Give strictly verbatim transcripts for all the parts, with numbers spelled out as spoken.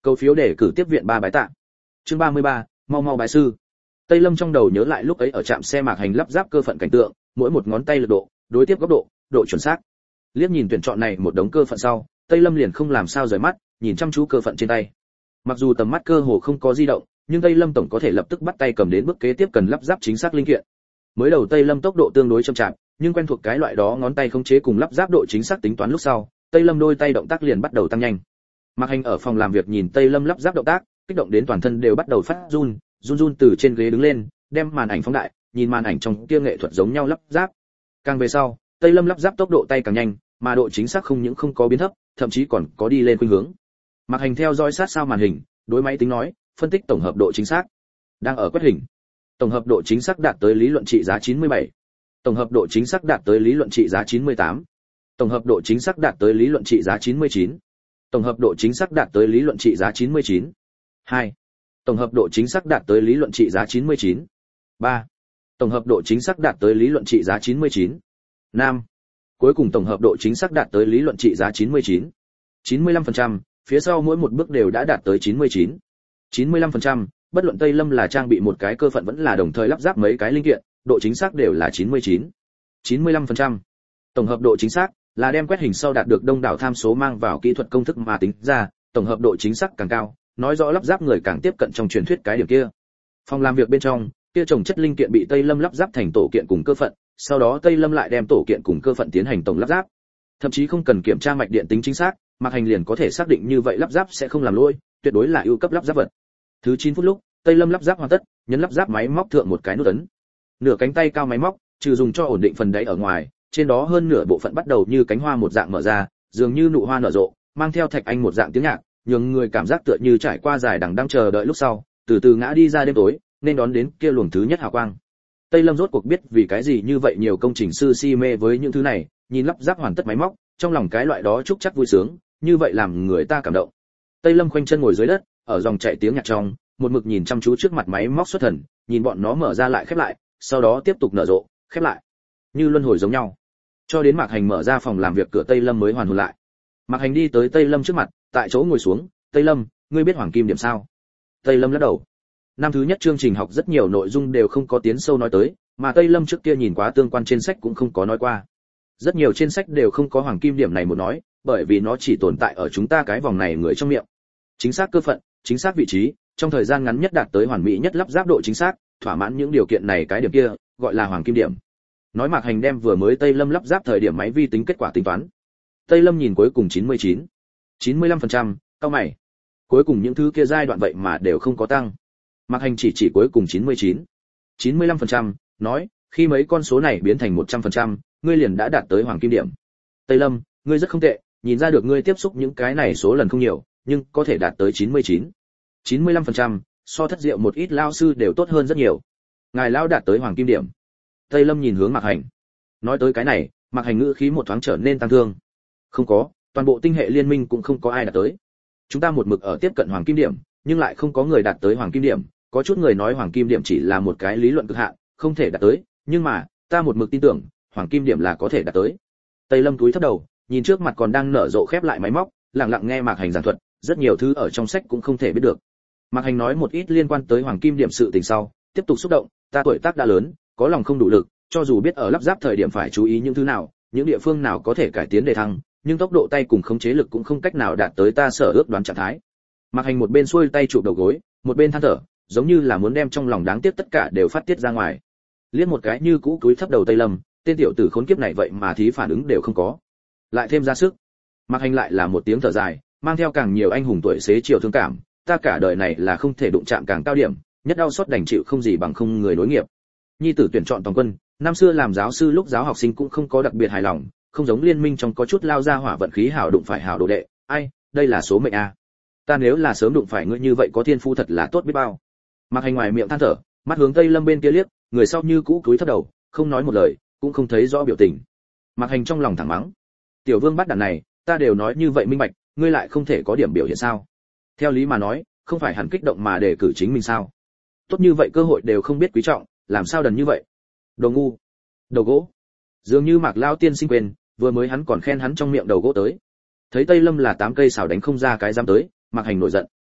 Cầu phiếu để cử tiếp viện ba bái tạ. Chương ba mươi ba, mau mau bái sư. Tây Lâm trong đầu nhớ lại lúc ấy ở trạm xe Mạc Hành lắp ráp cơ phận cảnh tượng, mỗi một ngón tay lực độ, đối tiếp góc độ, độ chuẩn xác. Liếc nhìn tuyển chọn này một đống cơ phận sau, Tây Lâm liền không làm sao rời mắt, nhìn chăm chú cơ phận trên tay. Mặc dù tầm mắt cơ hồ không có di động, nhưng Tây Lâm tổng có thể lập tức bắt tay cầm đến bước kế tiếp cần lắp ráp chính xác linh kiện. Mới đầu Tây Lâm tốc độ tương đối chậm chạp, nhưng quen thuộc cái loại đó ngón tay khống chế cùng lắp ráp độ chính xác tính toán lúc sau, Tây Lâm đôi tay động tác liền bắt đầu tăng nhanh. Mạc Hành ở phòng làm việc nhìn Tây Lâm lắp ráp động tác, kích động đến toàn thân đều bắt đầu phát run, run run từ trên ghế đứng lên, đem màn ảnh phóng đại, nhìn màn ảnh trong kia nghệ thuật giống nhau lắp ráp. Càng về sau, Tây Lâm lắp ráp tốc độ tay càng nhanh, mà độ chính xác không những không có biến thấp, thậm chí còn có đi lên khuynh hướng. Mạc Hành theo dõi sát sao màn hình, đối máy tính nói, phân tích tổng hợp độ chính xác. Đang ở quét hình. Tổng hợp độ chính xác đạt tới lý luận trị giá chín mươi bảy. Tổng hợp độ chính xác đạt tới lý luận trị giá chín mươi tám. Tổng hợp độ chính xác đạt tới lý luận trị giá chín mươi chín. Tổng hợp độ chính xác đạt tới lý luận trị giá chín mươi chín. hai. Tổng hợp độ chính xác đạt tới lý luận trị giá chín mươi chín. ba. Tổng hợp độ chính xác đạt tới lý luận trị giá chín mươi chín. năm. Cuối cùng tổng hợp độ chính xác đạt tới lý luận trị giá chín mươi chín. chín mươi lăm phần trăm, phía sau mỗi một bước đều đã đạt tới chín mươi chín. chín mươi lăm phần trăm, bất luận Tây Lâm là trang bị một cái cơ phận vẫn là đồng thời lắp ráp mấy cái linh kiện, độ chính xác đều là chín mươi chín. chín mươi lăm phần trăm. Tổng hợp độ chính xác là đem quét hình sau đạt được đông đảo tham số mang vào kỹ thuật công thức mà tính ra, tổng hợp độ chính xác càng cao, nói rõ lắp ráp người càng tiếp cận trong truyền thuyết cái điểm kia. Phòng làm việc bên trong, kia trồng chất linh kiện bị Tây Lâm lắp ráp thành tổ kiện cùng cơ phận, sau đó Tây Lâm lại đem tổ kiện cùng cơ phận tiến hành tổng lắp ráp. Thậm chí không cần kiểm tra mạch điện tính chính xác, Mạc Hành liền có thể xác định như vậy lắp ráp sẽ không làm lỗi, tuyệt đối là ưu cấp lắp ráp vật. Thứ chín phút lúc, Tây Lâm lắp ráp hoàn tất, nhấn lắp ráp máy móc thượng một cái nút ấn. Nửa cánh tay cao máy móc, trừ dùng cho ổn định phần đáy ở ngoài, trên đó hơn nửa bộ phận bắt đầu như cánh hoa một dạng mở ra, dường như nụ hoa nở rộ, mang theo thạch anh một dạng tiếng nhạc, nhường người cảm giác tựa như trải qua dài đằng đang chờ đợi lúc sau, từ từ ngã đi ra đêm tối, nên đón đến kia luồng thứ nhất hào quang. Tây Lâm rốt cuộc biết vì cái gì như vậy nhiều công trình sư si mê với những thứ này, nhìn lắp ráp hoàn tất máy móc, trong lòng cái loại đó chúc chắc vui sướng, như vậy làm người ta cảm động. Tây Lâm khoanh chân ngồi dưới đất, ở dòng chảy tiếng nhạc trong, một mực nhìn chăm chú trước mặt máy móc xuất thần, nhìn bọn nó mở ra lại khép lại, sau đó tiếp tục nở rộ, khép lại, như luân hồi giống nhau. Cho đến Mạc Hành mở ra phòng làm việc cửa Tây Lâm mới hoàn hồn lại. Mạc Hành đi tới Tây Lâm trước mặt, tại chỗ ngồi xuống, "Tây Lâm, ngươi biết hoàng kim điểm sao?" Tây Lâm lắc đầu. Năm thứ nhất chương trình học rất nhiều nội dung đều không có tiến sâu nói tới, mà Tây Lâm trước kia nhìn quá tương quan trên sách cũng không có nói qua. Rất nhiều trên sách đều không có hoàng kim điểm này một nói, bởi vì nó chỉ tồn tại ở chúng ta cái vòng này người trong miệng. Chính xác cơ phận, chính xác vị trí, trong thời gian ngắn nhất đạt tới hoàn mỹ nhất lắp ráp độ chính xác, thỏa mãn những điều kiện này cái điểm kia, gọi là hoàng kim điểm. Nói Mạc Hành đem vừa mới Tây Lâm lắp ráp thời điểm máy vi tính kết quả tính toán. Tây Lâm nhìn cuối cùng chín mươi chín, chín mươi lăm phần trăm, cao mày. Cuối cùng những thứ kia giai đoạn vậy mà đều không có tăng. Mạc Hành chỉ chỉ cuối cùng chín mươi chín, chín mươi lăm phần trăm, nói, khi mấy con số này biến thành một trăm phần trăm, ngươi liền đã đạt tới hoàng kim điểm. Tây Lâm, ngươi rất không tệ, nhìn ra được ngươi tiếp xúc những cái này số lần không nhiều, nhưng có thể đạt tới chín mươi chín, chín mươi lăm phần trăm, so Thất Diệu một ít lao sư đều tốt hơn rất nhiều. Ngài lao đạt tới hoàng kim điểm. Tây Lâm nhìn hướng Mạc Hành. Nói tới cái này, Mạc Hành ngữ khí một thoáng trở nên tăng thương. Không có, toàn bộ tinh hệ liên minh cũng không có ai đạt tới. Chúng ta một mực ở tiếp cận hoàng kim điểm, nhưng lại không có người đạt tới hoàng kim điểm, có chút người nói hoàng kim điểm chỉ là một cái lý luận cực hạn, không thể đạt tới, nhưng mà, ta một mực tin tưởng, hoàng kim điểm là có thể đạt tới. Tây Lâm cúi thấp đầu, nhìn trước mặt còn đang nở rộ khép lại máy móc, lặng lặng nghe Mạc Hành giảng thuật, rất nhiều thứ ở trong sách cũng không thể biết được. Mạc Hành nói một ít liên quan tới hoàng kim điểm sự tình sau, tiếp tục xúc động, ta tuổi tác đã lớn, có lòng không đủ lực, cho dù biết ở lắp ráp thời điểm phải chú ý những thứ nào, những địa phương nào có thể cải tiến đề thăng, nhưng tốc độ tay cùng khống chế lực cũng không cách nào đạt tới ta sở ước đoán trạng thái. Mạc Hành một bên xuôi tay chụp đầu gối, một bên than thở, giống như là muốn đem trong lòng đáng tiếc tất cả đều phát tiết ra ngoài. Liếc một cái như cũ cúi thấp đầu Tây Lâm, tên tiểu tử khốn kiếp này vậy mà thí phản ứng đều không có. Lại thêm ra sức. Mạc Hành lại là một tiếng thở dài, mang theo càng nhiều anh hùng tuổi xế chiều thương cảm, ta cả đời này là không thể đụng chạm càng cao điểm, nhất đau xót đành chịu không gì bằng không người nối nghiệp. Nhi tử tuyển chọn toàn quân, năm xưa làm giáo sư lúc giáo học sinh cũng không có đặc biệt hài lòng, không giống liên minh trong có chút lao ra hỏa vận khí hảo đụng phải hảo đồ đệ, ai, đây là số mệnh a. Ta nếu là sớm đụng phải ngươi như vậy có thiên phu thật là tốt biết bao. Mạc Hành ngoài miệng than thở, mắt hướng Tây Lâm bên kia liếc, người sau như cũ cúi thấp đầu, không nói một lời, cũng không thấy rõ biểu tình. Mạc Hành trong lòng thẳng mắng, tiểu vương bắt đàn này, ta đều nói như vậy minh bạch, ngươi lại không thể có điểm biểu hiện sao? Theo lý mà nói, không phải hẳn kích động mà đề cử chính mình sao? Tốt như vậy cơ hội đều không biết quý trọng, làm sao đần như vậy? Đồ ngu, đầu gỗ. Dường như Mạc Lao tiên sinh quên, vừa mới hắn còn khen hắn trong miệng đầu gỗ tới. Thấy Tây Lâm là tám cây xảo đánh không ra cái dám tới, Mạc Hành nổi giận.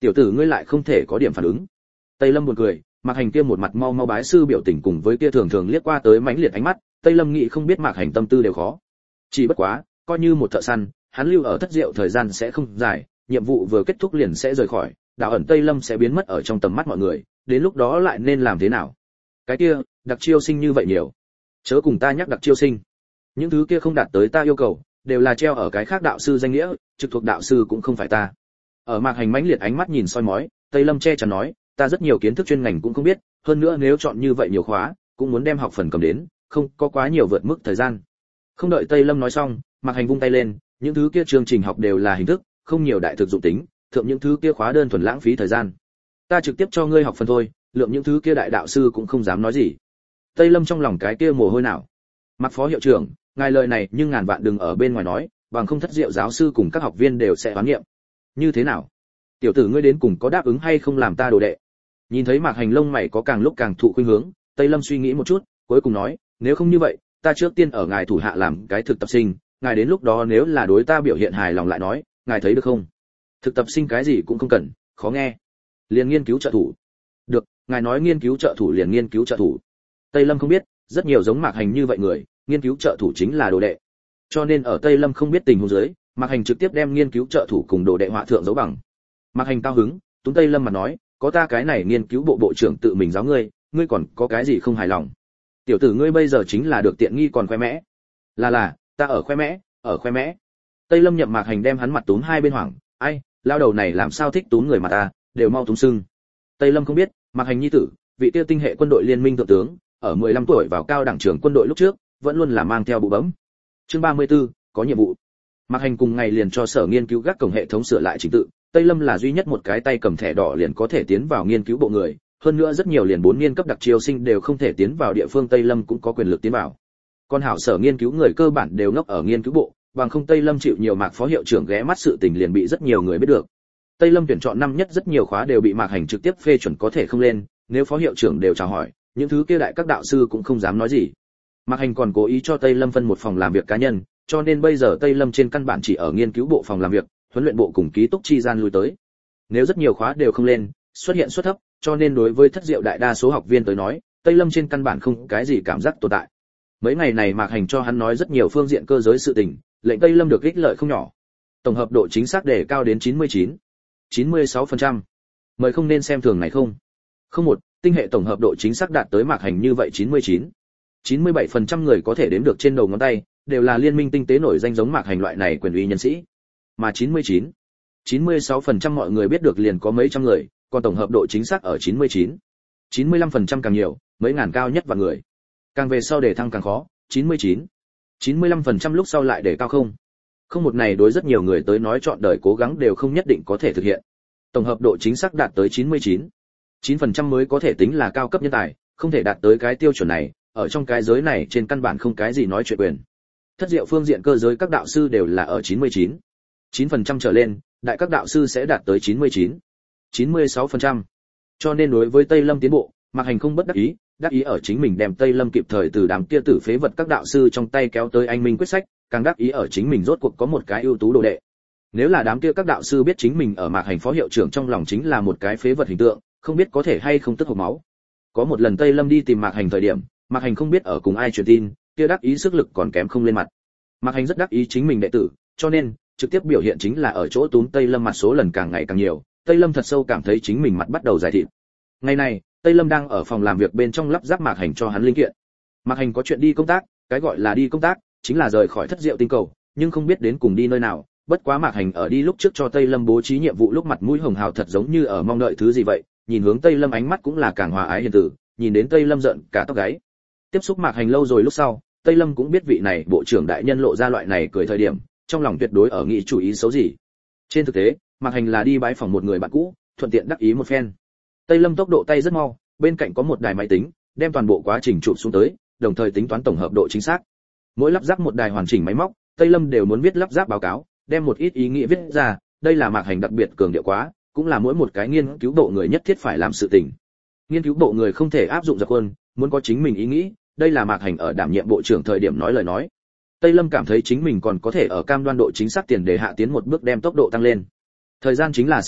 tiểu tử ngươi lại không thể có điểm phản ứng. Tây Lâm buồn cười, Mạc Hành kia một mặt mau mau bái sư biểu tình cùng với kia thường thường liếc qua tới mãnh liệt ánh mắt, Tây Lâm nghĩ không biết Mạc Hành tâm tư đều khó. Chỉ bất quá, coi như một thợ săn, hắn lưu ở thất diệu thời gian sẽ không dài, nhiệm vụ vừa kết thúc liền sẽ rời khỏi, đạo ẩn Tây Lâm sẽ biến mất ở trong tầm mắt mọi người, đến lúc đó lại nên làm thế nào? Cái kia, đặc chiêu sinh như vậy nhiều. Chớ cùng ta nhắc đặc chiêu sinh. Những thứ kia không đạt tới ta yêu cầu, đều là treo ở cái khác đạo sư danh nghĩa, trực thuộc đạo sư cũng không phải ta. Ở Mạc Hành mãnh liệt ánh mắt nhìn soi mói, Tây Lâm che chắn nói, ta rất nhiều kiến thức chuyên ngành cũng không biết, hơn nữa nếu chọn như vậy nhiều khóa, cũng muốn đem học phần cầm đến, không có quá nhiều vượt mức thời gian. Không đợi Tây Lâm nói xong, Mạc Hành vung tay lên, những thứ kia chương trình học đều là hình thức, không nhiều đại thực dụng tính, thượng những thứ kia khóa đơn thuần lãng phí thời gian. Ta trực tiếp cho ngươi học phần thôi, lượng những thứ kia đại đạo sư cũng không dám nói gì. Tây Lâm trong lòng cái kia mồ hôi nào. Mạc phó hiệu trưởng, ngài lời này nhưng ngàn vạn đừng ở bên ngoài nói, bằng không thất diệu giáo sư cùng các học viên đều sẽ oán nghiệm. Như thế nào? Tiểu tử ngươi đến cùng có đáp ứng hay không làm ta đồ đệ? Nhìn thấy Mạc Hành lông mày có càng lúc càng thụ khuynh hướng, Tây Lâm suy nghĩ một chút, cuối cùng nói, nếu không như vậy, ta trước tiên ở ngài thủ hạ làm cái thực tập sinh, ngài đến lúc đó nếu là đối ta biểu hiện hài lòng lại nói, ngài thấy được không? Thực tập sinh cái gì cũng không cần, khó nghe. Liền nghiên cứu trợ thủ. Được, ngài nói nghiên cứu trợ thủ liền nghiên cứu trợ thủ. Tây Lâm không biết, rất nhiều giống Mạc Hành như vậy người, nghiên cứu trợ thủ chính là đồ đệ. Cho nên ở Tây Lâm không biết tình huống dưới, Mạc Hành trực tiếp đem nghiên cứu trợ thủ cùng đồ đệ họa thượng dấu bằng. Mạc Hành cao hứng, túm Tây Lâm mà nói, có ta cái này nghiên cứu bộ bộ trưởng tự mình giáo ngươi, ngươi còn có cái gì không hài lòng? Tiểu tử ngươi bây giờ chính là được tiện nghi còn khoe mẽ. Là là, ta ở khoe mẽ, ở khoe mẽ. Tây Lâm nhậm Mạc Hành đem hắn mặt túm hai bên hoảng, ai, lao đầu này làm sao thích túm người mà ta, đều mau túm sưng. Tây Lâm không biết, Mạc Hành nhi tử, vị tiêu tinh hệ quân đội liên minh thượng tướng, ở mười lăm tuổi vào cao đẳng trường quân đội lúc trước, vẫn luôn là mang theo bụ bấm. Chương ba mươi tư, có nhiệm vụ. Mạc Hành cùng ngày liền cho sở nghiên cứu gác cổng hệ thống sửa lại trình tự, Tây Lâm là duy nhất một cái tay cầm thẻ đỏ liền có thể tiến vào nghiên cứu bộ người, hơn nữa rất nhiều liền bốn niên cấp đặc chiêu sinh đều không thể tiến vào địa phương, Tây Lâm cũng có quyền lực tiến vào. Còn hảo sở nghiên cứu người cơ bản đều ngốc ở nghiên cứu bộ, bằng không Tây Lâm chịu nhiều Mạc phó hiệu trưởng ghé mắt sự tình liền bị rất nhiều người biết được. Tây Lâm tuyển chọn năm nhất rất nhiều khóa đều bị Mạc Hành trực tiếp phê chuẩn có thể không lên, nếu phó hiệu trưởng đều chào hỏi, những thứ kia đại các đạo sư cũng không dám nói gì. Mạc Hành còn cố ý cho Tây Lâm phân một phòng làm việc cá nhân, cho nên bây giờ Tây Lâm trên căn bản chỉ ở nghiên cứu bộ phòng làm việc, huấn luyện bộ cùng ký túc chi gian lui tới. Nếu rất nhiều khóa đều không lên, xuất hiện suất thấp, cho nên đối với thất diệu đại đa số học viên tới nói, Tây Lâm trên căn bản không cái gì cảm giác tồn tại. Mấy ngày này Mạc Hành cho hắn nói rất nhiều phương diện cơ giới sự tình, lệnh Tây Lâm được ích lợi không nhỏ. Tổng hợp độ chính xác đề cao đến chín mươi chín, chín mươi sáu phần trăm. Mời không nên xem thường này không. Không một, tinh hệ tổng hợp độ chính xác đạt tới Mạc Hành như vậy chín mươi chín, chín mươi bảy phần trăm người có thể đếm được trên đầu ngón tay, đều là liên minh tinh tế nổi danh giống Mạc Hành loại này quyền uy nhân sĩ. Mà chín mươi chín, chín mươi sáu phần trăm mọi người biết được liền có mấy trăm người, còn tổng hợp độ chính xác ở chín mươi chín, chín mươi lăm phần trăm càng nhiều, mấy ngàn cao nhất và người. Càng về sau để thăng càng khó, chín mươi chín, chín mươi lăm phần trăm lúc sau lại để cao không. Không một này đối rất nhiều người tới nói chọn đời cố gắng đều không nhất định có thể thực hiện. Tổng hợp độ chính xác đạt tới chín mươi chín, chín phần trăm mới có thể tính là cao cấp nhân tài, không thể đạt tới cái tiêu chuẩn này, ở trong cái giới này trên căn bản không cái gì nói chuyện quyền. Thất diệu phương diện cơ giới các đạo sư đều là ở chín mươi chín, chín phần trăm trở lên, đại các đạo sư sẽ đạt tới chín mươi chín, chín mươi sáu phần trăm. Cho nên đối với Tây Lâm tiến bộ, Mạc Hành không bất đắc ý, đắc ý ở chính mình đem Tây Lâm kịp thời từ đám kia tử phế vật các đạo sư trong tay kéo tới anh minh quyết sách, càng đắc ý ở chính mình rốt cuộc có một cái ưu tú đồ đệ. Nếu là đám kia các đạo sư biết chính mình ở Mạc Hành phó hiệu trưởng trong lòng chính là một cái phế vật hình tượng, không biết có thể hay không tức hộc máu. Có một lần Tây Lâm đi tìm Mạc Hành thời điểm, Mạc Hành không biết ở cùng ai truyền tin, kia đắc ý sức lực còn kém không lên mặt. Mạc Hành rất đắc ý chính mình đệ tử, cho nên trực tiếp biểu hiện chính là ở chỗ túm Tây Lâm mặt số lần càng ngày càng nhiều, Tây Lâm thật sâu cảm thấy chính mình mặt bắt đầu dài thịt. Ngày này, Tây Lâm đang ở phòng làm việc bên trong lắp ráp Mạc Hành cho hắn linh kiện. Mạc Hành có chuyện đi công tác, cái gọi là đi công tác chính là rời khỏi thất diệu tinh cầu, nhưng không biết đến cùng đi nơi nào. Bất quá Mạc Hành ở đi lúc trước cho Tây Lâm bố trí nhiệm vụ lúc mặt mũi hồng hào thật giống như ở mong đợi thứ gì vậy, nhìn hướng Tây Lâm ánh mắt cũng là càng hòa ái hiền từ, nhìn đến Tây Lâm giận cả tóc gáy. Tiếp xúc Mạc Hành lâu rồi lúc sau, Tây Lâm cũng biết vị này bộ trưởng đại nhân lộ ra loại này cười thời điểm, trong lòng tuyệt đối ở nghĩ chủ ý xấu gì. Trên thực tế, Mạc Hành là đi bái phỏng một người bạn cũ, thuận tiện đắc ý một phen. Tây Lâm tốc độ tay rất mau, bên cạnh có một đài máy tính, đem toàn bộ quá trình chụp xuống tới, đồng thời tính toán tổng hợp độ chính xác. Mỗi lắp ráp một đài hoàn chỉnh máy móc, Tây Lâm đều muốn viết lắp ráp báo cáo, đem một ít ý nghĩa viết ra, đây là Mạc Hành đặc biệt cường điệu quá, cũng là mỗi một cái nghiên cứu bộ người nhất thiết phải làm sự tình. Nghiên cứu bộ người không thể áp dụng dập khuôn, muốn có chính mình ý nghĩ, đây là Mạc Hành ở đảm nhiệm bộ trưởng thời điểm nói lời nói. Tây Lâm cảm thấy chính mình còn có thể ở cam đoan độ chính xác tiền đề hạ tiến một bước đem tốc độ tăng lên. Thời gian chính là sinh mạng,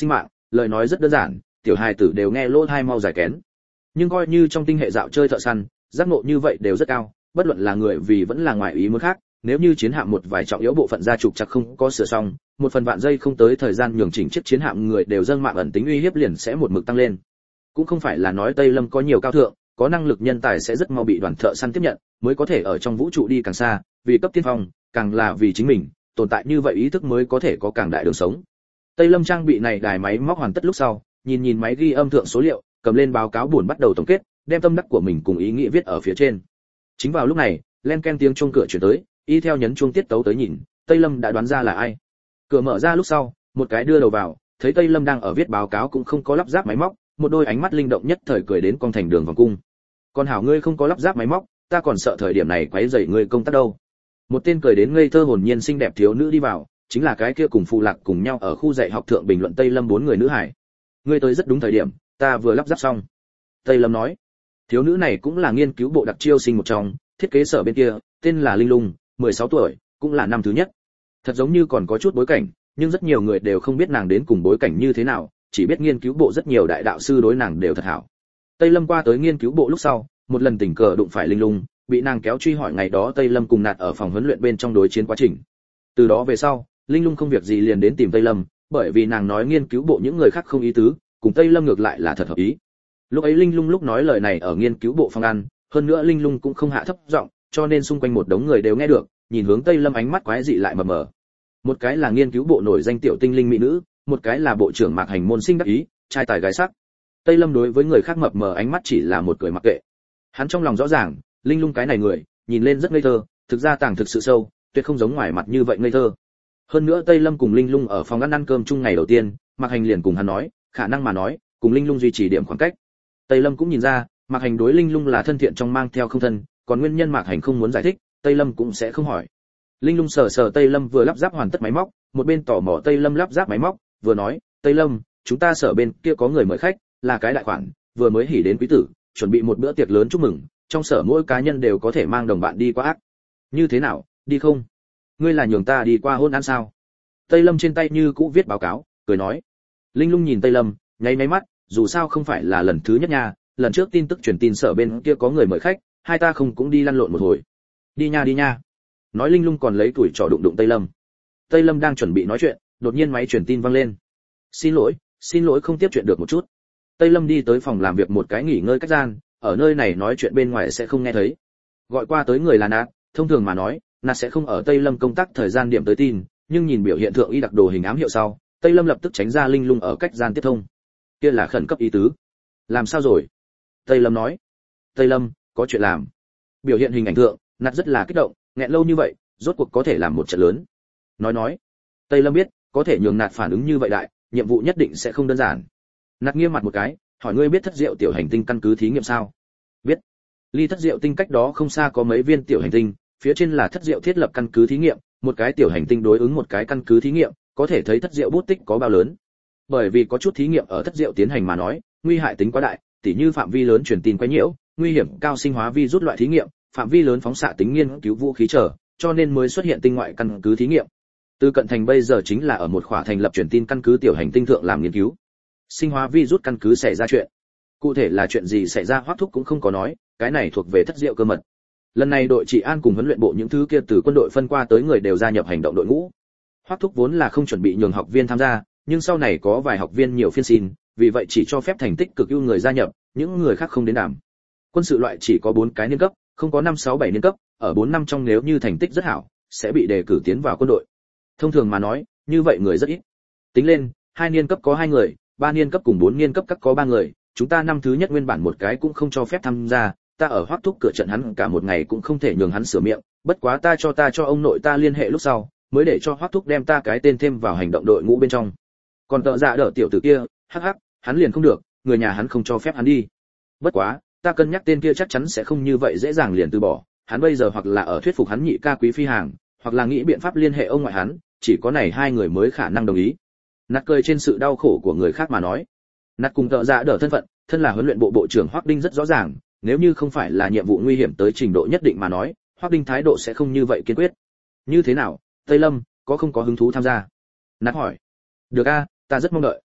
lời nói rất đơn giản, tiểu hài tử đều nghe lỗ tai mau giải kén. Nhưng coi như trong tinh hệ dạo chơi thợ săn, giác ngộ như vậy đều rất cao, bất luận là người vì vẫn là ngoại ý muốn khác, nếu như chiến hạm một vài trọng yếu bộ phận gia trục chắc không có sửa xong, một phần vạn giây không tới thời gian nhường chỉnh chiếc chiến hạm người đều dâng mạng ẩn tính uy hiếp liền sẽ một mực tăng lên. Cũng không phải là nói Tây Lâm có nhiều cao thượng, có năng lực nhân tài sẽ rất mau bị đoàn thợ săn tiếp nhận, mới có thể ở trong vũ trụ đi càng xa, vì cấp tiên phong, càng là vì chính mình, tồn tại như vậy ý thức mới có thể có càng đại đường sống. Tây Lâm trang bị này đài máy móc hoàn tất lúc sau, nhìn nhìn máy ghi âm thượng số liệu, cầm lên báo cáo buồn bắt đầu tổng kết, đem tâm đắc của mình cùng ý nghĩ viết ở phía trên. Chính vào lúc này, len ken tiếng chuông cửa truyền tới, y theo nhấn chuông tiết tấu tới nhìn, Tây Lâm đã đoán ra là ai. Cửa mở ra lúc sau, một cái đưa đầu vào, thấy Tây Lâm đang ở viết báo cáo cũng không có lắp ráp máy móc, một đôi ánh mắt linh động nhất thời cười đến con thành đường vòng cung. Còn hảo ngươi không có lắp ráp máy móc, ta còn sợ thời điểm này quấy rầy ngươi công tác đâu. Một tên cười đến ngây thơ hồn nhiên xinh đẹp thiếu nữ đi vào, chính là cái kia cùng phụ lạc cùng nhau ở khu dạy học thượng bình luận Tây Lâm bốn người nữ hải. Ngươi tới rất đúng thời điểm, ta vừa lắp ráp xong. Tây Lâm nói. Thiếu nữ này cũng là nghiên cứu bộ đặc chiêu sinh một trong, thiết kế sở bên kia, tên là Linh Lung, mười sáu tuổi, cũng là năm thứ nhất. Thật giống như còn có chút bối cảnh, nhưng rất nhiều người đều không biết nàng đến cùng bối cảnh như thế nào, chỉ biết nghiên cứu bộ rất nhiều đại đạo sư đối nàng đều thật hảo. Tây Lâm qua tới nghiên cứu bộ lúc sau, một lần tình cờ đụng phải Linh Lung, bị nàng kéo truy hỏi ngày đó Tây Lâm cùng nạt ở phòng huấn luyện bên trong đối chiến quá trình. Từ đó về sau, Linh Lung không việc gì liền đến tìm Tây Lâm, bởi vì nàng nói nghiên cứu bộ những người khác không ý tứ, cùng Tây Lâm ngược lại là thật hợp ý. Lúc ấy Linh Lung lúc nói lời này ở nghiên cứu bộ phòng ăn, hơn nữa Linh Lung cũng không hạ thấp giọng, cho nên xung quanh một đống người đều nghe được, nhìn hướng Tây Lâm ánh mắt quái dị lại mờ mờ. Một cái là nghiên cứu bộ nổi danh tiểu tinh linh mỹ nữ, một cái là bộ trưởng Mạc Hành môn sinh đắc ý, trai tài gái sắc. Tây Lâm đối với người khác mập mờ ánh mắt chỉ là một cười mặc kệ. Hắn trong lòng rõ ràng, Linh Lung cái này người, nhìn lên rất ngây thơ, thực ra tàng thực sự sâu, tuyệt không giống ngoài mặt như vậy ngây thơ. Hơn nữa Tây Lâm cùng Linh Lung ở phòng ăn ăn cơm chung ngày đầu tiên, Mạc Hành liền cùng hắn nói, khả năng mà nói, cùng Linh Lung duy trì điểm khoảng cách. Tây Lâm cũng nhìn ra, Mạc Hành đối Linh Lung là thân thiện trong mang theo không thân, còn nguyên nhân Mạc Hành không muốn giải thích, Tây Lâm cũng sẽ không hỏi. Linh Lung sờ sờ Tây Lâm vừa lắp ráp hoàn tất máy móc, một bên tò mò Tây Lâm lắp ráp máy móc, vừa nói, Tây Lâm, chúng ta sở bên kia có người mời khách, là cái đại khoản, vừa mới hỉ đến quý tử, chuẩn bị một bữa tiệc lớn chúc mừng, trong sở mỗi cá nhân đều có thể mang đồng bạn đi qua ác. Như thế nào, đi không? Ngươi là nhường ta đi qua hôn ăn sao? Tây Lâm trên tay như cũ viết báo cáo, cười nói. Linh Lung nhìn Tây Lâm, nháy máy mắt, dù sao không phải là lần thứ nhất nha, lần trước tin tức truyền tin sở bên kia có người mời khách, hai ta không cũng đi lăn lộn một hồi. Đi nha đi nha. Nói Linh Lung còn lấy tuổi trò đụng đụng Tây Lâm. Tây Lâm đang chuẩn bị nói chuyện, đột nhiên máy truyền tin vang lên. Xin lỗi, xin lỗi không tiếp chuyện được một chút. Tây Lâm đi tới phòng làm việc một cái nghỉ ngơi cách gian, ở nơi này nói chuyện bên ngoài sẽ không nghe thấy. Gọi qua tới người là Nạt, thông thường mà nói, Nạt sẽ không ở Tây Lâm công tác thời gian điểm tới tin, nhưng nhìn biểu hiện thượng y đặc đồ hình ám hiệu sau, Tây Lâm lập tức tránh ra Linh Lung ở cách gian tiếp thông. Kia là khẩn cấp ý tứ. Làm sao rồi? Tây Lâm nói. Tây Lâm, có chuyện làm. Biểu hiện hình ảnh thượng, Nạt rất là kích động, nghẹn lâu như vậy, rốt cuộc có thể làm một trận lớn. Nói nói. Tây Lâm biết, có thể nhường Nạt phản ứng như vậy đại, nhiệm vụ nhất định sẽ không đơn giản. Nạt nghiêm mặt một cái, hỏi ngươi biết thất diệu tiểu hành tinh căn cứ thí nghiệm sao? Biết. Ly thất diệu tinh cách đó không xa có mấy viên tiểu hành tinh, phía trên là thất diệu thiết lập căn cứ thí nghiệm, một cái tiểu hành tinh đối ứng một cái căn cứ thí nghiệm, có thể thấy thất diệu bút tích có bao lớn. Bởi vì có chút thí nghiệm ở thất diệu tiến hành mà nói, nguy hại tính quá đại, tỉ như phạm vi lớn truyền tin quấy nhiễu, nguy hiểm cao sinh hóa vi rút loại thí nghiệm, phạm vi lớn phóng xạ tính nghiên cứu vũ khí trở, cho nên mới xuất hiện tinh ngoại căn cứ thí nghiệm. Từ cận thành bây giờ chính là ở một khỏa thành lập truyền tin căn cứ tiểu hành tinh thượng làm nghiên cứu. Sinh hóa vi rút căn cứ xảy ra chuyện. Cụ thể là chuyện gì xảy ra Hoắc Thúc cũng không có nói, cái này thuộc về thất diệu cơ mật. Lần này đội trị an cùng huấn luyện bộ những thứ kia từ quân đội phân qua tới người đều gia nhập hành động đội ngũ. Hoắc Thúc vốn là không chuẩn bị nhường học viên tham gia, nhưng sau này có vài học viên nhiều phiên xin, vì vậy chỉ cho phép thành tích cực ưu người gia nhập, những người khác không đến đảm. Quân sự loại chỉ có bốn cái niên cấp, không có năm sáu bảy niên cấp, ở bốn năm trong nếu như thành tích rất hảo, sẽ bị đề cử tiến vào quân đội. Thông thường mà nói, như vậy người rất ít. Tính lên, hai niên cấp có hai người, ba niên cấp cùng bốn niên cấp các có ba người, chúng ta năm thứ nhất nguyên bản một cái cũng không cho phép tham gia, ta ở Hoắc Thúc cửa trận hắn cả một ngày cũng không thể nhường hắn sửa miệng, bất quá ta cho ta cho ông nội ta liên hệ lúc sau, mới để cho Hoắc Thúc đem ta cái tên thêm vào hành động đội ngũ bên trong. Còn tợ dạ đỡ tiểu tử kia, hắc hắc, hắn liền không được, người nhà hắn không cho phép hắn đi. Bất quá, ta cân nhắc tên kia chắc chắn sẽ không như vậy dễ dàng liền từ bỏ, hắn bây giờ hoặc là ở thuyết phục hắn nhị ca quý phi hàng, hoặc là nghĩ biện pháp liên hệ ông ngoại hắn, chỉ có này hai người mới khả năng đồng ý. Nạt cười trên sự đau khổ của người khác mà nói. Nạt cùng tợ dạ đỡ thân phận, thân là huấn luyện bộ bộ trưởng Hoắc Đinh rất rõ ràng, nếu như không phải là nhiệm vụ nguy hiểm tới trình độ nhất định mà nói, Hoắc Đinh thái độ sẽ không như vậy kiên quyết. Như thế nào, Tây Lâm, có không có hứng thú tham gia? Nạt hỏi. Được a, ta rất mong đợi.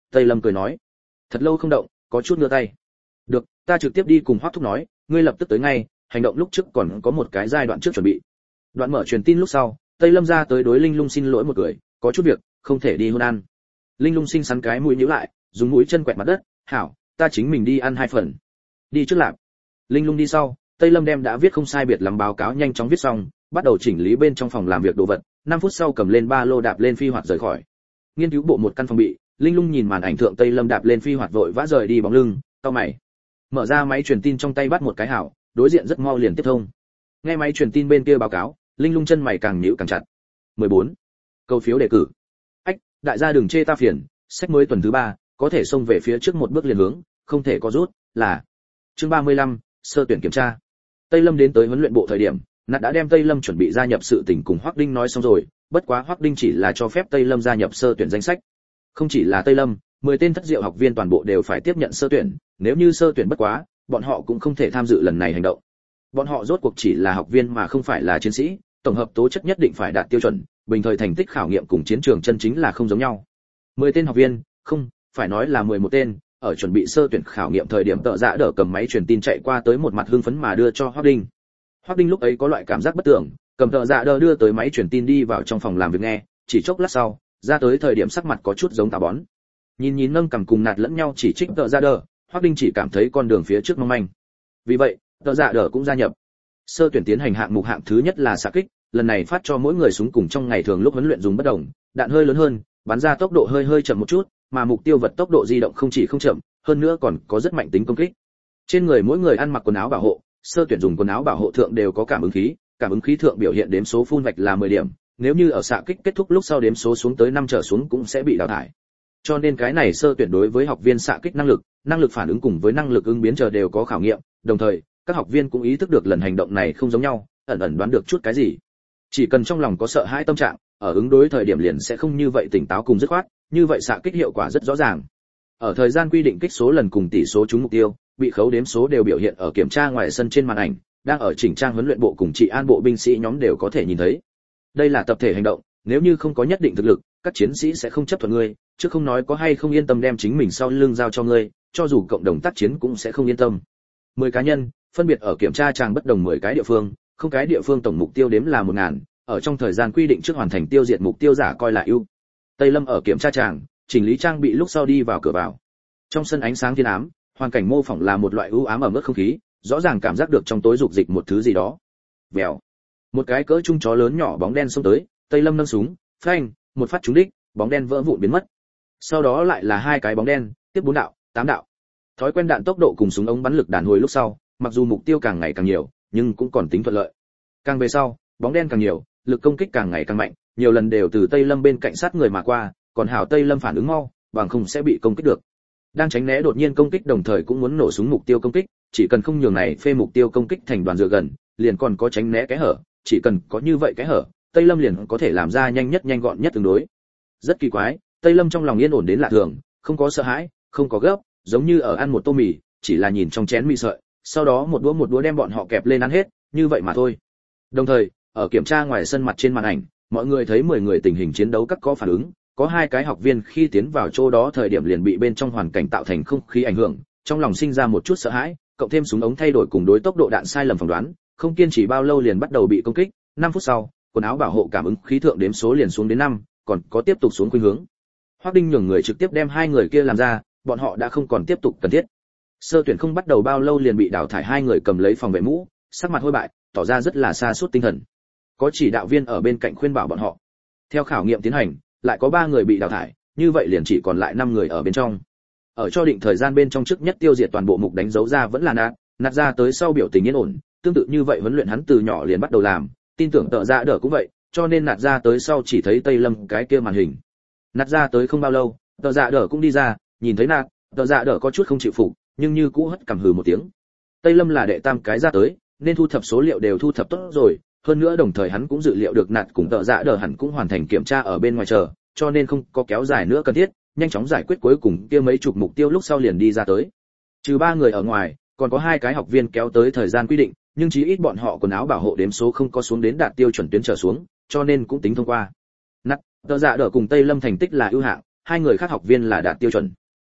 Tây Lâm cười nói. Thật lâu không động, có chút ngửa tay. Được, ta trực tiếp đi cùng Hoắc thúc nói, ngươi lập tức tới ngay, hành động lúc trước còn có một cái giai đoạn trước chuẩn bị. Đoạn mở truyền tin lúc sau, Tây Lâm ra tới đối Linh Lung xin lỗi một người, có chút việc, không thể đi hôn ăn. Linh Lung xinh xắn cái mũi nhíu lại, dùng mũi chân quẹt mặt đất, "Hảo, ta chính mình đi ăn hai phần." Đi trước lạp. Linh Lung đi sau, Tây Lâm đem đã viết không sai biệt lắm báo cáo nhanh chóng viết xong, bắt đầu chỉnh lý bên trong phòng làm việc đồ vật, năm phút sau cầm lên ba lô đạp lên phi hoạt rời khỏi. Nghiên cứu bộ một căn phòng bị, Linh Lung nhìn màn ảnh thượng Tây Lâm đạp lên phi hoạt vội vã rời đi bóng lưng, cau mày. Mở ra máy truyền tin trong tay bắt một cái hảo, đối diện rất mau liền tiếp thông. Nghe máy truyền tin bên kia báo cáo, Linh Lung chân mày càng nhíu càng chặt. mười bốn. Câu phiếu đề cử. Ách, đại gia đừng chê ta phiền, sách mới tuần thứ ba, có thể xông về phía trước một bước liền hướng, không thể có rút, là. Chương ba mươi lăm, sơ tuyển kiểm tra. Tây Lâm đến tới huấn luyện bộ thời điểm, Nạt đã đem Tây Lâm chuẩn bị gia nhập sự tình cùng Hoắc Đinh nói xong rồi, bất quá Hoắc Đinh chỉ là cho phép Tây Lâm gia nhập sơ tuyển danh sách. Không chỉ là Tây Lâm, mười tên thất diệu học viên toàn bộ đều phải tiếp nhận sơ tuyển, nếu như sơ tuyển bất quá, bọn họ cũng không thể tham dự lần này hành động. Bọn họ rốt cuộc chỉ là học viên mà không phải là chiến sĩ, tổng hợp tố chất nhất định phải đạt tiêu chuẩn, bình thời thành tích khảo nghiệm cùng chiến trường chân chính là không giống nhau. mười tên học viên, không, phải nói là mười một tên, ở chuẩn bị sơ tuyển khảo nghiệm thời điểm Tợ Dạ đỡ cầm máy truyền tin chạy qua tới một mặt hưng phấn mà đưa cho Hoắc Đinh. Hoắc Đinh lúc ấy có loại cảm giác bất tưởng, cầm Tợ Dạ đỡ đưa tới máy truyền tin đi vào trong phòng làm việc nghe, chỉ chốc lát sau, ra tới thời điểm sắc mặt có chút giống táo bón. Nhìn nhìn nâng cầm cùng Nạt lẫn nhau chỉ trích Tợ Dạ đỡ, Hoắc Đinh chỉ cảm thấy con đường phía trước mong manh. Vì vậy, Tợ Dạ đỡ cũng gia nhập. Sơ tuyển tiến hành hạng mục hạng thứ nhất là xạ kích, lần này phát cho mỗi người súng cùng trong ngày thường lúc huấn luyện dùng bất đồng, đạn hơi lớn hơn, bắn ra tốc độ hơi hơi chậm một chút, mà mục tiêu vật tốc độ di động không chỉ không chậm, hơn nữa còn có rất mạnh tính công kích. Trên người mỗi người ăn mặc quần áo bảo hộ, sơ tuyển dùng quần áo bảo hộ thượng đều có cảm ứng khí, cảm ứng khí thượng biểu hiện đếm số phun vạch là mười điểm, nếu như ở xạ kích kết thúc lúc sau đếm số xuống tới năm trở xuống cũng sẽ bị đào thải. Cho nên cái này sơ tuyển đối với học viên xạ kích năng lực, năng lực phản ứng cùng với năng lực ứng biến chờ đều có khảo nghiệm, đồng thời, các học viên cũng ý thức được lần hành động này không giống nhau, ẩn ẩn đoán được chút cái gì. Chỉ cần trong lòng có sợ hãi tâm trạng, ở ứng đối thời điểm liền sẽ không như vậy tỉnh táo cùng dứt khoát, như vậy xạ kích hiệu quả rất rõ ràng. Ở thời gian quy định kích số lần cùng tỷ số trúng mục tiêu, bị khấu đếm số đều biểu hiện ở kiểm tra ngoài sân trên màn ảnh, đang ở chỉnh trang huấn luyện bộ cùng trị an bộ binh sĩ nhóm đều có thể nhìn thấy. Đây là tập thể hành động, nếu như không có nhất định thực lực, các chiến sĩ sẽ không chấp thuận ngươi, chứ không nói có hay không yên tâm đem chính mình sau lưng giao cho ngươi, cho dù cộng đồng tác chiến cũng sẽ không yên tâm. mười cá nhân, phân biệt ở kiểm tra trang bất đồng mười cái địa phương, không cái địa phương tổng mục tiêu đếm là một ngàn, ở trong thời gian quy định trước hoàn thành tiêu diệt mục tiêu giả coi là ưu. Tây Lâm ở kiểm tra tràng, chỉnh lý trang bị lúc sau đi vào cửa vào. Trong sân ánh sáng thiên ám, hoàn cảnh mô phỏng là một loại ưu ám ở mức không khí, rõ ràng cảm giác được trong tối dục dịch một thứ gì đó. Vèo. Một cái cỡ trung chó lớn nhỏ bóng đen xông tới, Tây Lâm nâng súng, phanh, một phát trúng đích, bóng đen vỡ vụn biến mất. Sau đó lại là hai cái bóng đen, tiếp bốn đạo, tám đạo. Thói quen đạn tốc độ cùng súng ống bắn lực đàn hồi lúc sau, mặc dù mục tiêu càng ngày càng nhiều, nhưng cũng còn tính thuận lợi. Càng về sau, bóng đen càng nhiều, lực công kích càng ngày càng mạnh, nhiều lần đều từ Tây Lâm bên cạnh sát người mà qua, còn hảo Tây Lâm phản ứng mau, bằng không sẽ bị công kích được. Đang tránh né đột nhiên công kích đồng thời cũng muốn nổ súng mục tiêu công kích, chỉ cần không nhường này phê mục tiêu công kích thành đoàn dựa gần, liền còn có tránh né cái hở, chỉ cần có như vậy cái hở, Tây Lâm liền có thể làm ra nhanh nhất nhanh gọn nhất tương đối. Rất kỳ quái, Tây Lâm trong lòng yên ổn đến lạ thường, không có sợ hãi, không có gấp, giống như ở ăn một tô mì, chỉ là nhìn trong chén mì sợi, sau đó một đũa một đũa đem bọn họ kẹp lên ăn hết, như vậy mà thôi. Đồng thời, ở kiểm tra ngoài sân mặt trên màn ảnh, mọi người thấy mười người tình hình chiến đấu các có phản ứng, có hai cái học viên khi tiến vào chỗ đó thời điểm liền bị bên trong hoàn cảnh tạo thành không khí ảnh hưởng, trong lòng sinh ra một chút sợ hãi, cộng thêm súng ống thay đổi cùng đối tốc độ đạn sai lầm phỏng đoán, không kiên trì bao lâu liền bắt đầu bị công kích, năm phút sau, quần áo bảo hộ cảm ứng khí thượng đếm số liền xuống đến năm, còn có tiếp tục xuống khuynh hướng. Hoắc Đinh nhường người trực tiếp đem hai người kia làm ra, bọn họ đã không còn tiếp tục cần thiết. Sơ tuyển không bắt đầu bao lâu liền bị đào thải, hai người cầm lấy phòng vệ mũ, sắc mặt hôi bại, tỏ ra rất là sa sút tinh thần. Có chỉ đạo viên ở bên cạnh khuyên bảo bọn họ. Theo khảo nghiệm tiến hành, lại có ba người bị đào thải, như vậy liền chỉ còn lại năm người ở bên trong. Ở cho định thời gian bên trong trước nhất tiêu diệt toàn bộ mục đánh dấu ra vẫn là nạt, nạt ra tới sau biểu tình yên ổn, tương tự như vậy huấn luyện hắn từ nhỏ liền bắt đầu làm, tin tưởng Tợ Dạ đỡ cũng vậy, cho nên nạt ra tới sau chỉ thấy Tây Lâm cái kia màn hình. Nạt ra tới không bao lâu, Tợ Dạ đỡ cũng đi ra, nhìn thấy nạt, Tợ Dạ đỡ có chút không chịu phục, nhưng như cũ hất cằm hừ một tiếng. Tây Lâm là đệ tam cái ra tới, nên thu thập số liệu đều thu thập tốt rồi, hơn nữa đồng thời hắn cũng dự liệu được nạt cùng Tợ Dạ đỡ hẳn cũng hoàn thành kiểm tra ở bên ngoài chờ, cho nên không có kéo dài nữa cần thiết, nhanh chóng giải quyết cuối cùng kia mấy chục mục tiêu lúc sau liền đi ra tới. Trừ ba người ở ngoài, còn có hai cái học viên kéo tới thời gian quy định, nhưng chí ít bọn họ quần áo bảo hộ đếm số không có xuống đến đạt tiêu chuẩn tuyến trở xuống, cho nên cũng tính thông qua. Nạt, Tợ Dạ đỡ cùng Tây Lâm thành tích là ưu hạng, hai người khác học viên là đạt tiêu chuẩn.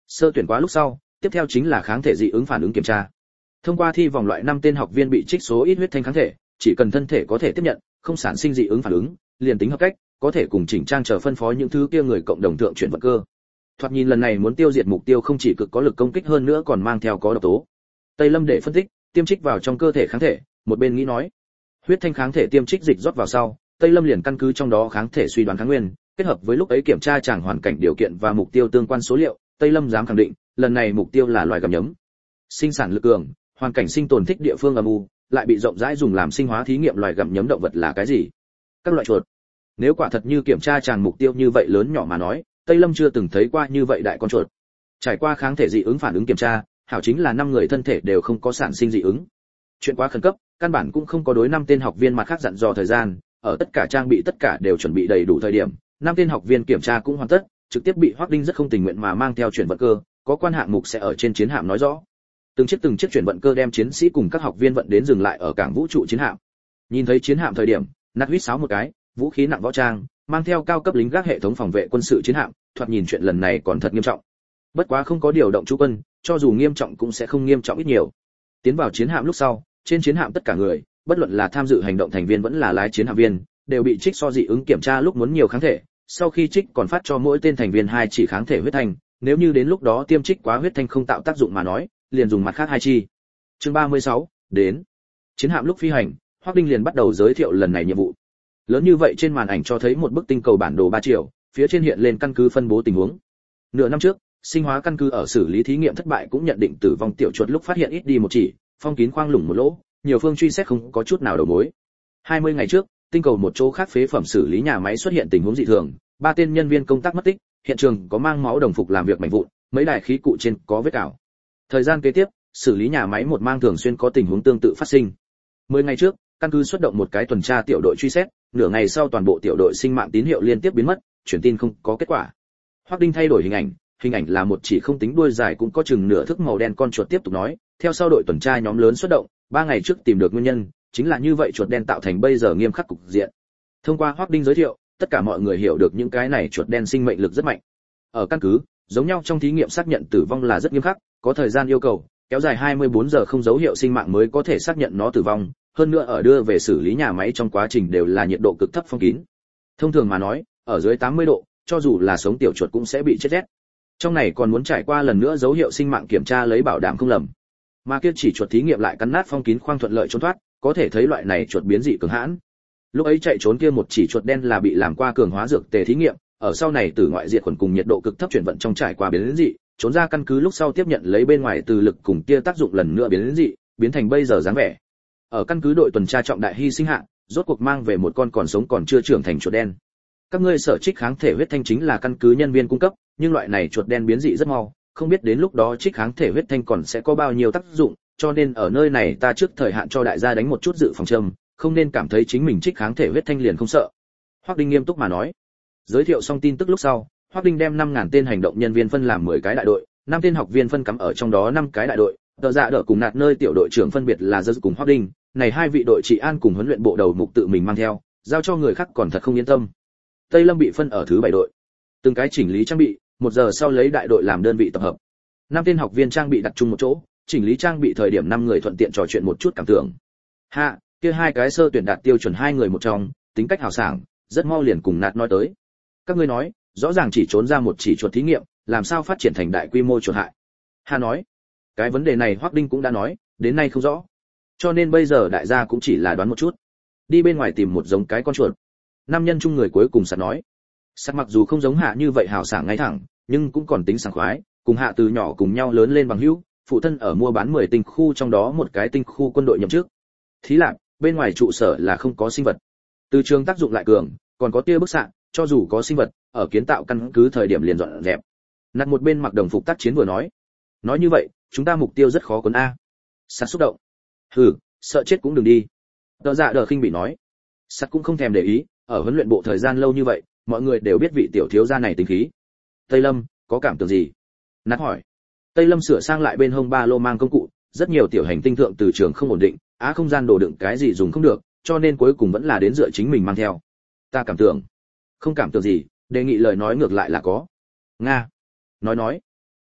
Sơ tuyển quá lúc sau, tiếp theo chính là kháng thể dị ứng phản ứng kiểm tra. Thông qua thi vòng loại năm tên học viên bị trích số ít huyết thanh kháng thể, chỉ cần thân thể có thể tiếp nhận, không sản sinh dị ứng phản ứng, liền tính hợp cách, có thể cùng chỉnh trang chờ phân phối những thứ kia người cộng đồng thượng chuyển vận cơ. Thoạt nhìn lần này muốn tiêu diệt mục tiêu không chỉ cực có lực công kích hơn nữa còn mang theo có độc tố. Tây Lâm để phân tích, tiêm trích vào trong cơ thể kháng thể, một bên nghĩ nói, huyết thanh kháng thể tiêm trích dịch rót vào sau, Tây Lâm liền căn cứ trong đó kháng thể suy đoán kháng nguyên, kết hợp với lúc ấy kiểm tra chẳng hoàn cảnh điều kiện và mục tiêu tương quan số liệu, Tây Lâm dám khẳng định, lần này mục tiêu là loài gặm nhấm. Sinh sản lực cường, hoàn cảnh sinh tồn thích địa phương âm u, lại bị rộng rãi dùng làm sinh hóa thí nghiệm loài gặm nhấm động vật là cái gì? Các loại chuột. Nếu quả thật như kiểm tra chàng mục tiêu như vậy lớn nhỏ mà nói, Tây Lâm chưa từng thấy qua như vậy đại con chuột. Trải qua kháng thể dị ứng phản ứng kiểm tra, hảo chính là năm người thân thể đều không có sản sinh dị ứng. Chuyện quá khẩn cấp, căn bản cũng không có đối năm tên học viên mặt khác dặn dò thời gian, ở tất cả trang bị tất cả đều chuẩn bị đầy đủ thời điểm, năm tên học viên kiểm tra cũng hoàn tất, trực tiếp bị Hoắc Đinh rất không tình nguyện mà mang theo chuyển vận cơ, có quan hạng mục sẽ ở trên chiến hạm nói rõ. Từng chiếc từng chiếc chuyển vận cơ đem chiến sĩ cùng các học viên vận đến dừng lại ở cảng vũ trụ chiến hạm. Nhìn thấy chiến hạm thời điểm, nạt huýt sáo một cái, vũ khí nặng võ trang, mang theo cao cấp lính gác hệ thống phòng vệ quân sự chiến hạm, thoạt nhìn chuyện lần này còn thật nghiêm trọng. Bất quá không có điều động chú quân, cho dù nghiêm trọng cũng sẽ không nghiêm trọng ít nhiều. Tiến vào chiến hạm lúc sau, trên chiến hạm tất cả người, bất luận là tham dự hành động thành viên vẫn là lái chiến hạm viên, đều bị trích so dị ứng kiểm tra lúc muốn nhiều kháng thể, sau khi trích còn phát cho mỗi tên thành viên hai chỉ kháng thể huyết thanh, nếu như đến lúc đó tiêm trích quá huyết thanh không tạo tác dụng mà nói, liền dùng mặt khác hai chi. Chương ba mươi sáu, đến. Chiến hạm lúc phi hành, Hoắc Đinh liền bắt đầu giới thiệu lần này nhiệm vụ. Lớn như vậy trên màn ảnh cho thấy một bức tinh cầu bản đồ ba chiều, phía trên hiện lên căn cứ phân bố tình huống. Nửa năm trước, sinh hóa căn cứ ở xử lý thí nghiệm thất bại cũng nhận định tử vong tiểu chuột lúc phát hiện ít đi một chỉ, phong kín khoang lủng một lỗ, nhiều phương truy xét không có chút nào đầu mối. hai mươi ngày trước, tinh cầu một chỗ khác phế phẩm xử lý nhà máy xuất hiện tình huống dị thường, ba tên nhân viên công tác mất tích, hiện trường có mang máu đồng phục làm việc mảnh vụn, mấy đại khí cụ trên có vết cào. Thời gian kế tiếp, xử lý nhà máy một mang thường xuyên có tình huống tương tự phát sinh. mười ngày trước, căn cứ xuất động một cái tuần tra tiểu đội truy xét, nửa ngày sau toàn bộ tiểu đội sinh mạng tín hiệu liên tiếp biến mất, truyền tin không có kết quả. Hoắc Đinh thay đổi hình ảnh, hình ảnh là một chỉ không tính đuôi dài cũng có chừng nửa thước màu đen con chuột tiếp tục nói, theo sau đội tuần tra nhóm lớn xuất động, ba ngày trước tìm được nguyên nhân, chính là như vậy chuột đen tạo thành bây giờ nghiêm khắc cục diện. Thông qua Hoắc Đinh giới thiệu, tất cả mọi người hiểu được những cái này chuột đen sinh mệnh lực rất mạnh. Ở căn cứ, giống nhau trong thí nghiệm xác nhận tử vong là rất nghiêm khắc, có thời gian yêu cầu, kéo dài hai mươi bốn giờ không dấu hiệu sinh mạng mới có thể xác nhận nó tử vong, hơn nữa ở đưa về xử lý nhà máy trong quá trình đều là nhiệt độ cực thấp phong kín. Thông thường mà nói, ở dưới tám mươi độ, cho dù là sống tiểu chuột cũng sẽ bị chết rét. Trong này còn muốn trải qua lần nữa dấu hiệu sinh mạng kiểm tra lấy bảo đảm không lầm. Mà kia chỉ chuột thí nghiệm lại cắn nát phong kín khoang thuận lợi trốn thoát, có thể thấy loại này chuột biến dị cường hãn. Lúc ấy chạy trốn kia một chỉ chuột đen là bị làm qua cường hóa dược tề thí nghiệm, ở sau này từ ngoại diệt khuẩn cùng nhiệt độ cực thấp chuyển vận trong trải qua biến dị, trốn ra căn cứ lúc sau tiếp nhận lấy bên ngoài từ lực cùng kia tác dụng lần nữa biến dị, biến thành bây giờ dáng vẻ. Ở căn cứ đội tuần tra trọng đại hy sinh hạ, rốt cuộc mang về một con còn sống còn chưa trưởng thành chuột đen. Các ngươi sở trích kháng thể huyết thanh chính là căn cứ nhân viên cung cấp, nhưng loại này chuột đen biến dị rất mau, không biết đến lúc đó trích kháng thể huyết thanh còn sẽ có bao nhiêu tác dụng, cho nên ở nơi này ta trước thời hạn cho đại gia đánh một chút dự phòng châm, không nên cảm thấy chính mình trích kháng thể huyết thanh liền không sợ. Hoắc Đinh nghiêm túc mà nói. Giới thiệu xong tin tức lúc sau, Hoắc Đinh đem năm nghìn tên hành động nhân viên phân làm mười cái đại đội, năm tên học viên phân cắm ở trong đó năm cái đại đội, Tờ Dạ đỡ cùng nạt nơi tiểu đội trưởng phân biệt là Giơ cùng Hoắc Đinh, này hai vị đội trị an cùng huấn luyện bộ đầu mục tự mình mang theo, giao cho người khác còn thật không yên tâm. Tây Lâm bị phân ở thứ bảy đội. Từng cái chỉnh lý trang bị, một giờ sau lấy đại đội làm đơn vị tập hợp. Năm tên học viên trang bị đặt chung một chỗ, chỉnh lý trang bị thời điểm năm người thuận tiện trò chuyện một chút cảm tưởng. Hạ, kia hai cái sơ tuyển đạt tiêu chuẩn hai người một trong, tính cách hào sảng, rất mau liền cùng nạt nói tới. Các ngươi nói, rõ ràng chỉ trốn ra một chỉ chuột thí nghiệm, làm sao phát triển thành đại quy mô chuột hại? Hà nói, cái vấn đề này Hoắc Đinh cũng đã nói, đến nay không rõ. Cho nên bây giờ đại gia cũng chỉ là đoán một chút. Đi bên ngoài tìm một giống cái con chuột. Nam nhân chung người cuối cùng sẵn nói. Sẵn mặc dù không giống Hạ như vậy hào sảng ngay thẳng, nhưng cũng còn tính sảng khoái, cùng Hạ từ nhỏ cùng nhau lớn lên bằng hữu, phụ thân ở mua bán mười tinh khu trong đó một cái tinh khu quân đội nhậm chức. Thí lạc, bên ngoài trụ sở là không có sinh vật. Từ trường tác dụng lại cường, còn có tia bức xạ, cho dù có sinh vật, ở kiến tạo căn cứ thời điểm liền dọn dẹp. Nặt một bên mặc đồng phục tác chiến vừa nói. Nói như vậy, chúng ta mục tiêu rất khó cuốn a. Sắt xúc động. Hừ, sợ chết cũng đừng đi. Tờ Dạ đờ khinh bị nói. Sắt cũng không thèm để ý, ở huấn luyện bộ thời gian lâu như vậy, mọi người đều biết vị tiểu thiếu gia này tính khí. Tây Lâm, có cảm tưởng gì? Nát hỏi. Tây Lâm sửa sang lại bên hông ba lô mang công cụ, rất nhiều tiểu hành tinh thượng từ trường không ổn định, á không gian đồ đựng cái gì dùng không được, cho nên cuối cùng vẫn là đến dựa chính mình mang theo. Ta cảm tưởng. Không cảm tưởng gì, đề nghị lời nói ngược lại là có. Nga. Nói nói.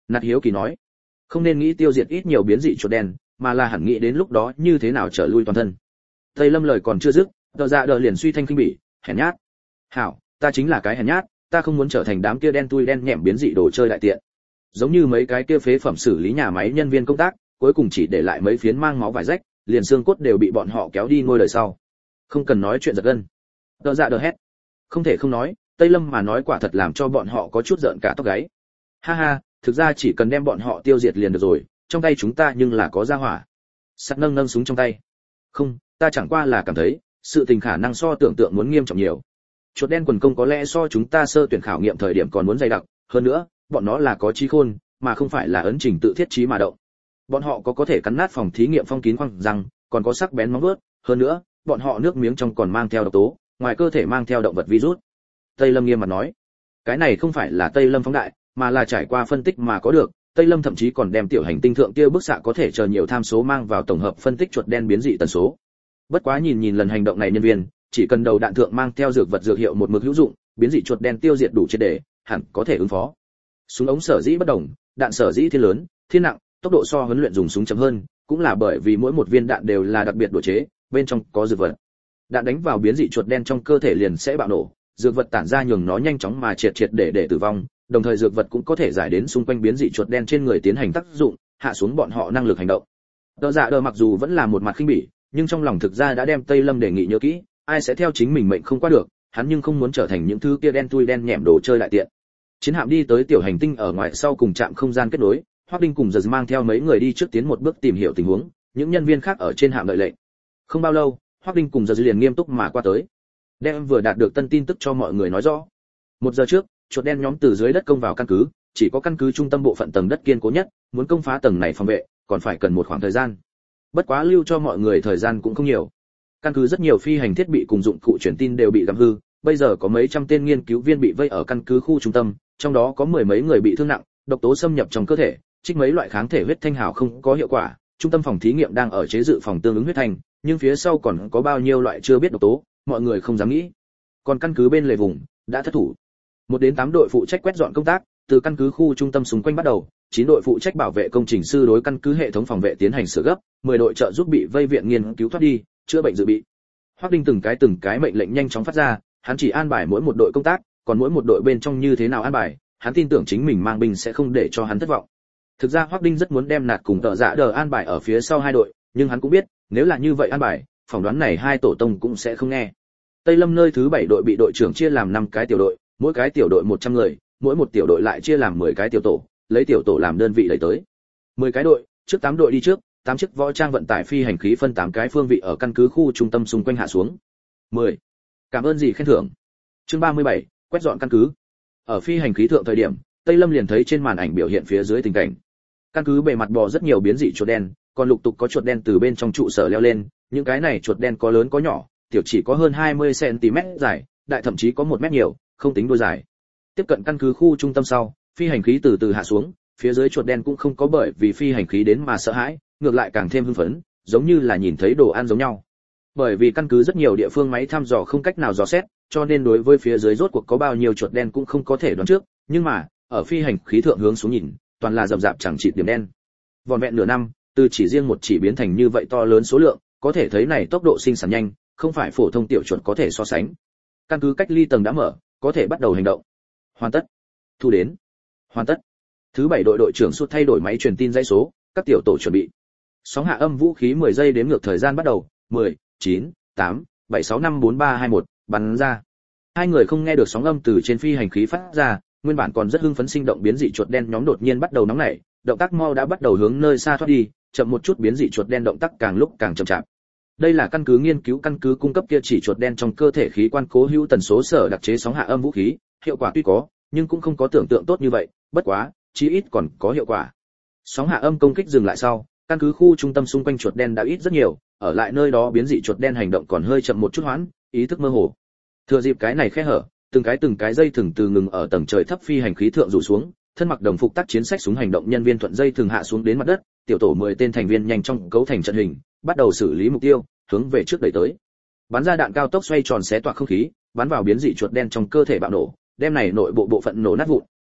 Nạt hiếu kỳ nói, không nên nghĩ tiêu diệt ít nhiều biến dị chuột đen, mà là hẳn nghĩ đến lúc đó như thế nào trở lui toàn thân. Tây Lâm lời còn chưa dứt, Tờ Dạ Đờ liền suy thanh kinh bỉ, hèn nhát. Hảo, ta chính là cái hèn nhát, ta không muốn trở thành đám kia đen tui đen nhẹm biến dị đồ chơi đại tiện. Giống như mấy cái kia phế phẩm xử lý nhà máy nhân viên công tác, cuối cùng chỉ để lại mấy phiến mang máu vải rách, liền xương cốt đều bị bọn họ kéo đi ngôi đời sau. Không cần nói chuyện giật gân. Tờ Dạ Đờ hét. Không thể không nói, Tây Lâm mà nói quả thật làm cho bọn họ có chút giận cả tóc gáy. Ha ha, thực ra chỉ cần đem bọn họ tiêu diệt liền được rồi, trong tay chúng ta nhưng là có gia hỏa. Sắt nâng nâng súng trong tay. Không, ta chẳng qua là cảm thấy, sự tình khả năng so tưởng tượng muốn nghiêm trọng nhiều. Chuột đen quần công có lẽ so chúng ta sơ tuyển khảo nghiệm thời điểm còn muốn dày đặc, hơn nữa, bọn nó là có trí khôn, mà không phải là ấn trình tự thiết trí mà động. Bọn họ có có thể cắn nát phòng thí nghiệm phong kín khoang răng, còn có sắc bén móng vuốt, hơn nữa, bọn họ nước miếng trong còn mang theo độc tố, ngoài cơ thể mang theo động vật virus. Tây Lâm nghiêm mặt nói, cái này không phải là Tây Lâm phóng đại, mà là trải qua phân tích mà có được. Tây Lâm thậm chí còn đem tiểu hành tinh thượng kia bức xạ có thể chờ nhiều tham số mang vào tổng hợp phân tích chuột đen biến dị tần số. Bất quá nhìn nhìn lần hành động này nhân viên, chỉ cần đầu đạn thượng mang theo dược vật dược hiệu một mực hữu dụng, biến dị chuột đen tiêu diệt đủ triệt để, hẳn có thể ứng phó. Súng ống sở dĩ bất đồng, đạn sở dĩ thiên lớn, thiên nặng, tốc độ so huấn luyện dùng súng chậm hơn, cũng là bởi vì mỗi một viên đạn đều là đặc biệt độ chế, bên trong có dược vật. Đạn đánh vào biến dị chuột đen trong cơ thể liền sẽ bạo nổ, dược vật tản ra nhường nó nhanh chóng mà triệt triệt để để tử vong, đồng thời dược vật cũng có thể giải đến xung quanh biến dị chuột đen trên người tiến hành tác dụng, hạ xuống bọn họ năng lực hành động. Tờ Dạ Đờ mặc dù vẫn là một mặt khinh bỉ, nhưng trong lòng thực ra đã đem Tây Lâm đề nghị nhớ kỹ, ai sẽ theo chính mình mệnh không qua được, hắn nhưng không muốn trở thành những thứ kia đen tui đen nhẹm đồ chơi đại tiện. Chiến hạm đi tới tiểu hành tinh ở ngoài sau cùng trạm không gian kết nối, Hoắc Đinh cùng Giật mang theo mấy người đi trước tiến một bước tìm hiểu tình huống, những nhân viên khác ở trên hạm đợi lệnh. Không bao lâu, Hoắc Đinh cùng Giật liền nghiêm túc mà qua tới, đem vừa đạt được tân tin tức cho mọi người nói rõ. Một giờ trước, chuột đen nhóm từ dưới đất công vào căn cứ, chỉ có căn cứ trung tâm bộ phận tầng đất kiên cố nhất, muốn công phá tầng này phòng vệ, còn phải cần một khoảng thời gian. Bất quá lưu cho mọi người thời gian cũng không nhiều. Căn cứ rất nhiều phi hành thiết bị cùng dụng cụ truyền tin đều bị gặm hư, bây giờ có mấy trăm tên nghiên cứu viên bị vây ở căn cứ khu trung tâm, trong đó có mười mấy người bị thương nặng, độc tố xâm nhập trong cơ thể, trích mấy loại kháng thể huyết thanh hào không có hiệu quả, trung tâm phòng thí nghiệm đang ở chế dự phòng tương ứng huyết thanh, nhưng phía sau còn có bao nhiêu loại chưa biết độc tố, mọi người không dám nghĩ. Còn căn cứ bên lề vùng đã thất thủ. Một đến tám đội phụ trách quét dọn công tác, từ căn cứ khu trung tâm xung quanh bắt đầu, chín đội phụ trách bảo vệ công trình sư đối căn cứ hệ thống phòng vệ tiến hành sửa gấp, mười đội trợ giúp bị vây viện nghiên cứu thoát đi, chữa bệnh dự bị. Hoắc Đinh từng cái từng cái mệnh lệnh nhanh chóng phát ra, hắn chỉ an bài mỗi một đội công tác, còn mỗi một đội bên trong như thế nào an bài, hắn tin tưởng chính mình mang binh sẽ không để cho hắn thất vọng. Thực ra Hoắc Đinh rất muốn đem Nạt cùng Tợ Dạ Đờ an bài ở phía sau hai đội, nhưng hắn cũng biết, nếu là như vậy an bài, phỏng đoán này hai tổ tông cũng sẽ không nghe. Tây Lâm nơi thứ bảy đội bị đội trưởng chia làm năm cái tiểu đội, mỗi cái tiểu đội một trăm người, mỗi một tiểu đội lại chia làm mười cái tiểu tổ, lấy tiểu tổ làm đơn vị lấy tới. mười cái đội, trước tám đội đi trước, tám chiếc võ trang vận tải phi hành khí phân tám cái phương vị ở căn cứ khu trung tâm xung quanh hạ xuống. mười. Cảm ơn gì khen thưởng. Chương ba mươi bảy, quét dọn căn cứ. Ở phi hành khí thượng thời điểm, Tây Lâm liền thấy trên màn ảnh biểu hiện phía dưới tình cảnh. Căn cứ bề mặt bò rất nhiều biến dị chuột đen, còn lục tục có chuột đen từ bên trong trụ sở leo lên, những cái này chuột đen có lớn có nhỏ, tiểu chỉ có hơn hai mươi xăng ti mét dài, đại thậm chí có một mét nhiều, không tính đôi dài. Tiếp cận căn cứ khu trung tâm sau, phi hành khí từ từ hạ xuống, phía dưới chuột đen cũng không có bởi vì phi hành khí đến mà sợ hãi, ngược lại càng thêm hưng phấn, giống như là nhìn thấy đồ ăn giống nhau. Bởi vì căn cứ rất nhiều địa phương máy thăm dò không cách nào dò xét, cho nên đối với phía dưới rốt cuộc có bao nhiêu chuột đen cũng không có thể đoán trước, nhưng mà, ở phi hành khí thượng hướng xuống nhìn, toàn là rậm rạp chẳng chịt điểm đen. Vòn vẹn nửa năm, từ chỉ riêng một chỉ biến thành như vậy to lớn số lượng, có thể thấy này tốc độ sinh sản nhanh, không phải phổ thông tiểu chuột có thể so sánh. Căn cứ cách ly tầng đã mở, có thể bắt đầu hành động. Hoàn tất. Thu đến. Hoàn tất. Thứ bảy đội đội trưởng suốt thay đổi máy truyền tin dãy số, các tiểu tổ chuẩn bị. Sóng hạ âm vũ khí mười giây đếm ngược thời gian bắt đầu, mười, chín, tám, bảy sáu năm bốn ba hai một, bắn ra. Hai người không nghe được sóng âm từ trên phi hành khí phát ra, nguyên bản còn rất hưng phấn sinh động biến dị chuột đen nhóm đột nhiên bắt đầu nóng nảy, động tác mau đã bắt đầu hướng nơi xa thoát đi, chậm một chút biến dị chuột đen động tác càng lúc càng chậm chạp. Đây là căn cứ nghiên cứu căn cứ cung cấp kia chỉ chuột đen trong cơ thể khí quan cố hữu tần số sở đặc chế sóng hạ âm vũ khí, hiệu quả tuy có, nhưng cũng không có tưởng tượng tốt như vậy, bất quá, chí ít còn có hiệu quả. Sóng hạ âm công kích dừng lại sau, căn cứ khu trung tâm xung quanh chuột đen đã ít rất nhiều, ở lại nơi đó biến dị chuột đen hành động còn hơi chậm một chút hoãn, ý thức mơ hồ. Thừa dịp cái này khe hở, từng cái từng cái dây thừng từ ngừng ở tầng trời thấp phi hành khí thượng rủ xuống, thân mặc đồng phục tác chiến sách súng hành động nhân viên thuận dây thường hạ xuống đến mặt đất, tiểu tổ mười tên thành viên nhanh chóng cấu thành trận hình, bắt đầu xử lý mục tiêu, hướng về trước đẩy tới. Bắn ra đạn cao tốc xoay tròn xé toạc không khí, bắn vào biến dị chuột đen trong cơ thể bạo nổ, đem này nội bộ bộ phận nổ nát vụn,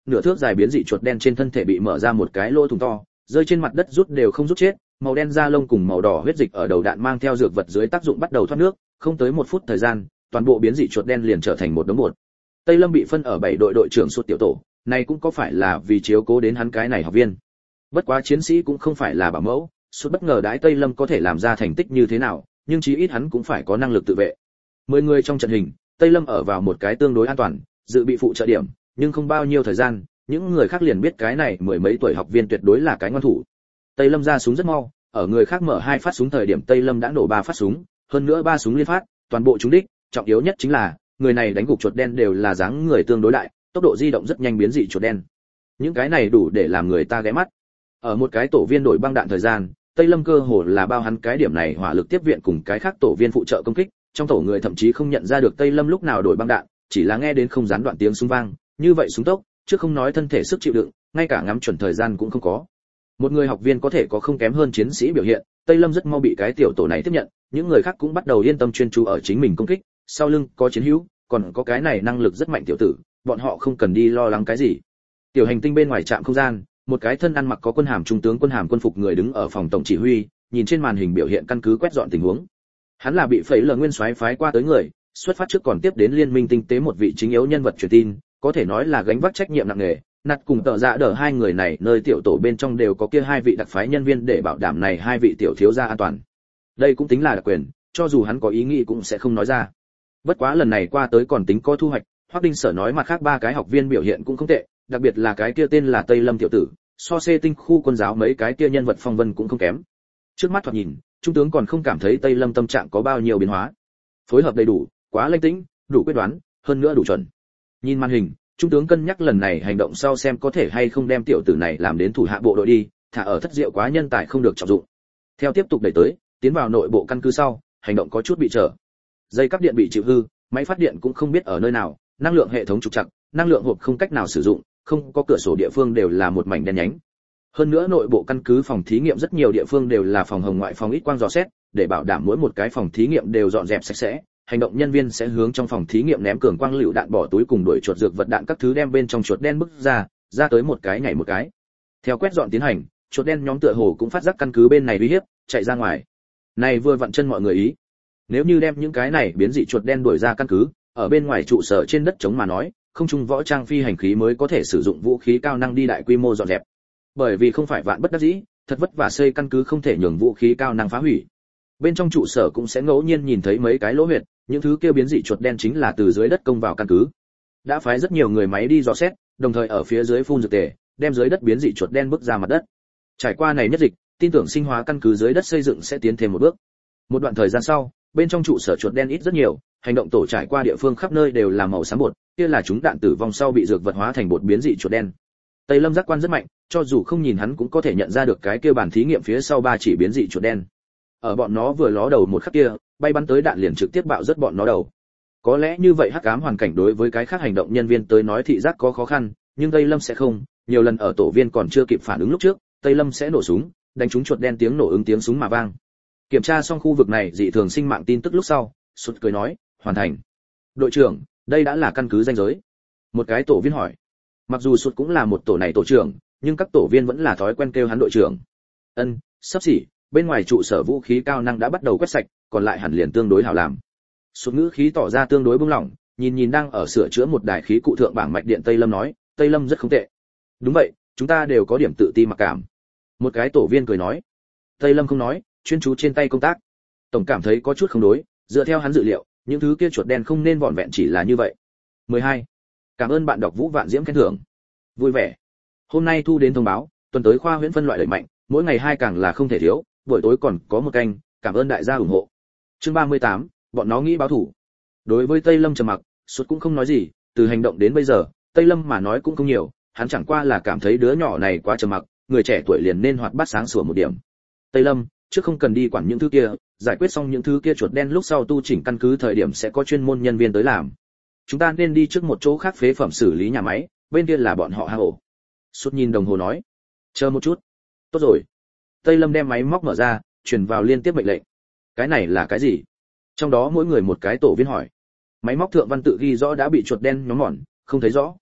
nửa thước dài biến dị chuột đen trên thân thể bị mở ra một cái lỗ thủng to, rơi trên mặt đất rút đều không rút chết, màu đen da lông cùng màu đỏ huyết dịch ở đầu đạn mang theo dược vật dưới tác dụng bắt đầu thoát nước, không tới một phút thời gian, toàn bộ biến dị chuột đen liền trở thành một đống bột. Tây Lâm bị phân ở bảy đội đội trưởng suốt tiểu tổ, này cũng có phải là vì chiếu cố đến hắn cái này học viên. Bất quá chiến sĩ cũng không phải là bảo mẫu, suốt bất ngờ đãi Tây Lâm có thể làm ra thành tích như thế nào, nhưng chí ít hắn cũng phải có năng lực tự vệ. Mười người trong trận hình, Tây Lâm ở vào một cái tương đối an toàn, dự bị phụ trợ điểm, nhưng không bao nhiêu thời gian, những người khác liền biết cái này mười mấy tuổi học viên tuyệt đối là cái ngoan thủ. Tây Lâm ra súng rất mau, ở người khác mở hai phát súng thời điểm Tây Lâm đã nổ ba phát súng, hơn nữa ba súng liên phát, toàn bộ trúng đích, trọng yếu nhất chính là, người này đánh gục chuột đen đều là dáng người tương đối đại, tốc độ di động rất nhanh biến dị chuột đen. Những cái này đủ để làm người ta ghé mắt. Ở một cái tổ viên đổi băng đạn thời gian, Tây Lâm cơ hồ là bao hắn cái điểm này hỏa lực tiếp viện cùng cái khác tổ viên phụ trợ công kích, trong tổ người thậm chí không nhận ra được Tây Lâm lúc nào đổi băng đạn, chỉ là nghe đến không gián đoạn tiếng súng vang, như vậy súng tốc, chứ không nói thân thể sức chịu đựng, ngay cả ngắm chuẩn thời gian cũng không có. Một người học viên có thể có không kém hơn chiến sĩ biểu hiện, Tây Lâm rất mau bị cái tiểu tổ này tiếp nhận, những người khác cũng bắt đầu yên tâm chuyên chú ở chính mình công kích, sau lưng có chiến hữu, còn có cái này năng lực rất mạnh tiểu tử, bọn họ không cần đi lo lắng cái gì. Tiểu hành tinh bên ngoài trạm không gian, một cái thân ăn mặc có quân hàm trung tướng quân hàm quân phục người đứng ở phòng tổng chỉ huy, nhìn trên màn hình biểu hiện căn cứ quét dọn tình huống. Hắn là bị Phẩy Lờ Nguyên soái phái qua tới người, xuất phát trước còn tiếp đến liên minh tinh tế một vị chính yếu nhân vật truyền tin, có thể nói là gánh vác trách nhiệm nặng nề. Nạt cùng Tợ Dạ Đờ hai người này nơi tiểu tổ bên trong đều có kia hai vị đặc phái nhân viên để bảo đảm này hai vị tiểu thiếu gia an toàn. Đây cũng tính là đặc quyền, cho dù hắn có ý nghĩ cũng sẽ không nói ra. Bất quá lần này qua tới còn tính có thu hoạch, Hoắc Đinh Sở nói mặt khác ba cái học viên biểu hiện cũng không tệ, đặc biệt là cái kia tên là Tây Lâm tiểu tử, so xê tinh khu quân giáo mấy cái kia nhân vật phong vân cũng không kém. Trước mắt thoạt nhìn, trung tướng còn không cảm thấy Tây Lâm tâm trạng có bao nhiêu biến hóa. Phối hợp đầy đủ, quá linh tĩnh, đủ quyết đoán, hơn nữa đủ chuẩn. Nhìn màn hình, trung tướng cân nhắc lần này hành động sau xem có thể hay không đem tiểu tử này làm đến thủ hạ bộ đội đi, thả ở thất diệu quá nhân tài không được trọng dụng. Theo tiếp tục đẩy tới, tiến vào nội bộ căn cứ sau, hành động có chút bị trở. Dây cáp điện bị chịu hư, máy phát điện cũng không biết ở nơi nào, năng lượng hệ thống trục trặc, năng lượng hộp không cách nào sử dụng, không có cửa sổ địa phương đều là một mảnh đen nhánh. Hơn nữa nội bộ căn cứ phòng thí nghiệm rất nhiều địa phương đều là phòng hồng ngoại phòng ít quang dò xét, để bảo đảm mỗi một cái phòng thí nghiệm đều dọn dẹp sạch sẽ. Hành động nhân viên sẽ hướng trong phòng thí nghiệm ném cường quang lựu đạn bỏ túi cùng đuổi chuột dược vật đạn các thứ đem bên trong chuột đen bức ra, ra tới một cái nhảy một cái. Theo quét dọn tiến hành, chuột đen nhóm tựa hồ cũng phát giác căn cứ bên này uy hiếp, chạy ra ngoài. Này vừa vặn chân mọi người ý. Nếu như đem những cái này biến dị chuột đen đuổi ra căn cứ, ở bên ngoài trụ sở trên đất trống mà nói, không trung võ trang phi hành khí mới có thể sử dụng vũ khí cao năng đi đại quy mô dọn dẹp. Bởi vì không phải vạn bất đắc dĩ, thật vất vả xây căn cứ không thể nhường vũ khí cao năng phá hủy. Bên trong trụ sở cũng sẽ ngẫu nhiên nhìn thấy mấy cái lỗ huyệt, những thứ kia biến dị chuột đen chính là từ dưới đất công vào căn cứ. Đã phái rất nhiều người máy đi dò xét, đồng thời ở phía dưới phun dược tề, đem dưới đất biến dị chuột đen bước ra mặt đất. Trải qua này nhất dịch, tin tưởng sinh hóa căn cứ dưới đất xây dựng sẽ tiến thêm một bước. Một đoạn thời gian sau, bên trong trụ sở chuột đen ít rất nhiều, hành động tổ trải qua địa phương khắp nơi đều là màu xám bột, kia là chúng đạn tử vong sau bị dược vật hóa thành bột biến dị chuột đen. Tây Lâm giác quan rất mạnh, cho dù không nhìn hắn cũng có thể nhận ra được cái kia bàn thí nghiệm phía sau ba chỉ biến dị chuột đen. Ở bọn nó vừa ló đầu một khắc kia, bay bắn tới đạn liền trực tiếp bạo rất bọn nó đầu. Có lẽ như vậy hắc ám hoàn cảnh đối với cái khác hành động nhân viên tới nói thị giác có khó khăn, nhưng Tây Lâm sẽ không, nhiều lần ở tổ viên còn chưa kịp phản ứng lúc trước, Tây Lâm sẽ nổ súng, đánh trúng chuột đen tiếng nổ ứng tiếng súng mà vang. Kiểm tra xong khu vực này dị thường sinh mạng tin tức lúc sau, Sút cười nói, hoàn thành. Đội trưởng, đây đã là căn cứ danh giới. Một cái tổ viên hỏi. Mặc dù Sút cũng là một tổ này tổ trưởng, nhưng các tổ viên vẫn là thói quen kêu hắn đội trưởng. Ân, sắp xỉ, bên ngoài trụ sở vũ khí cao năng đã bắt đầu quét sạch, còn lại hẳn liền tương đối hảo làm. Sút ngữ khí tỏ ra tương đối bướng lỏng, nhìn nhìn đang ở sửa chữa một đài khí cụ thượng bảng mạch điện Tây Lâm nói, Tây Lâm rất không tệ. Đúng vậy, chúng ta đều có điểm tự ti mặc cảm. Một cái tổ viên cười nói. Tây Lâm không nói, chuyên chú trên tay công tác. Tổng cảm thấy có chút không đối, dựa theo hắn dự liệu, những thứ kia chuột đen không nên vỏn vẹn chỉ là như vậy. mười hai. Cảm ơn bạn đọc Vũ Vạn Diễm khen thưởng. Vui vẻ. Hôm nay thu đến thông báo, tuần tới khoa huyễn phân loại đẩy mạnh, mỗi ngày hai càng là không thể thiếu, buổi tối còn có một canh, cảm ơn đại gia ủng hộ. Chương ba mươi tám, bọn nó nghĩ báo thủ. Đối với Tây Lâm trầm mặc, Sút cũng không nói gì, từ hành động đến bây giờ, Tây Lâm mà nói cũng không nhiều, hắn chẳng qua là cảm thấy đứa nhỏ này quá trầm mặc, người trẻ tuổi liền nên hoạt bát sáng sủa một điểm. Tây Lâm, trước không cần đi quản những thứ kia, giải quyết xong những thứ kia chuột đen lúc sau tu chỉnh căn cứ thời điểm sẽ có chuyên môn nhân viên tới làm. Chúng ta nên đi trước một chỗ khác phế phẩm xử lý nhà máy, bên kia là bọn họ hang ổ. Sút nhìn đồng hồ nói, chờ một chút. Tốt rồi. Tây Lâm đem máy móc mở ra, truyền vào liên tiếp mệnh lệnh. Cái này là cái gì? Trong đó mỗi người một cái tổ viên hỏi. Máy móc thượng văn tự ghi rõ đã bị chuột đen nhóm mòn, không thấy rõ.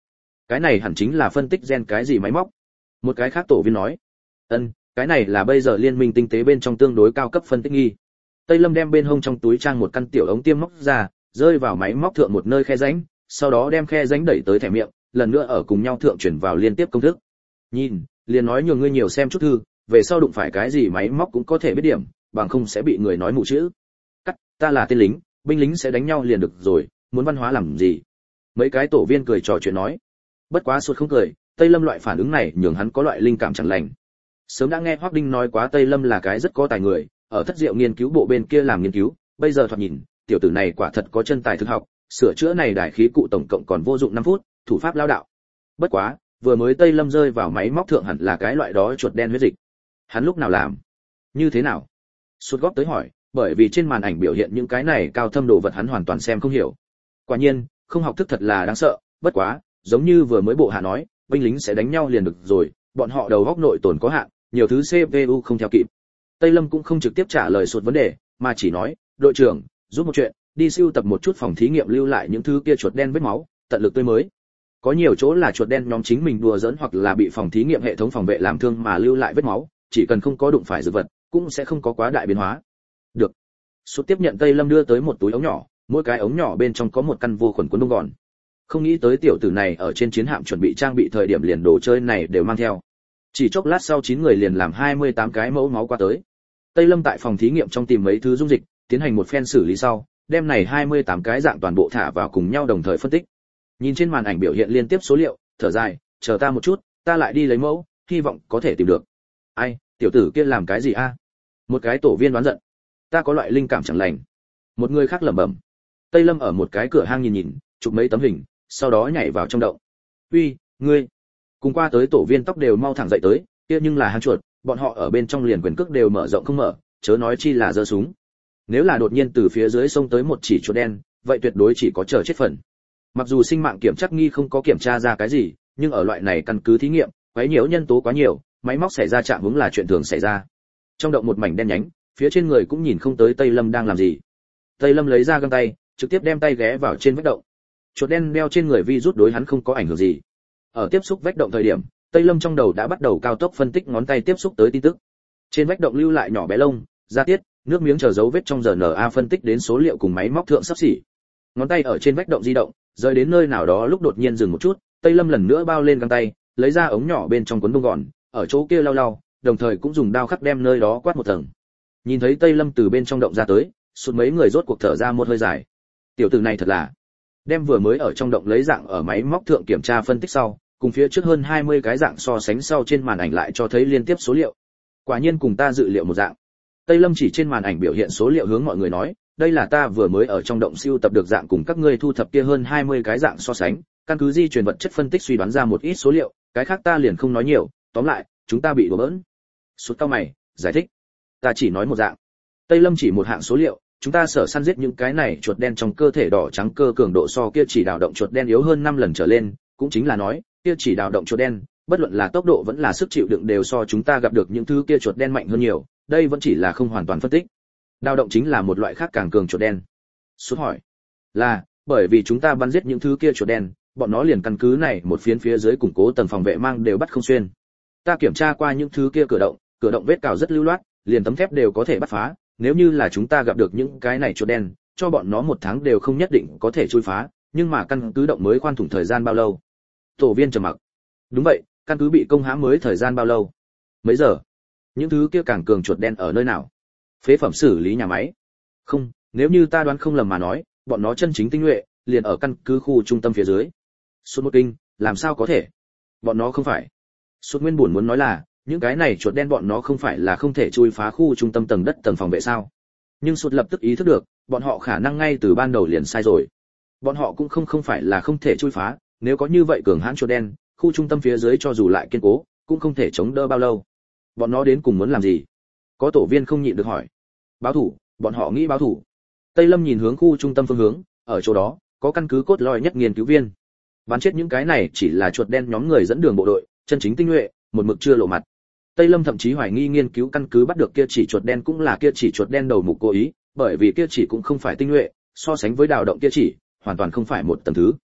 Cái này hẳn chính là phân tích gen cái gì máy móc. Một cái khác tổ viên nói, ân, cái này là bây giờ liên minh tinh tế bên trong tương đối cao cấp phân tích nghi. Tây Lâm đem bên hông trong túi trang một căn tiểu ống tiêm móc ra, rơi vào máy móc thượng một nơi khe rãnh, sau đó đem khe rãnh đẩy tới thẻ miệng, lần nữa ở cùng nhau thượng chuyển vào liên tiếp công thức. Nhìn, liền nói nhường ngươi nhiều xem chút thư, về sau đụng phải cái gì máy móc cũng có thể biết điểm, bằng không sẽ bị người nói mù chữ. Cắt, ta là tên lính, binh lính sẽ đánh nhau liền được rồi, muốn văn hóa làm gì? Mấy cái tổ viên cười trò chuyện nói. Bất quá suốt không cười, Tây Lâm loại phản ứng này nhường hắn có loại linh cảm chẳng lành. Sớm đã nghe Hoắc Đinh nói quá Tây Lâm là cái rất có tài người, ở thất diệu nghiên cứu bộ bên kia làm nghiên cứu, bây giờ thoạt nhìn, tiểu tử này quả thật có chân tài thực học, sửa chữa này đại khí cụ tổng cộng còn vô dụng năm phút, thủ pháp lao đạo. Bất quá, vừa mới Tây Lâm rơi vào máy móc thượng hẳn là cái loại đó chuột đen huyết dịch. Hắn lúc nào làm? Như thế nào? Sút góp tới hỏi, bởi vì trên màn ảnh biểu hiện những cái này cao thâm đồ vật hắn hoàn toàn xem không hiểu. Quả nhiên, không học thức thật là đáng sợ, bất quá, giống như vừa mới bộ hạ nói, binh lính sẽ đánh nhau liền được rồi, bọn họ đầu góc nội tồn có hạn, nhiều thứ xê pê u không theo kịp. Tây Lâm cũng không trực tiếp trả lời Sút vấn đề, mà chỉ nói, đội trưởng, giúp một chuyện, đi sưu tập một chút phòng thí nghiệm lưu lại những thứ kia chuột đen vết máu, tận lực tươi mới. Có nhiều chỗ là chuột đen nhóm chính mình đùa giỡn hoặc là bị phòng thí nghiệm hệ thống phòng vệ làm thương mà lưu lại vết máu, chỉ cần không có đụng phải dược vật, cũng sẽ không có quá đại biến hóa. Được. Sút tiếp nhận Tây Lâm đưa tới một túi ống nhỏ, mỗi cái ống nhỏ bên trong có một căn vô khuẩn cuốn đông gòn. Không nghĩ tới tiểu tử này ở trên chiến hạm chuẩn bị trang bị thời điểm liền đồ chơi này đều mang theo. Chỉ chốc lát sau chín người liền làm hai mươi tám cái mẫu máu qua tới. Tây Lâm tại phòng thí nghiệm trong tìm mấy thứ dung dịch, tiến hành một phen xử lý sau, đem này hai mươi tám cái dạng toàn bộ thả vào cùng nhau đồng thời phân tích. Nhìn trên màn ảnh biểu hiện liên tiếp số liệu, thở dài, chờ ta một chút, ta lại đi lấy mẫu, hy vọng có thể tìm được. Ai, tiểu tử kia làm cái gì a? Một cái tổ viên đoán giận. Ta có loại linh cảm chẳng lành. Một người khác lẩm bẩm. Tây Lâm ở một cái cửa hang nhìn nhìn, chụp mấy tấm hình, sau đó nhảy vào trong động. Uy, ngươi. Cùng qua tới tổ viên tóc đều mau thẳng dậy tới, kia nhưng là hang chuột, bọn họ ở bên trong liền quyền cước đều mở rộng không mở, chớ nói chi là giơ súng. Nếu là đột nhiên từ phía dưới sông tới một chỉ chuột đen, vậy tuyệt đối chỉ có chờ chết phần. Mặc dù sinh mạng kiểm chắc nghi không có kiểm tra ra cái gì, nhưng ở loại này căn cứ thí nghiệm, quấy nhiễu nhân tố quá nhiều, máy móc xảy ra chạm hướng là chuyện thường xảy ra. Trong động một mảnh đen nhánh, phía trên người cũng nhìn không tới Tây Lâm đang làm gì. Tây Lâm lấy ra găng tay, trực tiếp đem tay ghé vào trên vách động. Chuột đen đeo trên người vi rút đối hắn không có ảnh hưởng gì. Ở tiếp xúc vách động thời điểm, Tây Lâm trong đầu đã bắt đầu cao tốc phân tích ngón tay tiếp xúc tới tin tức. Trên vách động lưu lại nhỏ bé lông, da tiết, nước miếng chờ dấu vết trong rờ en a phân tích đến số liệu cùng máy móc thượng sắp xỉ. Ngón tay ở trên vách động di động, rời đến nơi nào đó lúc đột nhiên dừng một chút, Tây Lâm lần nữa bao lên găng tay, lấy ra ống nhỏ bên trong cuốn bông gòn, ở chỗ kia lau lau, đồng thời cũng dùng dao khắc đem nơi đó quát một tầng. Nhìn thấy Tây Lâm từ bên trong động ra tới, Sút mấy người rốt cuộc thở ra một hơi dài. Tiểu tử này thật là, đem vừa mới ở trong động lấy dạng ở máy móc thượng kiểm tra phân tích sau, cùng phía trước hơn hai mươi cái dạng so sánh sau trên màn ảnh lại cho thấy liên tiếp số liệu. Quả nhiên cùng ta dự liệu một dạng. Tây Lâm chỉ trên màn ảnh biểu hiện số liệu hướng mọi người nói, đây là ta vừa mới ở trong động siêu tập được dạng cùng các ngươi thu thập kia hơn hai mươi cái dạng so sánh, căn cứ di truyền vật chất phân tích suy đoán ra một ít số liệu, cái khác ta liền không nói nhiều, tóm lại, chúng ta bị đùa bỡn. Sút cao mày, giải thích. Ta chỉ nói một dạng. Tây Lâm chỉ một hạng số liệu, chúng ta sở săn giết những cái này chuột đen trong cơ thể đỏ trắng cơ cường độ so kia chỉ đào động chuột đen yếu hơn năm lần trở lên, cũng chính là nói, kia chỉ đào động chuột đen, bất luận là tốc độ vẫn là sức chịu đựng đều so chúng ta gặp được những thứ kia chuột đen mạnh hơn nhiều, đây vẫn chỉ là không hoàn toàn phân tích. Đào động chính là một loại khác càng cường chuột đen. Sút hỏi, là bởi vì chúng ta bắn giết những thứ kia chuột đen, bọn nó liền căn cứ này một phiến phía dưới củng cố tầng phòng vệ mang đều bắt không xuyên. Ta kiểm tra qua những thứ kia cửa động, cửa động vết cào rất lưu loát, liền tấm thép đều có thể bắt phá, nếu như là chúng ta gặp được những cái này chuột đen, cho bọn nó một tháng đều không nhất định có thể chui phá, nhưng mà căn cứ động mới khoan thủng thời gian bao lâu? Tổ viên trầm mặc. Đúng vậy, căn cứ bị công hãm mới thời gian bao lâu? Mấy giờ? Những thứ kia càng cường chuột đen ở nơi nào? Phế phẩm xử lý nhà máy? Không, nếu như ta đoán không lầm mà nói, bọn nó chân chính tinh nhuệ, liền ở căn cứ khu trung tâm phía dưới. Sút một kinh, làm sao có thể? Bọn nó không phải. Sút nguyên buồn muốn nói là, những cái này chuột đen bọn nó không phải là không thể chui phá khu trung tâm tầng đất tầng phòng vệ sao? Nhưng Sút lập tức ý thức được, bọn họ khả năng ngay từ ban đầu liền sai rồi. Bọn họ cũng không không phải là không thể chui phá, nếu có như vậy cường hãn chuột đen, khu trung tâm phía dưới cho dù lại kiên cố, cũng không thể chống đỡ bao lâu. Bọn nó đến cùng muốn làm gì? Có tổ viên không nhịn được hỏi. Báo thủ, bọn họ nghĩ báo thủ. Tây Lâm nhìn hướng khu trung tâm phương hướng, ở chỗ đó có căn cứ cốt lõi nhất nghiên cứu viên. Bắn chết những cái này chỉ là chuột đen nhóm người dẫn đường bộ đội, chân chính tinh nhuệ, một mực chưa lộ mặt. Tây Lâm thậm chí hoài nghi nghiên cứu căn cứ bắt được kia chỉ chuột đen cũng là kia chỉ chuột đen đầu mục cố ý, bởi vì kia chỉ cũng không phải tinh nhuệ, so sánh với đào động kia chỉ, hoàn toàn không phải một tầng thứ.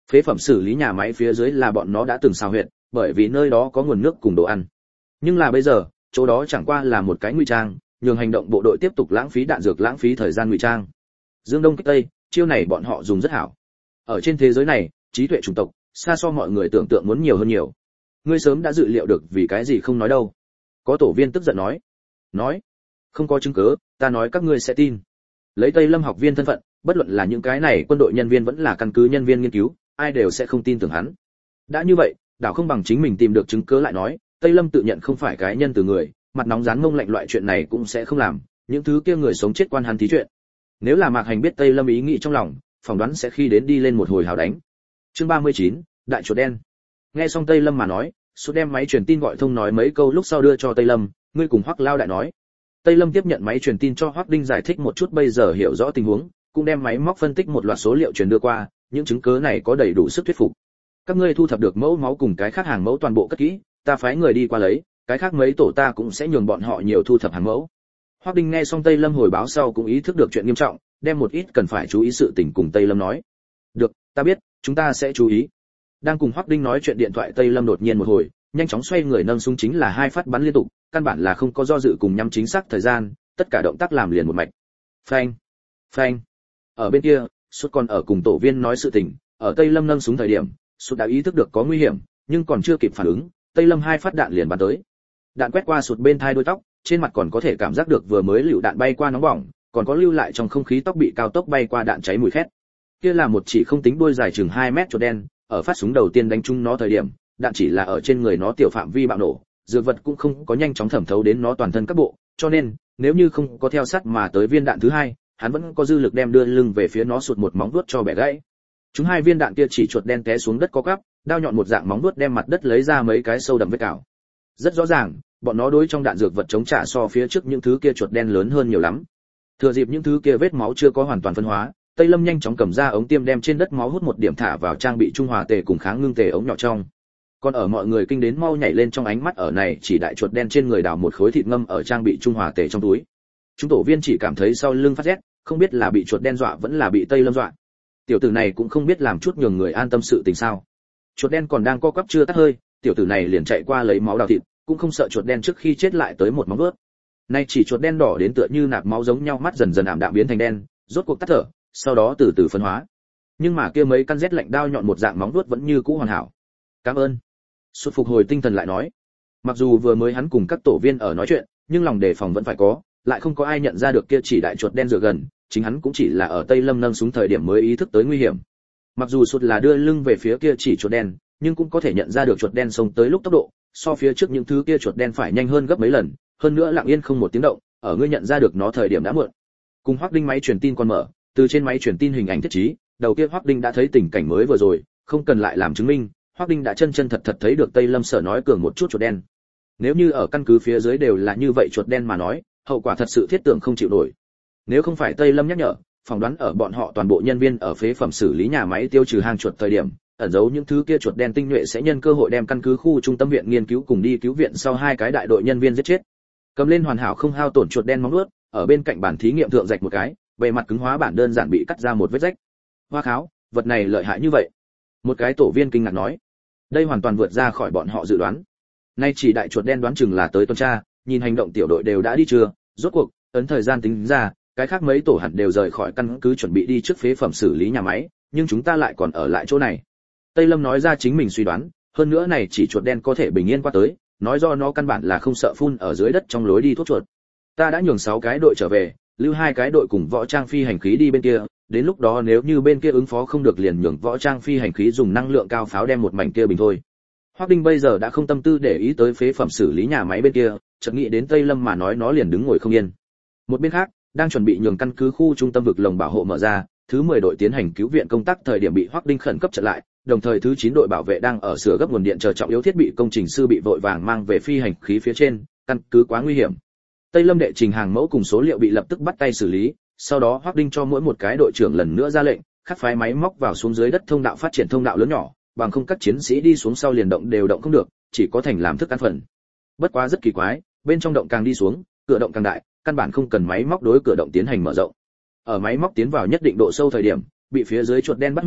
Phế phẩm xử lý nhà máy phía dưới là bọn nó đã từng xào huyệt, bởi vì nơi đó có nguồn nước cùng đồ ăn. Nhưng là bây giờ, chỗ đó chẳng qua là một cái ngụy trang, nhường hành động bộ đội tiếp tục lãng phí đạn dược, lãng phí thời gian ngụy trang. Dương Đông kích Tây, chiêu này bọn họ dùng rất hảo. Ở trên thế giới này, trí tuệ chủng tộc xa so mọi người tưởng tượng muốn nhiều hơn nhiều. Ngươi sớm đã dự liệu được, vì cái gì không nói đâu? Có tổ viên tức giận nói. Nói, không có chứng cứ, ta nói các ngươi sẽ tin. Lấy Tây Lâm học viên thân phận, bất luận là những cái này quân đội nhân viên vẫn là căn cứ nhân viên nghiên cứu, ai đều sẽ không tin tưởng hắn. Đã như vậy, đảo không bằng chính mình tìm được chứng cứ lại nói, Tây Lâm tự nhận không phải cái nhân từ người, mặt nóng rán mông lạnh loại chuyện này cũng sẽ không làm, những thứ kia người sống chết quan hắn tí chuyện. Nếu là Mạc Hành biết Tây Lâm ý nghĩ trong lòng, phỏng đoán sẽ khi đến đi lên một hồi hào đánh. Chương ba mươi chín, đại chuột đen. Nghe xong Tây Lâm mà nói, Sút đem máy truyền tin gọi thông nói mấy câu lúc sau đưa cho Tây Lâm, ngươi cùng Hoắc Lao đại nói. Tây Lâm tiếp nhận máy truyền tin cho Hoắc Đinh giải thích một chút bây giờ hiểu rõ tình huống, cũng đem máy móc phân tích một loạt số liệu truyền đưa qua, những chứng cứ này có đầy đủ sức thuyết phục. Các ngươi thu thập được mẫu máu cùng cái khác hàng mẫu toàn bộ cất kỹ, ta phái người đi qua lấy, cái khác mấy tổ ta cũng sẽ nhường bọn họ nhiều thu thập hàng mẫu. Hoắc Đinh nghe xong Tây Lâm hồi báo sau cũng ý thức được chuyện nghiêm trọng, đem một ít cần phải chú ý sự tình cùng Tây Lâm nói. Được, ta biết, chúng ta sẽ chú ý. Đang cùng Hoắc Đinh nói chuyện điện thoại, Tây Lâm đột nhiên một hồi, nhanh chóng xoay người nâng súng, chính là hai phát bắn liên tục, căn bản là không có do dự cùng nhắm chính xác thời gian, tất cả động tác làm liền một mạch. Phanh, phanh. Ở bên kia, Sút còn ở cùng tổ viên nói sự tình, ở Tây Lâm nâng súng thời điểm, Sút đã ý thức được có nguy hiểm, nhưng còn chưa kịp phản ứng, Tây Lâm hai phát đạn liền bắn tới. Đạn quét qua Sút bên thai đuôi tóc, trên mặt còn có thể cảm giác được vừa mới lựu đạn bay qua nóng bỏng, còn có lưu lại trong không khí tóc bị cao tốc bay qua đạn cháy mùi khét. Kia là một chỉ không tính đuôi dài chừng hai mét chuột đen, ở phát súng đầu tiên đánh trúng nó thời điểm, đạn chỉ là ở trên người nó tiểu phạm vi bạo nổ, dược vật cũng không có nhanh chóng thẩm thấu đến nó toàn thân các bộ, cho nên nếu như không có theo sát mà tới viên đạn thứ hai, hắn vẫn có dư lực đem đưa lưng về phía nó, sụt một móng vuốt cho bẻ gãy. Chúng hai viên đạn kia chỉ chuột đen té xuống đất có cắp, đao nhọn một dạng móng vuốt đem mặt đất lấy ra mấy cái sâu đậm vết cào. Rất rõ ràng, bọn nó đối trong đạn dược vật chống trả so phía trước những thứ kia chuột đen lớn hơn nhiều lắm. Thừa dịp những thứ kia vết máu chưa có hoàn toàn phân hóa, Tây Lâm nhanh chóng cầm ra ống tiêm đem trên đất máu hút một điểm thả vào trang bị trung hòa tề cùng kháng ngưng tề ống nhỏ trong. Còn ở mọi người kinh đến mau nhảy lên trong ánh mắt ở này chỉ đại chuột đen trên người đào một khối thịt ngâm ở trang bị trung hòa tề trong túi. Chúng tổ viên chỉ cảm thấy sau lưng phát rét, không biết là bị chuột đen dọa vẫn là bị Tây Lâm dọa. Tiểu tử này cũng không biết làm chút nhường người an tâm sự tình sao. Chuột đen còn đang co quắp chưa tắt hơi, tiểu tử này liền chạy qua lấy máu đào thịt, cũng không sợ chuột đen trước khi chết lại tới một móng vuốt. Nay chỉ chuột đen đỏ đến tựa như nạp máu giống nhau, mắt dần dần ảm đạm biến thành đen, rốt cuộc tắt thở, sau đó từ từ phân hóa. Nhưng mà kia mấy căn rét lạnh đao nhọn một dạng móng vuốt vẫn như cũ hoàn hảo. Cảm ơn. Sút phục hồi tinh thần lại nói, mặc dù vừa mới hắn cùng các tổ viên ở nói chuyện, nhưng lòng đề phòng vẫn phải có, lại không có ai nhận ra được kia chỉ đại chuột đen dựa gần, chính hắn cũng chỉ là ở Tây Lâm nâng súng thời điểm mới ý thức tới nguy hiểm. Mặc dù Sút là đưa lưng về phía kia chỉ chuột đen, nhưng cũng có thể nhận ra được chuột đen xông tới lúc tốc độ so phía trước những thứ kia chuột đen phải nhanh hơn gấp mấy lần, hơn nữa lặng yên không một tiếng động, ở ngươi nhận ra được nó thời điểm đã muộn. Cùng Hoắc Đinh máy truyền tin còn mở, từ trên máy truyền tin hình ảnh thiết trí, đầu kia Hoắc Đinh đã thấy tình cảnh mới vừa rồi, không cần lại làm chứng minh, Hoắc Đinh đã chân chân thật thật thấy được Tây Lâm sở nói cường một chút chuột đen. Nếu như ở căn cứ phía dưới đều là như vậy chuột đen mà nói, hậu quả thật sự thiết tưởng không chịu nổi. Nếu không phải Tây Lâm nhắc nhở, phỏng đoán ở bọn họ toàn bộ nhân viên ở phế phẩm xử lý nhà máy tiêu trừ hang chuột thời điểm, ẩn giấu những thứ kia chuột đen tinh nhuệ sẽ nhân cơ hội đem căn cứ khu trung tâm viện nghiên cứu cùng đi cứu viện sau hai cái đại đội nhân viên giết chết. Cầm lên hoàn hảo không hao tổn chuột đen móng vuốt, ở bên cạnh bản thí nghiệm thượng rạch một cái, bề mặt cứng hóa bản đơn giản bị cắt ra một vết rách. Hoa kháo, vật này lợi hại như vậy. Một cái tổ viên kinh ngạc nói, đây hoàn toàn vượt ra khỏi bọn họ dự đoán. Nay chỉ đại chuột đen đoán chừng là tới tuần tra, nhìn hành động tiểu đội đều đã đi chưa, rốt cuộc ấn thời gian tính ra, cái khác mấy tổ hẳn đều rời khỏi căn cứ chuẩn bị đi trước phế phẩm xử lý nhà máy, nhưng chúng ta lại còn ở lại chỗ này. Tây Lâm nói ra chính mình suy đoán, hơn nữa này chỉ chuột đen có thể bình yên qua tới, nói do nó căn bản là không sợ phun ở dưới đất trong lối đi thuốc chuột. Ta đã nhường sáu cái đội trở về, lưu hai cái đội cùng võ trang phi hành khí đi bên kia, đến lúc đó nếu như bên kia ứng phó không được liền nhường võ trang phi hành khí dùng năng lượng cao pháo đem một mảnh kia bình thôi. Hoắc Đinh bây giờ đã không tâm tư để ý tới phế phẩm xử lý nhà máy bên kia, chợt nghĩ đến Tây Lâm mà nói nó liền đứng ngồi không yên. Một bên khác, đang chuẩn bị nhường căn cứ khu trung tâm vực lồng bảo hộ mở ra, thứ mười đội tiến hành cứu viện công tác thời điểm bị Hoắc Đinh khẩn cấp chặn lại, đồng thời thứ chín đội bảo vệ đang ở sửa gấp nguồn điện chờ trọng yếu thiết bị công trình sư bị vội vàng mang về phi hành khí phía trên, căn cứ quá nguy hiểm. Tây Lâm đệ trình hàng mẫu cùng số liệu bị lập tức bắt tay xử lý, sau đó Hoắc Đinh cho mỗi một cái đội trưởng lần nữa ra lệnh, khắc phái máy móc vào xuống dưới đất thông đạo phát triển thông đạo lớn nhỏ, bằng không các chiến sĩ đi xuống sau liền động đều động không được, chỉ có thành làm thức ăn phần. Bất quá rất kỳ quái, bên trong động càng đi xuống, cửa động càng đại, căn bản không cần máy móc đối cửa động tiến hành mở rộng. Ở máy móc tiến vào nhất định độ sâu thời điểm, bị phía dưới chuột đen bắt hủy,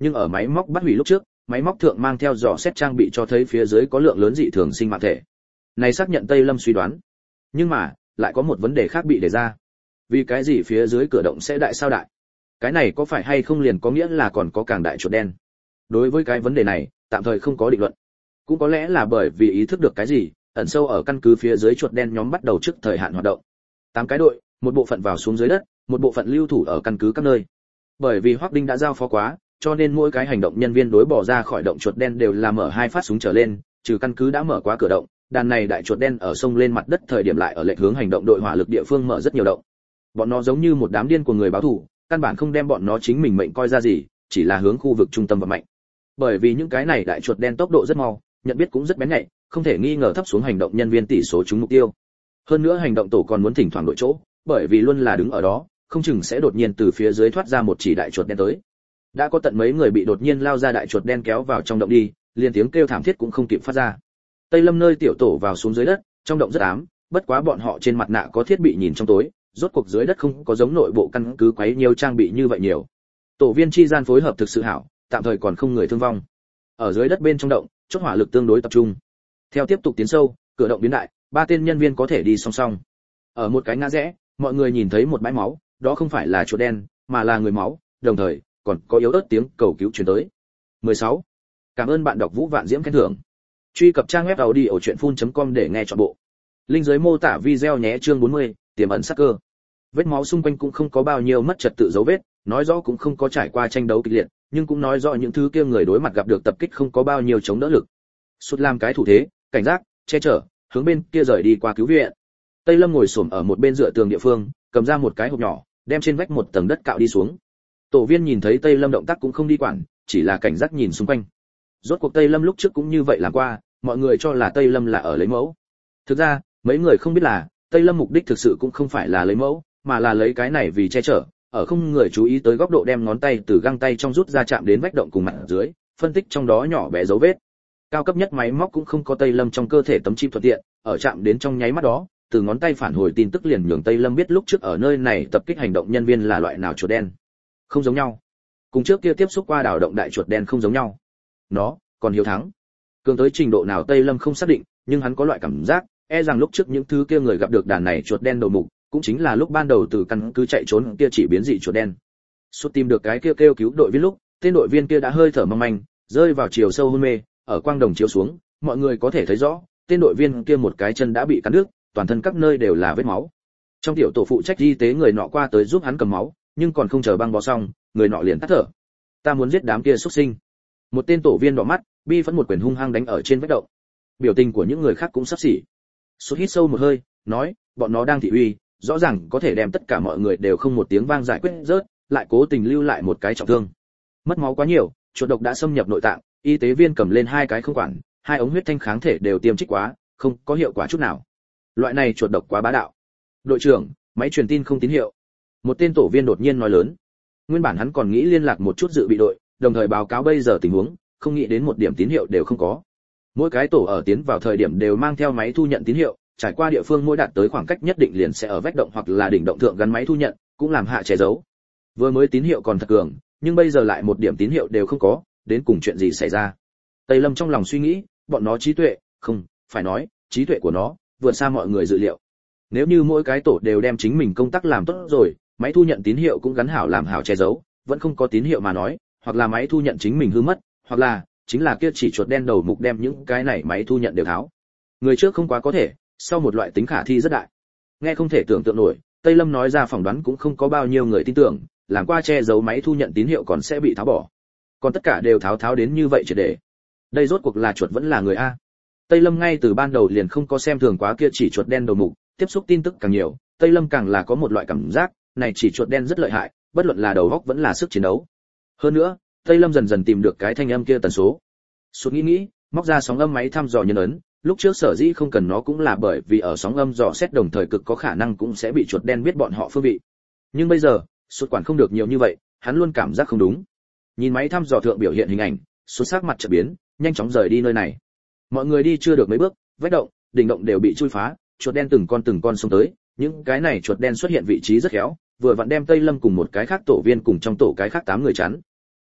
nhưng ở máy móc bắt hủy lúc trước, máy móc thượng mang theo dò xét trang bị cho thấy phía dưới có lượng lớn dị thường sinh mạng thể. Này xác nhận Tây Lâm suy đoán. Nhưng mà, lại có một vấn đề khác bị đề ra. Vì cái gì phía dưới cửa động sẽ đại sao đại? Cái này có phải hay không liền có nghĩa là còn có càng đại chuột đen? Đối với cái vấn đề này, tạm thời không có định luận. Cũng có lẽ là bởi vì ý thức được cái gì, ẩn sâu ở căn cứ phía dưới chuột đen nhóm bắt đầu trước thời hạn hoạt động. Tám cái đội, một bộ phận vào xuống dưới đất, một bộ phận lưu thủ ở căn cứ các nơi. Bởi vì Hoắc Đinh đã giao phó quá, cho nên mỗi cái hành động nhân viên đối bỏ ra khỏi động chuột đen đều là mở hai phát súng trở lên, trừ căn cứ đã mở quá cửa động, đàn này đại chuột đen ở sông lên mặt đất thời điểm lại ở lệch hướng hành động đội hỏa lực địa phương mở rất nhiều động. Bọn nó giống như một đám điên của người báo thù, căn bản không đem bọn nó chính mình mệnh coi ra gì, chỉ là hướng khu vực trung tâm và mạnh. Bởi vì những cái này đại chuột đen tốc độ rất mau, nhận biết cũng rất bén nhạy, không thể nghi ngờ thấp xuống hành động nhân viên tỷ số trúng mục tiêu. Hơn nữa hành động tổ còn muốn thỉnh thoảng đổi chỗ, bởi vì luôn là đứng ở đó, không chừng sẽ đột nhiên từ phía dưới thoát ra một chỉ đại chuột đen tới. Đã có tận mấy người bị đột nhiên lao ra đại chuột đen kéo vào trong động đi, liền tiếng kêu thảm thiết cũng không kịp phát ra. Tây Lâm nơi tiểu tổ vào xuống dưới đất, trong động rất ám, bất quá bọn họ trên mặt nạ có thiết bị nhìn trong tối, rốt cuộc dưới đất không có giống nội bộ căn cứ quấy nhiều trang bị như vậy nhiều. Tổ viên chi gian phối hợp thực sự hảo, tạm thời còn không người thương vong. Ở dưới đất bên trong động, chốt hỏa lực tương đối tập trung. Theo tiếp tục tiến sâu, cửa động biến đại, ba tên nhân viên có thể đi song song. Ở một cái ngã rẽ, mọi người nhìn thấy một bãi máu, đó không phải là chuột đen, mà là người máu, đồng thời còn có yếu ớt tiếng cầu cứu truyền tới. mười sáu. Cảm ơn bạn đọc Vũ Vạn Diễm khen thưởng. Truy cập trang web audiochuyenphun chấm com để nghe trọn bộ. Link dưới mô tả video nhé. Chương bốn mươi, tiềm ẩn sát cơ. Vết máu xung quanh cũng không có bao nhiêu mất trật tự dấu vết, nói rõ cũng không có trải qua tranh đấu kịch liệt, nhưng cũng nói rõ những thứ kia người đối mặt gặp được tập kích không có bao nhiêu chống đỡ lực. Sút làm cái thủ thế, cảnh giác, che chở, hướng bên kia rời đi qua cứu viện. Tây Lâm ngồi xổm ở một bên dựa tường địa phương, cầm ra một cái hộp nhỏ, đem trên vách một tầng đất cạo đi xuống. Tổ viên nhìn thấy Tây Lâm động tác cũng không đi quản, chỉ là cảnh giác nhìn xung quanh. Rốt cuộc Tây Lâm lúc trước cũng như vậy làm qua, mọi người cho là Tây Lâm là ở lấy mẫu. Thực ra, mấy người không biết là, Tây Lâm mục đích thực sự cũng không phải là lấy mẫu, mà là lấy cái này vì che chở, ở không người chú ý tới góc độ đem ngón tay từ găng tay trong rút ra chạm đến vách động cùng mặt dưới, phân tích trong đó nhỏ bé dấu vết. Cao cấp nhất máy móc cũng không có Tây Lâm trong cơ thể tấm chip thuận tiện, ở chạm đến trong nháy mắt đó, từ ngón tay phản hồi tin tức liền nhường Tây Lâm biết lúc trước ở nơi này tập kích hành động nhân viên là loại nào chuột đen. Không giống nhau. Cùng trước kia tiếp xúc qua đảo động đại chuột đen không giống nhau. Nó còn hiếu thắng. Cường tới trình độ nào Tây Lâm không xác định, nhưng hắn có loại cảm giác, e rằng lúc trước những thứ kia người gặp được đàn này chuột đen đầu mục, cũng chính là lúc ban đầu từ căn cứ chạy trốn kia chỉ biến dị chuột đen. Suốt tìm được cái kia kêu cứu đội viên lúc, tên đội viên kia đã hơi thở mong manh, rơi vào chiều sâu hôn mê, ở quang đồng chiếu xuống, mọi người có thể thấy rõ, tên đội viên kia một cái chân đã bị cắn đứt, toàn thân các nơi đều là vết máu. Trong tiểu tổ phụ trách y tế người nọ qua tới giúp hắn cầm máu, nhưng còn không chờ băng bó xong, người nọ liền tắt thở. Ta muốn giết đám kia xuất sinh. Một tên tổ viên đỏ mắt, bi phẫn một quyền hung hăng đánh ở trên vách động. Biểu tình của những người khác cũng sắp xỉ. Sút hít sâu một hơi, nói, bọn nó đang thị uy, rõ ràng có thể đem tất cả mọi người đều không một tiếng vang giải quyết rớt, lại cố tình lưu lại một cái trọng thương. Mất máu quá nhiều, chuột độc đã xâm nhập nội tạng, y tế viên cầm lên hai cái không quản, hai ống huyết thanh kháng thể đều tiêm trích quá, không có hiệu quả chút nào. Loại này chuột độc quá bá đạo. Đội trưởng, máy truyền tin không tín hiệu. Một tên tổ viên đột nhiên nói lớn. Nguyên bản hắn còn nghĩ liên lạc một chút dự bị đội, đồng thời báo cáo bây giờ tình huống, không nghĩ đến một điểm tín hiệu đều không có. Mỗi cái tổ ở tiến vào thời điểm đều mang theo máy thu nhận tín hiệu, trải qua địa phương mỗi đạt tới khoảng cách nhất định liền sẽ ở vách động hoặc là đỉnh động thượng gắn máy thu nhận, cũng làm hạ che giấu. Vừa mới tín hiệu còn thật cường, nhưng bây giờ lại một điểm tín hiệu đều không có, đến cùng chuyện gì xảy ra? Tây Lâm trong lòng suy nghĩ, bọn nó trí tuệ, không, phải nói, trí tuệ của nó vượt xa mọi người dự liệu. Nếu như mỗi cái tổ đều đem chính mình công tác làm tốt rồi, máy thu nhận tín hiệu cũng gắn hảo làm hảo che giấu, vẫn không có tín hiệu mà nói, hoặc là máy thu nhận chính mình hư mất, hoặc là chính là kia chỉ chuột đen đầu mục đem những cái này máy thu nhận đều tháo. Người trước không quá có thể, sau một loại tính khả thi rất đại. Nghe không thể tưởng tượng nổi, Tây Lâm nói ra phỏng đoán cũng không có bao nhiêu người tin tưởng, làm qua che giấu máy thu nhận tín hiệu còn sẽ bị tháo bỏ. Còn tất cả đều tháo tháo đến như vậy triệt để. Đây rốt cuộc là chuột vẫn là người a? Tây Lâm ngay từ ban đầu liền không có xem thường quá kia chỉ chuột đen đầu mục, tiếp xúc tin tức càng nhiều, Tây Lâm càng là có một loại cảm giác, này chỉ chuột đen rất lợi hại, bất luận là đầu óc vẫn là sức chiến đấu. Hơn nữa, Tây Lâm dần dần tìm được cái thanh âm kia tần số. Suốt nghĩ nghĩ, móc ra sóng âm máy thăm dò nhân ấn, lúc trước sở dĩ không cần nó cũng là bởi vì ở sóng âm dò xét đồng thời cực có khả năng cũng sẽ bị chuột đen biết bọn họ phương vị. Nhưng bây giờ, Suốt quản không được nhiều như vậy, hắn luôn cảm giác không đúng. Nhìn máy thăm dò thượng biểu hiện hình ảnh, Suốt sắc mặt chợt biến, nhanh chóng rời đi nơi này. Mọi người đi chưa được mấy bước, vách động, đỉnh động đều bị chui phá, chuột đen từng con từng con xông tới, những cái này chuột đen xuất hiện vị trí rất khéo, vừa vặn đem Tây Lâm cùng một cái khác tổ viên cùng trong tổ cái khác tám người chắn.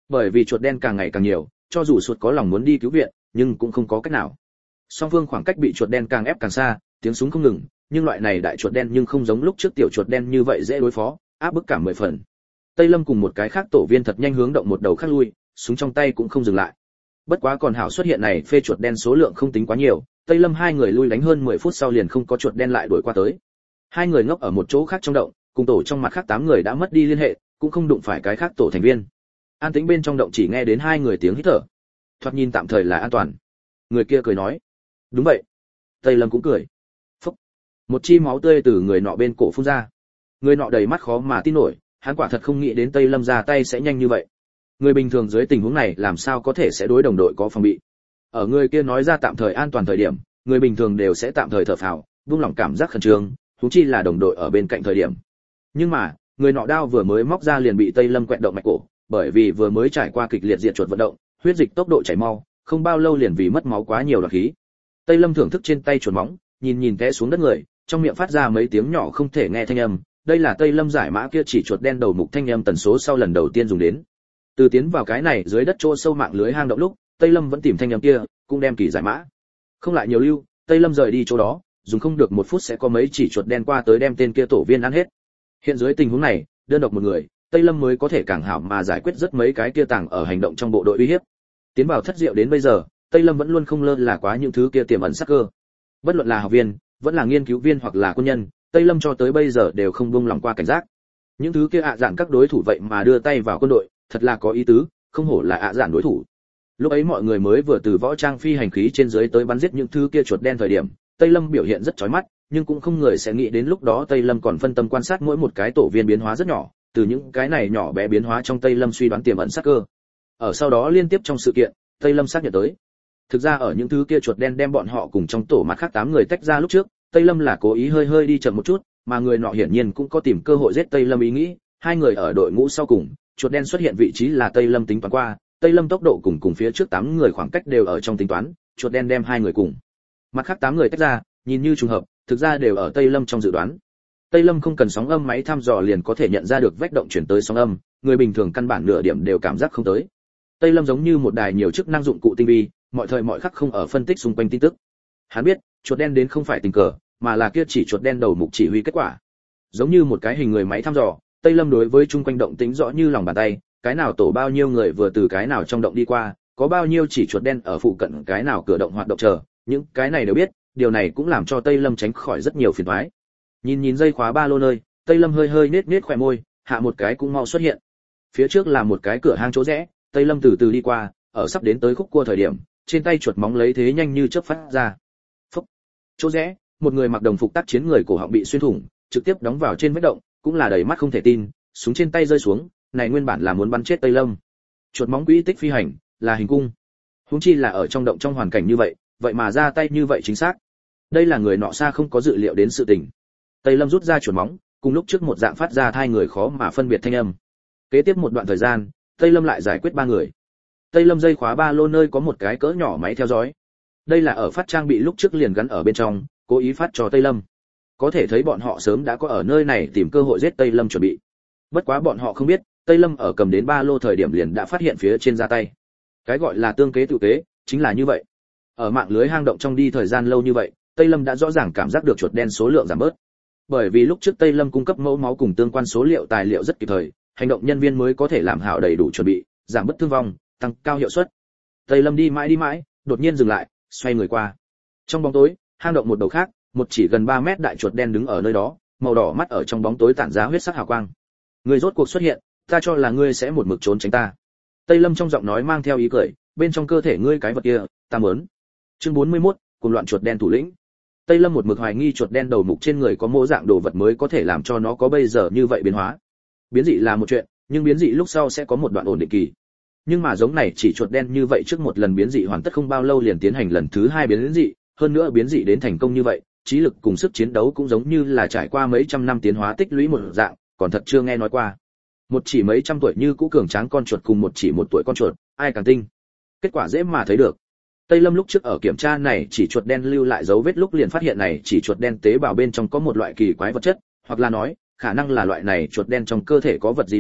Bởi vì chuột đen càng ngày càng nhiều, cho dù chuột có lòng muốn đi cứu viện, nhưng cũng không có cách nào. Song phương khoảng cách bị chuột đen càng ép càng xa, tiếng súng không ngừng, nhưng loại này đại chuột đen nhưng không giống lúc trước tiểu chuột đen như vậy dễ đối phó, áp bức cả mười phần. Tây Lâm cùng một cái khác tổ viên thật nhanh hướng động một đầu khác lui, súng trong tay cũng không dừng lại. Bất quá còn hảo xuất hiện này phê chuột đen số lượng không tính quá nhiều, Tây Lâm hai người lui đánh hơn mười phút sau liền không có chuột đen lại đuổi qua tới. Hai người ngốc ở một chỗ khác trong động, cùng tổ trong mặt khác tám người đã mất đi liên hệ, cũng không đụng phải cái khác tổ thành viên. An tĩnh bên trong động chỉ nghe đến hai người tiếng hít thở. Thoạt nhìn tạm thời là an toàn. Người kia cười nói, đúng vậy. Tây Lâm cũng cười. Phúc. Một chi máu tươi từ người nọ bên cổ phun ra. Người nọ đầy mắt khó mà tin nổi, hắn quả thật không nghĩ đến Tây Lâm ra tay sẽ nhanh như vậy. Người bình thường dưới tình huống này làm sao có thể sẽ đối đồng đội có phòng bị. Ở người kia nói ra tạm thời an toàn thời điểm, người bình thường đều sẽ tạm thời thở phào, buông lỏng cảm giác khẩn trương, huống chi là đồng đội ở bên cạnh thời điểm. Nhưng mà, người nọ đao vừa mới móc ra liền bị Tây Lâm quẹt động mạch cổ, bởi vì vừa mới trải qua kịch liệt diệt chuột vận động, huyết dịch tốc độ chảy mau, không bao lâu liền vì mất máu quá nhiều đoạn khí. Tây Lâm thưởng thức trên tay chuột móng, nhìn nhìn té xuống đất người, trong miệng phát ra mấy tiếng nhỏ không thể nghe thanh âm, đây là Tây Lâm giải mã kia chỉ chuột đen đầu mục thanh âm tần số sau lần đầu tiên dùng đến. Từ tiến vào cái này dưới đất chỗ sâu mạng lưới hang động lúc, Tây Lâm vẫn tìm thanh âm kia, cũng đem kỳ giải mã. Không lại nhiều lưu, Tây Lâm rời đi chỗ đó, dùng không được một phút sẽ có mấy chỉ chuột đen qua tới đem tên kia tổ viên ăn hết. Hiện dưới tình huống này, đơn độc một người, Tây Lâm mới có thể càng hảo mà giải quyết rất mấy cái kia tàng ở hành động trong bộ đội uy hiếp. Tiến vào thất diệu đến bây giờ, Tây Lâm vẫn luôn không lơ là quá những thứ kia tiềm ẩn sắc cơ. Bất luận là học viên, vẫn là nghiên cứu viên hoặc là quân nhân, Tây Lâm cho tới bây giờ đều không buông lòng qua cảnh giác. Những thứ kia ạ à dạn các đối thủ vậy mà đưa tay vào quân đội, thật là có ý tứ, không hổ là ạ à dạn đối thủ. Lúc ấy mọi người mới vừa từ võ trang phi hành khí trên dưới tới bắn giết những thứ kia chuột đen thời điểm, Tây Lâm biểu hiện rất chói mắt, nhưng cũng không người sẽ nghĩ đến lúc đó Tây Lâm còn phân tâm quan sát mỗi một cái tổ viên biến hóa rất nhỏ, từ những cái này nhỏ bé biến hóa trong Tây Lâm suy đoán tiềm ẩn sắc cơ. Ở sau đó liên tiếp trong sự kiện, Tây Lâm xác nhận tới. Thực ra ở những thứ kia chuột đen đem bọn họ cùng trong tổ mặt khác tám người tách ra lúc trước, Tây Lâm là cố ý hơi hơi đi chậm một chút, mà người nọ hiển nhiên cũng có tìm cơ hội giết Tây Lâm ý nghĩ, hai người ở đội ngũ sau cùng, chuột đen xuất hiện vị trí là Tây Lâm tính toán qua, Tây Lâm tốc độ cùng cùng phía trước tám người khoảng cách đều ở trong tính toán, chuột đen đem hai người cùng. Mặt khác tám người tách ra, nhìn như trùng hợp, thực ra đều ở Tây Lâm trong dự đoán. Tây Lâm không cần sóng âm máy thăm dò liền có thể nhận ra được vách động chuyển tới sóng âm, người bình thường căn bản nửa điểm đều cảm giác không tới. Tây Lâm giống như một đài nhiều chức năng dụng cụ tinh vi, mọi thời mọi khắc không ở phân tích xung quanh tin tức. Hắn biết, chuột đen đến không phải tình cờ, mà là kia chỉ chuột đen đầu mục chỉ huy kết quả. Giống như một cái hình người máy thăm dò, Tây Lâm đối với chung quanh động tính rõ như lòng bàn tay, cái nào tổ bao nhiêu người vừa từ cái nào trong động đi qua, có bao nhiêu chỉ chuột đen ở phụ cận cái nào cửa động hoạt động chờ, những cái này đều biết, điều này cũng làm cho Tây Lâm tránh khỏi rất nhiều phiền toái. Nhìn nhìn dây khóa ba lô nơi, Tây Lâm hơi hơi nết nết khóe môi, hạ một cái cũng mau xuất hiện. Phía trước là một cái cửa hang chỗ rẽ, Tây Lâm từ từ đi qua, ở sắp đến tới khúc cua thời điểm, trên tay chuột móng lấy thế nhanh như chớp phát ra. Phốc. Chỗ rẽ, một người mặc đồng phục tác chiến người cổ họng bị xuyên thủng, trực tiếp đóng vào trên vết động, cũng là đầy mắt không thể tin, súng trên tay rơi xuống, này nguyên bản là muốn bắn chết Tây Lâm. Chuột móng quỹ tích phi hành, là hình cung. Huống chi là ở trong động trong hoàn cảnh như vậy, vậy mà ra tay như vậy chính xác. Đây là người nọ xa không có dự liệu đến sự tình. Tây Lâm rút ra chuột móng, cùng lúc trước một dạng phát ra hai người khó mà phân biệt thanh âm. Kế tiếp một đoạn thời gian, Tây Lâm lại giải quyết ba người. Tây Lâm dây khóa ba lô nơi có một cái cỡ nhỏ máy theo dõi. Đây là ở phát trang bị lúc trước liền gắn ở bên trong, cố ý phát cho Tây Lâm. Có thể thấy bọn họ sớm đã có ở nơi này tìm cơ hội giết Tây Lâm chuẩn bị. Bất quá bọn họ không biết, Tây Lâm ở cầm đến ba lô thời điểm liền đã phát hiện phía trên ra tay. Cái gọi là tương kế tự kế, chính là như vậy. Ở mạng lưới hang động trong đi thời gian lâu như vậy, Tây Lâm đã rõ ràng cảm giác được chuột đen số lượng giảm bớt. Bởi vì lúc trước Tây Lâm cung cấp mẫu máu cùng tương quan số liệu tài liệu rất kịp thời, hành động nhân viên mới có thể làm hảo đầy đủ chuẩn bị, giảm bớt thương vong, tăng cao hiệu suất. Tây Lâm đi mãi đi mãi, đột nhiên dừng lại, xoay người qua. Trong bóng tối, hang động một đầu khác, một chỉ gần ba mét đại chuột đen đứng ở nơi đó, màu đỏ mắt ở trong bóng tối tản ra huyết sắc hào quang. Ngươi rốt cuộc xuất hiện, ta cho là ngươi sẽ một mực trốn tránh ta. Tây Lâm trong giọng nói mang theo ý cười, bên trong cơ thể ngươi cái vật kia, ta muốn. Chương bốn mươi mốt, cùng loạn chuột đen thủ lĩnh. Tây Lâm một mực hoài nghi chuột đen đầu mục trên người có mô dạng đồ vật mới có thể làm cho nó có bây giờ như vậy biến hóa. Biến dị là một chuyện, nhưng biến dị lúc sau sẽ có một đoạn ổn định kỳ. Nhưng mà giống này chỉ chuột đen như vậy trước một lần biến dị hoàn tất không bao lâu liền tiến hành lần thứ hai biến dị, hơn nữa biến dị đến thành công như vậy, trí lực cùng sức chiến đấu cũng giống như là trải qua mấy trăm năm tiến hóa tích lũy một dạng, còn thật chưa nghe nói qua. Một chỉ mấy trăm tuổi như cũ cường tráng con chuột cùng một chỉ một tuổi con chuột, ai càng tinh. Kết quả dễ mà thấy được. Tây Lâm lúc trước ở kiểm tra này chỉ chuột đen lưu lại dấu vết lúc liền phát hiện này chỉ chuột đen tế bào bên trong có một loại kỳ quái vật chất, hoặc là nói, khả năng là loại này chuột đen trong cơ thể có vật gì đó,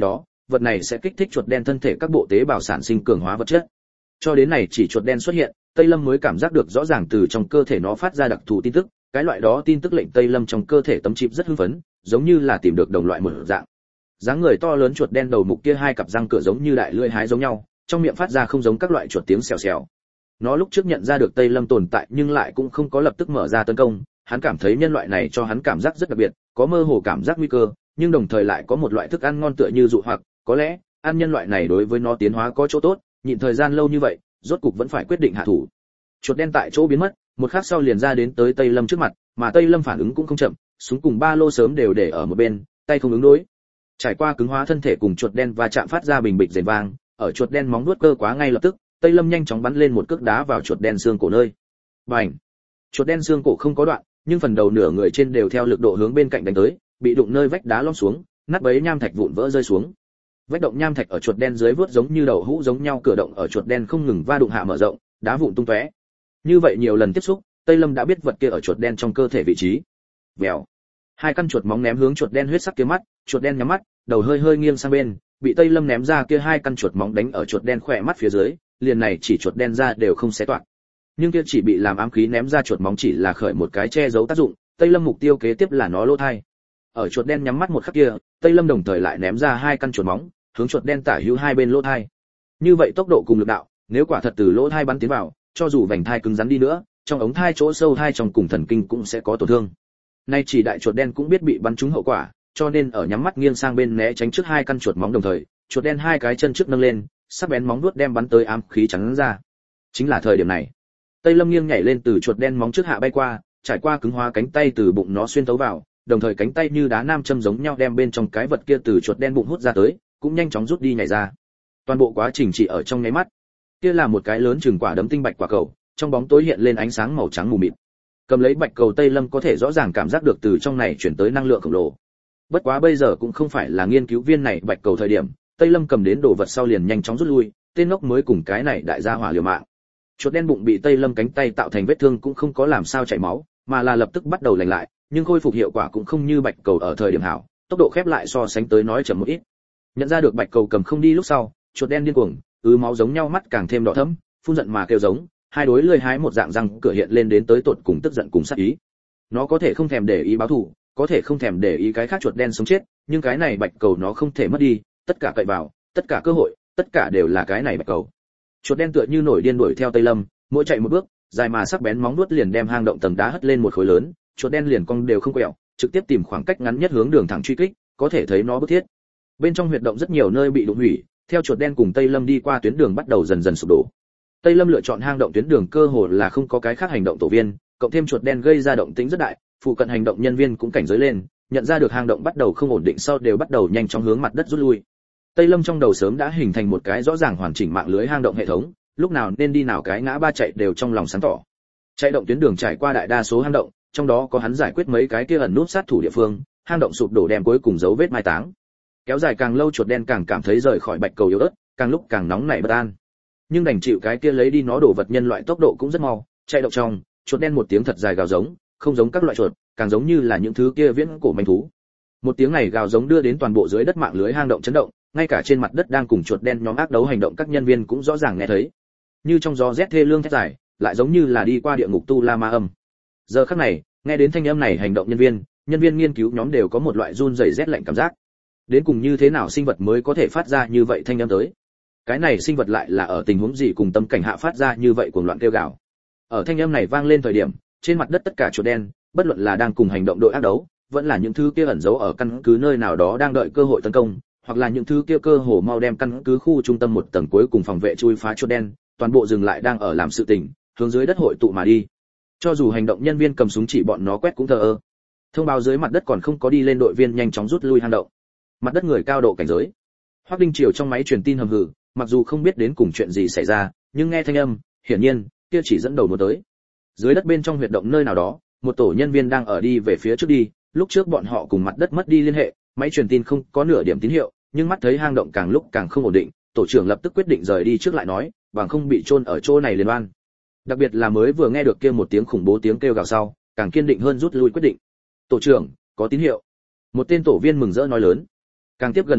vật này sẽ kích thích chuột đen thân thể các bộ tế bào sản sinh cường hóa vật chất. Cho đến này chỉ chuột đen xuất hiện, Tây Lâm mới cảm giác được rõ ràng từ trong cơ thể nó phát ra đặc thù tin tức, cái loại đó tin tức lệnh Tây Lâm trong cơ thể tấm chip rất hưng phấn, giống như là tìm được đồng loại một dạng. Dáng người to lớn chuột đen đầu mục kia hai cặp răng cửa giống như đại lưỡi hái giống nhau, trong miệng phát ra không giống các loại chuột tiếng xèo xèo. Nó lúc trước nhận ra được Tây Lâm tồn tại nhưng lại cũng không có lập tức mở ra tấn công, hắn cảm thấy nhân loại này cho hắn cảm giác rất đặc biệt, có mơ hồ cảm giác nguy cơ, nhưng đồng thời lại có một loại thức ăn ngon tựa như dụ hoặc, có lẽ ăn nhân loại này đối với nó tiến hóa có chỗ tốt, nhịn thời gian lâu như vậy, rốt cục vẫn phải quyết định hạ thủ. Chuột đen tại chỗ biến mất, một khắc sau liền ra đến tới Tây Lâm trước mặt, mà Tây Lâm phản ứng cũng không chậm, súng cùng ba lô sớm đều để ở một bên, tay không ứng đối. Trải qua cứng hóa thân thể cùng chuột đen và chạm phát ra bình bịch rền vang, ở chuột đen móng vuốt cơ quá ngay lập tức, Tây Lâm nhanh chóng bắn lên một cước đá vào chuột đen xương cổ nơi. Bành! Chuột đen xương cổ không có đoạn, nhưng phần đầu nửa người trên đều theo lực độ hướng bên cạnh đánh tới, bị đụng nơi vách đá lom xuống, nát bấy nham thạch vụn vỡ rơi xuống. Vách động nham thạch ở chuột đen dưới vớt giống như đầu hũ giống nhau, cửa động ở chuột đen không ngừng va đụng hạ mở rộng, đá vụn tung tóe. Như vậy nhiều lần tiếp xúc, Tây Lâm đã biết vật kia ở chuột đen trong cơ thể vị trí. Vèo. Hai căn chuột móng ném hướng chuột đen huyết sắc kia mắt, chuột đen nhắm mắt, đầu hơi hơi nghiêng sang bên, bị Tây Lâm ném ra kia hai căn chuột móng đánh ở chuột đen khỏe mắt phía dưới, liền này chỉ chuột đen ra đều không xé toạc. Nhưng kia chỉ bị làm ám khí ném ra chuột móng chỉ là khởi một cái che giấu tác dụng, Tây Lâm mục tiêu kế tiếp là nó lỗ thai. Ở chuột đen nhắm mắt một khắc kia, Tây Lâm đồng thời lại ném ra hai căn chuột móng, hướng chuột đen tả hữu hai bên lỗ thai. Như vậy tốc độ cùng lực đạo, nếu quả thật từ lỗ thai bắn tiến vào, cho dù vành thai cứng rắn đi nữa, trong ống thai chỗ sâu thai trong cùng thần kinh cũng sẽ có tổn thương. Nay chỉ đại chuột đen cũng biết bị bắn trúng hậu quả, cho nên ở nhắm mắt nghiêng sang bên né tránh trước hai căn chuột móng đồng thời, chuột đen hai cái chân trước nâng lên, sắc bén móng vuốt đem bắn tới ám khí chắn ra. Chính là thời điểm này, Tây Lâm nghiêng nhảy lên từ chuột đen móng trước hạ bay qua, trải qua cứng hóa cánh tay từ bụng nó xuyên thấu vào, đồng thời cánh tay như đá nam châm giống nhau đem bên trong cái vật kia từ chuột đen bụng hút ra tới, cũng nhanh chóng rút đi nhảy ra. Toàn bộ quá trình chỉ ở trong nháy mắt. Kia là một cái lớn chừng quả đấm tinh bạch quả cầu, trong bóng tối hiện lên ánh sáng màu trắng mù mịt. Cầm lấy bạch cầu, Tây Lâm có thể rõ ràng cảm giác được từ trong này chuyển tới năng lượng khổng lồ. Bất quá bây giờ cũng không phải là nghiên cứu viên này bạch cầu thời điểm, Tây Lâm cầm đến đồ vật sau liền nhanh chóng rút lui, tên ngốc mới cùng cái này đại gia hỏa liều mạng. Chuột đen bụng bị Tây Lâm cánh tay tạo thành vết thương cũng không có làm sao chảy máu, mà là lập tức bắt đầu lành lại, nhưng khôi phục hiệu quả cũng không như bạch cầu ở thời điểm hảo, tốc độ khép lại so sánh tới nói chậm một ít. Nhận ra được bạch cầu cầm không đi lúc sau, chuột đen điên cuồng, ứ máu giống nhau, mắt càng thêm đỏ thẫm, phun giận mà kêu giống, hai đối lưỡi hái một dạng răng cửa hiện lên đến tới tột cùng tức giận cùng sát ý. Nó có thể không thèm để ý báo thù, có thể không thèm để ý cái khác chuột đen sống chết, nhưng cái này bạch cầu nó không thể mất đi, tất cả cậy vào, tất cả cơ hội, tất cả đều là cái này bạch cầu. Chuột đen tựa như nổi điên đuổi theo Tây Lâm, mỗi chạy một bước, dài mà sắc bén móng vuốt liền đem hang động tầng đá hất lên một khối lớn, chuột đen liền cong đều không quẹo, trực tiếp tìm khoảng cách ngắn nhất hướng đường thẳng truy kích, có thể thấy nó bức thiết. Bên trong huyệt động rất nhiều nơi bị đụng hủy, theo chuột đen cùng Tây Lâm đi qua tuyến đường bắt đầu dần dần sụp đổ. Tây Lâm lựa chọn hang động tuyến đường cơ hồ là không có cái khác hành động tổ viên, cộng thêm chuột đen gây ra động tĩnh rất đại, phụ cận hành động nhân viên cũng cảnh giới lên, nhận ra được hang động bắt đầu không ổn định sau đều bắt đầu nhanh chóng hướng mặt đất rút lui. Tây Lâm trong đầu sớm đã hình thành một cái rõ ràng hoàn chỉnh mạng lưới hang động hệ thống, lúc nào nên đi nào cái ngã ba chạy đều trong lòng sáng tỏ. Chạy động tuyến đường trải qua đại đa số hang động, trong đó có hắn giải quyết mấy cái kia ẩn nút sát thủ địa phương, hang động sụp đổ đem cuối cùng dấu vết mai táng. Kéo dài càng lâu chuột đen càng cảm thấy rời khỏi bạch cầu yếu ớt, càng lúc càng nóng nảy bất an. Nhưng đành chịu cái kia lấy đi nó đổ vật nhân loại tốc độ cũng rất mau, chạy động trong, chuột đen một tiếng thật dài gào giống, không giống các loại chuột, càng giống như là những thứ kia viễn cổ manh thú. Một tiếng này gào giống đưa đến toàn bộ dưới đất mạng lưới hang động chấn động, ngay cả trên mặt đất đang cùng chuột đen nhóm ác đấu hành động các nhân viên cũng rõ ràng nghe thấy. Như trong gió rét thê lương thét dài, lại giống như là đi qua địa ngục tu la ma âm. Giờ khắc này, nghe đến thanh âm này hành động nhân viên, nhân viên nghiên cứu nhóm đều có một loại run rẩy rét lạnh cảm giác. Đến cùng như thế nào sinh vật mới có thể phát ra như vậy thanh âm tới? Cái này sinh vật lại là ở tình huống gì cùng tâm cảnh hạ phát ra như vậy cuồng loạn kêu gào? Ở thanh âm này vang lên thời điểm, trên mặt đất tất cả chuột đen, bất luận là đang cùng hành động đội ác đấu, vẫn là những thứ kia ẩn giấu ở căn cứ nơi nào đó đang đợi cơ hội tấn công, hoặc là những thứ kia cơ hồ mau đem căn cứ khu trung tâm một tầng cuối cùng phòng vệ chui phá chuột đen, toàn bộ dừng lại đang ở làm sự tình, hướng dưới đất hội tụ mà đi. Cho dù hành động nhân viên cầm súng chỉ bọn nó quét cũng thờ ơ. Thông báo dưới mặt đất còn không có đi lên đội viên nhanh chóng rút lui hang động. Mặt đất người cao độ cảnh giới. Hoắc Đinh Triều trong máy truyền tin hầm hừ, mặc dù không biết đến cùng chuyện gì xảy ra, nhưng nghe thanh âm, hiển nhiên, kia chỉ dẫn đầu muốn tới. Dưới đất bên trong huyệt động nơi nào đó, một tổ nhân viên đang ở đi về phía trước đi, lúc trước bọn họ cùng mặt đất mất đi liên hệ, máy truyền tin không có nửa điểm tín hiệu, nhưng mắt thấy hang động càng lúc càng không ổn định, tổ trưởng lập tức quyết định rời đi trước lại nói, bằng không bị chôn ở chỗ này liên oan. Đặc biệt là mới vừa nghe được kia một tiếng khủng bố tiếng kêu gào sau, càng kiên định hơn rút lui quyết định. Tổ trưởng, có tín hiệu. Một tên tổ viên mừng rỡ nói lớn. Càng tiếp gần mặt đất,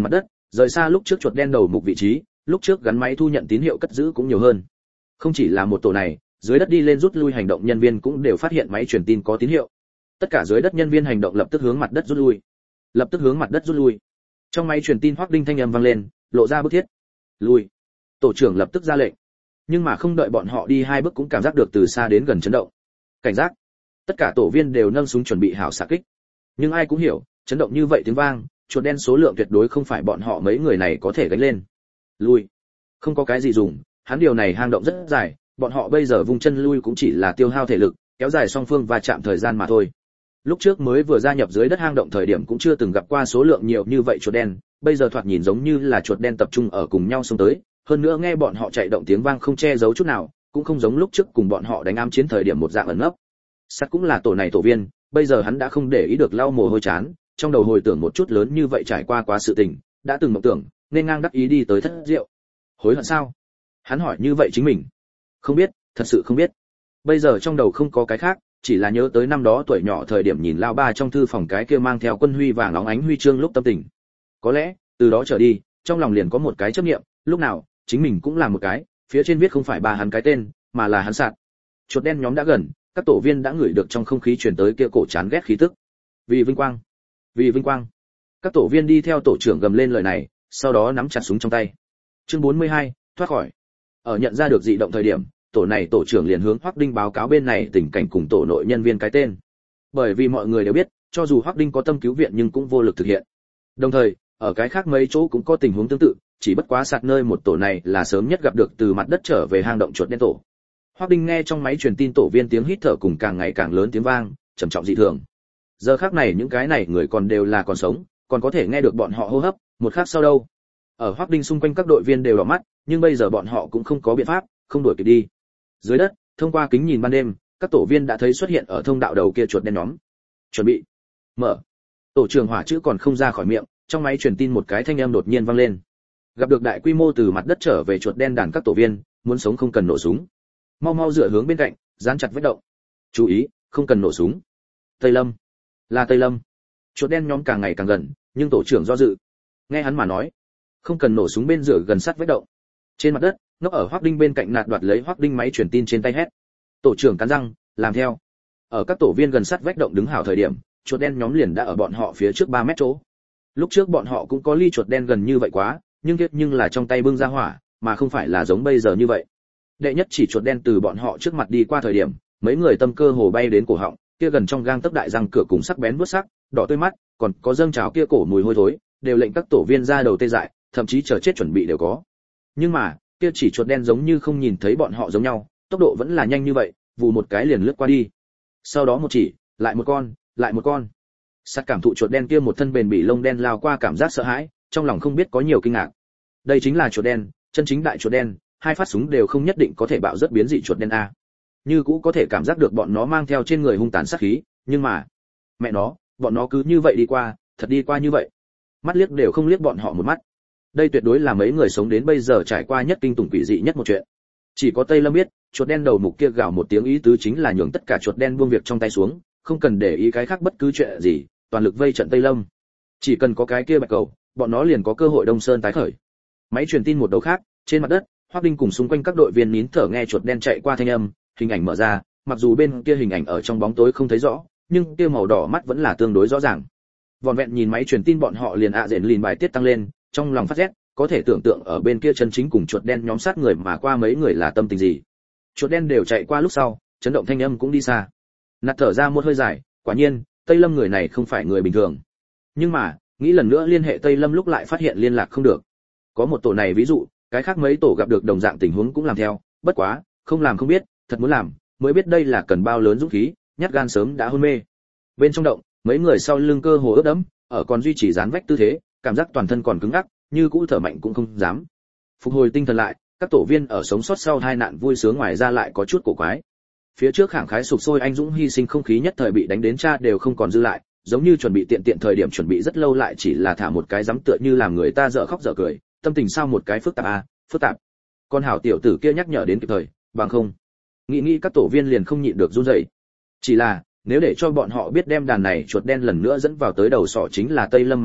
Rời xa lúc trước chuột đen đầu mục vị trí, lúc trước gắn máy thu nhận tín hiệu cất giữ cũng nhiều hơn. Không chỉ là một tổ này, dưới đất đi lên rút lui hành động nhân viên cũng đều phát hiện máy truyền tin có tín hiệu. Tất cả dưới đất nhân viên hành động lập tức hướng mặt đất rút lui. Lập tức hướng mặt đất rút lui. Trong máy truyền tin Hoắc Đinh thanh âm vang lên, lộ ra bức thiết. Lui. Tổ trưởng lập tức ra lệnh. Nhưng mà không đợi bọn họ đi hai bước cũng cảm giác được từ xa đến gần chấn động. Cảnh giác. Tất cả tổ viên đều nâng súng chuẩn bị hảo xạ kích. Nhưng ai cũng hiểu, chấn động như vậy tiếng vang, chuột đen số lượng tuyệt đối không phải bọn họ mấy người này có thể gánh lên. Lui. Không có cái gì dùng, hắn điều này hang động rất dài, bọn họ bây giờ vung chân lui cũng chỉ là tiêu hao thể lực, kéo dài song phương và chạm thời gian mà thôi. Lúc trước mới vừa gia nhập dưới đất hang động thời điểm cũng chưa từng gặp qua số lượng nhiều như vậy chuột đen, bây giờ thoạt nhìn giống như là chuột đen tập trung ở cùng nhau xông tới, hơn nữa nghe bọn họ chạy động tiếng vang không che giấu chút nào, cũng không giống lúc trước cùng bọn họ đánh ám chiến thời điểm một dạng ẩn nấp. Sắt cũng là tổ này tổ viên, bây giờ hắn đã không để ý được lau mồ hôi chán, trong đầu hồi tưởng một chút lớn như vậy trải qua quá sự tình, đã từng mộng tưởng, nên ngang đắc ý đi tới thất rượu. Hối hận sao? Hắn hỏi như vậy chính mình. Không biết, thật sự không biết. Bây giờ trong đầu không có cái khác, chỉ là nhớ tới năm đó tuổi nhỏ thời điểm nhìn lao ba trong thư phòng cái kia mang theo quân huy vàng óng ánh huy chương lúc tâm tình. Có lẽ, từ đó trở đi, trong lòng liền có một cái chấp niệm, lúc nào, chính mình cũng làm một cái, phía trên viết không phải ba hắn cái tên, mà là hắn sạt. Chuột đen nhóm đã gần, các tổ viên đã ngửi được trong không khí truyền tới kia cổ chán ghét khí tức. Vì vinh quang, vì vinh quang. Các tổ viên đi theo tổ trưởng gầm lên lời này, sau đó nắm chặt súng trong tay. Chương bốn mươi hai, thoát khỏi. Ở nhận ra được dị động thời điểm, tổ này tổ trưởng liền hướng Hoắc Đinh báo cáo bên này tình cảnh cùng tổ nội nhân viên cái tên. Bởi vì mọi người đều biết, cho dù Hoắc Đinh có tâm cứu viện nhưng cũng vô lực thực hiện. Đồng thời, ở cái khác mấy chỗ cũng có tình huống tương tự, chỉ bất quá sạt nơi một tổ này là sớm nhất gặp được từ mặt đất trở về hang động chuột đen tổ. Hoắc Đinh nghe trong máy truyền tin tổ viên tiếng hít thở cùng càng ngày càng lớn tiếng vang, trầm trọng dị thường. Giờ khắc này những cái này người còn đều là còn sống, còn có thể nghe được bọn họ hô hấp, một khắc sau đâu. Ở Hoắc Đinh xung quanh các đội viên đều đỏ mắt, nhưng bây giờ bọn họ cũng không có biện pháp, không đuổi kịp đi. Dưới đất, thông qua kính nhìn ban đêm, các tổ viên đã thấy xuất hiện ở thông đạo đầu kia chuột đen nhóm. Chuẩn bị. Mở. Tổ trưởng hỏa chữ còn không ra khỏi miệng, trong máy truyền tin một cái thanh âm đột nhiên vang lên. Gặp được đại quy mô từ mặt đất trở về chuột đen đàn các tổ viên, muốn sống không cần nổ súng. Mau mau dựa hướng bên cạnh, dán chặt vết động. Chú ý, không cần nổ súng. Tây Lâm. Là Tây Lâm. Chuột đen nhóm càng ngày càng gần, nhưng tổ trưởng do dự. Nghe hắn mà nói, không cần nổ súng bên rửa gần sát vết động. Trên mặt đất, nóc ở Hoắc Đinh bên cạnh nạt đoạt lấy Hoắc Đinh máy truyền tin trên tay hét. Tổ trưởng cắn răng, làm theo. Ở các tổ viên gần sát vách động đứng hảo thời điểm, chuột đen nhóm liền đã ở bọn họ phía trước ba mét chỗ. Lúc trước bọn họ cũng có ly chuột đen gần như vậy quá, nhưng kết nhưng là trong tay bưng ra hỏa, mà không phải là giống bây giờ như vậy. Đệ nhất chỉ chuột đen từ bọn họ trước mặt đi qua thời điểm, mấy người tâm cơ hồ bay đến cổ họng, kia gần trong gang tấc đại răng cửa cùng sắc bén vuốt sắc, đỏ tươi mắt, còn có dâng trào kia cổ mùi hôi thối, đều lệnh các tổ viên ra đầu tê dại, thậm chí chờ chết chuẩn bị đều có. Nhưng mà, kia chỉ chuột đen giống như không nhìn thấy bọn họ giống nhau, tốc độ vẫn là nhanh như vậy, vù một cái liền lướt qua đi. Sau đó một chỉ, lại một con, lại một con. Sát cảm thụ chuột đen kia một thân bền bỉ lông đen lao qua cảm giác sợ hãi, trong lòng không biết có nhiều kinh ngạc. Đây chính là chuột đen, chân chính đại chuột đen, hai phát súng đều không nhất định có thể bạo rất biến dị chuột đen a. Như cũ có thể cảm giác được bọn nó mang theo trên người hung tàn sát khí, nhưng mà, mẹ nó, bọn nó cứ như vậy đi qua, thật đi qua như vậy. Mắt liếc đều không liếc bọn họ một mắt. Đây tuyệt đối là mấy người sống đến bây giờ trải qua nhất kinh tủng quỷ dị nhất một chuyện. Chỉ có Tây Lâm biết, chuột đen đầu mục kia gào một tiếng ý tứ chính là nhường tất cả chuột đen buông việc trong tay xuống, không cần để ý cái khác bất cứ chuyện gì, toàn lực vây trận Tây Lâm. Chỉ cần có cái kia bạch cầu, bọn nó liền có cơ hội Đông Sơn tái khởi. Máy truyền tin một đầu khác, trên mặt đất, Hoắc Đinh cùng xung quanh các đội viên nín thở nghe chuột đen chạy qua thanh âm, hình ảnh mở ra, mặc dù bên kia hình ảnh ở trong bóng tối không thấy rõ, nhưng kia màu đỏ mắt vẫn là tương đối rõ ràng. Vòn vẹn nhìn máy truyền tin bọn họ liền ạ rền lìn bài tiết tăng lên, trong lòng phát rét, có thể tưởng tượng ở bên kia chân chính cùng chuột đen nhóm sát người mà qua mấy người là tâm tình gì. Chuột đen đều chạy qua lúc sau, chấn động thanh âm cũng đi xa. Nạt thở ra một hơi dài, quả nhiên, Tây Lâm người này không phải người bình thường. Nhưng mà, nghĩ lần nữa liên hệ Tây Lâm lúc lại phát hiện liên lạc không được. Có một tổ này ví dụ, cái khác mấy tổ gặp được đồng dạng tình huống cũng làm theo, bất quá, không làm không biết, thật muốn làm, mới biết đây là cần bao lớn dũng khí, nhát gan sớm đã hôn mê. Bên trong động, mấy người sau lưng cơ hồ ướt đẫm, ở còn duy trì dán vách tư thế, cảm giác toàn thân còn cứng ngắc, như cũ thở mạnh cũng không dám. Phục hồi tinh thần lại, các tổ viên ở sống sót sau hai nạn vui sướng ngoài ra lại có chút cổ quái. Phía trước khẳng khái sục sôi anh dũng hy sinh không khí nhất thời bị đánh đến cha đều không còn dư lại, giống như chuẩn bị tiện tiện thời điểm chuẩn bị rất lâu lại chỉ là thả một cái dám tựa như làm người ta dở khóc dở cười, tâm tình sao một cái phức tạp à, phức tạp. Con hảo tiểu tử kia nhắc nhở đến kịp thời, bằng không, nghĩ nghĩ các tổ viên liền không nhịn được run rẩy. Chỉ là, nếu để cho bọn họ biết đem đàn này chuột đen lần nữa dẫn vào tới đầu sọ chính là Tây Lâm mà nói,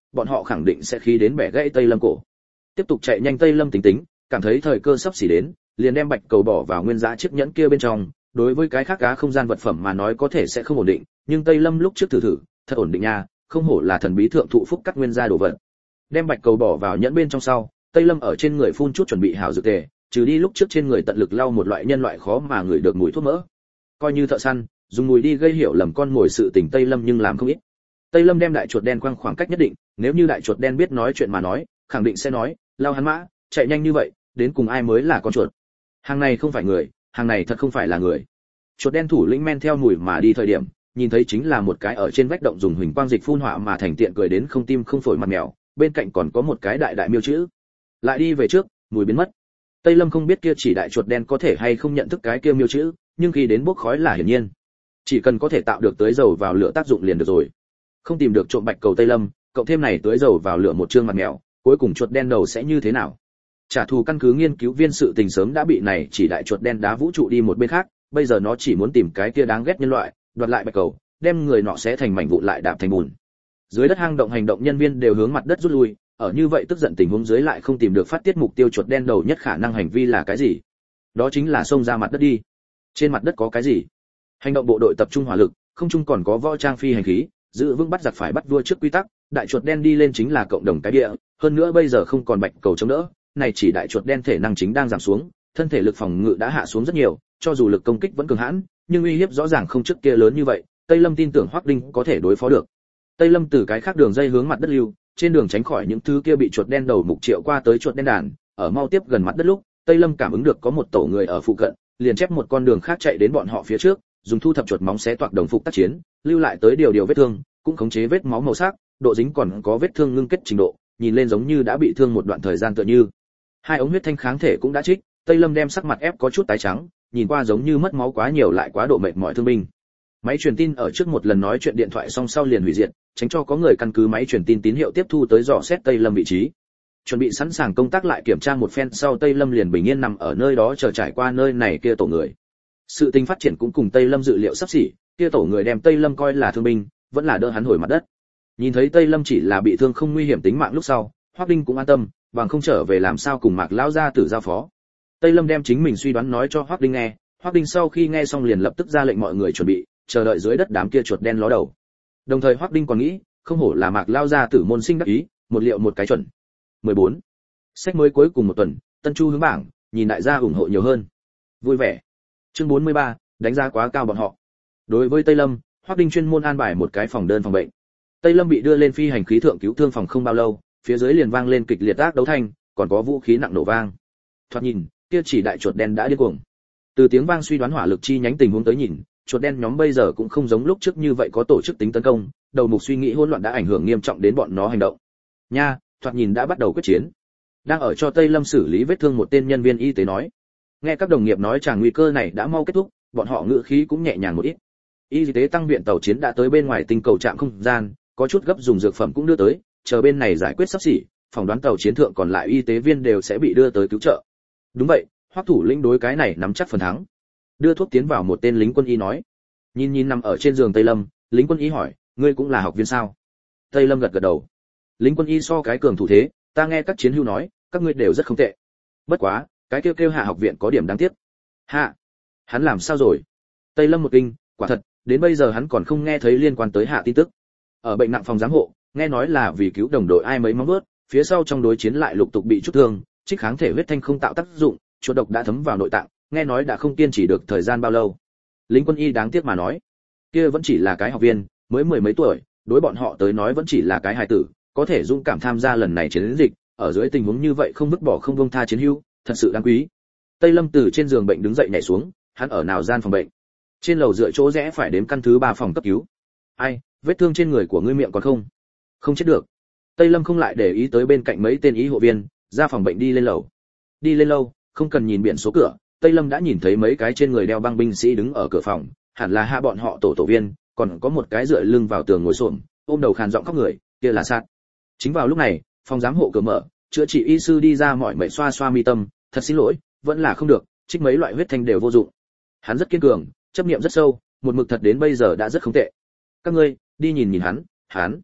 bọn họ khẳng định sẽ khí đến bẻ gãy Tây Lâm cổ. Tiếp tục chạy nhanh Tây Lâm tính tính, cảm thấy thời cơ sắp xỉ đến, liền đem bạch cầu bỏ vào nguyên giá chiếc nhẫn kia bên trong. Đối với cái khác cá không gian vật phẩm mà nói có thể sẽ không ổn định, nhưng Tây Lâm lúc trước thử thử, thật ổn định nha, không hổ là thần bí thượng thụ phúc cắt nguyên gia đồ vật. Đem bạch cầu bỏ vào nhẫn bên trong sau, Tây Lâm ở trên người phun chút chuẩn bị hảo dược tề, trừ đi lúc trước trên người tận lực lau một loại nhân loại khó mà ngửi được mùi thuốc mỡ. Coi như thợ săn, dùng mùi đi gây hiểu lầm con mồi sự tình Tây Lâm nhưng làm không ít. Tây Lâm đem đại chuột đen quăng khoảng cách nhất định, nếu như đại chuột đen biết nói chuyện mà nói, khẳng định sẽ nói, lao hắn mã, chạy nhanh như vậy, đến cùng ai mới là con chuột. Hàng này không phải người, hàng này thật không phải là người. Chuột đen thủ lĩnh men theo mùi mà đi thời điểm, nhìn thấy chính là một cái ở trên vách động dùng huỳnh quang dịch phun hỏa mà thành tiện cười đến không tim không phổi mặt mèo, bên cạnh còn có một cái đại đại miêu chữ. Lại đi về trước, mùi biến mất. Tây Lâm không biết kia chỉ đại chuột đen có thể hay không nhận thức cái kia miêu chữ, nhưng khi đến bốc khói là hiển nhiên. Chỉ cần có thể tạo được tưới dầu vào lửa tác dụng liền được rồi. Không tìm được trộm bạch cầu Tây Lâm, cộng thêm này tưới dầu vào lửa một trương mặt mèo, cuối cùng chuột đen đầu sẽ như thế nào? Trả thù căn cứ nghiên cứu viên sự tình sớm đã bị này chỉ đại chuột đen đá vũ trụ đi một bên khác, bây giờ nó chỉ muốn tìm cái kia đáng ghét nhân loại, đoạt lại bạch cầu, đem người nọ xé thành mảnh vụn lại đạp thành bùn. Dưới đất hang động hành động nhân viên đều hướng mặt đất rút lui, ở như vậy tức giận tình huống dưới lại không tìm được phát tiết mục tiêu chuột đen đầu nhất khả năng hành vi là cái gì? Đó chính là xông ra mặt đất đi. Trên mặt đất có cái gì? Hành động bộ đội tập trung hỏa lực, không chung còn có võ trang phi hành khí, giữ vững bắt giặc phải bắt vua trước quy tắc, đại chuột đen đi lên chính là cộng đồng cái địa, hơn nữa bây giờ không còn bạch cầu chống đỡ, này chỉ đại chuột đen thể năng chính đang giảm xuống, thân thể lực phòng ngự đã hạ xuống rất nhiều, cho dù lực công kích vẫn cường hãn, nhưng uy hiếp rõ ràng không trước kia lớn như vậy, Tây Lâm tin tưởng Hoắc Đinh có thể đối phó được. Tây Lâm từ cái khác đường dây hướng mặt đất lưu, trên đường tránh khỏi những thứ kia bị chuột đen đầu mục triệu qua tới chuột đen đàn, ở mau tiếp gần mặt đất lúc, Tây Lâm cảm ứng được có một tổ người ở phụ cận, liền chép một con đường khác chạy đến bọn họ phía trước, dùng thu thập chuột móng xé toạc đồng phục tác chiến, lưu lại tới điều điều vết thương, cũng khống chế vết máu màu sắc, độ dính còn có vết thương ngưng kết trình độ, nhìn lên giống như đã bị thương một đoạn thời gian tựa như. Hai ống huyết thanh kháng thể cũng đã trích, Tây Lâm đem sắc mặt ép có chút tái trắng, nhìn qua giống như mất máu quá nhiều lại quá độ mệt mỏi thương binh. Máy truyền tin ở trước một lần nói chuyện điện thoại xong sau liền hủy diệt, tránh cho có người căn cứ máy truyền tin tín hiệu tiếp thu tới dò xét Tây Lâm vị trí. Chuẩn bị sẵn sàng công tác lại kiểm tra một phen sau Tây Lâm liền bình yên nằm ở nơi đó chờ trải qua nơi này kia tổ người. Sự tình phát triển cũng cùng Tây Lâm dự liệu sắp xỉ, kia tổ người đem Tây Lâm coi là thương binh, vẫn là đỡ hắn hồi mặt đất. Nhìn thấy Tây Lâm chỉ là bị thương không nguy hiểm tính mạng lúc sau, Hoắc Đinh cũng an tâm, bằng không trở về làm sao cùng Mạc lão gia tử giao phó. Tây Lâm đem chính mình suy đoán nói cho Hoắc Đinh nghe, Hoắc Đinh sau khi nghe xong liền lập tức ra lệnh mọi người chuẩn bị, chờ đợi dưới đất đám kia chuột đen ló đầu. Đồng thời Hoắc Đinh còn nghĩ, không hổ là Mạc lão gia tử môn sinh đắc ý, một liệu một cái chuẩn. mười bốn. Sách mới cuối cùng một tuần, Tân Chu hướng bảng, nhìn đại gia ủng hộ nhiều hơn. Vui vẻ. Chương bốn mươi ba, đánh giá quá cao bọn họ. Đối với Tây Lâm, Hoắc Đinh chuyên môn an bài một cái phòng đơn phòng bệnh. Tây Lâm bị đưa lên phi hành khí thượng cứu thương phòng không bao lâu, phía dưới liền vang lên kịch liệt ác đấu thanh, còn có vũ khí nặng nổ vang. Thoạt nhìn, kia chỉ đại chuột đen đã điên cuồng. Từ tiếng vang suy đoán hỏa lực chi nhánh tình huống tới nhìn, chuột đen nhóm bây giờ cũng không giống lúc trước như vậy có tổ chức tính tấn công, đầu mục suy nghĩ hỗn loạn đã ảnh hưởng nghiêm trọng đến bọn nó hành động. Nha, thoạt nhìn đã bắt đầu quyết chiến. Đang ở cho Tây Lâm xử lý vết thương một tên nhân viên y tế nói. Nghe các đồng nghiệp nói chàng nguy cơ này đã mau kết thúc, bọn họ ngữ khí cũng nhẹ nhàng một ít. Y tế tăng viện tàu chiến đã tới bên ngoài tinh cầu trạm không gian, có chút gấp dùng dược phẩm cũng đưa tới, chờ bên này giải quyết sắp xỉ, phỏng đoán tàu chiến thượng còn lại y tế viên đều sẽ bị đưa tới cứu trợ. Đúng vậy, Hoắc thủ lĩnh đối cái này nắm chắc phần thắng. Đưa thuốc tiến vào một tên lính quân y nói. Nhìn nhìn nằm ở trên giường Tây Lâm, lính quân y hỏi, ngươi cũng là học viên sao? Tây Lâm gật gật đầu. Lính quân y so cái cường thủ thế, ta nghe các chiến hữu nói, các ngươi đều rất không tệ. Bất quá, cái kêu kêu Hạ học viện có điểm đáng tiếc. Hạ? Hắn làm sao rồi? Tây Lâm một kinh, quả thật, đến bây giờ hắn còn không nghe thấy liên quan tới Hạ tin tức. Ở bệnh nặng phòng giám hộ, nghe nói là vì cứu đồng đội ai mấy mong bước, phía sau trong đối chiến lại lục tục bị chút thương, trích kháng thể huyết thanh không tạo tác dụng, chuột độc đã thấm vào nội tạng, nghe nói đã không kiên trì được thời gian bao lâu. Lính quân y đáng tiếc mà nói, kia vẫn chỉ là cái học viên, mới mười mấy tuổi, đối bọn họ tới nói vẫn chỉ là cái hài tử, có thể dũng cảm tham gia lần này chiến dịch, ở dưới tình huống như vậy không vứt bỏ không buông tha chiến hữu, thật sự đáng quý. Tây Lâm từ trên giường bệnh đứng dậy nhảy xuống, hắn ở nào gian phòng bệnh? Trên lầu dựa chỗ rẽ phải đếm căn thứ ba phòng cấp cứu. Ai, vết thương trên người của ngươi miệng còn không? Không chết được. Tây Lâm không lại để ý tới bên cạnh mấy tên y hộ viên, ra phòng bệnh đi lên lầu. Đi lên lâu, không cần nhìn biển số cửa, Tây Lâm đã nhìn thấy mấy cái trên người đeo băng binh sĩ đứng ở cửa phòng, hẳn là hạ bọn họ tổ tổ viên, còn có một cái dựa lưng vào tường ngồi xổm, ôm đầu khàn giọng khóc người, kia là sát. Chính vào lúc này, phòng giám hộ cửa mở, chữa trị y sư đi ra mỏi mệt xoa xoa mi tâm, thật xin lỗi, vẫn là không được, trích mấy loại huyết thanh đều vô dụng. Hắn rất kiên cường, chấp niệm rất sâu, một mực thật đến bây giờ đã rất không tệ. Các ngươi, đi nhìn nhìn hắn, hắn.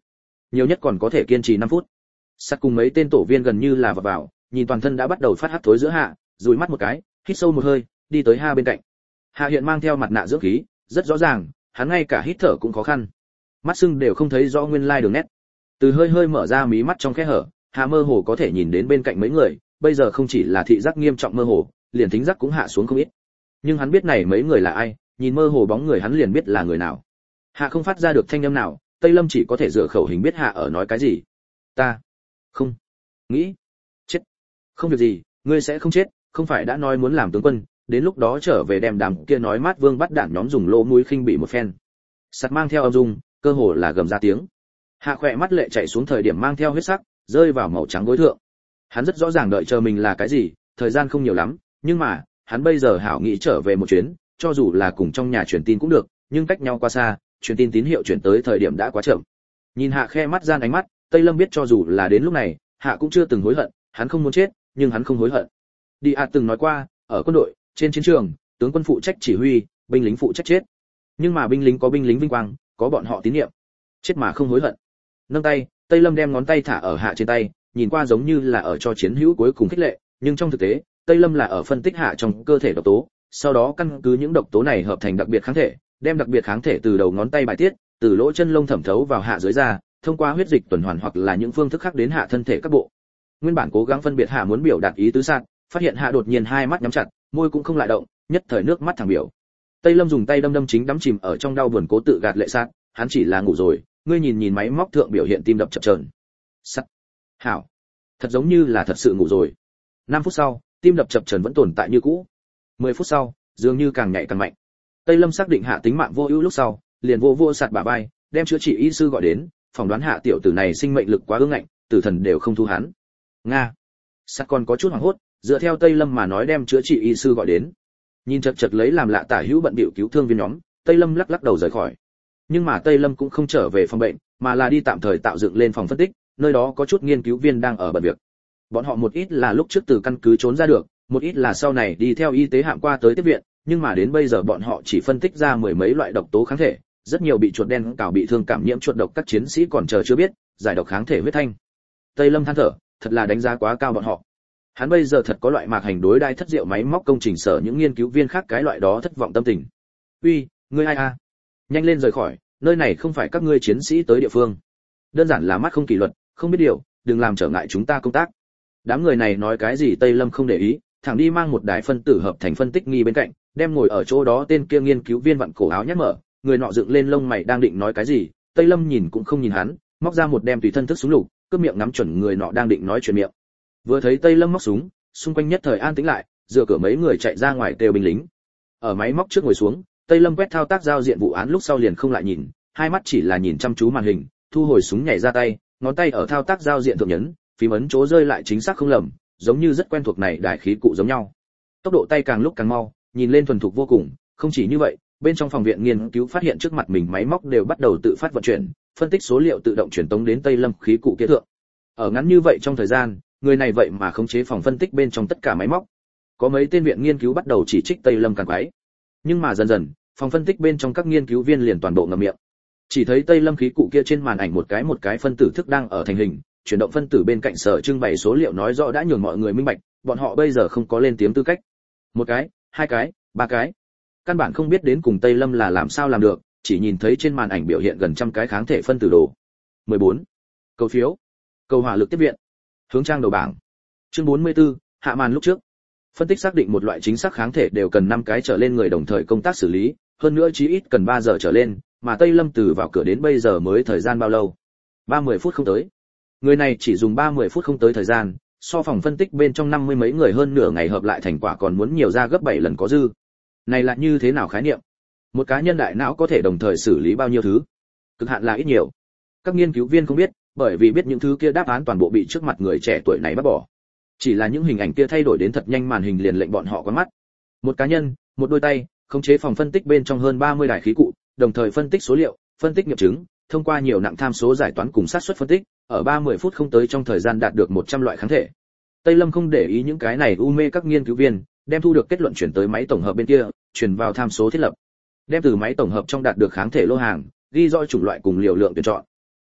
nhiều nhất còn có thể kiên trì năm phút. Sắt cùng mấy tên tổ viên gần như là vào vào, nhìn toàn thân đã bắt đầu phát hắc thối giữa hạ, dụi mắt một cái, hít sâu một hơi, đi tới Hạ bên cạnh. Hạ hiện mang theo mặt nạ dưỡng khí, rất rõ ràng, hắn ngay cả hít thở cũng khó khăn. Mắt sưng đều không thấy rõ nguyên lai đường nét. Từ hơi hơi mở ra mí mắt trong khe hở, Hạ mơ hồ có thể nhìn đến bên cạnh mấy người, bây giờ không chỉ là thị giác nghiêm trọng mơ hồ, liền thính giác cũng hạ xuống không ít. Nhưng hắn biết này mấy người là ai, nhìn mơ hồ bóng người hắn liền biết là người nào. Hạ không phát ra được thanh âm nào, Tây Lâm chỉ có thể dựa khẩu hình biết Hạ ở nói cái gì. Ta không nghĩ chết. Không việc gì, ngươi sẽ không chết, không phải đã nói muốn làm tướng quân, đến lúc đó trở về đem đàm kia nói mát vương bắt đạn nhóm dùng lỗ mũi khinh bị một phen. Sắt mang theo âm dung, cơ hồ là gầm ra tiếng. Hạ khỏe mắt lệ chảy xuống thời điểm mang theo huyết sắc, rơi vào màu trắng gối thượng. Hắn rất rõ ràng đợi chờ mình là cái gì, thời gian không nhiều lắm, nhưng mà, hắn bây giờ hảo nghĩ trở về một chuyến, cho dù là cùng trong nhà truyền tin cũng được, nhưng cách nhau quá xa, truyền tin tín hiệu chuyển tới thời điểm đã quá chậm. Nhìn Hạ khe mắt gian ánh mắt, Tây Lâm biết cho dù là đến lúc này, Hạ cũng chưa từng hối hận, hắn không muốn chết, nhưng hắn không hối hận. Đi Hạ từng nói qua, ở quân đội, trên chiến trường, tướng quân phụ trách chỉ huy, binh lính phụ trách chết. Nhưng mà binh lính có binh lính vinh quang, có bọn họ tín nhiệm. Chết mà không hối hận. Nâng tay, Tây Lâm đem ngón tay thả ở Hạ trên tay, nhìn qua giống như là ở cho chiến hữu cuối cùng khích lệ, nhưng trong thực tế, Tây Lâm là ở phân tích Hạ trong cơ thể độc tố, sau đó căn cứ những độc tố này hợp thành đặc biệt kháng thể, đem đặc biệt kháng thể từ đầu ngón tay bài tiết, từ lỗ chân lông thẩm thấu vào Hạ dưới da, thông qua huyết dịch tuần hoàn hoặc là những phương thức khác đến Hạ thân thể các bộ. Nguyên bản cố gắng phân biệt Hạ muốn biểu đạt ý tứ sạn, phát hiện Hạ đột nhiên hai mắt nhắm chặt, môi cũng không lại động, nhất thời nước mắt thẳng biểu. Tây Lâm dùng tay đâm đâm chính đắm chìm ở trong đau buồn cố tự gạt lệ sát, hắn chỉ là ngủ rồi, ngươi nhìn nhìn máy móc thượng biểu hiện tim đập chập chờn. Sắt. Hảo. Thật giống như là thật sự ngủ rồi. năm phút sau, tim đập chập chờn vẫn tồn tại như cũ. mười phút sau, dường như càng nhạy càng mạnh. Tây Lâm xác định Hạ tính mạng vô ưu lúc sau, liền vô vô sạt bả vai, đem chữa trị y sư gọi đến, phỏng đoán Hạ tiểu tử này sinh mệnh lực quá ương ngạnh, tử thần đều không thu hắn. Nga. Sắt còn có chút hoảng hốt, dựa theo Tây Lâm mà nói đem chữa trị y sư gọi đến. Nhìn chật chật lấy làm lạ tả hữu bận bịu cứu thương viên nhóm, Tây Lâm lắc lắc đầu rời khỏi. Nhưng mà Tây Lâm cũng không trở về phòng bệnh, mà là đi tạm thời tạo dựng lên phòng phân tích, nơi đó có chút nghiên cứu viên đang ở bận việc. Bọn họ một ít là lúc trước từ căn cứ trốn ra được, một ít là sau này đi theo y tế hạm qua tới tiếp viện, nhưng mà đến bây giờ bọn họ chỉ phân tích ra mười mấy loại độc tố kháng thể, rất nhiều bị chuột đen cào bị thương cảm nhiễm chuột độc các chiến sĩ còn chờ chưa biết, giải độc kháng thể huyết thanh. Tây Lâm than thở, thật là đánh giá quá cao bọn họ. Hắn bây giờ thật có loại mạc hành đối đai thất diệu máy móc công trình sở những nghiên cứu viên khác cái loại đó thất vọng tâm tình. Uy, ngươi ai a? Nhanh lên rời khỏi, nơi này không phải các ngươi chiến sĩ tới địa phương. Đơn giản là mắt không kỷ luật, không biết điều, đừng làm trở ngại chúng ta công tác. Đám người này nói cái gì Tây Lâm không để ý, thẳng đi mang một đài phân tử hợp thành phân tích nghi bên cạnh, đem ngồi ở chỗ đó tên kia nghiên cứu viên vặn cổ áo nhắc mở, người nọ dựng lên lông mày đang định nói cái gì, Tây Lâm nhìn cũng không nhìn hắn, móc ra một đem tùy thân thức súng lục, cướp miệng ngắm chuẩn người nọ đang định nói chuyện miệng. Vừa thấy Tây Lâm móc súng, xung quanh nhất thời an tĩnh lại, dựa cửa mấy người chạy ra ngoài kêu binh lính. Ở máy móc trước ngồi xuống, Tây Lâm quét thao tác giao diện vụ án lúc sau liền không lại nhìn, hai mắt chỉ là nhìn chăm chú màn hình, thu hồi súng nhảy ra tay, ngón tay ở thao tác giao diện thượng nhấn, phím ấn chỗ rơi lại chính xác không lầm, giống như rất quen thuộc này đại khí cụ giống nhau. Tốc độ tay càng lúc càng mau, nhìn lên thuần thục vô cùng, không chỉ như vậy, bên trong phòng viện nghiên cứu phát hiện trước mặt mình máy móc đều bắt đầu tự phát vận chuyển, phân tích số liệu tự động truyền tống đến Tây Lâm khí cụ kia thượng. Ở ngắn như vậy trong thời gian, người này vậy mà khống chế phòng phân tích bên trong tất cả máy móc. Có mấy tên viện nghiên cứu bắt đầu chỉ trích Tây Lâm càng quái. Nhưng mà dần dần, phòng phân tích bên trong các nghiên cứu viên liền toàn bộ ngậm miệng. Chỉ thấy Tây Lâm khí cụ kia trên màn ảnh một cái một cái phân tử thức đang ở thành hình, chuyển động phân tử bên cạnh sở trưng bày số liệu nói rõ đã nhường mọi người minh bạch, bọn họ bây giờ không có lên tiếng tư cách. Một cái, hai cái, ba cái. Căn bản không biết đến cùng Tây Lâm là làm sao làm được, chỉ nhìn thấy trên màn ảnh biểu hiện gần trăm cái kháng thể phân tử đồ. mười bốn. Cầu phiếu. Cầu hỏa lực tiếp viện. Hướng trang đầu bảng. Chương bốn mươi tư, hạ màn lúc trước. Phân tích xác định một loại chính xác kháng thể đều cần năm cái trở lên người đồng thời công tác xử lý, hơn nữa chí ít cần ba giờ trở lên, mà Tây Lâm từ vào cửa đến bây giờ mới thời gian bao lâu? ba mươi phút không tới. Người này chỉ dùng ba mươi phút không tới thời gian, so phòng phân tích bên trong năm mươi mấy người hơn nửa ngày hợp lại thành quả còn muốn nhiều ra gấp bảy lần có dư. Này là như thế nào khái niệm? Một cá nhân đại não có thể đồng thời xử lý bao nhiêu thứ? Cực hạn là ít nhiều. Các nghiên cứu viên không biết, bởi vì biết những thứ kia đáp án toàn bộ bị trước mặt người trẻ tuổi này bắt bỏ. Chỉ là những hình ảnh kia thay đổi đến thật nhanh màn hình liền lệnh bọn họ quán mắt. Một cá nhân, một đôi tay, khống chế phòng phân tích bên trong hơn ba mươi đài khí cụ, đồng thời phân tích số liệu, phân tích nghiệm chứng, thông qua nhiều nặng tham số giải toán cùng xác suất phân tích, ở ba mươi phút không tới trong thời gian đạt được một trăm loại kháng thể. Tây Lâm không để ý những cái này u mê các nghiên cứu viên, đem thu được kết luận chuyển tới máy tổng hợp bên kia, chuyển vào tham số thiết lập. Đem từ máy tổng hợp trong đạt được kháng thể lô hàng, ghi rõ chủng loại cùng liều lượng tuyển chọn.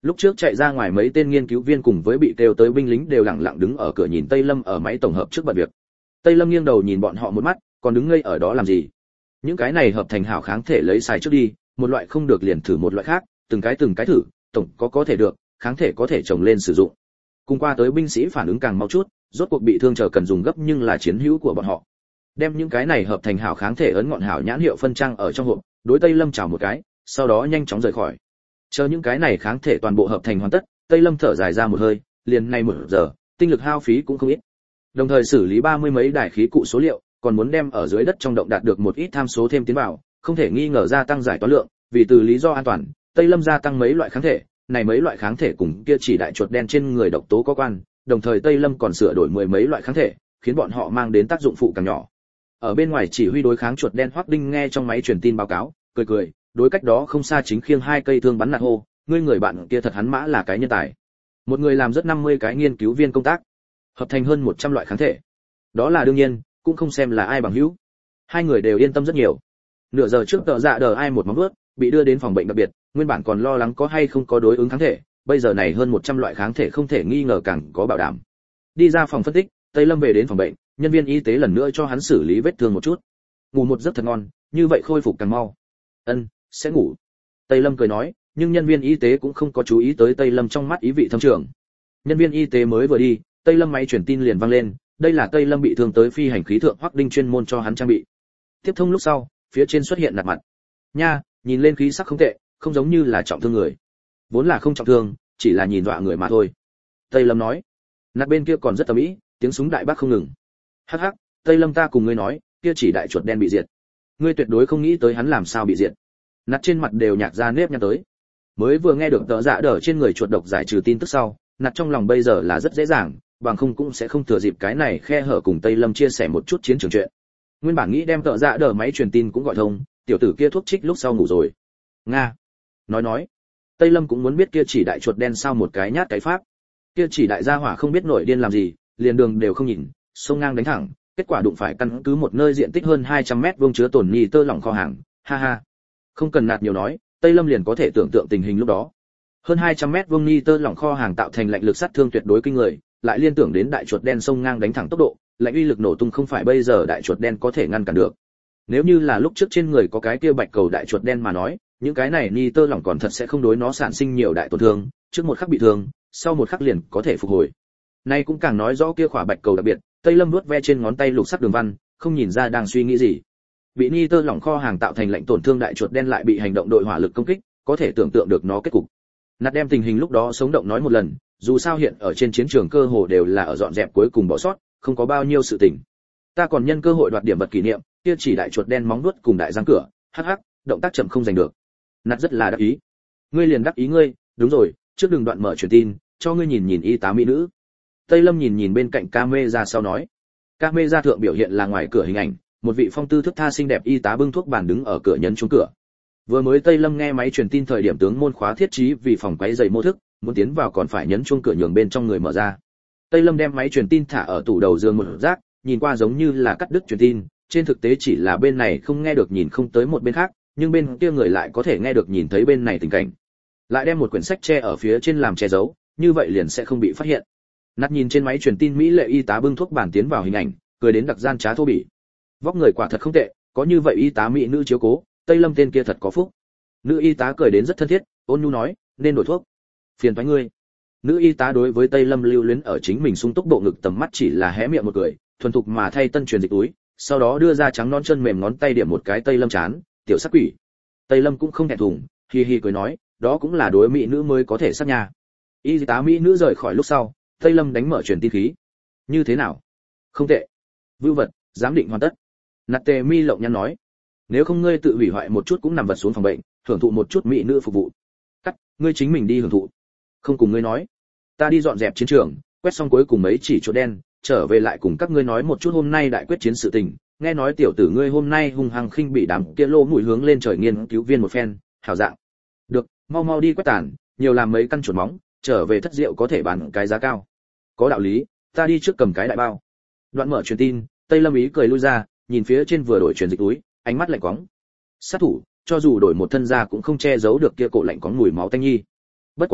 Lúc trước chạy ra ngoài mấy tên nghiên cứu viên cùng với bị kêu tới binh lính đều lặng lặng đứng ở cửa nhìn Tây Lâm ở máy tổng hợp trước bận việc. Tây Lâm nghiêng đầu nhìn bọn họ một mắt, còn đứng ngây ở đó làm gì? Những cái này hợp thành hảo kháng thể lấy xài trước đi, một loại không được liền thử một loại khác, từng cái từng cái thử, tổng có có thể được, kháng thể có thể trồng lên sử dụng. Cùng qua tới binh sĩ phản ứng càng mau chút, rốt cuộc bị thương chờ cần dùng gấp nhưng là chiến hữu của bọn họ. Đem những cái này hợp thành hảo kháng thể ấn ngọn hảo nhãn hiệu phân trang ở trong hộp, đối Tây Lâm chào một cái, sau đó nhanh chóng rời khỏi. Chờ những cái này kháng thể toàn bộ hợp thành hoàn tất, Tây Lâm thở dài ra một hơi, liền nay một giờ, tinh lực hao phí cũng không ít. Đồng thời xử lý ba mươi mấy đài khí cụ số liệu, còn muốn đem ở dưới đất trong động đạt được một ít tham số thêm tiến vào, không thể nghi ngờ gia tăng giải toán lượng, vì từ lý do an toàn, Tây Lâm gia tăng mấy loại kháng thể, này mấy loại kháng thể cùng kia chỉ đại chuột đen trên người độc tố có quan, đồng thời Tây Lâm còn sửa đổi mười mấy loại kháng thể, khiến bọn họ mang đến tác dụng phụ càng nhỏ. Ở bên ngoài chỉ huy đối kháng chuột đen Hoắc Đinh nghe trong máy truyền tin báo cáo, cười cười, đối cách đó không xa chính khiêng hai cây thương bắn nạt hô, ngươi người bạn kia thật hắn mã là cái nhân tài. Một người làm rất năm mươi cái nghiên cứu viên công tác, hợp thành hơn một trăm loại kháng thể. Đó là đương nhiên, cũng không xem là ai bằng hữu. Hai người đều yên tâm rất nhiều. Nửa giờ trước Tợ Dạ Đờ ai một móng vuốt, bị đưa đến phòng bệnh đặc biệt, nguyên bản còn lo lắng có hay không có đối ứng kháng thể, bây giờ này hơn một trăm loại kháng thể không thể nghi ngờ càng có bảo đảm. Đi ra phòng phân tích, Tây Lâm về đến phòng bệnh, nhân viên y tế lần nữa cho hắn xử lý vết thương một chút. Ngủ một giấc thật ngon, như vậy khôi phục càng mau. Ân, sẽ ngủ. Tây Lâm cười nói, nhưng nhân viên y tế cũng không có chú ý tới Tây Lâm trong mắt ý vị thâm trường. Nhân viên y tế mới vừa đi, Tây Lâm máy truyền tin liền vang lên, đây là Tây Lâm bị thương tới phi hành khí thượng Hoắc Đinh chuyên môn cho hắn trang bị. Tiếp thông lúc sau, phía trên xuất hiện nạt mặt. Nha, nhìn lên khí sắc không tệ, không giống như là trọng thương người. Vốn là không trọng thương, chỉ là nhìn dọa người mà thôi. Tây Lâm nói. Nạt bên kia còn rất tầm ý, tiếng súng đại bác không ngừng. Hắc hắc, Tây Lâm ta cùng ngươi nói, kia chỉ đại chuột đen bị diệt. Ngươi tuyệt đối không nghĩ tới hắn làm sao bị diệt. Nạt trên mặt đều nhạc ra nếp nhăn tới. Mới vừa nghe được Tợ Dạ Đờ trên người chuột độc giải trừ tin tức sau, nạt trong lòng bây giờ là rất dễ dàng, bằng không cũng sẽ không thừa dịp cái này khe hở cùng Tây Lâm chia sẻ một chút chiến trường chuyện. Nguyên bản nghĩ đem Tợ Dạ Đờ máy truyền tin cũng gọi thông, tiểu tử kia thuốc trích lúc sau ngủ rồi. Nga. Nói nói. Tây Lâm cũng muốn biết kia chỉ đại chuột đen sao một cái nhát cái pháp. Kia chỉ đại gia hỏa không biết nổi điên làm gì, liền đường đều không nhìn, xông ngang đánh thẳng, kết quả đụng phải căn cứ một nơi diện tích hơn hai trăm mét vuông chứa tồn nhi tơ lỏng kho hàng, ha ha. Không cần nạt nhiều nói, Tây Lâm liền có thể tưởng tượng tình hình lúc đó. Hơn hai trăm mét vuông nhi tơ lỏng kho hàng tạo thành lạnh lực sát thương tuyệt đối kinh người, lại liên tưởng đến đại chuột đen xông ngang đánh thẳng tốc độ, lạnh uy lực nổ tung không phải bây giờ đại chuột đen có thể ngăn cản được. Nếu như là lúc trước trên người có cái kia bạch cầu đại chuột đen mà nói, những cái này nhi tơ lỏng còn thật sẽ không đối nó sản sinh nhiều đại tổn thương, trước một khắc bị thương, sau một khắc liền có thể phục hồi. Nay cũng càng nói rõ kia khỏa bạch cầu đặc biệt, Tây Lâm vuốt ve trên ngón tay lục sắc đường văn, không nhìn ra đang suy nghĩ gì. Bị nhi tơ lỏng kho hàng tạo thành lạnh tổn thương đại chuột đen lại bị hành động đội hỏa lực công kích, có thể tưởng tượng được nó kết cục. Nạt đem tình hình lúc đó sống động nói một lần, dù sao hiện ở trên chiến trường cơ hồ đều là ở dọn dẹp cuối cùng bỏ sót, không có bao nhiêu sự tình. Ta còn nhân cơ hội đoạt điểm vật kỷ niệm, kia chỉ đại chuột đen móng vuốt cùng đại răng cửa, hắc hắc, động tác chậm không giành được. Nạt rất là đắc ý. Ngươi liền đắc ý ngươi, đúng rồi, trước đừng đoạn mở truyền tin, cho ngươi nhìn nhìn y tá mỹ nữ. Tây Lâm nhìn nhìn bên cạnh camera sau nói. Camera thượng biểu hiện là ngoài cửa hình ảnh, một vị phong tư thức tha xinh đẹp y tá bưng thuốc bàn đứng ở cửa nhấn chuông cửa. Vừa mới Tây Lâm nghe máy truyền tin thời điểm tướng môn khóa thiết trí vì phòng quấy giày mô thức, muốn tiến vào còn phải nhấn chuông cửa nhường bên trong người mở ra. Tây Lâm đem máy truyền tin thả ở tủ đầu giường một rác, nhìn qua giống như là cắt đứt truyền tin, trên thực tế chỉ là bên này không nghe được nhìn không tới một bên khác, nhưng bên kia người lại có thể nghe được nhìn thấy bên này tình cảnh. Lại đem một quyển sách che ở phía trên làm che giấu, như vậy liền sẽ không bị phát hiện. Nát nhìn trên máy truyền tin mỹ lệ y tá bưng thuốc bản tiến vào hình ảnh, cười đến đặc gian trá thô bỉ. Vóc người quả thật không tệ, có như vậy y tá mỹ nữ chiếu cố, Tây Lâm tên kia thật có phúc. Nữ y tá cười đến rất thân thiết, ôn nhu nói, nên đổi thuốc. Phiền toái ngươi. Nữ y tá đối với Tây Lâm lưu luyến ở chính mình sung túc bộ ngực tầm mắt chỉ là hé miệng một cười, thuần thục mà thay tân truyền dịch túi, sau đó đưa ra trắng non chân mềm ngón tay điểm một cái Tây Lâm chán, tiểu sắc quỷ. Tây Lâm cũng không thẹn thùng, hi hi cười nói, đó cũng là đối mỹ nữ mới có thể sát nhà. Y tá mỹ nữ rời khỏi lúc sau, Tây Lâm đánh mở truyền tin khí. Như thế nào? Không tệ. Vưu vật, giám định hoàn tất. Nạt Tề Mi lộng nhăn nói, nếu không ngươi tự hủy hoại một chút cũng nằm vật xuống phòng bệnh, hưởng thụ một chút mỹ nữ phục vụ. Cắt, ngươi chính mình đi hưởng thụ. Không cùng ngươi nói, ta đi dọn dẹp chiến trường, quét xong cuối cùng mấy chỉ chỗ đen, trở về lại cùng các ngươi nói một chút hôm nay đại quyết chiến sự tình. Nghe nói tiểu tử ngươi hôm nay hung hăng khinh bị đám kia lô mũi hướng lên trời nghiên cứu viên một phen, hảo dạng. Được, mau mau đi quét tàn, nhiều làm mấy căn chuột móng, trở về thất rượu có thể bán cái giá cao. Có đạo lý, ta đi trước cầm cái đại bao. Đoạn mở truyền tin, Tây Lâm ý cười lui ra, nhìn phía trên vừa đổi truyền dịch túi, ánh mắt lạnh quóng. Sát thủ, cho dù đổi một thân da cũng không che giấu được kia cổ lạnh có mùi máu tanh nhi. Bất quá,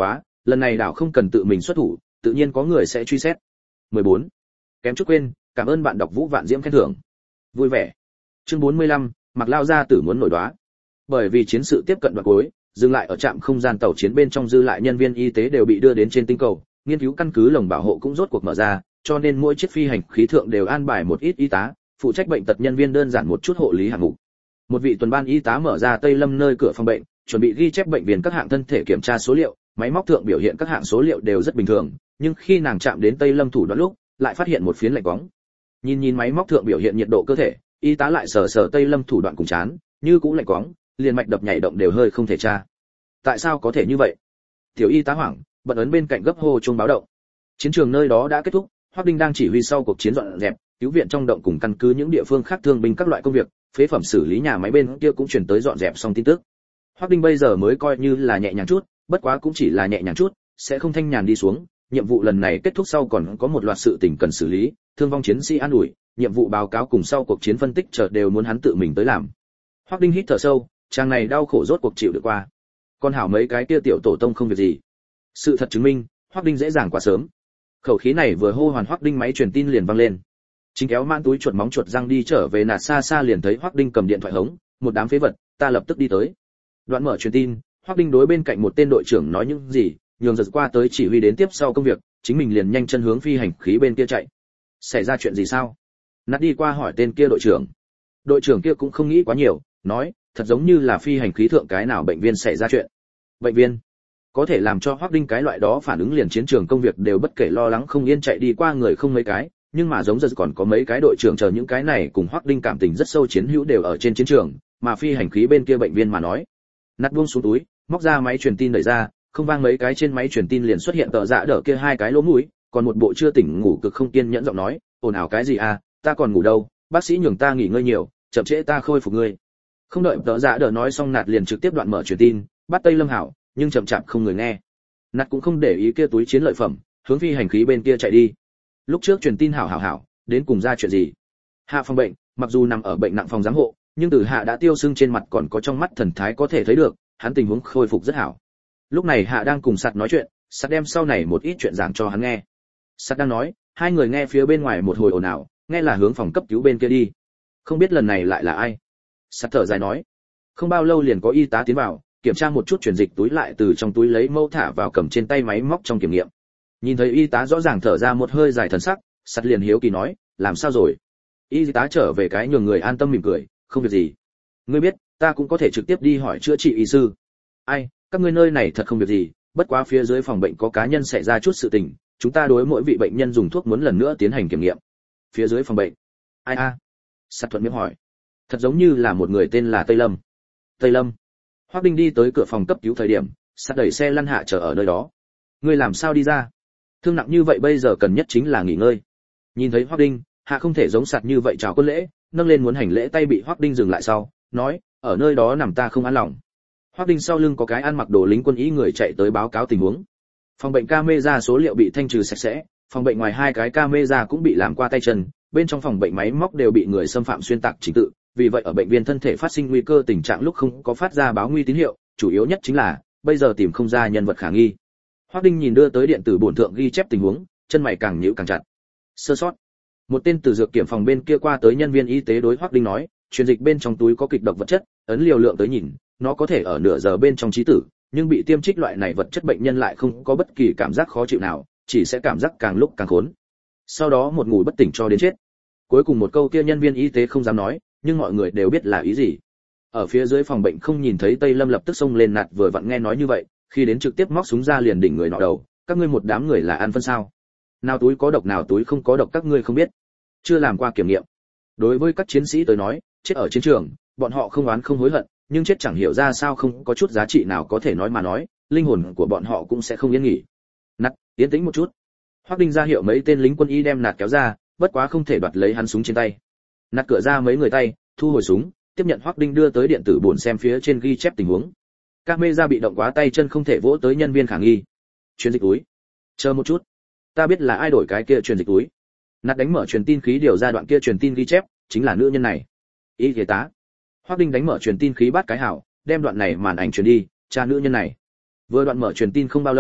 lần này đảo không cần tự mình xuất thủ, tự nhiên có người sẽ truy xét. mười bốn. Kém chút quên, cảm ơn bạn đọc Vũ Vạn Diễm khen thưởng. Vui vẻ. Chương bốn mươi lăm, Mặc Lao gia tử muốn nổi đoá. Bởi vì chiến sự tiếp cận đoạn cuối, dừng lại ở trạm không gian tàu chiến bên trong dư lại nhân viên y tế đều bị đưa đến trên tinh cầu, nghiên cứu căn cứ lồng bảo hộ cũng rốt cuộc mở ra, cho nên mỗi chiếc phi hành khí thượng đều an bài một ít y tá, phụ trách bệnh tật nhân viên đơn giản một chút hộ lý hạng mục. Một vị tuần ban y tá mở ra Tây Lâm nơi cửa phòng bệnh, chuẩn bị ghi chép bệnh viện các hạng thân thể kiểm tra số liệu, máy móc thượng biểu hiện các hạng số liệu đều rất bình thường, nhưng khi nàng chạm đến Tây Lâm thủ đoạn lúc, lại phát hiện một phiến lạnh bóng. Nhìn nhìn máy móc thượng biểu hiện nhiệt độ cơ thể, y tá lại sờ sờ Tây Lâm thủ đoạn cùng chán, như cũng lạnh bóng, liền mạch đập nhảy động đều hơi không thể tra. Tại sao có thể như vậy? Tiểu y tá hoảng, bận ấn bên cạnh gấp hô chuông báo động. Chiến trường nơi đó đã kết thúc, Hoắc Đinh đang chỉ huy sau cuộc chiến dọn dẹp, cứu viện trong động cùng căn cứ những địa phương khác thương binh các loại công việc, phế phẩm xử lý nhà máy bên kia cũng chuyển tới dọn dẹp xong tin tức. Hoắc Đinh bây giờ mới coi như là nhẹ nhàng chút, bất quá cũng chỉ là nhẹ nhàng chút, sẽ không thanh nhàn đi xuống. Nhiệm vụ lần này kết thúc sau còn có một loạt sự tình cần xử lý, thương vong chiến sĩ an ủi, nhiệm vụ báo cáo cùng sau cuộc chiến phân tích chợt đều muốn hắn tự mình tới làm. Hoắc Đinh hít thở sâu, chàng này đau khổ rốt cuộc chịu được qua. Còn hảo mấy cái kia tiểu tổ tông không việc gì. Sự thật chứng minh, Hoắc Đinh dễ dàng quá sớm. Khẩu khí này vừa hô hoàn Hoắc Đinh máy truyền tin liền vang lên. Chính kéo mãn túi chuột móng chuột răng đi trở về nạt xa xa liền thấy Hoắc Đinh cầm điện thoại hống, một đám phế vật, ta lập tức đi tới. Đoạn mở truyền tin, Hoắc Đinh đối bên cạnh một tên đội trưởng nói những gì, nhường giật qua tới chỉ huy đến tiếp sau công việc, chính mình liền nhanh chân hướng phi hành khí bên kia chạy. Xảy ra chuyện gì sao? Nạt đi qua hỏi tên kia đội trưởng. Đội trưởng kia cũng không nghĩ quá nhiều, nói, thật giống như là phi hành khí thượng cái nào bệnh viên xảy ra chuyện. Bệnh viên? Có thể làm cho Hoắc Đinh cái loại đó phản ứng liền chiến trường công việc đều bất kể lo lắng không yên chạy đi qua người không mấy cái, nhưng mà giống giật còn có mấy cái đội trưởng chờ những cái này cùng Hoắc Đinh cảm tình rất sâu chiến hữu đều ở trên chiến trường, mà phi hành khí bên kia bệnh viên mà nói. Nạt buông xuống túi, móc ra máy truyền tin đẩy ra, không vang mấy cái trên máy truyền tin liền xuất hiện tờ dạ đỡ kia hai cái lỗ mũi, còn một bộ chưa tỉnh ngủ cực không kiên nhẫn giọng nói, ồn ào cái gì à, ta còn ngủ đâu, bác sĩ nhường ta nghỉ ngơi nhiều, chậm trễ ta khôi phục ngươi. Không đợi tờ dạ đỡ nói xong Nạt liền trực tiếp đoạn mở truyền tin, bắt Tây Lâm hảo, nhưng chậm chạp không người nghe. Nạt cũng không để ý kia túi chiến lợi phẩm, hướng phi hành khí bên kia chạy đi. Lúc trước truyền tin hảo hảo hảo, đến cùng ra chuyện gì? Hạ phòng bệnh, mặc dù nằm ở bệnh nặng phòng giám hộ, nhưng từ Hạ đã tiêu sưng trên mặt còn có trong mắt thần thái có thể thấy được, hắn tình huống khôi phục rất hảo. Lúc này Hạ đang cùng Sạt nói chuyện, Sạt đem sau này một ít chuyện giảng cho hắn nghe. Sạt đang nói, hai người nghe phía bên ngoài một hồi ồn ào, nghe là hướng phòng cấp cứu bên kia đi. Không biết lần này lại là ai? Sạt thở dài nói, không bao lâu liền có y tá tiến vào, kiểm tra một chút chuyển dịch túi lại từ trong túi lấy mẫu thả vào cầm trên tay máy móc trong kiểm nghiệm. Nhìn thấy y tá rõ ràng thở ra một hơi dài thần sắc, Sạt liền hiếu kỳ nói, làm sao rồi? Y tá trở về cái nhường người an tâm mỉm cười, không việc gì. Ngươi biết, ta cũng có thể trực tiếp đi hỏi chữa trị y sư. Ai, các ngươi nơi này thật không việc gì, bất quá phía dưới phòng bệnh có cá nhân xảy ra chút sự tình, chúng ta đối mỗi vị bệnh nhân dùng thuốc muốn lần nữa tiến hành kiểm nghiệm. Phía dưới phòng bệnh? Ai a? À? Sạt thuận miệng hỏi. Thật giống như là một người tên là Tây Lâm. Tây Lâm? Hoắc Đinh đi tới cửa phòng cấp cứu thời điểm, Sạt đẩy xe lăn Hạ chờ ở nơi đó. Ngươi làm sao đi ra? Thương nặng như vậy bây giờ cần nhất chính là nghỉ ngơi. Nhìn thấy Hoắc Đinh, Hạ không thể giống Sạt như vậy chào quân lễ, nâng lên muốn hành lễ tay bị Hoắc Đinh dừng lại sau, nói, ở nơi đó nằm ta không an lòng. Hoắc Đinh sau lưng có cái ăn mặc đồ lính quân y người chạy tới báo cáo tình huống. Phòng bệnh camera số liệu bị thanh trừ sạch sẽ, phòng bệnh ngoài hai cái camera cũng bị làm qua tay chân, bên trong phòng bệnh máy móc đều bị người xâm phạm xuyên tạc trình tự, vì vậy ở bệnh viện thân thể phát sinh nguy cơ tình trạng lúc không có phát ra báo nguy tín hiệu, chủ yếu nhất chính là bây giờ tìm không ra nhân vật khả nghi. Hoắc Đinh nhìn đưa tới điện tử bổn thượng ghi chép tình huống, chân mày càng nhíu càng chặt. Sơ sót. Một tên từ dược kiểm phòng bên kia qua tới nhân viên y tế đối Hoắc Đinh nói, truyền dịch bên trong túi có kịch độc vật chất, ấn liều lượng tới nhìn, nó có thể ở nửa giờ bên trong chí tử, nhưng bị tiêm trích loại này vật chất bệnh nhân lại không có bất kỳ cảm giác khó chịu nào, chỉ sẽ cảm giác càng lúc càng khốn. Sau đó một ngủ bất tỉnh cho đến chết. Cuối cùng một câu kia nhân viên y tế không dám nói, nhưng mọi người đều biết là ý gì. Ở phía dưới phòng bệnh không nhìn thấy Tây Lâm lập tức xông lên Nạt vừa vặn nghe nói như vậy, khi đến trực tiếp móc súng ra liền đỉnh người nọ đầu, các ngươi một đám người là ăn phân sao? Nào túi có độc nào túi không có độc các ngươi không biết, chưa làm qua kiểm nghiệm. Đối với các chiến sĩ tới nói, chết ở chiến trường, bọn họ không oán không hối hận, nhưng chết chẳng hiểu ra sao không có chút giá trị nào có thể nói mà nói, linh hồn của bọn họ cũng sẽ không yên nghỉ. Nạt, yên tĩnh một chút. Hoắc Đinh ra hiệu mấy tên lính quân y đem Nạt kéo ra, bất quá không thể đoạt lấy hắn súng trên tay. Nạt cửa ra mấy người tay, thu hồi súng, tiếp nhận Hoắc Đinh đưa tới điện tử bổn xem phía trên ghi chép tình huống. Camera bị động quá tay chân không thể vỗ tới nhân viên khả nghi. Truyền dịch túi. Chờ một chút, ta biết là ai đổi cái kia truyền dịch túi. Nạt đánh mở truyền tin khí điều ra đoạn kia truyền tin ghi chép, chính là nữ nhân này. Y y tá. Hoắc Đinh đánh mở truyền tin khí bắt cái hảo, đem đoạn này màn ảnh truyền đi, tra nữ nhân này. Vừa đoạn mở truyền tin không bao lâu,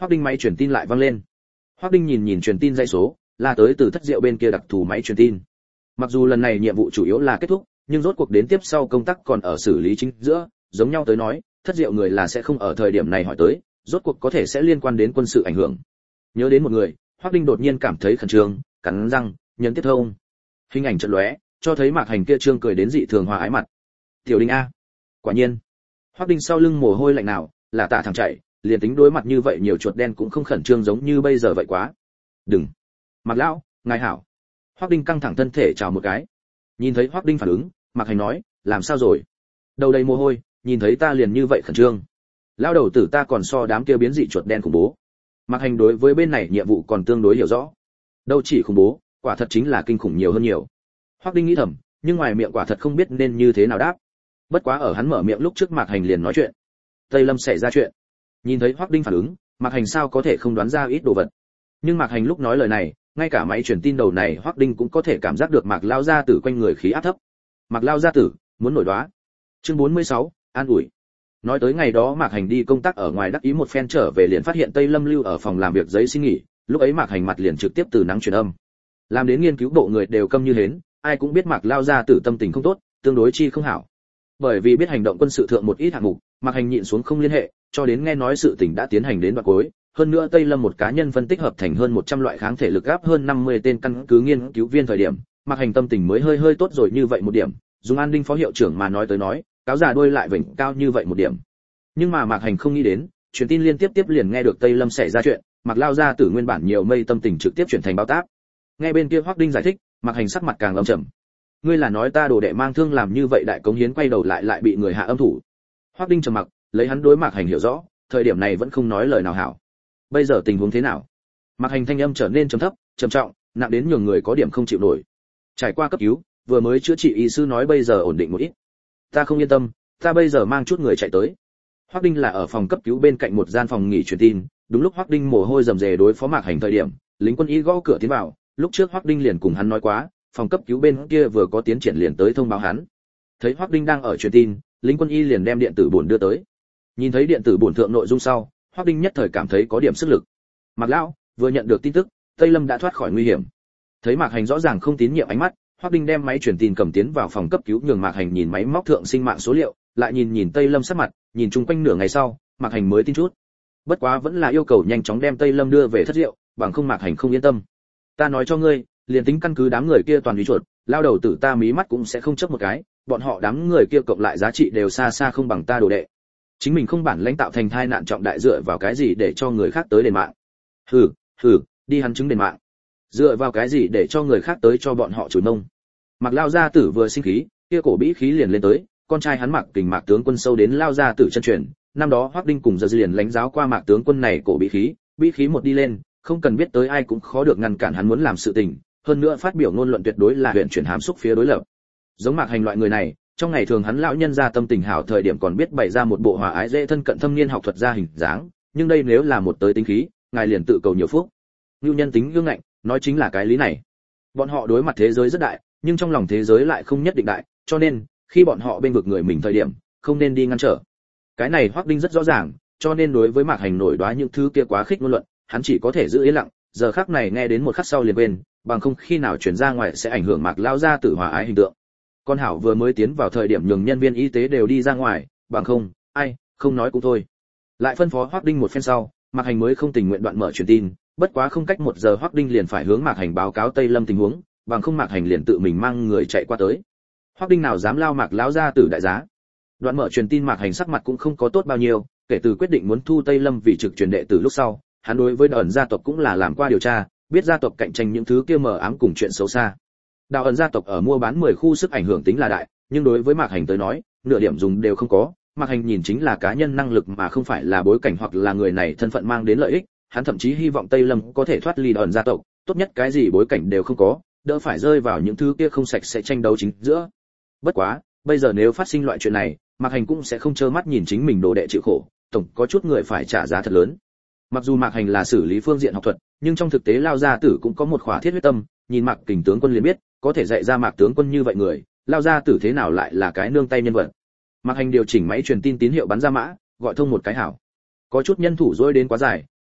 Hoắc Đinh máy truyền tin lại vang lên. Hoắc Đinh nhìn nhìn truyền tin dãy số, là tới từ Thất Diệu bên kia đặc thù máy truyền tin. Mặc dù lần này nhiệm vụ chủ yếu là kết thúc, nhưng rốt cuộc đến tiếp sau công tác còn ở xử lý chính giữa, giống nhau tới nói, Thất Diệu người là sẽ không ở thời điểm này hỏi tới, rốt cuộc có thể sẽ liên quan đến quân sự ảnh hưởng. Nhớ đến một người, Hoắc Đinh đột nhiên cảm thấy khẩn trương, cắn răng, nhấn tiếp thông. Hình ảnh chợt lóe, cho thấy Mạc Hành kia trương cười đến dị thường hòa ái mặt. "Tiểu Đinh a." Quả nhiên. Hoắc Đinh sau lưng mồ hôi lạnh nào, là tạ thẳng chạy, liền tính đối mặt như vậy nhiều chuột đen cũng không khẩn trương giống như bây giờ vậy quá. "Đừng." "Mạc lão, ngài hảo." Hoắc Đinh căng thẳng thân thể chào một cái. Nhìn thấy Hoắc Đinh phản ứng, Mạc Hành nói, "Làm sao rồi?" "Đầu đầy mồ hôi, nhìn thấy ta liền như vậy khẩn trương." "Lão đầu tử ta còn so đám kia biến dị chuột đen khủng bố." Mạc Hành đối với bên này nhiệm vụ còn tương đối hiểu rõ. Đâu chỉ khủng bố, quả thật chính là kinh khủng nhiều hơn nhiều. Hoắc Đinh nghĩ thầm, nhưng ngoài miệng quả thật không biết nên như thế nào đáp. Bất quá ở hắn mở miệng lúc trước Mạc Hành liền nói chuyện. Tây Lâm xảy ra chuyện. Nhìn thấy Hoắc Đinh phản ứng, Mạc Hành sao có thể không đoán ra ít đồ vật. Nhưng Mạc Hành lúc nói lời này, ngay cả máy truyền tin đầu này Hoắc Đinh cũng có thể cảm giác được Mạc lao gia tử quanh người khí áp thấp. Mạc lao gia tử muốn nổi đoá. Chương bốn mươi sáu, an ủi. Nói tới ngày đó Mạc Hành đi công tác ở ngoài đắc ý một phen trở về liền phát hiện Tây Lâm lưu ở phòng làm việc giấy xin nghỉ, lúc ấy Mạc Hành mặt liền trực tiếp từ nắng truyền âm. Làm đến nghiên cứu bộ người đều câm như hến, ai cũng biết Mạc lao gia tử tâm tình không tốt, tương đối chi không hảo. Bởi vì biết hành động quân sự thượng một ít hạng mục, Mạc Hành nhịn xuống không liên hệ, cho đến nghe nói sự tình đã tiến hành đến đoạn cuối, hơn nữa Tây Lâm một cá nhân phân tích hợp thành hơn một trăm loại kháng thể lực áp hơn năm mươi tên căn cứ nghiên cứu viên thời điểm, Mạc Hành tâm tình mới hơi hơi tốt rồi như vậy một điểm, dùng An Ninh phó hiệu trưởng mà nói tới nói, cáo già đuôi lại vểnh cao như vậy một điểm. Nhưng mà Mạc Hành không nghĩ đến, truyền tin liên tiếp tiếp liền nghe được Tây Lâm xảy ra chuyện, Mạc lao gia tử nguyên bản nhiều mây tâm tình trực tiếp chuyển thành báo táp. Nghe bên kia Hoắc Đinh giải thích, Mạc Hành sắc mặt càng âm trầm. Ngươi là nói ta đồ đệ mang thương làm như vậy đại cống hiến quay đầu lại lại bị người hạ âm thủ. Hoắc Đinh trầm mặc, lấy hắn đối Mạc Hành hiểu rõ, thời điểm này vẫn không nói lời nào hảo. Bây giờ tình huống thế nào? Mạc Hành thanh âm trở nên trầm thấp, trầm trọng, nặng đến nhường người có điểm không chịu nổi. Trải qua cấp cứu, vừa mới chữa trị y sư nói bây giờ ổn định một ít. Ta không yên tâm, ta bây giờ mang chút người chạy tới. Hoắc Đinh là ở phòng cấp cứu bên cạnh một gian phòng nghỉ truyền tin, đúng lúc Hoắc Đinh mồ hôi rầm rề đối phó Mạc Hành thời điểm, lính quân y gõ cửa tiến vào, lúc trước Hoắc Đinh liền cùng hắn nói quá, phòng cấp cứu bên kia vừa có tiến triển liền tới thông báo hắn. Thấy Hoắc Đinh đang ở truyền tin, lính quân y liền đem điện tử bổn đưa tới. Nhìn thấy điện tử bổn thượng nội dung sau, Hoắc Đinh nhất thời cảm thấy có điểm sức lực. Mạc lão, vừa nhận được tin tức, Tây Lâm đã thoát khỏi nguy hiểm. Thấy Mạc Hành rõ ràng không tín nhiệm ánh mắt, Hoắc Đinh đem máy truyền tin cầm tiến vào phòng cấp cứu nhường Mạc Hành nhìn máy móc thượng sinh mạng số liệu, lại nhìn nhìn Tây Lâm sắc mặt, nhìn chung quanh nửa ngày sau, Mạc Hành mới tin chút. Bất quá vẫn là yêu cầu nhanh chóng đem Tây Lâm đưa về Thất Diệu, bằng không Mạc Hành không yên tâm. Ta nói cho ngươi, liền tính căn cứ đám người kia toàn lý chuột, lao đầu tử ta mí mắt cũng sẽ không chấp một cái, bọn họ đám người kia cộng lại giá trị đều xa xa không bằng ta đồ đệ. Chính mình không bản lãnh tạo thành thai nạn trọng đại dựa vào cái gì để cho người khác tới đền mạng? Hừ, hừ, đi hắn chứng đền mạng. Dựa vào cái gì để cho người khác tới cho bọn họ chửi mông? Mạc lao gia tử vừa sinh khí, kia cổ bĩ khí liền lên tới, con trai hắn Mạc Kình Mạc tướng quân sâu đến lao gia tử chân truyền, năm đó Hoắc Đinh cùng giờ liền lãnh giáo qua Mạc tướng quân này cổ bĩ khí, bĩ khí một đi lên, không cần biết tới ai cũng khó được ngăn cản hắn muốn làm sự tình, hơn nữa phát biểu ngôn luận tuyệt đối là huyện chuyển hám xúc phía đối lập. Giống Mạc Hành loại người này, trong ngày thường hắn lão nhân gia tâm tình hảo thời điểm còn biết bày ra một bộ hòa ái dễ thân cận thâm niên học thuật ra hình dáng, nhưng đây nếu là một tới tính khí, ngài liền tự cầu nhiều phúc. Nưu nhân tính ương ngạnh, nói chính là cái lý này. Bọn họ đối mặt thế giới rất đại, nhưng trong lòng thế giới lại không nhất định đại, cho nên khi bọn họ bên vực người mình thời điểm, không nên đi ngăn trở. Cái này Hoắc Đinh rất rõ ràng, cho nên đối với Mạc Hành nổi đoá những thứ kia quá khích ngôn luận, hắn chỉ có thể giữ yên lặng, giờ khắc này nghe đến một khắc sau liền quên, bằng không khi nào truyền ra ngoài sẽ ảnh hưởng Mạc lao gia tử hòa ái hình tượng. Con hảo vừa mới tiến vào thời điểm nhường nhân viên y tế đều đi ra ngoài, bằng không, ai, không nói cũng thôi. Lại phân phó Hoắc Đinh một phen sau, Mạc Hành mới không tình nguyện đoạn mở truyền tin, bất quá không cách một giờ Hoắc Đinh liền phải hướng Mạc Hành báo cáo Tây Lâm tình huống, bằng không Mạc Hành liền tự mình mang người chạy qua tới. Hoắc Đinh nào dám lao Mạc lão gia tử đại giá. Đoạn mở truyền tin Mạc Hành sắc mặt cũng không có tốt bao nhiêu, kể từ quyết định muốn thu Tây Lâm vì trực truyền đệ tử lúc sau, hắn đối với ẩn gia tộc cũng là làm qua điều tra, biết gia tộc cạnh tranh những thứ kia mờ ám cùng chuyện xấu xa. Đạo ẩn gia tộc ở mua bán mười khu sức ảnh hưởng tính là đại, nhưng đối với Mạc Hành tới nói, nửa điểm dùng đều không có. Mạc Hành nhìn chính là cá nhân năng lực mà không phải là bối cảnh hoặc là người này thân phận mang đến lợi ích, hắn thậm chí hy vọng Tây Lâm có thể thoát ly ẩn gia tộc, tốt nhất cái gì bối cảnh đều không có, đỡ phải rơi vào những thứ kia không sạch sẽ tranh đấu chính giữa. Bất quá, bây giờ nếu phát sinh loại chuyện này, Mạc Hành cũng sẽ không trơ mắt nhìn chính mình đồ đệ chịu khổ, tổng có chút người phải trả giá thật lớn. Mặc dù Mạc Hành là xử lý phương diện học thuật, nhưng trong thực tế lao gia tử cũng có một khỏa thiết huyết tâm, nhìn Mạc Kình tướng quân liền biết, có thể dạy ra Mạc tướng quân như vậy người, lao gia tử thế nào lại là cái nương tay nhân vật. Mạc Hành điều chỉnh máy truyền tin tín hiệu bắn ra mã, gọi thông một cái hảo. Có chút nhân thủ dối đến quá dài,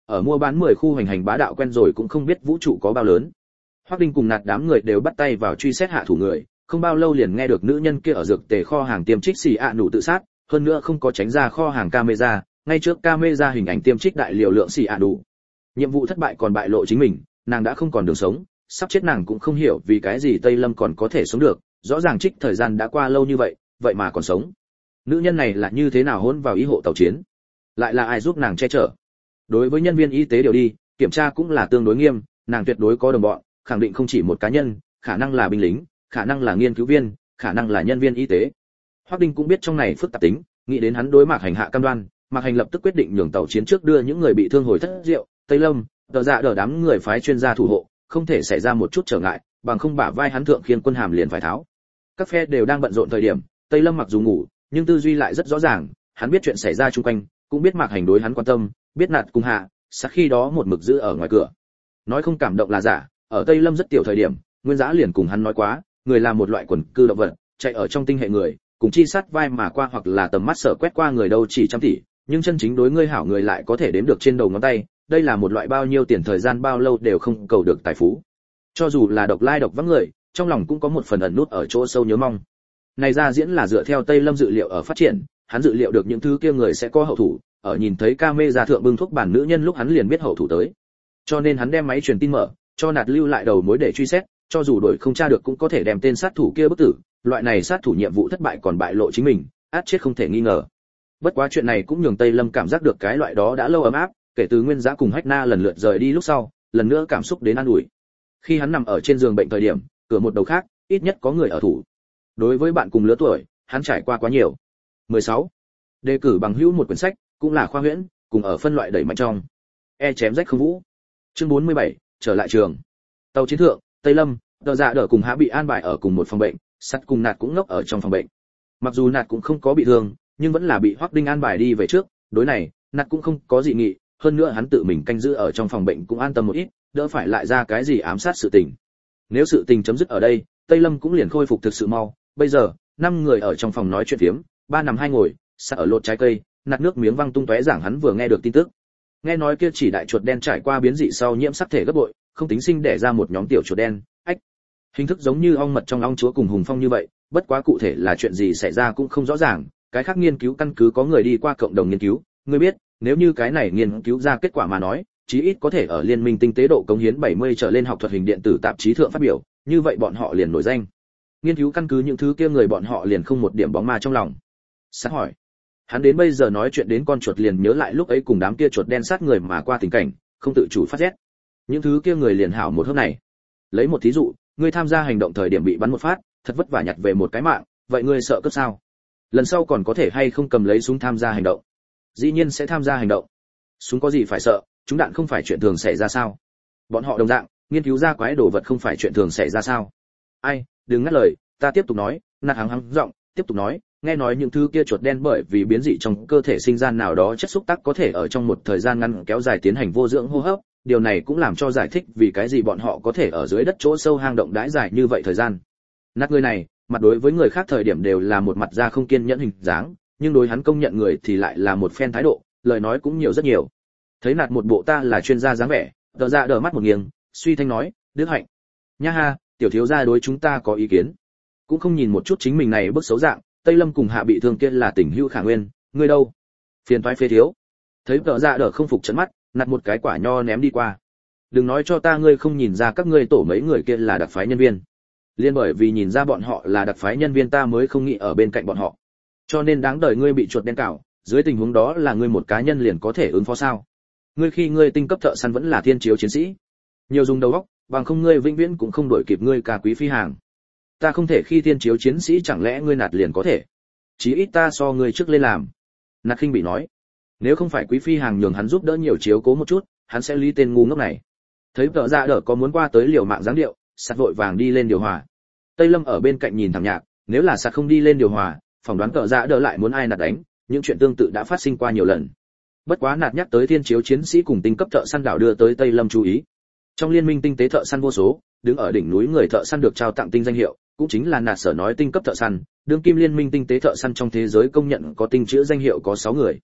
ở mua bán mười khu hành hành bá đạo quen rồi cũng không biết vũ trụ có bao lớn. Hoắc Đinh cùng Nạt đám người đều bắt tay vào truy xét hạ thủ người, không bao lâu liền nghe được nữ nhân kia ở dược tề kho hàng tiêm trích xì ạ nụ tự sát, hơn nữa không có tránh ra kho hàng camera, ngay trước camera hình ảnh tiêm trích đại liều lượng xì ạ nụ. Nhiệm vụ thất bại còn bại lộ chính mình, nàng đã không còn đường sống, sắp chết nàng cũng không hiểu vì cái gì Tây Lâm còn có thể sống được, rõ ràng trích thời gian đã qua lâu như vậy, vậy mà còn sống. Nữ nhân này là như thế nào hôn vào ý hộ tàu chiến? Lại là ai giúp nàng che chở? Đối với nhân viên y tế điều đi, kiểm tra cũng là tương đối nghiêm, nàng tuyệt đối có đồng bọn, khẳng định không chỉ một cá nhân, khả năng là binh lính, khả năng là nghiên cứu viên, khả năng là nhân viên y tế. Hoắc Đinh cũng biết trong này phức tạp tính, nghĩ đến hắn đối Mạc Hành hạ cam đoan, Mạc Hành lập tức quyết định nhường tàu chiến trước đưa những người bị thương hồi thất rượu, Tây Lâm, đỡ dạ đỡ đám người phái chuyên gia thủ hộ, không thể xảy ra một chút trở ngại, bằng không bả vai hắn thượng khiên quân hàm liền phải tháo. Các phe đều đang bận rộn thời điểm, Tây Lâm mặc dù ngủ, nhưng tư duy lại rất rõ ràng, hắn biết chuyện xảy ra xung quanh, cũng biết Mạc Hành đối hắn quan tâm, biết Nạt cùng hạ, sắc khi đó một mực giữ ở ngoài cửa. Nói không cảm động là giả, ở Tây Lâm rất tiểu thời điểm, Nguyên Giã liền cùng hắn nói quá, người là một loại quần cư động vật, chạy ở trong tinh hệ người, cùng chi sát vai mà qua hoặc là tầm mắt sở quét qua người đâu chỉ trăm tỷ, nhưng chân chính đối ngươi hảo người lại có thể đếm được trên đầu ngón tay, đây là một loại bao nhiêu tiền thời gian bao lâu đều không cầu được tài phú. Cho dù là độc lai độc vắng người, trong lòng cũng có một phần ẩn nút ở chỗ sâu nhớ mong. Này ra diễn là dựa theo Tây Lâm dự liệu ở phát triển, hắn dự liệu được những thứ kia người sẽ có hậu thủ, ở nhìn thấy camera thượng bưng thuốc bản nữ nhân lúc hắn liền biết hậu thủ tới. Cho nên hắn đem máy truyền tin mở, cho Nạt lưu lại đầu mối để truy xét, cho dù đổi không tra được cũng có thể đem tên sát thủ kia bức tử, loại này sát thủ nhiệm vụ thất bại còn bại lộ chính mình, át chết không thể nghi ngờ. Bất quá chuyện này cũng nhường Tây Lâm cảm giác được cái loại đó đã lâu ấm áp, kể từ Nguyên Giã cùng Hách Na lần lượt rời đi lúc sau, lần nữa cảm xúc đến an ủi. Khi hắn nằm ở trên giường bệnh thời điểm, cửa một đầu khác, ít nhất có người ở thủ. Đối với bạn cùng lứa tuổi, hắn trải qua quá nhiều. mười sáu. Đề cử bằng hữu một quyển sách, cũng là khoa huyễn, cùng ở phân loại đẩy mạnh trong. E chém rách không vũ. Chương bốn mươi bảy, trở lại trường. Tàu chiến thượng, Tây Lâm, Đờ Dạ Đờ cùng Hạ bị an bài ở cùng một phòng bệnh, Sắt cùng Nạt cũng ngốc ở trong phòng bệnh. Mặc dù Nạt cũng không có bị thương, nhưng vẫn là bị Hoắc Đinh an bài đi về trước, đối này, Nạt cũng không có dị nghị, hơn nữa hắn tự mình canh giữ ở trong phòng bệnh cũng an tâm một ít, đỡ phải lại ra cái gì ám sát sự tình. Nếu sự tình chấm dứt ở đây, Tây Lâm cũng liền khôi phục thực sự mau, bây giờ, năm người ở trong phòng nói chuyện phiếm, ba nằm hai ngồi, Sắt ở lột trái cây, Nạt nước miếng văng tung tóe giảng hắn vừa nghe được tin tức. Nghe nói kia chỉ đại chuột đen trải qua biến dị sau nhiễm sắc thể gấp bội, không tính sinh đẻ ra một nhóm tiểu chuột đen, ách. Hình thức giống như ong mật trong ong chúa cùng hùng phong như vậy, bất quá cụ thể là chuyện gì xảy ra cũng không rõ ràng, cái khác nghiên cứu căn cứ có người đi qua cộng đồng nghiên cứu, ngươi biết, nếu như cái này nghiên cứu ra kết quả mà nói, chí ít có thể ở liên minh tinh tế độ cống hiến bảy mươi trở lên học thuật hình điện tử tạp chí thượng phát biểu, như vậy bọn họ liền nổi danh. Nghiên cứu căn cứ những thứ kia người bọn họ liền không một điểm bóng ma trong lòng. Sát hỏi. Hắn đến bây giờ nói chuyện đến con chuột liền nhớ lại lúc ấy cùng đám kia chuột đen sát người mà qua tình cảnh, không tự chủ phát rét. Những thứ kia người liền hảo một hôm này. Lấy một thí dụ, ngươi tham gia hành động thời điểm bị bắn một phát, thật vất vả nhặt về một cái mạng, vậy ngươi sợ cướp sao? Lần sau còn có thể hay không cầm lấy súng tham gia hành động? Dĩ nhiên sẽ tham gia hành động. Súng có gì phải sợ, chúng đạn không phải chuyện thường xảy ra sao? Bọn họ đồng dạng, nghiên cứu ra quái đồ vật không phải chuyện thường xảy ra sao? Ai, đừng ngắt lời, ta tiếp tục nói, Nạt hắng hắng giọng, tiếp tục nói, nghe nói những thứ kia chuột đen bởi vì biến dị trong cơ thể sinh ra nào đó chất xúc tác có thể ở trong một thời gian ngắn kéo dài tiến hành vô dưỡng hô hấp, điều này cũng làm cho giải thích vì cái gì bọn họ có thể ở dưới đất chỗ sâu hang động đãi dài như vậy thời gian. Nạt người này, mặt đối với người khác thời điểm đều là một mặt da không kiên nhẫn hình dáng, nhưng đối hắn công nhận người thì lại là một phen thái độ, lời nói cũng nhiều rất nhiều. Thấy Nạt một bộ ta là chuyên gia dáng vẻ, Đờ Dạ Đờ mắt một nghiêng, suy thanh nói, "Đức hạnh. Nha ha, tiểu thiếu gia đối chúng ta có ý kiến." Cũng không nhìn một chút chính mình này bức xấu dạng, Tây Lâm cùng Hạ bị thương kia là tình hữu khả nguyên, ngươi đâu? Phiền toái phế thiếu. Thấy Đờ Dạ Đờ không phục trợn mắt, Nạt một cái quả nho ném đi qua. Đừng nói cho ta ngươi không nhìn ra các ngươi tổ mấy người kia là đặc phái nhân viên. Liên bởi vì nhìn ra bọn họ là đặc phái nhân viên ta mới không nghĩ ở bên cạnh bọn họ. Cho nên đáng đời ngươi bị chuột đen cào, dưới tình huống đó là ngươi một cá nhân liền có thể ứng phó sao? Ngươi khi ngươi tinh cấp thợ săn vẫn là thiên chiếu chiến sĩ. Nhiều dùng đầu óc, bằng không ngươi vĩnh viễn cũng không đổi kịp ngươi ca quý phi hàng. Ta không thể khi thiên chiếu chiến sĩ chẳng lẽ ngươi Nạt liền có thể? Chí ít ta so ngươi trước lên làm. Nạt khinh bị nói. Nếu không phải quý phi hàng nhường hắn giúp đỡ nhiều chiếu cố một chút, hắn sẽ lý tên ngu ngốc này. Thấy Đờ Dạ Đờ có muốn qua tới liều mạng dáng điệu, Sắt vội vàng đi lên điều hòa. Tây Lâm ở bên cạnh nhìn thẳng nhạc, nếu là Sắt không đi lên điều hòa, phỏng đoán Đờ Dạ Đờ lại muốn ai Nạt đánh, những chuyện tương tự đã phát sinh qua nhiều lần. Bất quá Nạt nhắc tới thiên chiếu chiến sĩ cùng tinh cấp thợ săn đảo đưa tới Tây Lâm chú ý. Trong liên minh tinh tế thợ săn vô số, đứng ở đỉnh núi người thợ săn được trao tặng tinh danh hiệu, cũng chính là Nạt sở nói tinh cấp thợ săn, đương kim liên minh tinh tế thợ săn trong thế giới công nhận có tinh chữ danh hiệu có sáu người.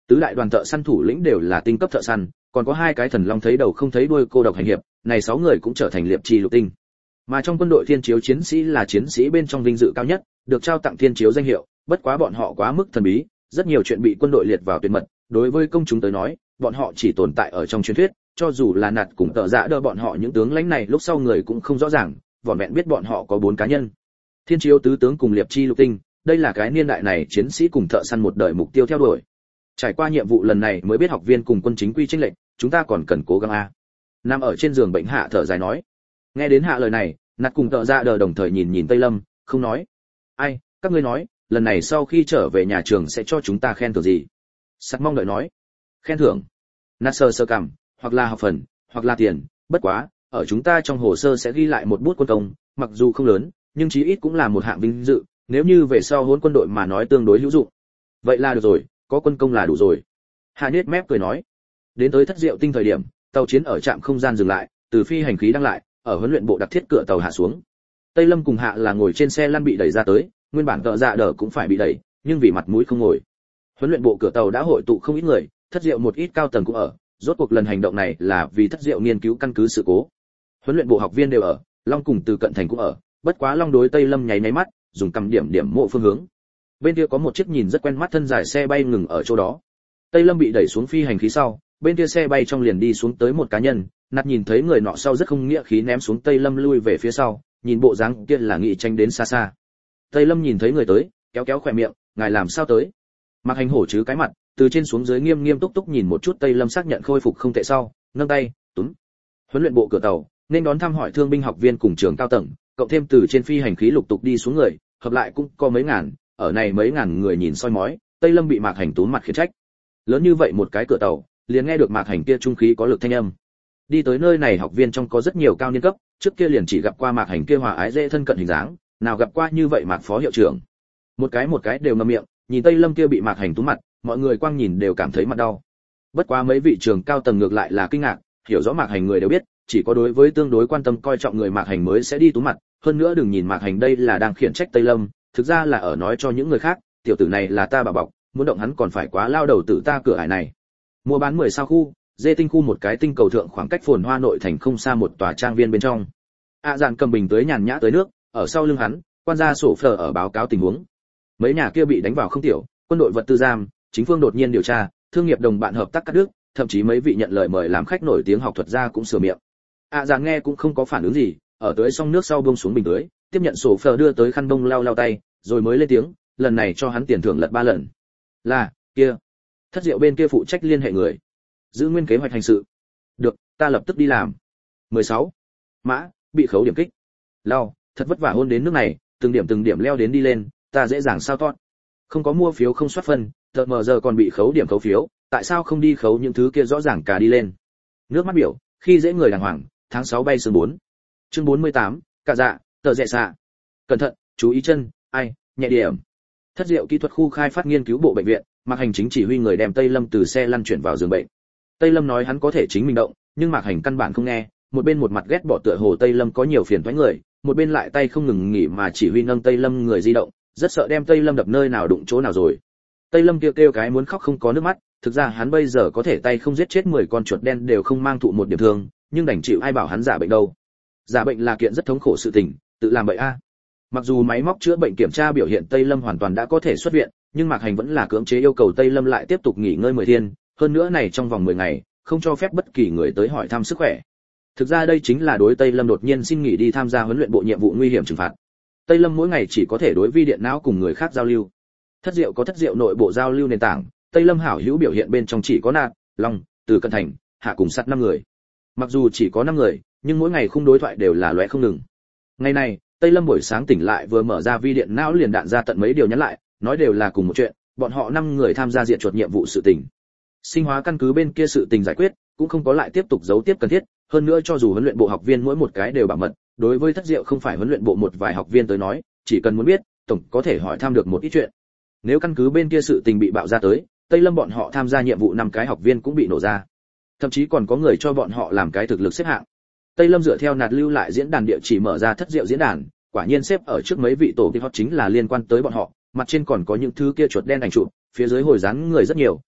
Tứ đại đoàn thợ săn thủ lĩnh đều là tinh cấp thợ săn, còn có hai cái thần long thấy đầu không thấy đuôi cô độc hành hiệp, này sáu người cũng trở thành liệp chi lục tinh. Mà trong quân đội thiên chiếu chiến sĩ là chiến sĩ bên trong vinh dự cao nhất, được trao tặng thiên chiếu danh hiệu, bất quá bọn họ quá mức thần bí, rất nhiều chuyện bị quân đội liệt vào tuyệt mật, đối với công chúng tới nói, bọn họ chỉ tồn tại ở trong truyền thuyết, cho dù là nạt cùng tợ dạ đỡ bọn họ những tướng lãnh này lúc sau người cũng không rõ ràng, vỏn vẹn biết bọn họ có bốn cá nhân. Thiên chiếu tứ tướng cùng liệp chi lục tinh, đây là cái niên đại này chiến sĩ cùng thợ săn một đời mục tiêu theo đuổi. Trải qua nhiệm vụ lần này mới biết học viên cùng quân chính quy chênh lệch, chúng ta còn cần cố gắng a. Nằm ở trên giường bệnh Hạ thở dài nói. Nghe đến Hạ lời này, nạt cùng tợ dạ đỡ đồng thời nhìn nhìn Tây Lâm, không nói. Ai, các ngươi nói, lần này sau khi trở về nhà trường sẽ cho chúng ta khen thưởng gì? Sắt mong đợi nói. Khen thưởng? Nạt sơ sơ cảm, hoặc là học phần, hoặc là tiền, bất quá, ở chúng ta trong hồ sơ sẽ ghi lại một bút quân công, mặc dù không lớn, nhưng chí ít cũng là một hạng vinh dự, nếu như về sau hôn quân đội mà nói tương đối hữu dụng. Vậy là được rồi, có quân công là đủ rồi. Hạ Niết mép cười nói. Đến tới Thất Diệu tinh thời điểm, tàu chiến ở trạm không gian dừng lại, từ phi hành khí đăng lại, ở huấn luyện bộ đặc thiết cửa tàu hạ xuống. Tây Lâm cùng Hạ là ngồi trên xe lăn bị đẩy ra tới, nguyên bản tợ dạ đỡ cũng phải bị đẩy, nhưng vì mặt mũi không ngồi. Huấn luyện bộ cửa tàu đã hội tụ không ít người, Thất Diệu một ít cao tầng cũng ở, rốt cuộc lần hành động này là vì Thất Diệu nghiên cứu căn cứ sự cố. Huấn luyện bộ học viên đều ở, Long cùng Từ Cận Thành cũng ở, bất quá Long đối Tây Lâm nháy nháy mắt, dùng cầm điểm điểm mộ phương hướng. Bên kia có một chiếc nhìn rất quen mắt thân dài xe bay ngừng ở chỗ đó. Tây Lâm bị đẩy xuống phi hành khí sau, bên kia xe bay trong liền đi xuống tới một cá nhân, nạt nhìn thấy người nọ sau rất không nghĩa khí ném xuống Tây Lâm lui về phía sau, nhìn bộ dáng kia là nghị tranh đến xa xa. Tây Lâm nhìn thấy người tới, kéo kéo khóe miệng, ngài làm sao tới? Mặc Hành hổ chứ cái mặt, từ trên xuống dưới nghiêm nghiêm túc túc nhìn một chút Tây Lâm xác nhận khôi phục không tệ sau, nâng tay, túm. Huấn luyện bộ cửa tàu, nên đón thăm hỏi thương binh học viên cùng trường cao tầng, cộng thêm từ trên phi hành khí lục tục đi xuống người, hợp lại cũng có mấy ngàn, ở này mấy ngàn người nhìn soi mói, Tây Lâm bị Mạc Hành túm mặt khiển trách. Lớn như vậy một cái cửa tàu, liền nghe được Mạc Hành kia trung khí có lực thanh âm. Đi tới nơi này học viên trong có rất nhiều cao niên cấp, trước kia liền chỉ gặp qua Mạc Hành kia hòa ái dễ thân cận hình dáng, nào gặp qua như vậy Mạc phó hiệu trưởng. Một cái một cái đều ngậm miệng, nhìn Tây Lâm kia bị Mạc Hành túm mặt, mọi người quang nhìn đều cảm thấy mặt đau. Bất quá mấy vị trường cao tầng ngược lại là kinh ngạc, hiểu rõ Mạc Hành người đều biết, chỉ có đối với tương đối quan tâm coi trọng người Mạc Hành mới sẽ đi túm mặt, hơn nữa đừng nhìn Mạc Hành đây là đang khiển trách Tây Lâm, thực ra là ở nói cho những người khác, tiểu tử này là ta bảo bọc, muốn động hắn còn phải quá lao đầu tử ta cửa ải này. Mua bán mười sao khu, dê tinh khu một cái tinh cầu thượng khoảng cách phồn hoa nội thành không xa một tòa trang viên bên trong. A Dạn cầm bình tới nhàn nhã tới nước, ở sau lưng hắn, quan gia sổ phở ở báo cáo tình huống. Mấy nhà kia bị đánh vào không tiểu, quân đội vật tư giam, chính phương đột nhiên điều tra, thương nghiệp đồng bạn hợp tác cắt đứt, thậm chí mấy vị nhận lời mời làm khách nổi tiếng học thuật gia cũng sửa miệng. A Dạn nghe cũng không có phản ứng gì, ở tới xong nước sau buông xuống bình tưới, tiếp nhận sổ phở đưa tới khăn bông lau lau tay, rồi mới lên tiếng, lần này cho hắn tiền thưởng lật ba lần. Là, kia. Thất Diệu bên kia phụ trách liên hệ người. Giữ nguyên kế hoạch hành sự. Được, ta lập tức đi làm. mười sáu. Mã, bị khấu điểm kích. Lau, thật vất vả hôn đến nước này, từng điểm từng điểm leo đến đi lên, ta dễ dàng sao tót. Không có mua phiếu không soát phân, tờ mờ giờ còn bị khấu điểm khấu phiếu, tại sao không đi khấu những thứ kia rõ ràng cả đi lên. Nước mắt biểu, khi dễ người đàng hoàng, tháng sáu bay sương bốn. Chương bốn mươi tám, cả dạ, tờ rẽ xạ. Cẩn thận, chú ý chân, ai, nhẹ điểm. Thất Diệu kỹ thuật khu khai phát nghiên cứu bộ bệnh viện, Mạc Hành chính chỉ huy người đem Tây Lâm từ xe lăn chuyển vào giường bệnh. Tây Lâm nói hắn có thể chính mình động, nhưng Mạc Hành căn bản không nghe, một bên một mặt ghét bỏ tựa hồ Tây Lâm có nhiều phiền toái người, một bên lại tay không ngừng nghỉ mà chỉ huy nâng Tây Lâm người di động, rất sợ đem Tây Lâm đập nơi nào đụng chỗ nào rồi. Tây Lâm kêu kêu cái muốn khóc không có nước mắt, thực ra hắn bây giờ có thể tay không giết chết mười con chuột đen đều không mang thụ một điểm thương, nhưng đành chịu ai bảo hắn giả bệnh đâu. Giả bệnh là kiện rất thống khổ sự tình, tự làm bậy a. Mặc dù máy móc chữa bệnh kiểm tra biểu hiện Tây Lâm hoàn toàn đã có thể xuất viện, nhưng Mạc Hành vẫn là cưỡng chế yêu cầu Tây Lâm lại tiếp tục nghỉ ngơi mười thiên, hơn nữa này trong vòng mười ngày, không cho phép bất kỳ người tới hỏi thăm sức khỏe. Thực ra đây chính là đối Tây Lâm đột nhiên xin nghỉ đi tham gia huấn luyện bộ nhiệm vụ nguy hiểm trừng phạt. Tây Lâm mỗi ngày chỉ có thể đối vi điện não cùng người khác giao lưu. Thất Diệu có Thất Diệu nội bộ giao lưu nền tảng, Tây Lâm hảo hữu biểu hiện bên trong chỉ có Nạt, Long, Từ Cận Thành, Hạ cùng sắt năm người. Mặc dù chỉ có năm người, nhưng mỗi ngày khung đối thoại đều là lóe không ngừng. Ngày này, Tây Lâm buổi sáng tỉnh lại vừa mở ra vi điện não liền đạn ra tận mấy điều nhắn lại, nói đều là cùng một chuyện, bọn họ năm người tham gia diện chuột nhiệm vụ sự tình. Sinh hóa căn cứ bên kia sự tình giải quyết, cũng không có lại tiếp tục giấu tiếp cần thiết, hơn nữa cho dù huấn luyện bộ học viên mỗi một cái đều bảo mật, đối với Thất Diệu không phải huấn luyện bộ một vài học viên tới nói, chỉ cần muốn biết, tổng có thể hỏi thăm được một ít chuyện. Nếu căn cứ bên kia sự tình bị bạo ra tới, Tây Lâm bọn họ tham gia nhiệm vụ năm cái học viên cũng bị nổ ra. Thậm chí còn có người cho bọn họ làm cái thực lực xếp hạng. Tây Lâm dựa theo Nạt lưu lại diễn đàn địa chỉ mở ra Thất Diệu diễn đàn, quả nhiên xếp ở trước mấy vị tổ kia hot chính là liên quan tới bọn họ, mặt trên còn có những thứ kia chuột đen ảnh chụp, phía dưới hồi dán người rất nhiều,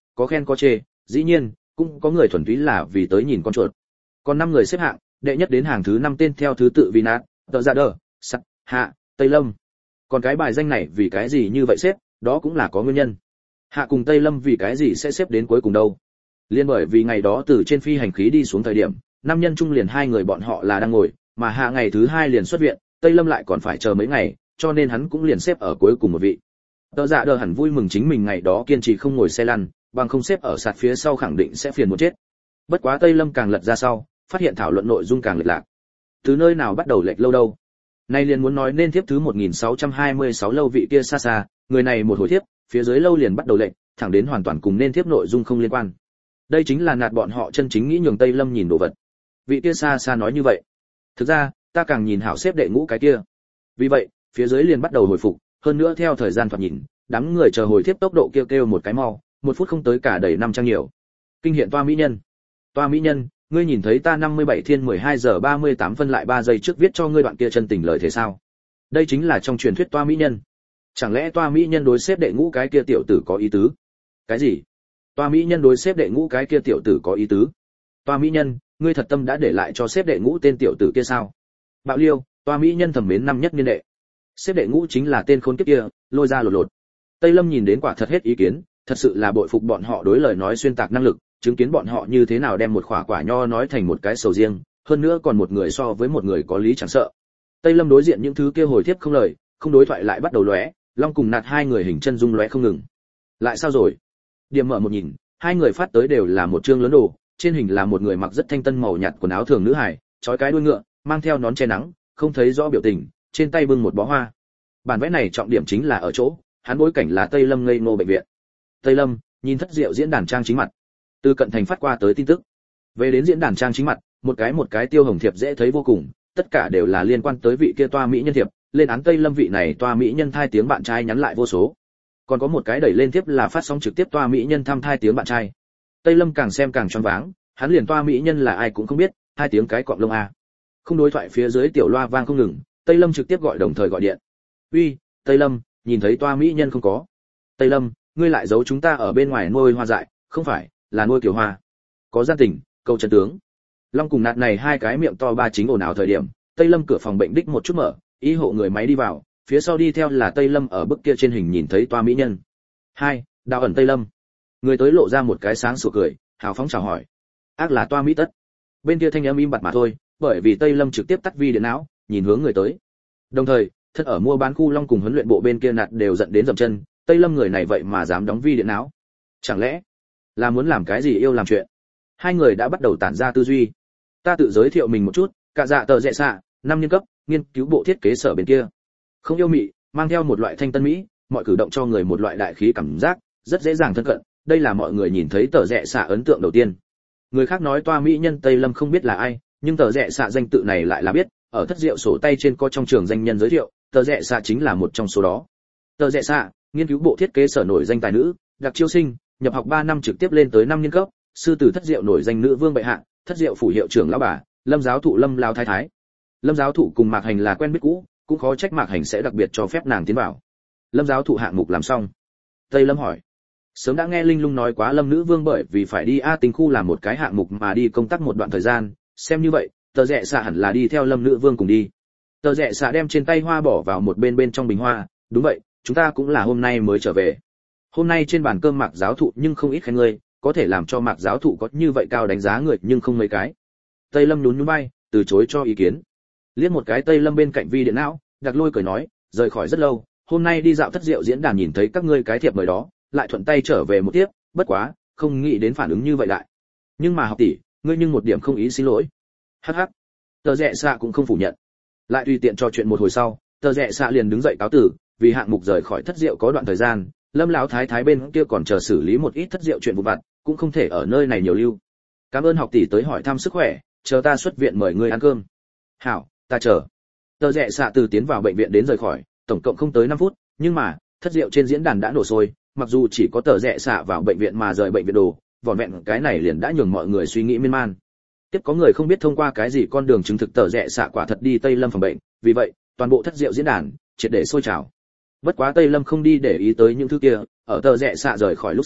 có khen có chê, dĩ nhiên cũng có người thuần túy là vì tới nhìn con chuột. Còn năm người xếp hạng, đệ nhất đến hàng thứ năm tên theo thứ tự vì nát, tợ dạ đờ, sắt, hạ, tây lâm. Còn cái bài danh này vì cái gì như vậy xếp, đó cũng là có nguyên nhân. Hạ cùng tây lâm vì cái gì sẽ xếp đến cuối cùng đâu? Liên bởi vì ngày đó từ trên phi hành khí đi xuống thời điểm, năm nhân trung liền hai người bọn họ là đang ngồi, mà hạ ngày thứ hai liền xuất viện, tây lâm lại còn phải chờ mấy ngày, cho nên hắn cũng liền xếp ở cuối cùng một vị. Tợ dạ đờ hẳn vui mừng chính mình ngày đó kiên trì không ngồi xe lăn, bằng không xếp ở sạt phía sau khẳng định sẽ phiền muốn chết. Bất quá tây lâm càng lật ra sau, phát hiện thảo luận nội dung càng lệch lạc. Từ nơi nào bắt đầu lệch lâu đâu? Nay liền muốn nói nên tiếp thứ một nghìn sáu trăm hai mươi sáu lâu vị kia xa xa, người này một hồi tiếp, phía dưới lâu liền bắt đầu lệch, thẳng đến hoàn toàn cùng nên tiếp nội dung không liên quan. Đây chính là nạt bọn họ chân chính nghĩ nhường tây lâm nhìn đồ vật. Vị kia xa xa nói như vậy. Thực ra, ta càng nhìn hảo xếp đệ ngũ cái kia. Vì vậy, phía dưới liền bắt đầu hồi phục, hơn nữa theo thời gian thoạt nhìn, đám người chờ hồi tiếp tốc độ kêu kêu một cái mau, một phút không tới cả đầy năm trang nhiều. Kinh hiện toa mỹ nhân. Toa mỹ nhân, ngươi nhìn thấy ta năm mươi bảy thiên mười hai giờ ba mươi tám phân lại ba giây trước viết cho ngươi đoạn kia chân tình lời thế sao? Đây chính là trong truyền thuyết toa mỹ nhân. Chẳng lẽ toa mỹ nhân đối xếp đệ ngũ cái kia tiểu tử có ý tứ? Cái gì? Toa mỹ nhân đối xếp đệ ngũ cái kia tiểu tử có ý tứ? Toa mỹ nhân, ngươi thật tâm đã để lại cho xếp đệ ngũ tên tiểu tử kia sao? Bạo Liêu, toa mỹ nhân thẩm mến năm nhất niên đệ. Xếp đệ ngũ chính là tên khốn kiếp kia, lôi ra lột lột. Tây Lâm nhìn đến quả thật hết ý kiến, thật sự là bội phục bọn họ đối lời nói xuyên tạc năng lực, chứng kiến bọn họ như thế nào đem một quả quả nho nói thành một cái sầu riêng, hơn nữa còn một người so với một người có lý chẳng sợ. Tây Lâm đối diện những thứ kia hồi tiếp không lời, không đối thoại lại bắt đầu lóe, Long cùng Nạt hai người hình chân dung lóe không ngừng. Lại sao rồi? Điểm mở một nhìn, hai người phát tới đều là một chương lớn đồ, trên hình là một người mặc rất thanh tân màu nhạt quần áo thường nữ hài, trói cái đuôi ngựa, mang theo nón che nắng, không thấy rõ biểu tình, trên tay bưng một bó hoa. Bản vẽ này trọng điểm chính là ở chỗ, hắn bối cảnh là Tây Lâm ngây ngô bệnh viện. Tây Lâm nhìn thất diệu diễn đàn trang chính mặt, từ cận thành phát qua tới tin tức. Về đến diễn đàn trang chính mặt, một cái một cái tiêu hồng thiệp dễ thấy vô cùng, tất cả đều là liên quan tới vị kia toa mỹ nhân thiệp, lên án Tây Lâm vị này toa mỹ nhân thai tiếng bạn trai nhắn lại vô số. Còn có một cái đẩy lên tiếp là phát sóng trực tiếp toa mỹ nhân thăm thai tiếng bạn trai. Tây Lâm càng xem càng choáng váng, hắn liền toa mỹ nhân là ai cũng không biết, hai tiếng cái cọp lông a. Không đối thoại phía dưới tiểu loa vang không ngừng, Tây Lâm trực tiếp gọi đồng thời gọi điện. "Uy, Tây Lâm, nhìn thấy toa mỹ nhân không có?" "Tây Lâm, ngươi lại giấu chúng ta ở bên ngoài nuôi hoa dại, không phải, là nuôi kiều hoa." "Có gian tình, câu chân tướng." Long cùng Nạt này hai cái miệng to ba chính ồn ào thời điểm, Tây Lâm cửa phòng bệnh đích một chút mở, ý hộ người máy đi vào, phía sau đi theo là Tây Lâm ở bức kia trên hình nhìn thấy toa mỹ nhân. Hai, Đào ẩn Tây Lâm. Người tới lộ ra một cái sáng sủa cười, hào phóng chào hỏi. Ác là toa mỹ tất. Bên kia thanh âm im bặt mà thôi, bởi vì Tây Lâm trực tiếp tắt vi điện não, nhìn hướng người tới. Đồng thời, thật ở mua bán khu Long cùng huấn luyện bộ bên kia Nạt đều giận đến dậm chân, Tây Lâm người này vậy mà dám đóng vi điện não. Chẳng lẽ là muốn làm cái gì yêu làm chuyện? Hai người đã bắt đầu tản ra tư duy. Ta tự giới thiệu mình một chút, cả dạ tờ rẽ xạ, năm niên cấp, nghiên cứu bộ thiết kế sở bên kia. Không yêu mị, mang theo một loại thanh tân mỹ, mọi cử động cho người một loại đại khí cảm giác, rất dễ dàng thân cận, đây là mọi người nhìn thấy tờ rẽ xạ ấn tượng đầu tiên. Người khác nói toa mỹ nhân Tây Lâm không biết là ai, nhưng tờ rẽ xạ danh tự này lại là biết, ở thất diệu sổ tay trên có trong trường danh nhân giới thiệu, tờ rẽ xạ chính là một trong số đó. Tờ rẽ xạ, nghiên cứu bộ thiết kế sở nổi danh tài nữ, đặc chiêu sinh, nhập học ba năm trực tiếp lên tới năm niên cấp, sư tử thất diệu nổi danh nữ vương bệ hạ, thất diệu phủ hiệu trưởng lão bà, Lâm giáo thụ Lâm lão thái thái. Lâm giáo thụ cùng Mạc Hành là quen biết cũ, cũng khó trách Mạc Hành sẽ đặc biệt cho phép nàng tiến vào. Lâm giáo thụ hạng mục làm xong. Tây Lâm hỏi. Sớm đã nghe Linh Lung nói quá Lâm nữ vương bởi vì phải đi A Tinh khu làm một cái hạng mục mà đi công tác một đoạn thời gian, xem như vậy, tờ rẽ xạ hẳn là đi theo Lâm nữ vương cùng đi. Tờ rẽ xạ đem trên tay hoa bỏ vào một bên bên trong bình hoa, đúng vậy, chúng ta cũng là hôm nay mới trở về. Hôm nay trên bàn cơm Mạc giáo thụ nhưng không ít khen ngươi, có thể làm cho Mạc giáo thụ có như vậy cao đánh giá người nhưng không mấy cái. Tây Lâm nhún nhún vai, từ chối cho ý kiến. Liếc một cái Tây Lâm bên cạnh vi điện não, Đặc Lôi cười nói, rời khỏi rất lâu, hôm nay đi dạo thất diệu diễn đàn nhìn thấy các ngươi cái thiệp mời đó, lại thuận tay trở về một tiếp, bất quá, không nghĩ đến phản ứng như vậy lại. Nhưng mà học tỷ, ngươi nhưng một điểm không ý xin lỗi. Hắc hắc. Tờ rẽ xạ cũng không phủ nhận. Lại tùy tiện trò chuyện một hồi sau, tờ rẽ xạ liền đứng dậy cáo tử, vì hạng mục rời khỏi thất diệu có đoạn thời gian, Lâm lão thái thái bên kia còn chờ xử lý một ít thất diệu chuyện vụ vặt, cũng không thể ở nơi này nhiều lưu. Cảm ơn học tỷ tới hỏi thăm sức khỏe, chờ ta xuất viện mời ngươi ăn cơm. Hảo, ta chờ. Tờ rẽ xạ từ tiến vào bệnh viện đến rời khỏi, tổng cộng không tới năm phút, nhưng mà, thất diệu trên diễn đàn đã nổ sôi, mặc dù chỉ có tờ rẽ xạ vào bệnh viện mà rời bệnh viện đồ, vỏn vẹn cái này liền đã nhường mọi người suy nghĩ miên man. Tiếp có người không biết thông qua cái gì con đường chứng thực tờ rẽ xạ quả thật đi Tây Lâm phòng bệnh, vì vậy, toàn bộ thất diệu diễn đàn triệt để sôi trào. Bất quá Tây Lâm không đi để ý tới những thứ kia, ở tờ rẽ xạ rời khỏi lúc sau,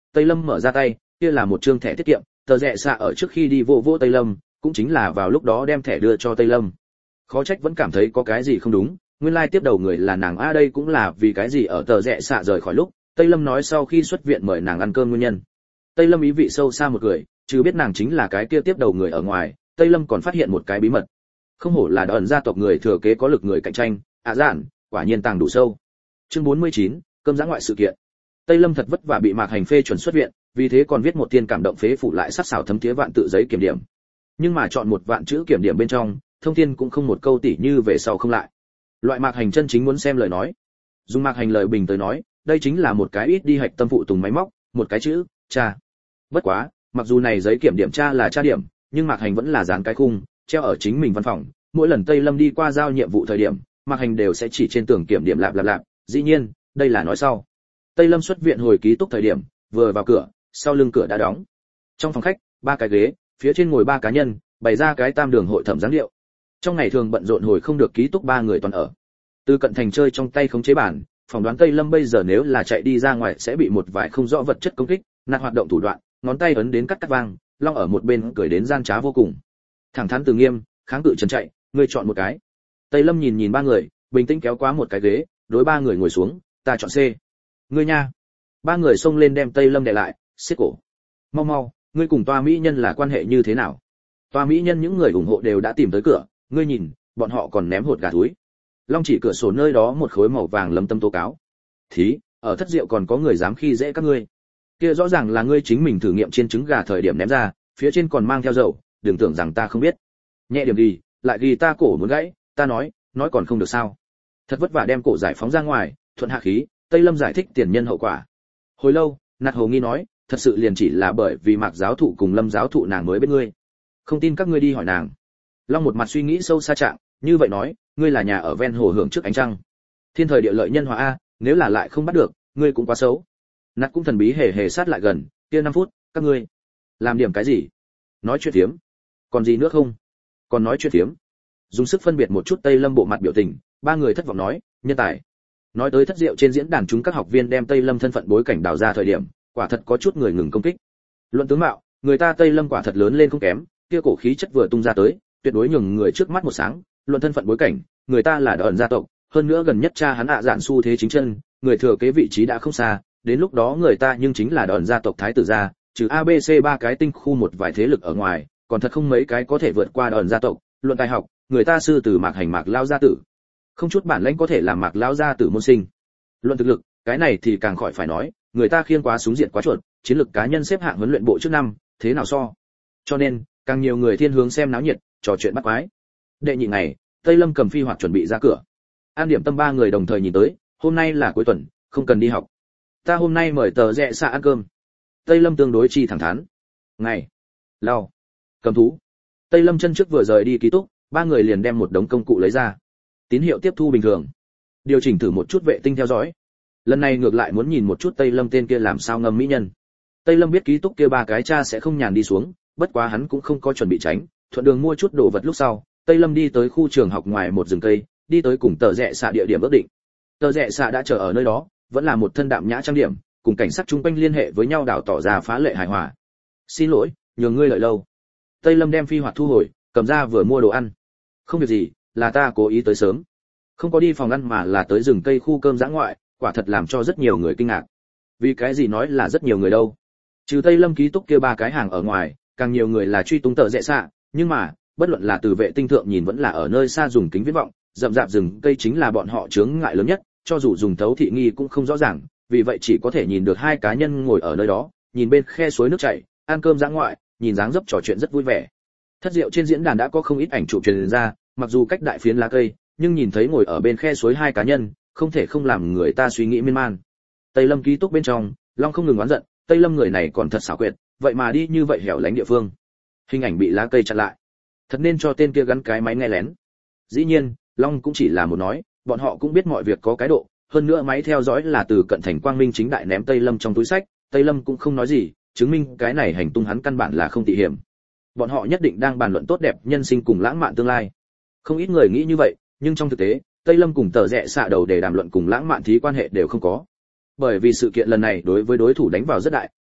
Tây Lâm mở ra tay, kia là một trương thẻ tiết kiệm, tờ rẽ xạ ở trước khi đi vô vô Tây Lâm, cũng chính là vào lúc đó đem thẻ đưa cho Tây Lâm. Khó trách vẫn cảm thấy có cái gì không đúng, nguyên lai like tiếp đầu người là nàng a, đây cũng là vì cái gì ở tờ rẽ xạ rời khỏi lúc Tây Lâm nói sau khi xuất viện mời nàng ăn cơm nguyên nhân. Tây Lâm ý vị sâu xa một người, chứ biết nàng chính là cái kia tiếp đầu người ở ngoài, Tây Lâm còn phát hiện một cái bí mật. Không hổ là đòn gia tộc người thừa kế có lực người cạnh tranh, ạ à dạn, quả nhiên tàng đủ sâu. Chương bốn mươi chín, cơm giã ngoại sự kiện. Tây Lâm thật vất vả bị Mạc Hành phê chuẩn xuất viện, vì thế còn viết một tiên cảm động phế phủ lại sắc sảo thấm tía vạn tự giấy kiểm điểm. Nhưng mà chọn một vạn chữ kiểm điểm bên trong, thông thiên cũng không một câu tỉ như về sau không lại. Loại Mạc Hành chân chính muốn xem lời nói. Dùng Mạc Hành lời bình tới nói, đây chính là một cái ít đi hạch tâm phụ tùng máy móc, một cái chữ, cha. Bất quá, mặc dù này giấy kiểm điểm cha là tra điểm, nhưng Mạc Hành vẫn là dán cái khung, treo ở chính mình văn phòng. Mỗi lần Tây Lâm đi qua giao nhiệm vụ thời điểm, Mạc Hành đều sẽ chỉ trên tường kiểm điểm lạp lạp lạp, dĩ nhiên, đây là nói sau. Tây Lâm xuất viện hồi ký túc thời điểm, vừa vào cửa, sau lưng cửa đã đóng. Trong phòng khách, ba cái ghế, phía trên ngồi ba cá nhân, bày ra cái tam đường hội thẩm dáng điệu. Trong ngày thường bận rộn hồi không được ký túc ba người toàn ở. Từ Cận Thành chơi trong tay khống chế bản, phỏng đoán Tây Lâm bây giờ nếu là chạy đi ra ngoài sẽ bị một vài không rõ vật chất công kích, nạt hoạt động thủ đoạn, ngón tay ấn đến cắt cắt vang, Long ở một bên cười đến gian trá vô cùng. Thẳng thắn từ nghiêm, kháng cự trần chạy, ngươi chọn một cái. Tây Lâm nhìn nhìn ba người, bình tĩnh kéo qua một cái ghế, đối ba người ngồi xuống, ta chọn C. Ngươi nha. Ba người xông lên đem Tây Lâm đè lại, siết cổ. Mau mau, ngươi cùng Toa mỹ nhân là quan hệ như thế nào? Toa mỹ nhân những người ủng hộ đều đã tìm tới cửa, ngươi nhìn, bọn họ còn ném hột gà túi. Long chỉ cửa sổ nơi đó một khối màu vàng lấm tấm tố cáo. Thí, ở thất diệu còn có người dám khi dễ các ngươi. Kia rõ ràng là ngươi chính mình thử nghiệm chiên trứng gà thời điểm ném ra, phía trên còn mang theo dầu, đừng tưởng rằng ta không biết. Nhẹ điểm đi, lại ghi ta cổ muốn gãy, ta nói, nói còn không được sao? Thật vất vả đem cổ giải phóng ra ngoài, thuận hạ khí, Tây Lâm giải thích tiền nhân hậu quả. Hồi lâu, Nạt Hồ nghi nói, thật sự liền chỉ là bởi vì Mạc giáo thụ cùng Lâm giáo thụ nàng mới biết ngươi. Không tin các ngươi đi hỏi nàng. Long một mặt suy nghĩ sâu xa trạng, như vậy nói, ngươi là nhà ở ven hồ hưởng trước ánh trăng. Thiên thời địa lợi nhân hòa a, nếu là lại không bắt được, ngươi cũng quá xấu. Nạt cũng thần bí hề hề sát lại gần, kia năm phút, các ngươi làm điểm cái gì? Nói chuyện phiếm. Còn gì nữa không? Còn nói chuyện phiếm. Dùng sức phân biệt một chút Tây Lâm bộ mặt biểu tình, ba người thất vọng nói, nhân tài. Nói tới thất diệu trên diễn đàn chúng các học viên đem Tây Lâm thân phận bối cảnh đào ra thời điểm, quả thật có chút người ngừng công kích. Luận tướng mạo, người ta Tây Lâm quả thật lớn lên không kém, kia cổ khí chất vừa tung ra tới, tuyệt đối nhường người trước mắt một sáng. Luận thân phận bối cảnh, người ta là đòn gia tộc, hơn nữa gần nhất cha hắn ạ dạn xu thế chính chân, người thừa kế vị trí đã không xa, đến lúc đó người ta nhưng chính là đòn gia tộc thái tử gia, trừ a bê xê ba cái tinh khu một vài thế lực ở ngoài, còn thật không mấy cái có thể vượt qua đòn gia tộc. Luận tài học, người ta sư từ Mạc Hành Mạc lao gia tử, không chút bản lãnh có thể làm Mạc lao gia tử môn sinh. Luận thực lực, cái này thì càng khỏi phải nói, người ta khiêng quá súng diệt quá chuột, chiến lược cá nhân xếp hạng huấn luyện bộ trước năm, thế nào so? Cho nên, càng nhiều người thiên hướng xem náo nhiệt, trò chuyện bắt quái. Đệ nhị ngày, Tây Lâm cầm phi hoạt chuẩn bị ra cửa. An Điểm Tâm ba người đồng thời nhìn tới, hôm nay là cuối tuần, không cần đi học. Ta hôm nay mời tờ rẽ xạ ăn cơm. Tây Lâm tương đối chi thẳng thắn. Ngày, lao, cầm thú. Tây Lâm chân trước vừa rời đi ký túc, ba người liền đem một đống công cụ lấy ra. Tín hiệu tiếp thu bình thường. Điều chỉnh thử một chút vệ tinh theo dõi. Lần này ngược lại muốn nhìn một chút Tây Lâm tên kia làm sao ngâm mỹ nhân. Tây Lâm biết ký túc kia ba cái cha sẽ không nhàn đi xuống, bất quá hắn cũng không có chuẩn bị tránh, thuận đường mua chút đồ vật lúc sau, Tây Lâm đi tới khu trường học ngoài một rừng cây, đi tới cùng tờ rẽ xạ địa điểm ước định. Tờ rẽ xạ đã chờ ở nơi đó, vẫn là một thân đạm nhã trang điểm, cùng cảnh sát chung quanh liên hệ với nhau đảo tỏ ra phá lệ hài hòa. Xin lỗi, nhường ngươi lợi lâu. Tây Lâm đem phi hoạt thu hồi, cầm ra vừa mua đồ ăn. Không việc gì, là ta cố ý tới sớm. Không có đi phòng ăn mà là tới rừng cây khu cơm dã ngoại, quả thật làm cho rất nhiều người kinh ngạc. Vì cái gì nói là rất nhiều người đâu? Trừ Tây Lâm ký túc kia ba cái hàng ở ngoài, càng nhiều người là truy tung tờ rẽ xạ, nhưng mà, bất luận là từ vệ tinh thượng nhìn vẫn là ở nơi xa dùng kính viễn vọng, rậm rạp rừng cây chính là bọn họ chướng ngại lớn nhất, cho dù dùng thấu thị nghi cũng không rõ ràng, vì vậy chỉ có thể nhìn được hai cá nhân ngồi ở nơi đó, nhìn bên khe suối nước chảy, ăn cơm dã ngoại, nhìn dáng dấp trò chuyện rất vui vẻ. Thất diệu trên diễn đàn đã có không ít ảnh chụp truyền ra, mặc dù cách đại phiến lá cây, nhưng nhìn thấy ngồi ở bên khe suối hai cá nhân, không thể không làm người ta suy nghĩ miên man. Tây Lâm ký túc bên trong, Long không ngừng oán giận, Tây Lâm người này còn thật xảo quyệt, vậy mà đi như vậy hẻo lánh địa phương. Hình ảnh bị lá cây chặn lại. Thật nên cho tên kia gắn cái máy nghe lén. Dĩ nhiên, Long cũng chỉ là một nói, bọn họ cũng biết mọi việc có cái độ, hơn nữa máy theo dõi là từ Cận Thành quang minh chính đại ném Tây Lâm trong túi sách, Tây Lâm cũng không nói gì, chứng minh cái này hành tung hắn căn bản là không tị hiểm. Bọn họ nhất định đang bàn luận tốt đẹp nhân sinh cùng lãng mạn tương lai. Không ít người nghĩ như vậy, nhưng trong thực tế, Tây Lâm cùng tờ rẽ xạ đầu để đàm luận cùng lãng mạn thí quan hệ đều không có. Bởi vì sự kiện lần này đối với đối thủ đánh vào rất đại,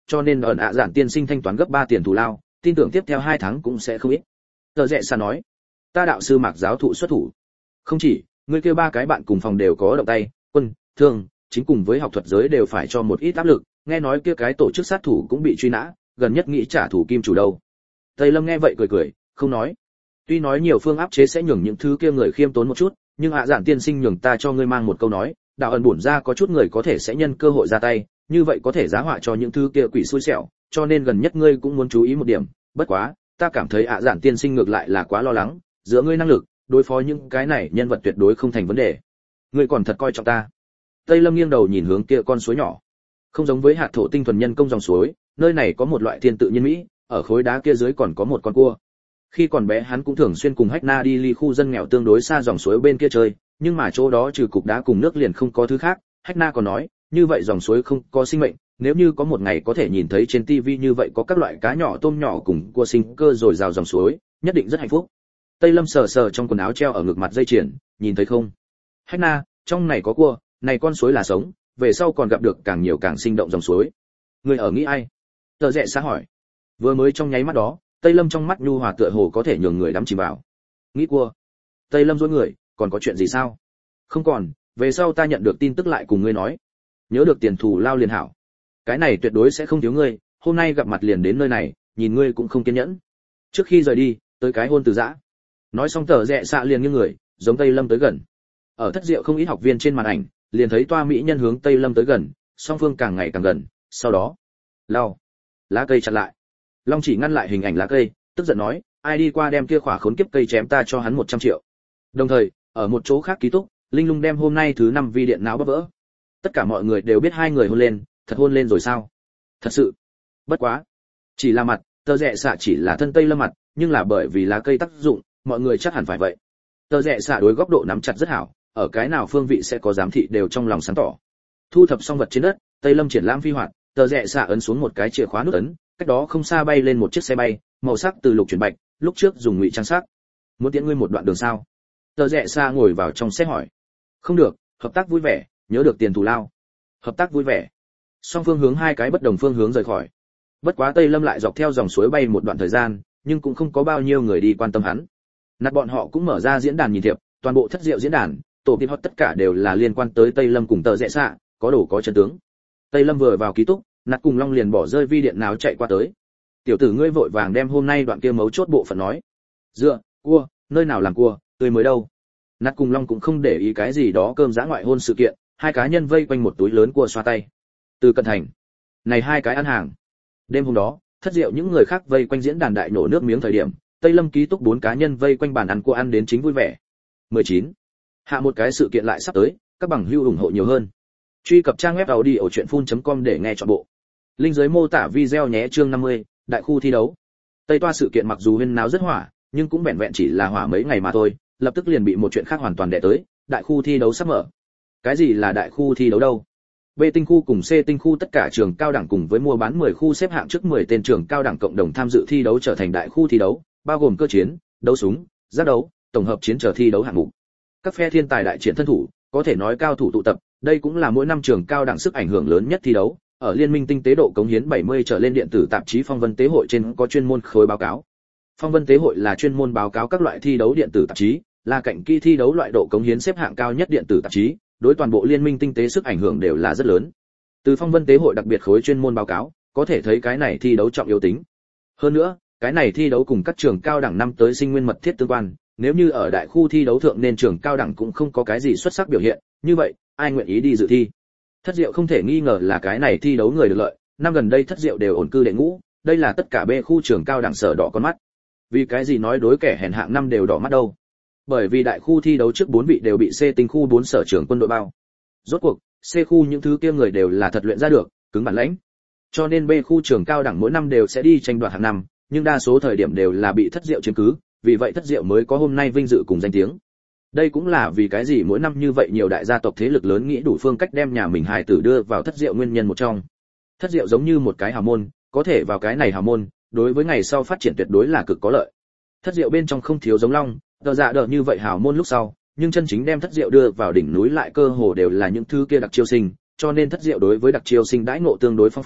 cho nên ẩn ạ giản tiên sinh thanh toán gấp ba tiền thù lao, tin tưởng tiếp theo hai tháng cũng sẽ không ít. Tờ Rẽ Xạ nói, ta đạo sư Mạc giáo thụ xuất thủ. Không chỉ, ngươi kêu ba cái bạn cùng phòng đều có động tay, quân, thương, chính cùng với học thuật giới đều phải cho một ít áp lực, nghe nói kia cái tổ chức sát thủ cũng bị truy nã, gần nhất nghĩ trả thù kim chủ đâu. Tây Lâm nghe vậy cười cười, không nói. Tuy nói nhiều phương áp chế sẽ nhường những thứ kia người khiêm tốn một chút, nhưng ạ giản tiên sinh nhường ta cho ngươi mang một câu nói, đạo ẩn bổn ra có chút người có thể sẽ nhân cơ hội ra tay, như vậy có thể giá họa cho những thứ kia quỷ xui xẻo, cho nên gần nhất ngươi cũng muốn chú ý một điểm, bất quá, ta cảm thấy ạ giản tiên sinh ngược lại là quá lo lắng, giữa ngươi năng lực, đối phó những cái này nhân vật tuyệt đối không thành vấn đề. Ngươi còn thật coi trọng ta. Tây Lâm nghiêng đầu nhìn hướng kia con suối nhỏ. Không giống với hạt thổ tinh thuần nhân công dòng suối, nơi này có một loại thiên tự nhiên mỹ, ở khối đá kia dưới còn có một con cua. Khi còn bé hắn cũng thường xuyên cùng Hách Na đi ly khu dân nghèo tương đối xa dòng suối bên kia chơi, nhưng mà chỗ đó trừ cục đá cùng nước liền không có thứ khác. Hách Na còn nói, như vậy dòng suối không có sinh mệnh, nếu như có một ngày có thể nhìn thấy trên tivi như vậy có các loại cá nhỏ tôm nhỏ cùng cua sinh cơ rồi rào dòng suối, nhất định rất hạnh phúc. Tây Lâm sờ sờ trong quần áo treo ở ngực mặt dây chuyền, nhìn thấy không? Hách Na, trong này có cua, này con suối là sống, về sau còn gặp được càng nhiều càng sinh động dòng suối. Người ở nghĩ ai? Tờ Rẽ Xạ hỏi. Vừa mới trong nháy mắt đó, Tây Lâm trong mắt nhu hòa tựa hồ có thể nhường người đắm chìm vào. Nghĩ cua. Tây Lâm rối người, còn có chuyện gì sao? Không còn, về sau ta nhận được tin tức lại cùng ngươi nói. Nhớ được tiền thù lao liền hảo. Cái này tuyệt đối sẽ không thiếu ngươi, hôm nay gặp mặt liền đến nơi này, nhìn ngươi cũng không kiên nhẫn. Trước khi rời đi, tới cái hôn từ dã. Nói xong Tờ Rẽ Xạ liền nghiêng người, giống Tây Lâm tới gần. Ở thất diệu không ít học viên trên màn ảnh, liền thấy toa mỹ nhân hướng Tây Lâm tới gần, song phương càng ngày càng gần, sau đó, lao, lá cây chặn lại. Long chỉ ngăn lại hình ảnh lá cây, tức giận nói, ai đi qua đem kia khỏa khốn kiếp cây chém ta cho hắn một trăm triệu. Đồng thời, ở một chỗ khác ký túc, Linh Lung đem hôm nay thứ năm vi điện não bóp vỡ. Tất cả mọi người đều biết hai người hôn lên, thật hôn lên rồi sao? Thật sự. Bất quá, chỉ là mặt, Tờ Rẽ Xạ chỉ là thân Tây Lâm mặt, nhưng là bởi vì lá cây tác dụng, mọi người chắc hẳn phải vậy. Tờ Rẽ Xạ đối góc độ nắm chặt rất hảo, ở cái nào phương vị sẽ có giám thị đều trong lòng sáng tỏ. Thu thập xong vật trên đất, Tây Lâm triển lãm phi hoạt, Tờ Rẽ Xạ ấn xuống một cái chìa khóa nút ấn, cách đó không xa bay lên một chiếc xe bay, màu sắc từ lục chuyển bạch, lúc trước dùng ngụy trang sắc. Muốn tiễn ngươi một đoạn đường sao? Tờ Rẽ Xạ ngồi vào trong xe hỏi. Không được, hợp tác vui vẻ, nhớ được tiền thù lao. Hợp tác vui vẻ. Song phương hướng hai cái bất đồng phương hướng rời khỏi. Bất quá Tây Lâm lại dọc theo dòng suối bay một đoạn thời gian, nhưng cũng không có bao nhiêu người đi quan tâm hắn. Nạt bọn họ cũng mở ra diễn đàn nhìn thiệp, toàn bộ thất diệu diễn đàn, tổ tiếp hot tất cả đều là liên quan tới Tây Lâm cùng Tờ Rẽ Xạ, có đủ có chân tướng. Tây Lâm vừa vào ký túc, Nạt cùng Long liền bỏ rơi vi điện nào chạy qua tới. Tiểu tử ngươi vội vàng đem hôm nay đoạn kia mấu chốt bộ phận nói. Dựa, cua, nơi nào làm cua, tươi mới đâu. Nạt cùng Long cũng không để ý cái gì đó cơm dã ngoại hôn sự kiện, hai cá nhân vây quanh một túi lớn cua xoa tay. Từ Cận Thành, này hai cái ăn hàng. Đêm hôm đó, thất diệu những người khác vây quanh diễn đàn đại nổ nước miếng thời điểm, Tây Lâm ký túc bốn cá nhân vây quanh bàn ăn cua ăn đến chính vui vẻ. mười chín. Hạ một cái sự kiện lại sắp tới, các bằng hữu ủng hộ nhiều hơn. Truy cập trang web audiochuyenphun chấm com để nghe trọn bộ. Link dưới mô tả video nhé. Chương năm mươi, đại khu thi đấu. Tây toa sự kiện mặc dù huyên náo rất hỏa, nhưng cũng vẹn vẹn chỉ là hỏa mấy ngày mà thôi, lập tức liền bị một chuyện khác hoàn toàn đè tới, đại khu thi đấu sắp mở. Cái gì là đại khu thi đấu đâu? B tinh khu cùng C tinh khu tất cả trường cao đẳng cùng với mua bán mười khu xếp hạng trước mười tên trường cao đẳng cộng đồng tham dự thi đấu trở thành đại khu thi đấu, bao gồm cơ chiến, đấu súng, giác đấu, tổng hợp chiến trở thi đấu hạng mục. Các phe thiên tài đại triển thân thủ, có thể nói cao thủ tụ tập, đây cũng là mỗi năm trường cao đẳng sức ảnh hưởng lớn nhất thi đấu. Ở Liên minh tinh tế độ cống hiến bảy mươi trở lên điện tử tạp chí Phong Vân Tế hội trên có chuyên môn khối báo cáo. Phong Vân Tế hội là chuyên môn báo cáo các loại thi đấu điện tử tạp chí, là cạnh kỹ thi đấu loại độ cống hiến xếp hạng cao nhất điện tử tạp chí, đối toàn bộ liên minh tinh tế sức ảnh hưởng đều là rất lớn. Từ Phong Vân Tế hội đặc biệt khối chuyên môn báo cáo, có thể thấy cái này thi đấu trọng yếu tính. Hơn nữa, cái này thi đấu cùng các trường cao đẳng năm tới sinh nguyên mật thiết tương quan, nếu như ở đại khu thi đấu thượng nên trường cao đẳng cũng không có cái gì xuất sắc biểu hiện, như vậy, ai nguyện ý đi dự thi? Thất Diệu không thể nghi ngờ là cái này thi đấu người được lợi, năm gần đây Thất Diệu đều ổn cư đệ ngũ, đây là tất cả B khu trường cao đẳng sở đỏ con mắt. Vì cái gì nói đối kẻ hèn hạng năm đều đỏ mắt đâu? Bởi vì đại khu thi đấu trước bốn vị đều bị C tinh khu bốn sở trường quân đội bao. Rốt cuộc, C khu những thứ kia người đều là thật luyện ra được, cứng bản lãnh. Cho nên B khu trường cao đẳng mỗi năm đều sẽ đi tranh đoạt hạng năm, nhưng đa số thời điểm đều là bị Thất Diệu chiếm cứ, vì vậy Thất Diệu mới có hôm nay vinh dự cùng danh tiếng. Đây cũng là vì cái gì mỗi năm như vậy nhiều đại gia tộc thế lực lớn nghĩ đủ phương cách đem nhà mình hài tử đưa vào Thất Diệu nguyên nhân một trong. Thất Diệu giống như một cái hào môn, có thể vào cái này hào môn, đối với ngày sau phát triển tuyệt đối là cực có lợi. Thất Diệu bên trong không thiếu giống Long, đờ dạ đỡ như vậy hào môn lúc sau, nhưng chân chính đem Thất Diệu đưa vào đỉnh núi lại cơ hồ đều là những thứ kia đặc chiêu sinh, cho nên Thất Diệu đối với đặc chiêu sinh đãi ngộ tương đối phong phú,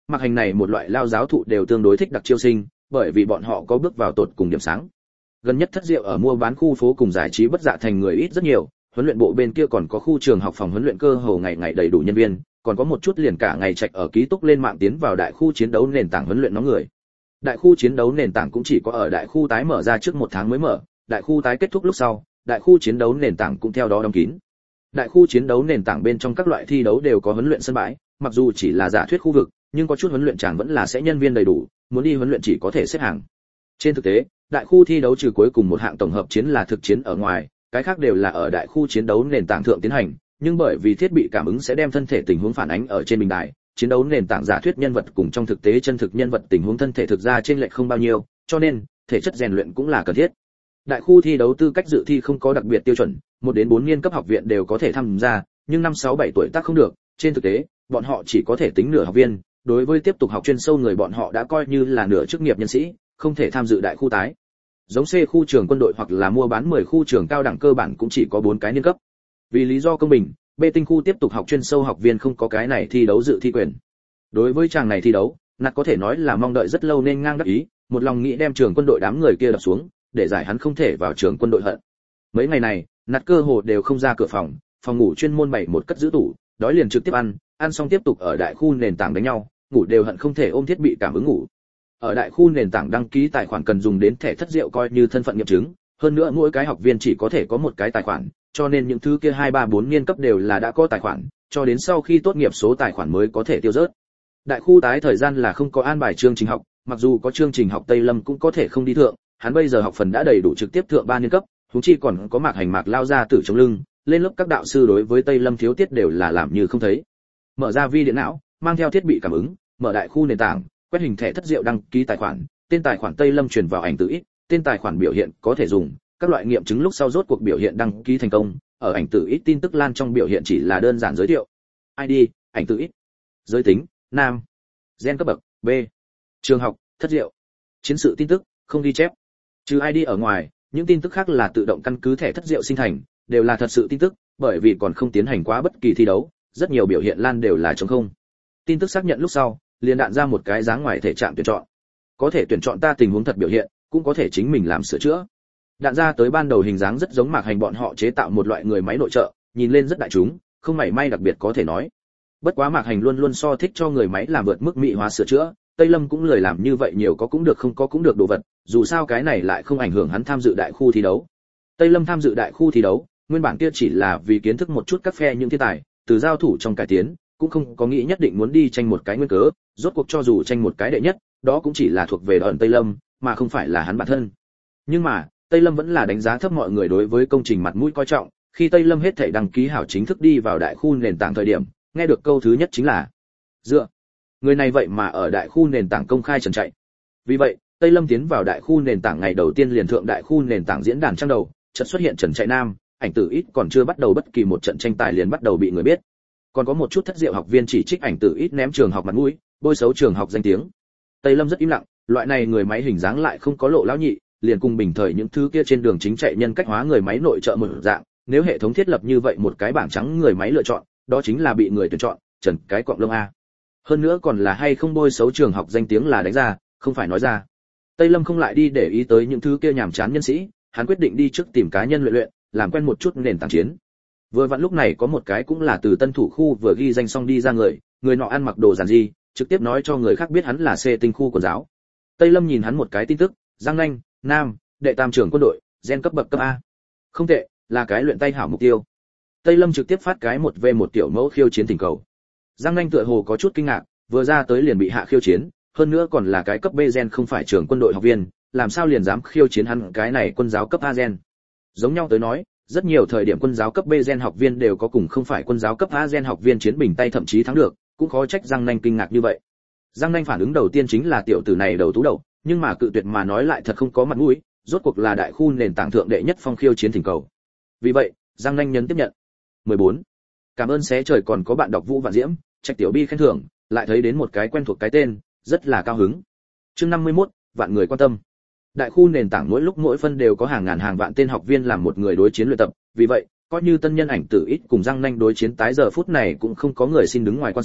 mặc hành này một loại lao giáo thụ đều tương đối thích đặc chiêu sinh, bởi vì bọn họ có bước vào tột cùng điểm sáng. Gần nhất Thất Diệu ở mua bán khu phố cùng giải trí bất dạ thành người ít rất nhiều, huấn luyện bộ bên kia còn có khu trường học phòng huấn luyện cơ hồ ngày ngày đầy đủ nhân viên, còn có một chút liền cả ngày trạch ở ký túc lên mạng tiến vào đại khu chiến đấu nền tảng huấn luyện nó người. Đại khu chiến đấu nền tảng cũng chỉ có ở đại khu tái mở ra trước một tháng mới mở, đại khu tái kết thúc lúc sau, đại khu chiến đấu nền tảng cũng theo đó đóng kín. Đại khu chiến đấu nền tảng bên trong các loại thi đấu đều có huấn luyện sân bãi, mặc dù chỉ là giả thuyết khu vực, nhưng có chút huấn luyện tràng vẫn là sẽ nhân viên đầy đủ, muốn đi huấn luyện chỉ có thể xếp hàng. Trên thực tế, đại khu thi đấu trừ cuối cùng một hạng tổng hợp chiến là thực chiến ở ngoài, cái khác đều là ở đại khu chiến đấu nền tảng thượng tiến hành, nhưng bởi vì thiết bị cảm ứng sẽ đem thân thể tình huống phản ánh ở trên bình đài, chiến đấu nền tảng giả thuyết nhân vật cùng trong thực tế chân thực nhân vật tình huống thân thể thực ra trên lệch không bao nhiêu, cho nên thể chất rèn luyện cũng là cần thiết. Đại khu thi đấu tư cách dự thi không có đặc biệt tiêu chuẩn, một đến bốn niên cấp học viện đều có thể tham gia, nhưng năm sáu bảy tuổi tác không được, trên thực tế, bọn họ chỉ có thể tính nửa học viên, đối với tiếp tục học chuyên sâu người bọn họ đã coi như là nửa chức nghiệp nhân sĩ, không thể tham dự đại khu tái. Giống C khu trường quân đội hoặc là mua bán mười khu trường cao đẳng cơ bản cũng chỉ có bốn cái niên cấp. Vì lý do công bình, B tinh khu tiếp tục học chuyên sâu học viên không có cái này thi đấu dự thi quyền. Đối với chàng này thi đấu, nạt có thể nói là mong đợi rất lâu nên ngang đắc ý, một lòng nghĩ đem trường quân đội đám người kia đập xuống, để giải hắn không thể vào trường quân đội hận. Mấy ngày này, nạt cơ hồ đều không ra cửa phòng, phòng ngủ chuyên môn bày một cất giữ tủ, đói liền trực tiếp ăn, ăn xong tiếp tục ở đại khu nền tảng đánh nhau, ngủ đều hận không thể ôm thiết bị cảm ứng ngủ. Ở đại khu nền tảng đăng ký tài khoản cần dùng đến thẻ Thất Diệu coi như thân phận nghiệm chứng, hơn nữa mỗi cái học viên chỉ có thể có một cái tài khoản, cho nên những thứ kia hai ba bốn niên cấp đều là đã có tài khoản, cho đến sau khi tốt nghiệp số tài khoản mới có thể tiêu rớt. Đại khu tái thời gian là không có an bài chương trình học, mặc dù có chương trình học Tây Lâm cũng có thể không đi thượng, hắn bây giờ học phần đã đầy đủ trực tiếp thượng ba niên cấp, huống chi còn có Mạc Hành Mạc lao ra tử chống lưng, lên lớp các đạo sư đối với Tây Lâm thiếu tiết đều là làm như không thấy. Mở ra vi điện não, mang theo thiết bị cảm ứng, mở đại khu nền tảng, quét hình thẻ Thất Diệu đăng ký tài khoản, tên tài khoản Tây Lâm truyền vào ảnh tự ít, tên tài khoản biểu hiện có thể dùng, các loại nghiệm chứng lúc sau rốt cuộc biểu hiện đăng ký thành công, ở ảnh tự ít tin tức lan trong biểu hiện chỉ là đơn giản giới thiệu. i đê, ảnh tự ít. Giới tính, nam. Gen cấp bậc, B. Trường học, Thất Diệu. Chiến sự tin tức, không ghi chép. Trừ i đê ở ngoài, những tin tức khác là tự động căn cứ thẻ Thất Diệu sinh thành, đều là thật sự tin tức, bởi vì còn không tiến hành quá bất kỳ thi đấu, rất nhiều biểu hiện lan đều là trống không. Tin tức xác nhận lúc sau, liền đạn ra một cái dáng ngoài thể trạng tuyển chọn. Có thể tuyển chọn ta tình huống thật biểu hiện, cũng có thể chính mình làm sửa chữa. Đạn ra tới ban đầu hình dáng rất giống Mạc Hành bọn họ chế tạo một loại người máy nội trợ, nhìn lên rất đại chúng, không mảy may đặc biệt có thể nói. Bất quá Mạc Hành luôn luôn so thích cho người máy làm vượt mức mỹ hóa sửa chữa, Tây Lâm cũng lười làm như vậy nhiều có cũng được không có cũng được đồ vật, dù sao cái này lại không ảnh hưởng hắn tham dự đại khu thi đấu. Tây Lâm tham dự đại khu thi đấu, nguyên bản kia chỉ là vì kiến thức một chút các phe những thiên tài, từ giao thủ trong cải tiến, cũng không có nghĩ nhất định muốn đi tranh một cái nguyên cớ, rốt cuộc cho dù tranh một cái đệ nhất, đó cũng chỉ là thuộc về ẩn Tây Lâm, mà không phải là hắn bản thân. Nhưng mà, Tây Lâm vẫn là đánh giá thấp mọi người đối với công trình mặt mũi coi trọng, khi Tây Lâm hết thảy đăng ký hảo chính thức đi vào đại khu nền tảng thời điểm, nghe được câu thứ nhất chính là dựa. Người này vậy mà ở đại khu nền tảng công khai trần chạy. Vì vậy, Tây Lâm tiến vào đại khu nền tảng ngày đầu tiên liền thượng đại khu nền tảng diễn đàn trang đầu, chợt xuất hiện Trần Chạy Nam, ảnh tử ít còn chưa bắt đầu bất kỳ một trận tranh tài liền bắt đầu bị người biết. Còn có một chút Thất Diệu học viên chỉ trích ảnh tử ít ném trường học mặt mũi, bôi xấu trường học danh tiếng. Tây Lâm rất im lặng, loại này người máy hình dáng lại không có lộ lão nhị, liền cùng bình thời những thứ kia trên đường chính chạy nhân cách hóa người máy nội trợ một dạng, nếu hệ thống thiết lập như vậy một cái bảng trắng người máy lựa chọn, đó chính là bị người tuyển chọn, Trần cái cọng lông a. Hơn nữa còn là hay không bôi xấu trường học danh tiếng là đánh ra, không phải nói ra. Tây Lâm không lại đi để ý tới những thứ kia nhàm chán nhân sĩ, hắn quyết định đi trước tìm cá nhân luyện luyện, làm quen một chút nền tảng chiến. Vừa vặn lúc này có một cái cũng là từ tân thủ khu vừa ghi danh xong đi ra người, người nọ ăn mặc đồ giản dị, trực tiếp nói cho người khác biết hắn là C tinh khu của giáo. Tây Lâm nhìn hắn một cái tin tức, Giang Nanh, nam, đệ tam trưởng quân đội, gen cấp bậc cấp A. Không tệ, là cái luyện tay hảo mục tiêu. Tây Lâm trực tiếp phát cái một v một tiểu mẫu khiêu chiến thỉnh cầu. Giang Nanh tựa hồ có chút kinh ngạc, vừa ra tới liền bị hạ khiêu chiến, hơn nữa còn là cái cấp B gen không phải trưởng quân đội học viên, làm sao liền dám khiêu chiến hắn cái này quân giáo cấp A gen. Giống nhau tới nói, rất nhiều thời điểm quân giáo cấp B gen học viên đều có cùng không phải quân giáo cấp A gen học viên chiến bình tay thậm chí thắng được, cũng khó trách Giang Nanh kinh ngạc như vậy. Giang Nanh phản ứng đầu tiên chính là tiểu tử này đầu tú đầu, nhưng mà cự tuyệt mà nói lại thật không có mặt mũi, rốt cuộc là đại khu nền tảng thượng đệ nhất phong khiêu chiến thỉnh cầu. Vì vậy, Giang Nanh nhấn tiếp nhận. mười bốn. Cảm ơn xé trời còn có bạn đọc Vũ Vạn Diễm, Trạch Tiểu Bi khen thưởng, lại thấy đến một cái quen thuộc cái tên, rất là cao hứng. Chương năm mươi mốt, vạn người quan tâm. Đại khu nền tảng mỗi lúc mỗi phân đều có hàng ngàn hàng vạn tên học viên làm một người đối chiến luyện tập, vì vậy, coi như tân nhân ảnh tử ít cùng Giang Nanh đối chiến tái giờ phút này cũng không có người xin đứng ngoài quan sát,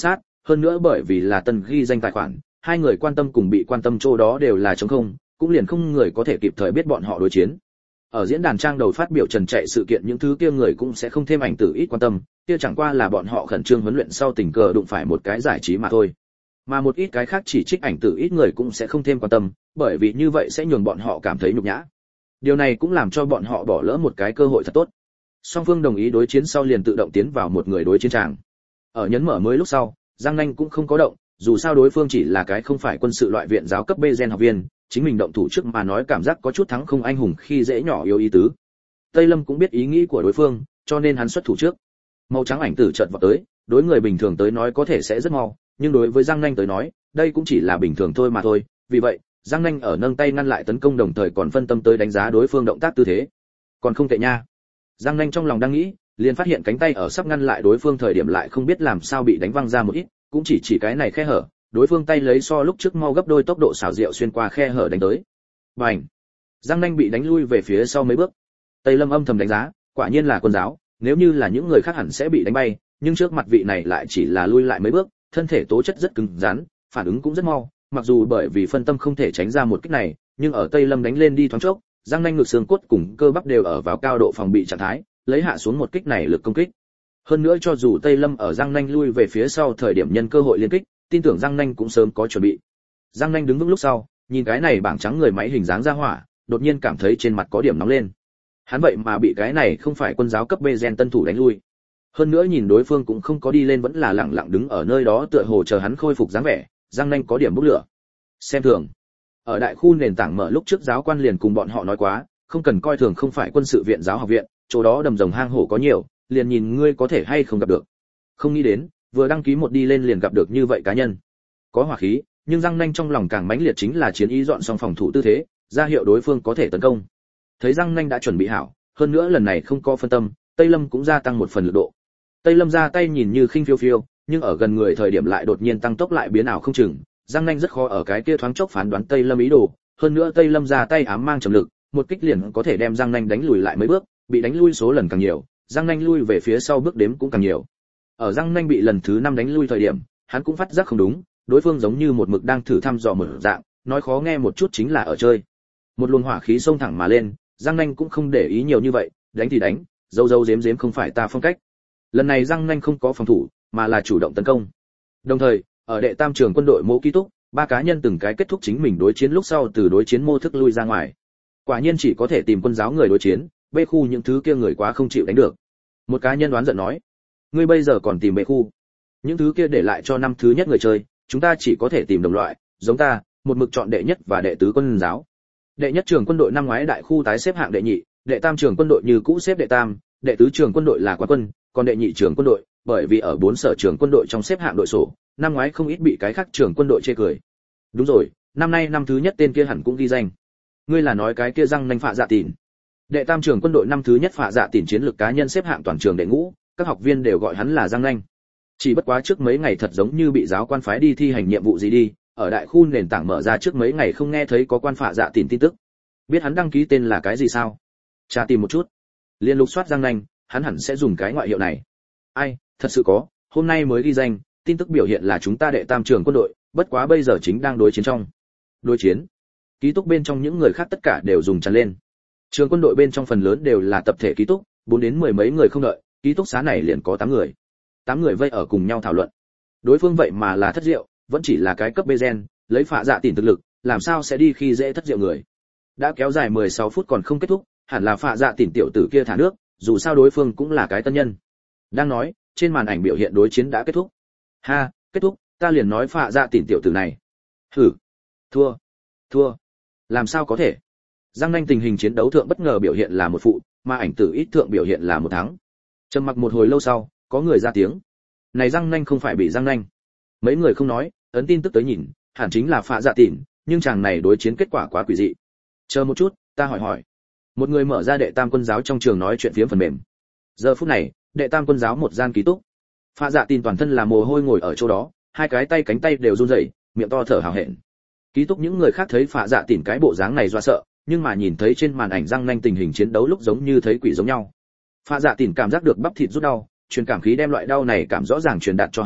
hơn nữa bởi vì là tân ghi danh tài khoản, hai người quan tâm cùng bị quan tâm chỗ đó đều là trống không, cũng liền không người có thể kịp thời biết bọn họ đối chiến. Ở diễn đàn trang đầu phát biểu trần chạy sự kiện những thứ kia người cũng sẽ không thêm ảnh tử ít quan tâm, kia chẳng qua là bọn họ khẩn trương huấn luyện sau tình cờ đụng phải một cái giải trí mà thôi. Mà một ít cái khác chỉ trích ảnh tử ít người cũng sẽ không thêm quan tâm, bởi vì như vậy sẽ nhường bọn họ cảm thấy nhục nhã. Điều này cũng làm cho bọn họ bỏ lỡ một cái cơ hội thật tốt. Song phương đồng ý đối chiến sau liền tự động tiến vào một người đối chiến tràng. Ở nhấn mở mới lúc sau, Giang Nanh cũng không có động, dù sao đối phương chỉ là cái không phải quân sự loại viện giáo cấp B gen học viên, chính mình động thủ trước mà nói cảm giác có chút thắng không anh hùng khi dễ nhỏ yếu ý tứ. Tây Lâm cũng biết ý nghĩ của đối phương, cho nên hắn xuất thủ trước. Màu trắng ảnh tử chợt vọt tới, đối người bình thường tới nói có thể sẽ rất mau, nhưng đối với Giang Nanh tới nói, đây cũng chỉ là bình thường thôi mà thôi, vì vậy, Giang Nanh ở nâng tay ngăn lại tấn công đồng thời còn phân tâm tới đánh giá đối phương động tác tư thế. Còn không tệ nha. Giang Nanh trong lòng đang nghĩ, liền phát hiện cánh tay ở sắp ngăn lại đối phương thời điểm lại không biết làm sao bị đánh văng ra một ít, cũng chỉ chỉ cái này khe hở, đối phương tay lấy so lúc trước mau gấp đôi tốc độ xảo diệu xuyên qua khe hở đánh tới. Bành! Giang Nanh bị đánh lui về phía sau mấy bước. Tây Lâm âm thầm đánh giá, quả nhiên là quân giáo, nếu như là những người khác hẳn sẽ bị đánh bay, nhưng trước mặt vị này lại chỉ là lui lại mấy bước, thân thể tố chất rất cứng rắn, phản ứng cũng rất mau, mặc dù bởi vì phân tâm không thể tránh ra một kích này, nhưng ở Tây Lâm đánh lên đi thoáng chốc, Giang Nanh ngực xương cốt cùng cơ bắp đều ở vào cao độ phòng bị trạng thái, lấy hạ xuống một kích này lực công kích. Hơn nữa cho dù Tây Lâm ở Giang Nanh lui về phía sau thời điểm nhân cơ hội liên kích, tin tưởng Giang Nanh cũng sớm có chuẩn bị. Giang Nanh đứng vững lúc sau, nhìn cái này bảng trắng người máy hình dáng ra hỏa, đột nhiên cảm thấy trên mặt có điểm nóng lên. Hắn vậy mà bị cái này không phải quân giáo cấp B gen tân thủ đánh lui. Hơn nữa nhìn đối phương cũng không có đi lên vẫn là lặng lặng đứng ở nơi đó tựa hồ chờ hắn khôi phục dáng vẻ, Giang Nanh có điểm bốc lửa. Xem thường. Ở đại khu nền tảng mở lúc trước giáo quan liền cùng bọn họ nói quá, không cần coi thường không phải quân sự viện giáo học viện, chỗ đó đầm rồng hang hổ có nhiều, liền nhìn ngươi có thể hay không gặp được. Không nghĩ đến, vừa đăng ký một đi lên liền gặp được như vậy cá nhân. Có hỏa khí, nhưng Giang Nanh trong lòng càng mãnh liệt chính là chiến ý dọn xong phòng thủ tư thế, ra hiệu đối phương có thể tấn công. Thấy Giang Nanh đã chuẩn bị hảo, hơn nữa lần này không có phân tâm, Tây Lâm cũng gia tăng một phần lực độ. Tây Lâm ra tay nhìn như khinh phiêu phiêu, nhưng ở gần người thời điểm lại đột nhiên tăng tốc lại biến ảo không chừng, Giang Nanh rất khó ở cái kia thoáng chốc phán đoán Tây Lâm ý đồ, hơn nữa Tây Lâm ra tay ám mang trầm lực, một kích liền có thể đem Giang Nanh đánh lùi lại mấy bước, bị đánh lui số lần càng nhiều, Giang Nanh lui về phía sau bước đếm cũng càng nhiều. Ở Giang Nanh bị lần thứ năm đánh lui thời điểm, hắn cũng phát giác không đúng, đối phương giống như một mực đang thử thăm dò mở dạng, nói khó nghe một chút chính là ở chơi. Một luồng hỏa khí xông thẳng mà lên, Giang Nanh cũng không để ý nhiều như vậy, đánh thì đánh, dâu dâu giếm giếm không phải ta phong cách. Lần này Giang Nanh không có phòng thủ, mà là chủ động tấn công. Đồng thời, ở đệ tam trường quân đội Mộ Ký Túc, ba cá nhân từng cái kết thúc chính mình đối chiến lúc sau từ đối chiến mô thức lui ra ngoài. Quả nhiên chỉ có thể tìm quân giáo người đối chiến, B khu những thứ kia người quá không chịu đánh được. Một cá nhân đoán giận nói, ngươi bây giờ còn tìm B khu? Những thứ kia để lại cho năm thứ nhất người chơi, chúng ta chỉ có thể tìm đồng loại, giống ta, một mực chọn đệ nhất và đệ tứ quân giáo. Đệ nhất trường quân đội năm ngoái đại khu tái xếp hạng đệ nhị, đệ tam trường quân đội như cũ xếp đệ tam, đệ tứ trường quân đội là quán quân, còn đệ nhị trường quân đội, bởi vì ở bốn sở trường quân đội trong xếp hạng đội sổ, năm ngoái không ít bị cái khác trường quân đội chê cười. Đúng rồi, năm nay năm thứ nhất tên kia hẳn cũng ghi danh. Ngươi là nói cái kia răng nanh Phạ Dạ Tìn? Đệ tam trường quân đội năm thứ nhất Phạ Dạ Tìn chiến lược cá nhân xếp hạng toàn trường đệ ngũ, các học viên đều gọi hắn là răng nanh. Chỉ bất quá trước mấy ngày thật giống như bị giáo quan phái đi thi hành nhiệm vụ gì đi, ở đại khu nền tảng mở ra trước mấy ngày không nghe thấy có quan Phạ Dạ Tìn tin tức. Biết hắn đăng ký tên là cái gì sao? Tra tìm một chút. Liên lục soát răng nanh, hắn hẳn sẽ dùng cái ngoại hiệu này. Ai, thật sự có, hôm nay mới ghi danh, tin tức biểu hiện là chúng ta đệ tam trường quân đội, bất quá bây giờ chính đang đối chiến trong. Đối chiến? Ký túc bên trong những người khác tất cả đều dùng tràn lên. Trường quân đội bên trong phần lớn đều là tập thể ký túc, bốn đến mười mấy người không đợi, ký túc xá này liền có tám người. tám người vây ở cùng nhau thảo luận. Đối phương vậy mà là thất diệu, vẫn chỉ là cái cấp B gen, lấy Phạ Dạ Tìn thực lực, làm sao sẽ đi khi dễ thất diệu người. Đã kéo dài mười sáu phút còn không kết thúc, hẳn là Phạ Dạ Tìn tiểu tử kia thả nước, dù sao đối phương cũng là cái tân nhân. Đang nói, trên màn ảnh biểu hiện đối chiến đã kết thúc. Ha, kết thúc, ta liền nói Phạ Dạ Tìn tiểu tử này. Hử. Thua. Thua. Làm sao có thể? Giang Nanh tình hình chiến đấu thượng bất ngờ biểu hiện là một phụ, mà ảnh tử ít thượng biểu hiện là một thắng. Trầm mặc một hồi lâu sau, có người ra tiếng. Này Giang Nanh không phải bị Giang Nanh. Mấy người không nói, ấn tin tức tới nhìn, hẳn chính là Phạ Dạ Tìn, nhưng chàng này đối chiến kết quả quá quỷ dị. Chờ một chút, ta hỏi hỏi. Một người mở ra đệ tam quân giáo trong trường nói chuyện phiếm phần mềm. Giờ phút này, đệ tam quân giáo một gian ký túc. Phạ Dạ Tìn toàn thân là mồ hôi ngồi ở chỗ đó, hai cái tay cánh tay đều run rẩy, miệng to thở hào hẹn. Ký túc những người khác thấy Phạ Dạ Tìn cái bộ dáng này do sợ, nhưng mà nhìn thấy trên màn ảnh Giang Nanh tình hình chiến đấu lúc giống như thấy quỷ giống nhau. Phạ Dạ Tìn cảm giác được bắp thịt rút đau, truyền cảm khí đem loại đau này cảm rõ ràng truyền đạt cho hắn,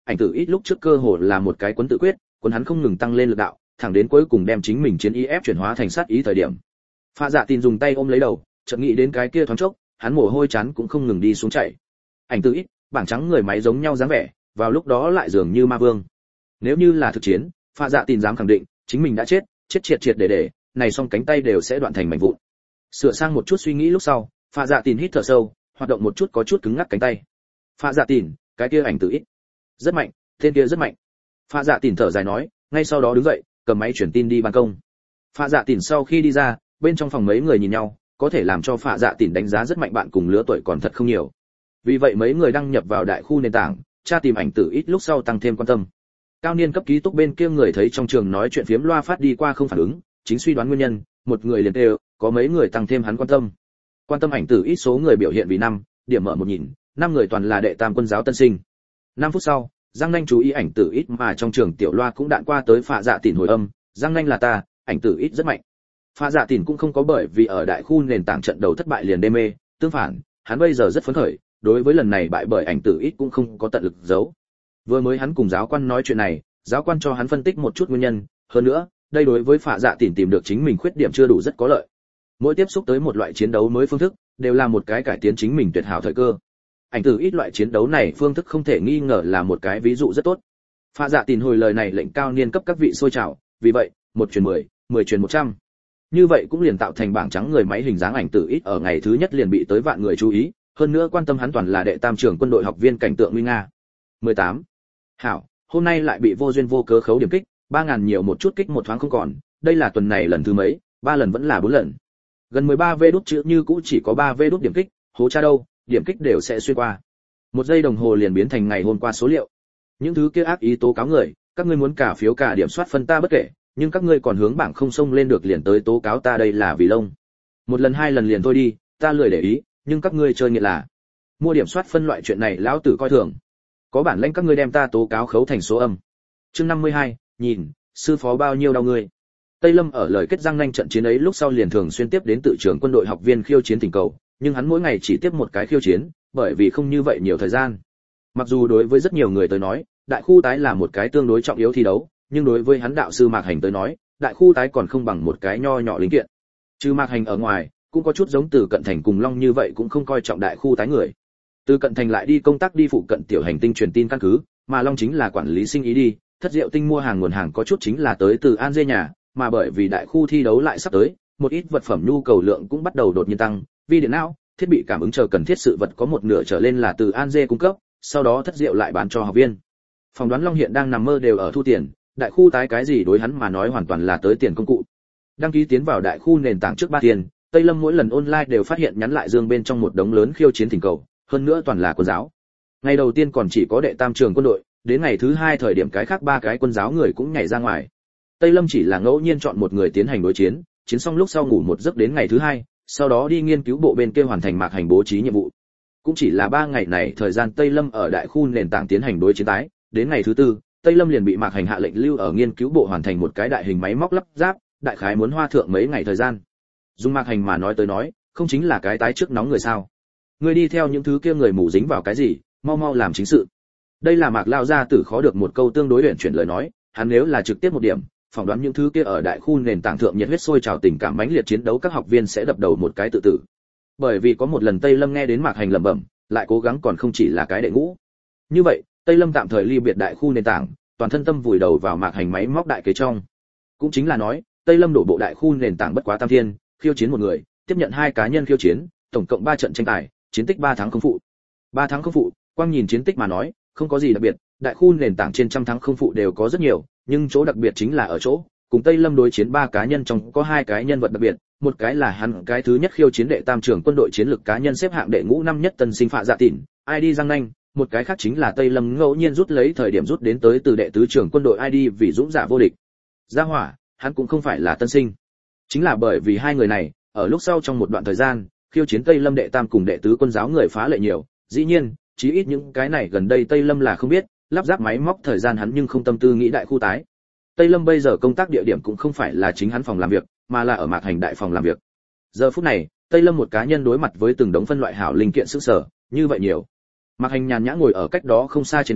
ảnh tử ít lúc trước cơ hồ là một cái cuốn tự quyết, cuốn hắn không ngừng tăng lên lực đạo, thẳng đến cuối cùng đem chính mình chiến ý ép chuyển hóa thành sát ý thời điểm. Pha Dạ Tin dùng tay ôm lấy đầu, chợt nghĩ đến cái kia thoáng chốc, hắn mồ hôi chán cũng không ngừng đi xuống chảy. Ảnh tử ít, bảng trắng người máy giống nhau dáng vẻ, vào lúc đó lại dường như ma vương. Nếu như là thực chiến, Pha Dạ Tin dám khẳng định, chính mình đã chết, chết triệt triệt để để, này song cánh tay đều sẽ đoạn thành mảnh vụn. Sửa sang một chút suy nghĩ lúc sau, Pha Dạ Tin hít thở sâu, hoạt động một chút có chút cứng ngắc cánh tay. Pha Dạ Tin, cái kia ảnh tử ít, rất mạnh, tên kia rất mạnh. Pha Dạ Tin thở dài nói, ngay sau đó đứng dậy, cầm máy truyền tin đi ban công. Pha Dạ Tin sau khi đi ra, bên trong phòng mấy người nhìn nhau, có thể làm cho Pha Dạ Tin đánh giá rất mạnh bạn cùng lứa tuổi còn thật không nhiều. Vì vậy mấy người đăng nhập vào đại khu nền tảng, tra tìm ảnh tử ít lúc sau tăng thêm quan tâm. Cao niên cấp ký túc bên kia người thấy trong trường nói chuyện phiếm loa phát đi qua không phản ứng, chính suy đoán nguyên nhân, một người liền đều, có mấy người tăng thêm hắn quan tâm. Quan tâm ảnh tử ít số người biểu hiện vì năm, điểm mở một nhìn, năm người toàn là đệ tam quân giáo tân sinh. năm phút sau, Giang Nanh chú ý ảnh tử ít mà trong trường tiểu loa cũng đạn qua tới Pha Dạ Tin hồi âm, Giang Nanh là ta, ảnh tử ít rất mạnh. Pha Dạ Tin cũng không có bởi vì ở đại khu nền tảng trận đầu thất bại liền đê mê, tương phản, hắn bây giờ rất phấn khởi, đối với lần này bại bởi ảnh tử ít cũng không có tận lực giấu. Vừa mới hắn cùng giáo quan nói chuyện này, giáo quan cho hắn phân tích một chút nguyên nhân, hơn nữa, đây đối với Pha Dạ Tin tìm được chính mình khuyết điểm chưa đủ rất có lợi. Mỗi tiếp xúc tới một loại chiến đấu mới phương thức, đều là một cái cải tiến chính mình tuyệt hảo thời cơ. Ảnh tử ít loại chiến đấu này phương thức không thể nghi ngờ là một cái ví dụ rất tốt. Pha Dạ Tin hồi lời này lệnh cao niên cấp các vị sôi trào, vì vậy, một truyền mười, mười truyền một trăm. Như vậy cũng liền tạo thành bảng trắng người máy hình dáng ảnh tử ít ở ngày thứ nhất liền bị tới vạn người chú ý, hơn nữa quan tâm hắn toàn là đệ tam trưởng quân đội học viên cảnh tượng nguy nga. mười tám. Hảo, hôm nay lại bị vô duyên vô cớ khấu điểm kích, ba ngàn nhiều một chút kích một thoáng không còn, đây là tuần này lần thứ mấy, ba lần vẫn là bốn lần. Gần mười ba vê đút chữ như cũ chỉ có ba vê đút điểm kích, hố cha đâu, điểm kích đều sẽ xuyên qua. Một giây đồng hồ liền biến thành ngày hôm qua số liệu. Những thứ kia ác ý tố cáo người, các ngươi muốn cả phiếu cả điểm soát phân ta bất kể, nhưng các ngươi còn hướng bảng không xông lên được liền tới tố cáo ta đây là vì lông. Một lần hai lần liền thôi đi, ta lười để ý, nhưng các ngươi chơi nghiệt là mua điểm soát phân loại chuyện này lão tử coi thường. Có bản lĩnh các ngươi đem ta tố cáo khấu thành số âm. Chương năm mươi hai, nhìn, sư phó bao nhiêu đau ngươi. Tây Lâm ở lời kết răng nanh trận chiến ấy lúc sau liền thường xuyên tiếp đến tự trưởng quân đội học viên khiêu chiến tình cầu, nhưng hắn mỗi ngày chỉ tiếp một cái khiêu chiến, bởi vì không như vậy nhiều thời gian. Mặc dù đối với rất nhiều người tới nói, đại khu tái là một cái tương đối trọng yếu thi đấu, nhưng đối với hắn đạo sư Mạc Hành tới nói, đại khu tái còn không bằng một cái nho nhỏ linh kiện. Trừ Mạc Hành ở ngoài, cũng có chút giống Từ Cận Thành cùng Long như vậy cũng không coi trọng đại khu tái người. Từ Cận Thành lại đi công tác đi phụ cận tiểu hành tinh truyền tin căn cứ, mà Long chính là quản lý sinh ý đi, thất diệu tinh mua hàng nguồn hàng có chút chính là tới từ An Dê nhà, mà bởi vì đại khu thi đấu lại sắp tới, một ít vật phẩm nhu cầu lượng cũng bắt đầu đột nhiên tăng, vi điện não, thiết bị cảm ứng chờ cần thiết sự vật có một nửa trở lên là từ An Dê cung cấp, sau đó thất diệu lại bán cho học viên. Phòng đoán Long hiện đang nằm mơ đều ở thu tiền, đại khu tái cái gì đối hắn mà nói hoàn toàn là tới tiền công cụ. Đăng ký tiến vào đại khu nền tảng trước ba tiền, Tây Lâm mỗi lần online đều phát hiện nhắn lại dương bên trong một đống lớn khiêu chiến thỉnh cầu, hơn nữa toàn là quân giáo. Ngày đầu tiên còn chỉ có đệ tam trường quân đội, đến ngày thứ hai thời điểm cái khác ba cái quân giáo người cũng nhảy ra ngoài. Tây Lâm chỉ là ngẫu nhiên chọn một người tiến hành đối chiến, chiến xong lúc sau ngủ một giấc đến ngày thứ hai, sau đó đi nghiên cứu bộ bên kia hoàn thành Mạc Hành bố trí nhiệm vụ. Cũng chỉ là ba ngày này thời gian Tây Lâm ở đại khu nền tảng tiến hành đối chiến tái, đến ngày thứ tư, Tây Lâm liền bị Mạc Hành hạ lệnh lưu ở nghiên cứu bộ hoàn thành một cái đại hình máy móc lắp ráp, đại khái muốn hoa thượng mấy ngày thời gian. Dùng Mạc Hành mà nói tới nói, không chính là cái tái trước nóng người sao? Ngươi đi theo những thứ kia người mù dính vào cái gì, mau mau làm chính sự. Đây là Mạc Lao gia tử khó được một câu tương đối huyền chuyển lời nói, hắn nếu là trực tiếp một điểm, phỏng đoán những thứ kia ở đại khu nền tảng thượng nhiệt huyết sôi trào tình cảm mãnh liệt chiến đấu các học viên sẽ đập đầu một cái tự tử. Bởi vì có một lần Tây Lâm nghe đến Mạc Hành lẩm bẩm, lại cố gắng còn không chỉ là cái đệ ngũ. Như vậy, Tây Lâm tạm thời ly biệt đại khu nền tảng, toàn thân tâm vùi đầu vào Mạc Hành máy móc đại kế trong. Cũng chính là nói, Tây Lâm đổ bộ đại khu nền tảng bất quá tam thiên, khiêu chiến một người, tiếp nhận hai cá nhân khiêu chiến, tổng cộng ba trận tranh tài, chiến tích ba tháng không phụ. ba tháng không phụ, quang nhìn chiến tích mà nói, không có gì đặc biệt, đại khu nền tảng trên trăm tháng không phụ đều có rất nhiều, nhưng chỗ đặc biệt chính là ở chỗ, cùng Tây Lâm đối chiến ba cá nhân trong có hai cái nhân vật đặc biệt, một cái là hắn cái thứ nhất khiêu chiến đệ tam trưởng quân đội chiến lược cá nhân xếp hạng đệ ngũ năm nhất tân sinh Phạ Dạ Tỉn, i đê Giang Nanh, một cái khác chính là Tây Lâm ngẫu nhiên rút lấy thời điểm rút đến tới từ đệ tứ trưởng quân đội i đê vì dũng giả vô địch. Gia Hỏa, hắn cũng không phải là tân sinh. Chính là bởi vì hai người này, ở lúc sau trong một đoạn thời gian, khiêu chiến Tây Lâm đệ tam cùng đệ tứ quân giáo người phá lệ nhiều, dĩ nhiên, chí ít những cái này gần đây Tây Lâm là không biết, lắp ráp máy móc thời gian hắn nhưng không tâm tư nghĩ đại khu tái. Tây Lâm bây giờ công tác địa điểm cũng không phải là chính hắn phòng làm việc, mà là ở Mạc Hành đại phòng làm việc. Giờ phút này, Tây Lâm một cá nhân đối mặt với từng đống phân loại hảo linh kiện sức sở, như vậy nhiều. Mạc Hành nhàn nhã ngồi ở cách đó không xa trên ghế,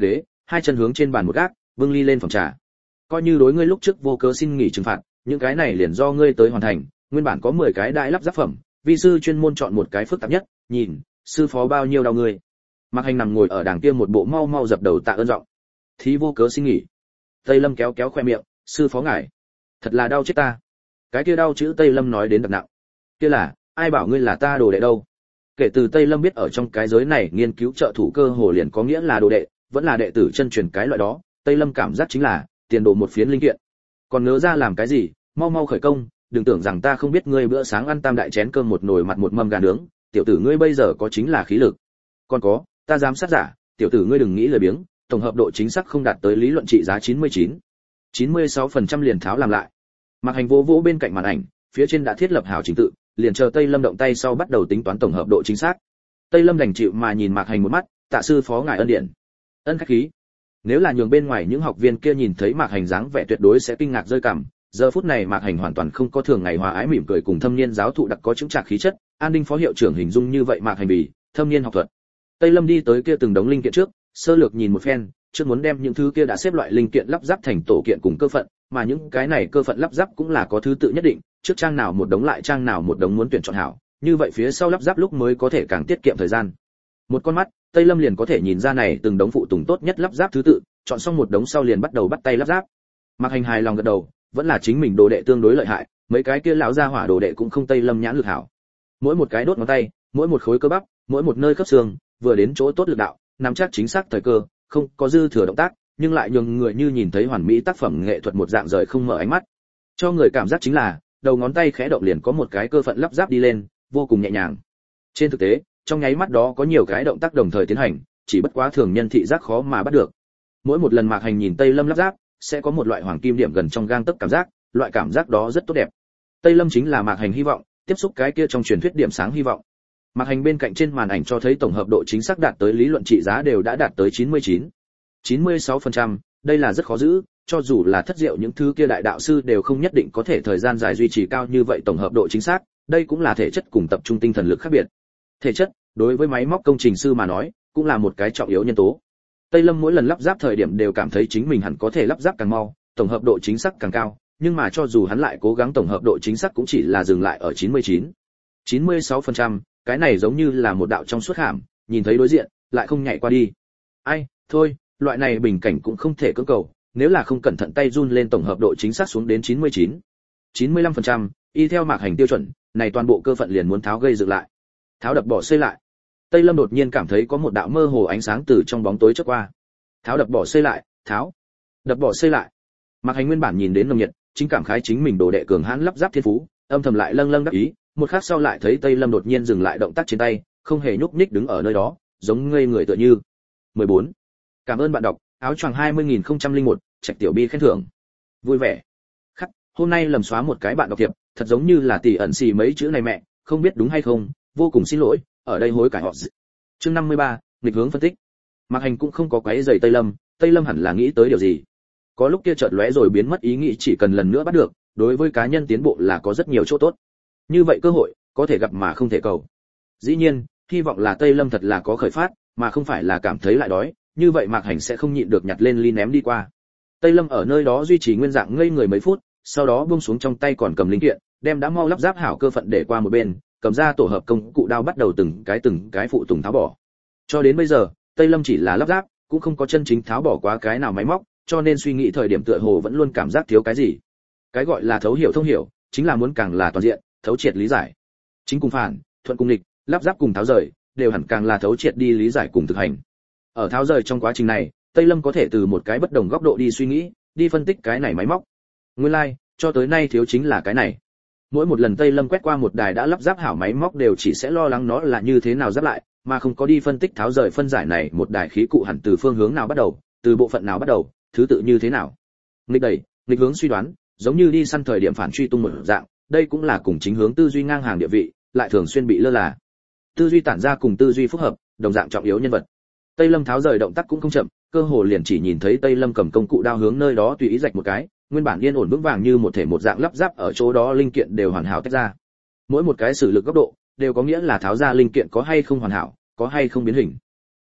hai chân hướng trên bàn một gác, bưng ly lên phòng trà. Coi như đối ngươi lúc trước vô cớ xin nghỉ trừng phạt, những cái này liền do ngươi tới hoàn thành, nguyên bản có mười cái đại lắp giáp phẩm, vi sư chuyên môn chọn một cái phức tạp nhất, nhìn, sư phó bao nhiêu đau ngươi. Mạc Hành nằm ngồi ở đàng kia một bộ mau mau dập đầu tạ ơn giọng. Thí vô cớ xin nghỉ. Tây Lâm kéo kéo khoe miệng, sư phó ngài, thật là đau chết ta. Cái kia đau chữ Tây Lâm nói đến đặc nặng. Kia là, ai bảo ngươi là ta đồ đệ đâu? Kể từ Tây Lâm biết ở trong cái giới này nghiên cứu trợ thủ cơ hồ liền có nghĩa là đồ đệ, vẫn là đệ tử chân truyền cái loại đó, Tây Lâm cảm giác chính là tiền đồ một phiến linh kiện. Còn nỡ ra làm cái gì, mau mau khởi công, đừng tưởng rằng ta không biết ngươi bữa sáng ăn tam đại chén cơm một nồi mặt một mâm gà nướng, tiểu tử ngươi bây giờ có chính là khí lực. Còn có, ta dám sát giả, tiểu tử ngươi đừng nghĩ lười biếng, tổng hợp độ chính xác không đạt tới lý luận trị giá chín mươi chín, chín mươi sáu phần trăm liền tháo làm lại. Mạc Hành vỗ vỗ bên cạnh màn ảnh, phía trên đã thiết lập hảo trình tự, liền chờ Tây Lâm động tay sau bắt đầu tính toán tổng hợp độ chính xác. Tây Lâm đành chịu mà nhìn Mạc Hành một mắt, tạ sư phó ngài ân điển. Ân khách khí. Nếu là nhường bên ngoài những học viên kia nhìn thấy Mạc Hành dáng vẻ tuyệt đối sẽ kinh ngạc rơi cằm. Giờ phút này Mạc Hành hoàn toàn không có thường ngày hòa ái mỉm cười cùng thâm niên giáo thụ đặc có chứng trạc khí chất, an ninh phó hiệu trưởng hình dung như vậy Mạc Hành vì thâm niên học thuật. Tây Lâm đi tới kia từng đống linh kiện trước, sơ lược nhìn một phen, trước muốn đem những thứ kia đã xếp loại linh kiện lắp ráp thành tổ kiện cùng cơ phận, mà những cái này cơ phận lắp ráp cũng là có thứ tự nhất định, trước trang nào một đống lại trang nào một đống muốn tuyển chọn hảo, như vậy phía sau lắp ráp lúc mới có thể càng tiết kiệm thời gian. Một con mắt, Tây Lâm liền có thể nhìn ra này từng đống phụ tùng tốt nhất lắp ráp thứ tự, chọn xong một đống sau liền bắt đầu bắt tay lắp ráp. Mạc Hành hài lòng gật đầu, vẫn là chính mình đồ đệ tương đối lợi hại, mấy cái kia lão gia hỏa đồ đệ cũng không Tây Lâm nhãn lực hảo. Mỗi một cái đốt ngón tay, mỗi một khối cơ bắp, mỗi một nơi khớp xương, vừa đến chỗ tốt lực đạo, nắm chắc chính xác thời cơ, không có dư thừa động tác, nhưng lại nhường người như nhìn thấy hoàn mỹ tác phẩm nghệ thuật một dạng rời không mở ánh mắt. Cho người cảm giác chính là, đầu ngón tay khẽ động liền có một cái cơ phận lắp ráp đi lên, vô cùng nhẹ nhàng. Trên thực tế, trong nháy mắt đó có nhiều cái động tác đồng thời tiến hành, chỉ bất quá thường nhân thị giác khó mà bắt được. Mỗi một lần Mạc Hành nhìn Tây Lâm lắp ráp, sẽ có một loại hoàng kim điểm gần trong gang tấc cảm giác, loại cảm giác đó rất tốt đẹp. Tây Lâm chính là Mạc Hành hy vọng, tiếp xúc cái kia trong truyền thuyết điểm sáng hy vọng. Mạc Hành bên cạnh trên màn ảnh cho thấy tổng hợp độ chính xác đạt tới lý luận trị giá đều đã đạt tới chín mươi chín, chín mươi sáu phần trăm, đây là rất khó giữ, cho dù là thất diệu những thứ kia đại đạo sư đều không nhất định có thể thời gian dài duy trì cao như vậy tổng hợp độ chính xác, đây cũng là thể chất cùng tập trung tinh thần lực khác biệt. Thể chất, đối với máy móc công trình sư mà nói, cũng là một cái trọng yếu nhân tố. Tây Lâm mỗi lần lắp ráp thời điểm đều cảm thấy chính mình hẳn có thể lắp ráp càng mau, tổng hợp độ chính xác càng cao, nhưng mà cho dù hắn lại cố gắng tổng hợp độ chính xác cũng chỉ là dừng lại ở chín mươi chín, chín mươi sáu phần trăm, cái này giống như là một đạo trong suốt hàm, nhìn thấy đối diện, lại không nhảy qua đi. Ai, thôi, loại này bình cảnh cũng không thể cưỡng cầu, nếu là không cẩn thận tay run lên tổng hợp độ chính xác xuống đến chín mươi chín, chín mươi lăm phần trăm, y theo Mạc Hành tiêu chuẩn, này toàn bộ cơ phận liền muốn tháo gây dựng lại. Tháo đập bỏ xây lại. Tây Lâm đột nhiên cảm thấy có một đạo mơ hồ ánh sáng từ trong bóng tối chớp qua. Tháo đập bỏ xây lại, tháo, đập bỏ xây lại. Mạc Hành nguyên bản nhìn đến nồng nhiệt, chính cảm khái chính mình đồ đệ cường hãn lắp ráp thiên phú, âm thầm lại lâng lâng đắc ý, một khắc sau lại thấy Tây Lâm đột nhiên dừng lại động tác trên tay, không hề nhúc nhích đứng ở nơi đó, giống ngây người tựa như. mười bốn. Cảm ơn bạn đọc, áo choàng hai mươi nghìn không trăm lẻ một, Trạch Tiểu Bi khen thưởng. Vui vẻ. Khắc, hôm nay lầm xóa một cái bạn đọc thiệp, thật giống như là tỷ ẩn xì mấy chữ này mẹ, không biết đúng hay không, vô cùng xin lỗi, ở đây hối cải họ. Chương năm mươi ba, nghịch hướng phân tích. Mạc Hành cũng không có quấy rầy Tây Lâm, Tây Lâm hẳn là nghĩ tới điều gì. Có lúc kia chợt lóe rồi biến mất ý nghĩ chỉ cần lần nữa bắt được, đối với cá nhân tiến bộ là có rất nhiều chỗ tốt. Như vậy cơ hội, có thể gặp mà không thể cầu. Dĩ nhiên, hy vọng là Tây Lâm thật là có khởi phát, mà không phải là cảm thấy lại đói, như vậy Mạc Hành sẽ không nhịn được nhặt lên ly ném đi qua. Tây Lâm ở nơi đó duy trì nguyên dạng ngây người mấy phút, sau đó buông xuống trong tay còn cầm linh kiện, đem đã mau lắp ráp hảo cơ phận để qua một bên, cầm ra tổ hợp công cụ đao bắt đầu từng cái từng cái phụ tùng tháo bỏ. Cho đến bây giờ, Tây Lâm chỉ là lắp ráp, cũng không có chân chính tháo bỏ quá cái nào máy móc, cho nên suy nghĩ thời điểm tựa hồ vẫn luôn cảm giác thiếu cái gì. Cái gọi là thấu hiểu thông hiểu, chính là muốn càng là toàn diện, thấu triệt lý giải. Chính cùng phản, thuận cùng nghịch, lắp ráp cùng tháo rời, đều hẳn càng là thấu triệt đi lý giải cùng thực hành. Ở tháo rời trong quá trình này, Tây Lâm có thể từ một cái bất đồng góc độ đi suy nghĩ, đi phân tích cái này máy móc. Nguyên lai, like, cho tới nay thiếu chính là cái này. Mỗi một lần Tây Lâm quét qua một đài đã lắp ráp hảo máy móc đều chỉ sẽ lo lắng nó là như thế nào ráp lại, mà không có đi phân tích tháo rời phân giải này một đài khí cụ hẳn từ phương hướng nào bắt đầu, từ bộ phận nào bắt đầu, thứ tự như thế nào. Nghịch đẩy, nghịch hướng suy đoán, giống như đi săn thời điểm phản truy tung một dạng, đây cũng là cùng chính hướng tư duy ngang hàng địa vị, lại thường xuyên bị lơ là. Tư duy tản ra cùng tư duy phức hợp, đồng dạng trọng yếu nhân vật. Tây Lâm tháo rời động tác cũng không chậm, cơ hồ liền chỉ nhìn thấy Tây Lâm cầm công cụ đao hướng nơi đó tùy ý rạch một cái, nguyên bản yên ổn vững vàng như một thể một dạng lắp ráp ở chỗ đó linh kiện đều hoàn hảo tách ra. Mỗi một cái sử lực góc độ đều có nghĩa là tháo ra linh kiện có hay không hoàn hảo, có hay không biến hình.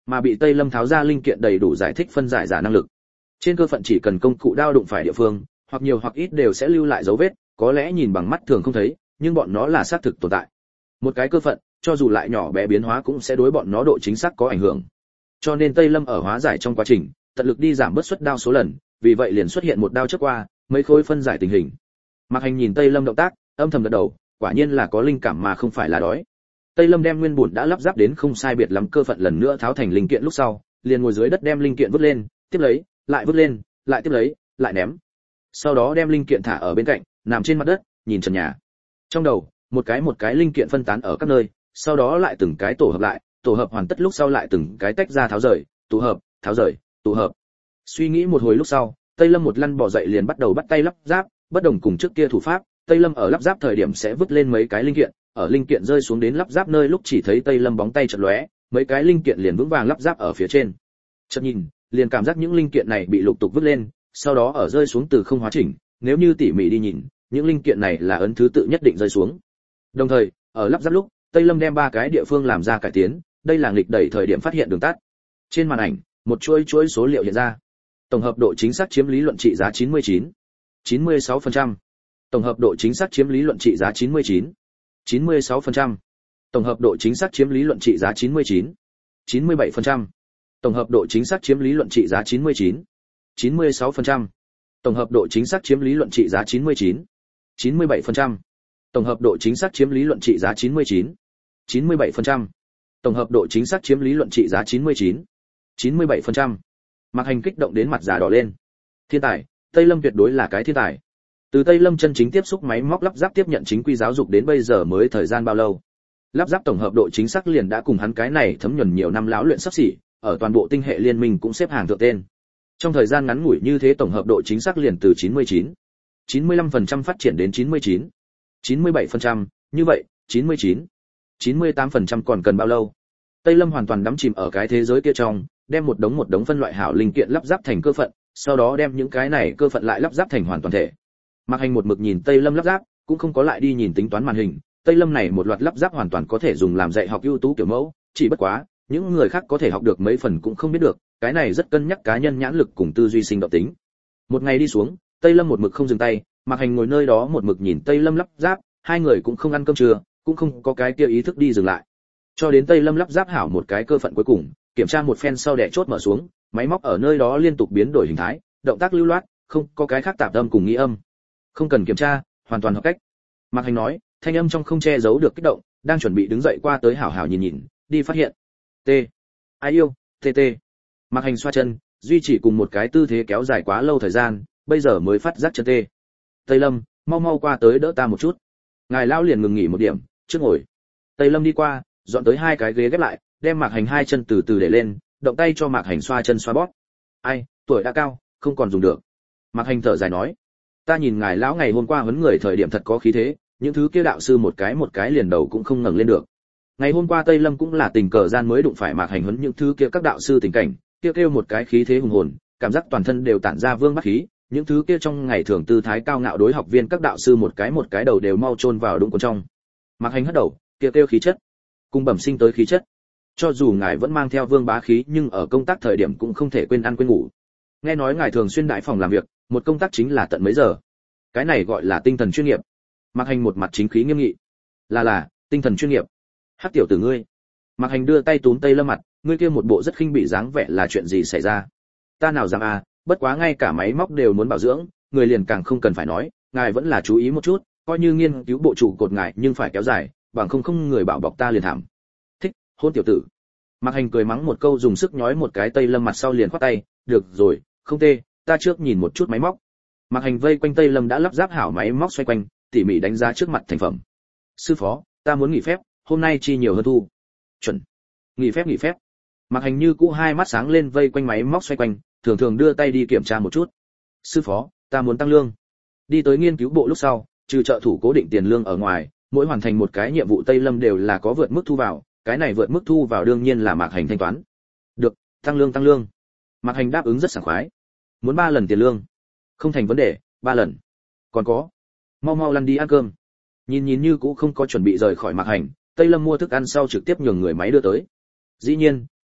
mà bị Tây Lâm tháo ra linh kiện đầy đủ giải thích phân giải giả năng lực. Trên cơ phận chỉ cần công cụ đao đụng phải địa phương, hoặc nhiều hoặc ít đều sẽ lưu lại dấu vết, có lẽ nhìn bằng mắt thường không thấy, nhưng bọn nó là xác thực tồn tại. Một cái cơ phận, cho dù lại nhỏ bé biến hóa cũng sẽ đối bọn nó độ chính xác có ảnh hưởng. Cho nên Tây Lâm ở hóa giải trong quá trình, tận lực đi giảm bớt suất đao số lần, vì vậy liền xuất hiện một đao chớp qua, mấy khối phân giải tình hình. Mạc Hành nhìn Tây Lâm động tác, âm thầm gật đầu, quả nhiên là có linh cảm mà không phải là đói. Tây Lâm đem nguyên bổn đã lắp ráp đến không sai biệt lắm cơ phận lần nữa tháo thành linh kiện lúc sau, liền ngồi dưới đất đem linh kiện vứt lên, tiếp lấy, lại vứt lên, lại tiếp lấy, lại ném. Sau đó đem linh kiện thả ở bên cạnh, nằm trên mặt đất, nhìn trần nhà. Trong đầu, một cái một cái linh kiện phân tán ở các nơi, sau đó lại từng cái tổ hợp lại, tổ hợp hoàn tất lúc sau lại từng cái tách ra tháo rời, tụ hợp, tháo rời, tụ hợp. Suy nghĩ một hồi lúc sau, Tây Lâm một lăn bò dậy liền bắt đầu bắt tay lắp ráp, bất đồng cùng trước kia thủ pháp, Tây Lâm ở lắp ráp thời điểm sẽ vứt lên mấy cái linh kiện, ở linh kiện rơi xuống đến lắp ráp nơi lúc chỉ thấy Tây Lâm bóng tay chợt lóe, mấy cái linh kiện liền vững vàng lắp ráp ở phía trên. Chợt nhìn, liền cảm giác những linh kiện này bị lục tục vứt lên, sau đó ở rơi xuống từ không hóa chỉnh, nếu như tỉ mỉ đi nhìn, những linh kiện này là ấn thứ tự nhất định rơi xuống. Đồng thời, ở lắp ráp lúc, Tây Lâm đem ba cái địa phương làm ra cải tiến, đây là nghịch đẩy thời điểm phát hiện đường tắt. Trên màn ảnh, một chuỗi chuỗi số liệu hiện ra. Tổng hợp độ chính xác chiếm lý luận trị giá chín mươi chín, chín mươi sáu phần trăm. Tổng hợp độ chính xác chiếm lý luận trị giá chín mươi chín, chín mươi sáu phần trăm. Tổng hợp độ chính xác chiếm lý luận trị giá chín mươi chín, chín mươi bảy phần trăm. Tổng hợp độ chính xác chiếm lý luận trị giá chín mươi chín, chín mươi sáu phần trăm. Tổng hợp độ chính xác chiếm lý luận trị giá chín mươi chín, chín mươi bảy phần trăm. Tổng hợp độ chính xác chiếm lý luận trị giá chín mươi chín, chín mươi bảy phần trăm. Tổng hợp độ chính xác chiếm lý luận trị giá chín mươi chín, chín mươi bảy phần trăm. Mạc Hành kích động đến mặt già đỏ lên. Thiên tài, Tây Lâm tuyệt đối là cái thiên tài. Từ Tây Lâm chân chính tiếp xúc máy móc lắp ráp tiếp nhận chính quy giáo dục đến bây giờ mới thời gian bao lâu? Lắp ráp tổng hợp độ chính xác liền đã cùng hắn cái này thấm nhuần nhiều năm lão luyện sắp xỉ, ở toàn bộ tinh hệ liên minh cũng xếp hàng thượng tên. Trong thời gian ngắn ngủi như thế tổng hợp độ chính xác liền từ chín mươi chín, chín mươi lăm phần trăm phát triển đến chín mươi chín, chín mươi bảy phần trăm, như vậy, chín mươi chín, chín mươi tám phần trăm còn cần bao lâu? Tây Lâm hoàn toàn đắm chìm ở cái thế giới kia trong, đem một đống một đống phân loại hảo linh kiện lắp ráp thành cơ phận, sau đó đem những cái này cơ phận lại lắp ráp thành hoàn toàn thể. Mạc Hành một mực nhìn Tây Lâm lắp ráp, cũng không có lại đi nhìn tính toán màn hình, Tây Lâm này một loạt lắp ráp hoàn toàn có thể dùng làm dạy học ưu tú kiểu mẫu, chỉ bất quá, những người khác có thể học được mấy phần cũng không biết được, cái này rất cân nhắc cá nhân nhãn lực cùng tư duy sinh động tính. Một ngày đi xuống, Tây Lâm một mực không dừng tay, Mạc Hành ngồi nơi đó một mực nhìn Tây Lâm lắp ráp, hai người cũng không ăn cơm trưa, cũng không có cái kia ý thức đi dừng lại. Cho đến Tây Lâm lắp ráp hảo một cái cơ phận cuối cùng, kiểm tra một phen sau đè chốt mở xuống, máy móc ở nơi đó liên tục biến đổi hình thái, động tác lưu loát, không có cái khác tạp âm cùng nghi âm. Không cần kiểm tra, hoàn toàn hợp cách. Mạc Hành nói, thanh âm trong không che giấu được kích động, đang chuẩn bị đứng dậy qua tới hảo hảo nhìn nhìn, đi phát hiện. T. Ai yêu, tê tê. Mạc Hành xoa chân, duy trì cùng một cái tư thế kéo dài quá lâu thời gian, bây giờ mới phát giác chân tê. Tây Lâm, mau mau qua tới đỡ ta một chút. Ngài lão liền ngừng nghỉ một điểm, trước ngồi. Tây Lâm đi qua, dọn tới hai cái ghế ghép lại, đem Mạc Hành hai chân từ từ để lên, động tay cho Mạc Hành xoa chân xoa bóp. Ai, tuổi đã cao, không còn dùng được. Mạc Hành thở dài nói, ta nhìn ngài lão ngày hôm qua huấn người thời điểm thật có khí thế, những thứ kia đạo sư một cái một cái liền đầu cũng không ngẩng lên được. Ngày hôm qua Tây Lâm cũng là tình cờ gian mới đụng phải Mạc Hành huấn những thứ kia các đạo sư tình cảnh, kia kêu một cái khí thế hùng hồn, cảm giác toàn thân đều tản ra vương bát khí, những thứ kia trong ngày thường tư thái cao ngạo đối học viên các đạo sư một cái một cái đầu đều mau chôn vào đụng con trong. Mạc Hành hất đầu, kia kêu khí chất, cùng bẩm sinh tới khí chất. Cho dù ngài vẫn mang theo vương bá khí, nhưng ở công tác thời điểm cũng không thể quên ăn quên ngủ. Nghe nói ngài thường xuyên đại phòng làm việc, một công tác chính là tận mấy giờ. Cái này gọi là tinh thần chuyên nghiệp. Mạc Hành một mặt chính khí nghiêm nghị. Là là, tinh thần chuyên nghiệp. Hắc tiểu tử ngươi. Mạc Hành đưa tay túm Tây Lâm mặt, ngươi kia một bộ rất khinh bị dáng vẻ là chuyện gì xảy ra? Ta nào dám à, bất quá ngay cả máy móc đều muốn bảo dưỡng, người liền càng không cần phải nói, ngài vẫn là chú ý một chút, coi như nghiên cứu bộ trụ cột ngài nhưng phải kéo dài, bằng không không người bảo bọc ta liền thảm. Thích, hôn tiểu tử. Mạc Hành cười mắng một câu dùng sức nhói một cái Tây Lâm mặt sau liền khoát tay, được rồi, không tê, ta trước nhìn một chút máy móc. Mạc Hành vây quanh Tây Lâm đã lắp ráp hảo máy móc xoay quanh, tỉ mỉ đánh giá trước mặt thành phẩm. Sư phó, ta muốn nghỉ phép, hôm nay chi nhiều hơn thu. Chuẩn. Nghỉ phép nghỉ phép. Mạc Hành như cũ hai mắt sáng lên vây quanh máy móc xoay quanh, thường thường đưa tay đi kiểm tra một chút. Sư phó, ta muốn tăng lương. Đi tới nghiên cứu bộ lúc sau, trừ trợ thủ cố định tiền lương ở ngoài, mỗi hoàn thành một cái nhiệm vụ Tây Lâm đều là có vượt mức thu vào, cái này vượt mức thu vào đương nhiên là Mạc Hành thanh toán. Được, tăng lương tăng lương. Mạc Hành đáp ứng rất sảng khoái. Muốn ba lần tiền lương. Không thành vấn đề, ba lần. Còn có, mau mau lăn đi ăn cơm. Nhìn nhìn như cũ không có chuẩn bị rời khỏi Mạc Hành, Tây Lâm mua thức ăn sau trực tiếp nhường người máy đưa tới. Dĩ nhiên,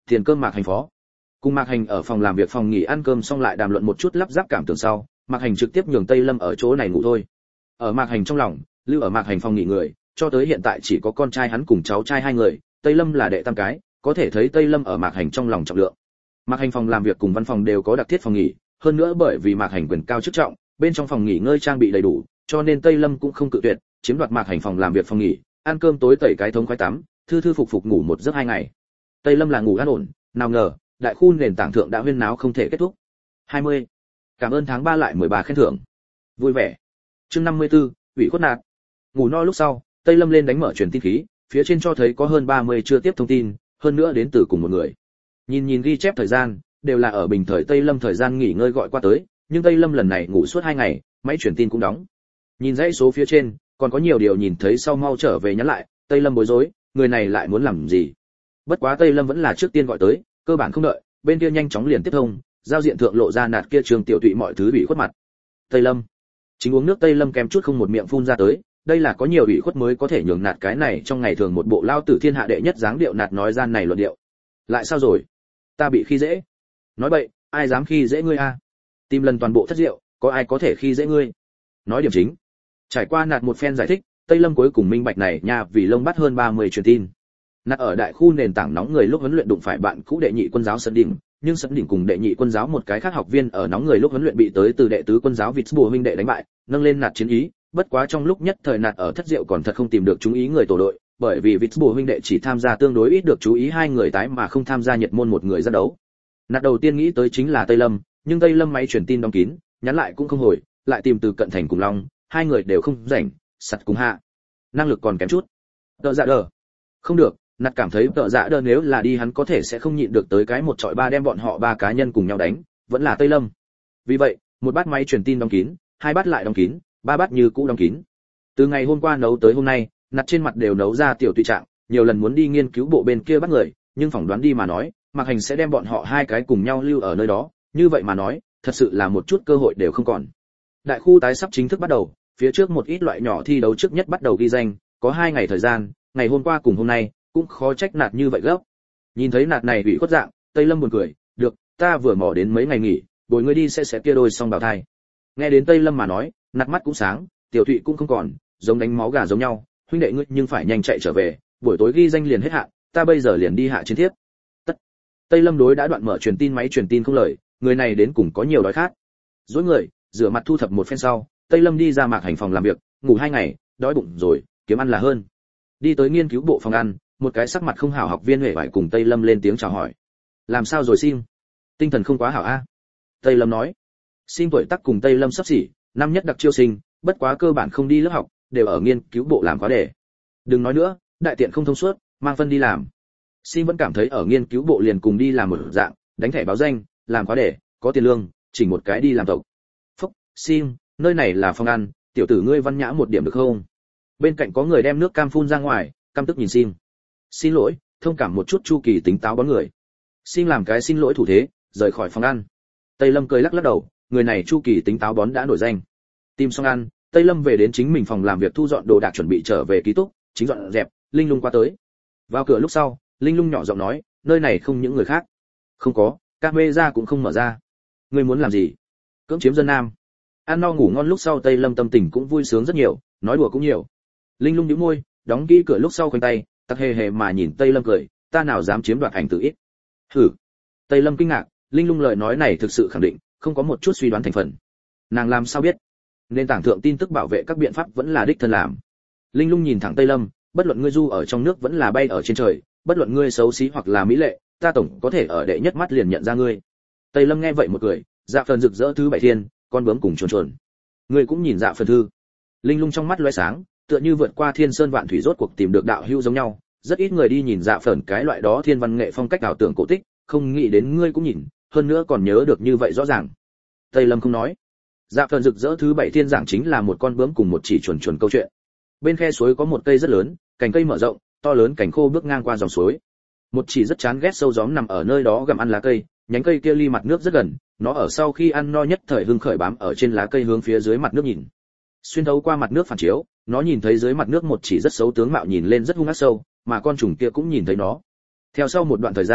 Tiền cơm Mạc Hành phó. Cùng Mạc Hành ở phòng làm việc phòng nghỉ ăn cơm xong lại đàm luận một chút lắp ráp cảm tưởng sau, Mạc Hành trực tiếp nhường Tây Lâm ở chỗ này ngủ thôi. Ở Mạc Hành trong lòng, lưu ở Mạc Hành phòng nghỉ người, cho tới hiện tại chỉ có con trai hắn cùng cháu trai hai người, Tây Lâm là đệ tam cái, có thể thấy Tây Lâm ở Mạc Hành trong lòng trọng lượng. Mạc Hành phòng làm việc cùng văn phòng đều có đặc thiết phòng nghỉ, hơn nữa bởi vì Mạc Hành quyền cao chức trọng, bên trong phòng nghỉ ngơi trang bị đầy đủ, cho nên Tây Lâm cũng không cự tuyệt, chiếm đoạt Mạc Hành phòng làm việc phòng nghỉ, ăn cơm tối tẩy cái thống khoái tắm, thư thư phục phục ngủ một giấc hai ngày. Tây Lâm là ngủ an ổn, nào ngờ, đại khu nền tảng thượng đã huyên náo không thể kết thúc. hai mươi. Cảm ơn tháng ba lại mười ba khen thưởng. Vui vẻ. Chương năm mươi tư, ủy khuất nạt. Ngủ no lúc sau, Tây Lâm lên đánh mở truyền tin khí, phía trên cho thấy có hơn ba mươi chưa tiếp thông tin, hơn nữa đến từ cùng một người. Nhìn nhìn ghi chép thời gian, đều là ở bình thời Tây Lâm thời gian nghỉ ngơi gọi qua tới, nhưng Tây Lâm lần này ngủ suốt hai ngày, máy truyền tin cũng đóng. Nhìn dãy số phía trên, còn có nhiều điều nhìn thấy sau mau trở về nhắn lại, Tây Lâm bối rối, người này lại muốn làm gì? Bất quá Tây Lâm vẫn là trước tiên gọi tới, cơ bản không đợi, bên kia nhanh chóng liền tiếp thông, giao diện thượng lộ ra nạt kia trường tiểu tụy mọi thứ bị khuất mặt. Tây Lâm, chính uống nước Tây Lâm kèm chút không một miệng phun ra tới, đây là có nhiều ủy khuất mới có thể nhường nạt cái này trong ngày thường một bộ lao tử thiên hạ đệ nhất dáng điệu nạt nói gian này luận điệu. Lại sao rồi? Ta bị khi dễ. Nói bậy, ai dám khi dễ ngươi a? Tìm lần toàn bộ thất diệu, có ai có thể khi dễ ngươi? Nói điểm chính. Trải qua nạt một phen giải thích, Tây Lâm cuối cùng minh bạch này nha, vì lông bắt hơn ba mươi truyền tin. Nạt ở đại khu nền tảng nóng người lúc huấn luyện đụng phải bạn cũ đệ nhị quân giáo Sân Đỉnh, nhưng Sân Đỉnh cùng đệ nhị quân giáo một cái khác học viên ở nóng người lúc huấn luyện bị tới từ đệ tứ quân giáo Vịt Bùa huynh đệ đánh bại, nâng lên nạt chiến ý, bất quá trong lúc nhất thời nạt ở thất diệu còn thật không tìm được chú ý người tổ đội, bởi vì Vịt Bùa huynh đệ chỉ tham gia tương đối ít được chú ý hai người tái mà không tham gia nhiệt môn một người ra đấu. Nạt đầu tiên nghĩ tới chính là Tây Lâm, nhưng Tây Lâm máy truyền tin đóng kín, nhắn lại cũng không hồi, lại tìm từ Cận Thành cùng Long, hai người đều không rảnh, sặt cùng hạ. Năng lực còn kém chút. Tợ dạ đờ. Không được, nạt cảm thấy tợ dạ đờ nếu là đi hắn có thể sẽ không nhịn được tới cái một trọi ba đem bọn họ ba cá nhân cùng nhau đánh, vẫn là Tây Lâm. Vì vậy, một bát máy truyền tin đóng kín, hai bát lại đóng kín, ba bát như cũ đóng kín. Từ ngày hôm qua nấu tới hôm nay, nạt trên mặt đều nấu ra tiểu tụy trạng, nhiều lần muốn đi nghiên cứu bộ bên kia bắt người, nhưng phỏng đoán đi mà nói, Mạc Hành sẽ đem bọn họ hai cái cùng nhau lưu ở nơi đó, như vậy mà nói, thật sự là một chút cơ hội đều không còn. Đại khu tái sắp chính thức bắt đầu, phía trước một ít loại nhỏ thi đấu trước nhất bắt đầu ghi danh, có hai ngày thời gian, ngày hôm qua cùng hôm nay, cũng khó trách nạt như vậy gấp. Nhìn thấy nạt này ủy khuất dạng, Tây Lâm buồn cười, được, ta vừa mò đến mấy ngày nghỉ, bồi ngươi đi sẽ sẽ kia đôi xong bào thai. Nghe đến Tây Lâm mà nói, nạt mắt cũng sáng, tiểu thụy cũng không còn, giống đánh máu gà giống nhau, huynh đệ ngươi nhưng phải nhanh chạy trở về, buổi tối ghi danh liền hết hạn, ta bây giờ liền đi hạ chiến thiếp. Tất. Tây Lâm đối đã đoạn mở truyền tin máy truyền tin không lời, người này đến cùng có nhiều đói khát. Dối người, rửa mặt thu thập một phen sau, Tây Lâm đi ra Mạc Hành phòng làm việc, ngủ hai ngày, đói bụng rồi, kiếm ăn là hơn. Đi tới nghiên cứu bộ phòng ăn, một cái sắc mặt không hảo học viên huệ vải cùng Tây Lâm lên tiếng chào hỏi. Làm sao rồi Sim? Tinh thần không quá hảo a. Tây Lâm nói. Sim tuổi tác cùng Tây Lâm sắp xỉ, năm nhất đặc chiêu sinh, bất quá cơ bản không đi lớp học, đều ở nghiên cứu bộ làm khóa đề. Đừng nói nữa, đại tiện không thông suốt, mang phân đi làm. Sim vẫn cảm thấy ở nghiên cứu bộ liền cùng đi làm một dạng, đánh thẻ báo danh, làm khóa đề, có tiền lương, chỉnh một cái đi làm tộc. Phúc, Sim, nơi này là phòng ăn, tiểu tử ngươi văn nhã một điểm được không? Bên cạnh có người đem nước cam phun ra ngoài, căm tức nhìn Sim. Xin lỗi, thông cảm một chút Chu Kỳ tính táo bón người. Sim làm cái xin lỗi thủ thế, rời khỏi phòng ăn. Tây Lâm cười lắc lắc đầu, người này Chu Kỳ tính táo bón đã nổi danh. Tìm xong ăn, Tây Lâm về đến chính mình phòng làm việc thu dọn đồ đạc chuẩn bị trở về ký túc, chính dọn dẹp, Linh Lung qua tới. Vào cửa lúc sau, Linh Lung nhỏ giọng nói, nơi này không những người khác. Không có, camera cũng không mở ra. Ngươi muốn làm gì? Cưỡng chiếm dân nam. Ăn no ngủ ngon lúc sau Tây Lâm tâm tình cũng vui sướng rất nhiều, nói đùa cũng nhiều. Linh Lung nhíu môi, đóng kỹ cửa lúc sau khoanh tay, tặc hề hề mà nhìn Tây Lâm cười, ta nào dám chiếm đoạt ảnh tự ít. Hử. Tây Lâm kinh ngạc, Linh Lung lời nói này thực sự khẳng định, không có một chút suy đoán thành phần. Nàng làm sao biết? Nên tảng thượng tin tức bảo vệ các biện pháp vẫn là đích thân làm. Linh Lung nhìn thẳng Tây Lâm, bất luận ngươi du ở trong nước vẫn là bay ở trên trời, bất luận ngươi xấu xí hoặc là mỹ lệ, ta tổng có thể ở đệ nhất mắt liền nhận ra ngươi. Tây Lâm nghe vậy một cười, dạ phần rực rỡ thứ bảy thiên, con bướm cùng chuồn chuồn. Ngươi cũng nhìn dạ phần thư. Linh Lung trong mắt lóe sáng, tựa như vượt qua thiên sơn vạn thủy rốt cuộc tìm được đạo hữu giống nhau, rất ít người đi nhìn dạ phần cái loại đó thiên văn nghệ phong cách ảo tưởng cổ tích, không nghĩ đến ngươi cũng nhìn, hơn nữa còn nhớ được như vậy rõ ràng. Tây Lâm không nói. Dạ phần rực rỡ thứ bảy thiên giảng chính là một con bướm cùng một chỉ chuồn chuồn câu chuyện. Bên khe suối có một cây rất lớn, cành cây mở rộng, to lớn cành khô bước ngang qua dòng suối. Một chỉ rất chán ghét sâu gióm nằm ở nơi đó gặm ăn lá cây, nhánh cây kia ly mặt nước rất gần, nó ở sau khi ăn no nhất thời hưng khởi bám ở trên lá cây hướng phía dưới mặt nước nhìn. Xuyên thấu qua mặt nước phản chiếu, nó nhìn thấy dưới mặt nước một chỉ rất xấu tướng mạo nhìn lên rất hung ác sâu, mà con trùng kia cũng nhìn thấy nó. Theo sau một đoạn thời gian,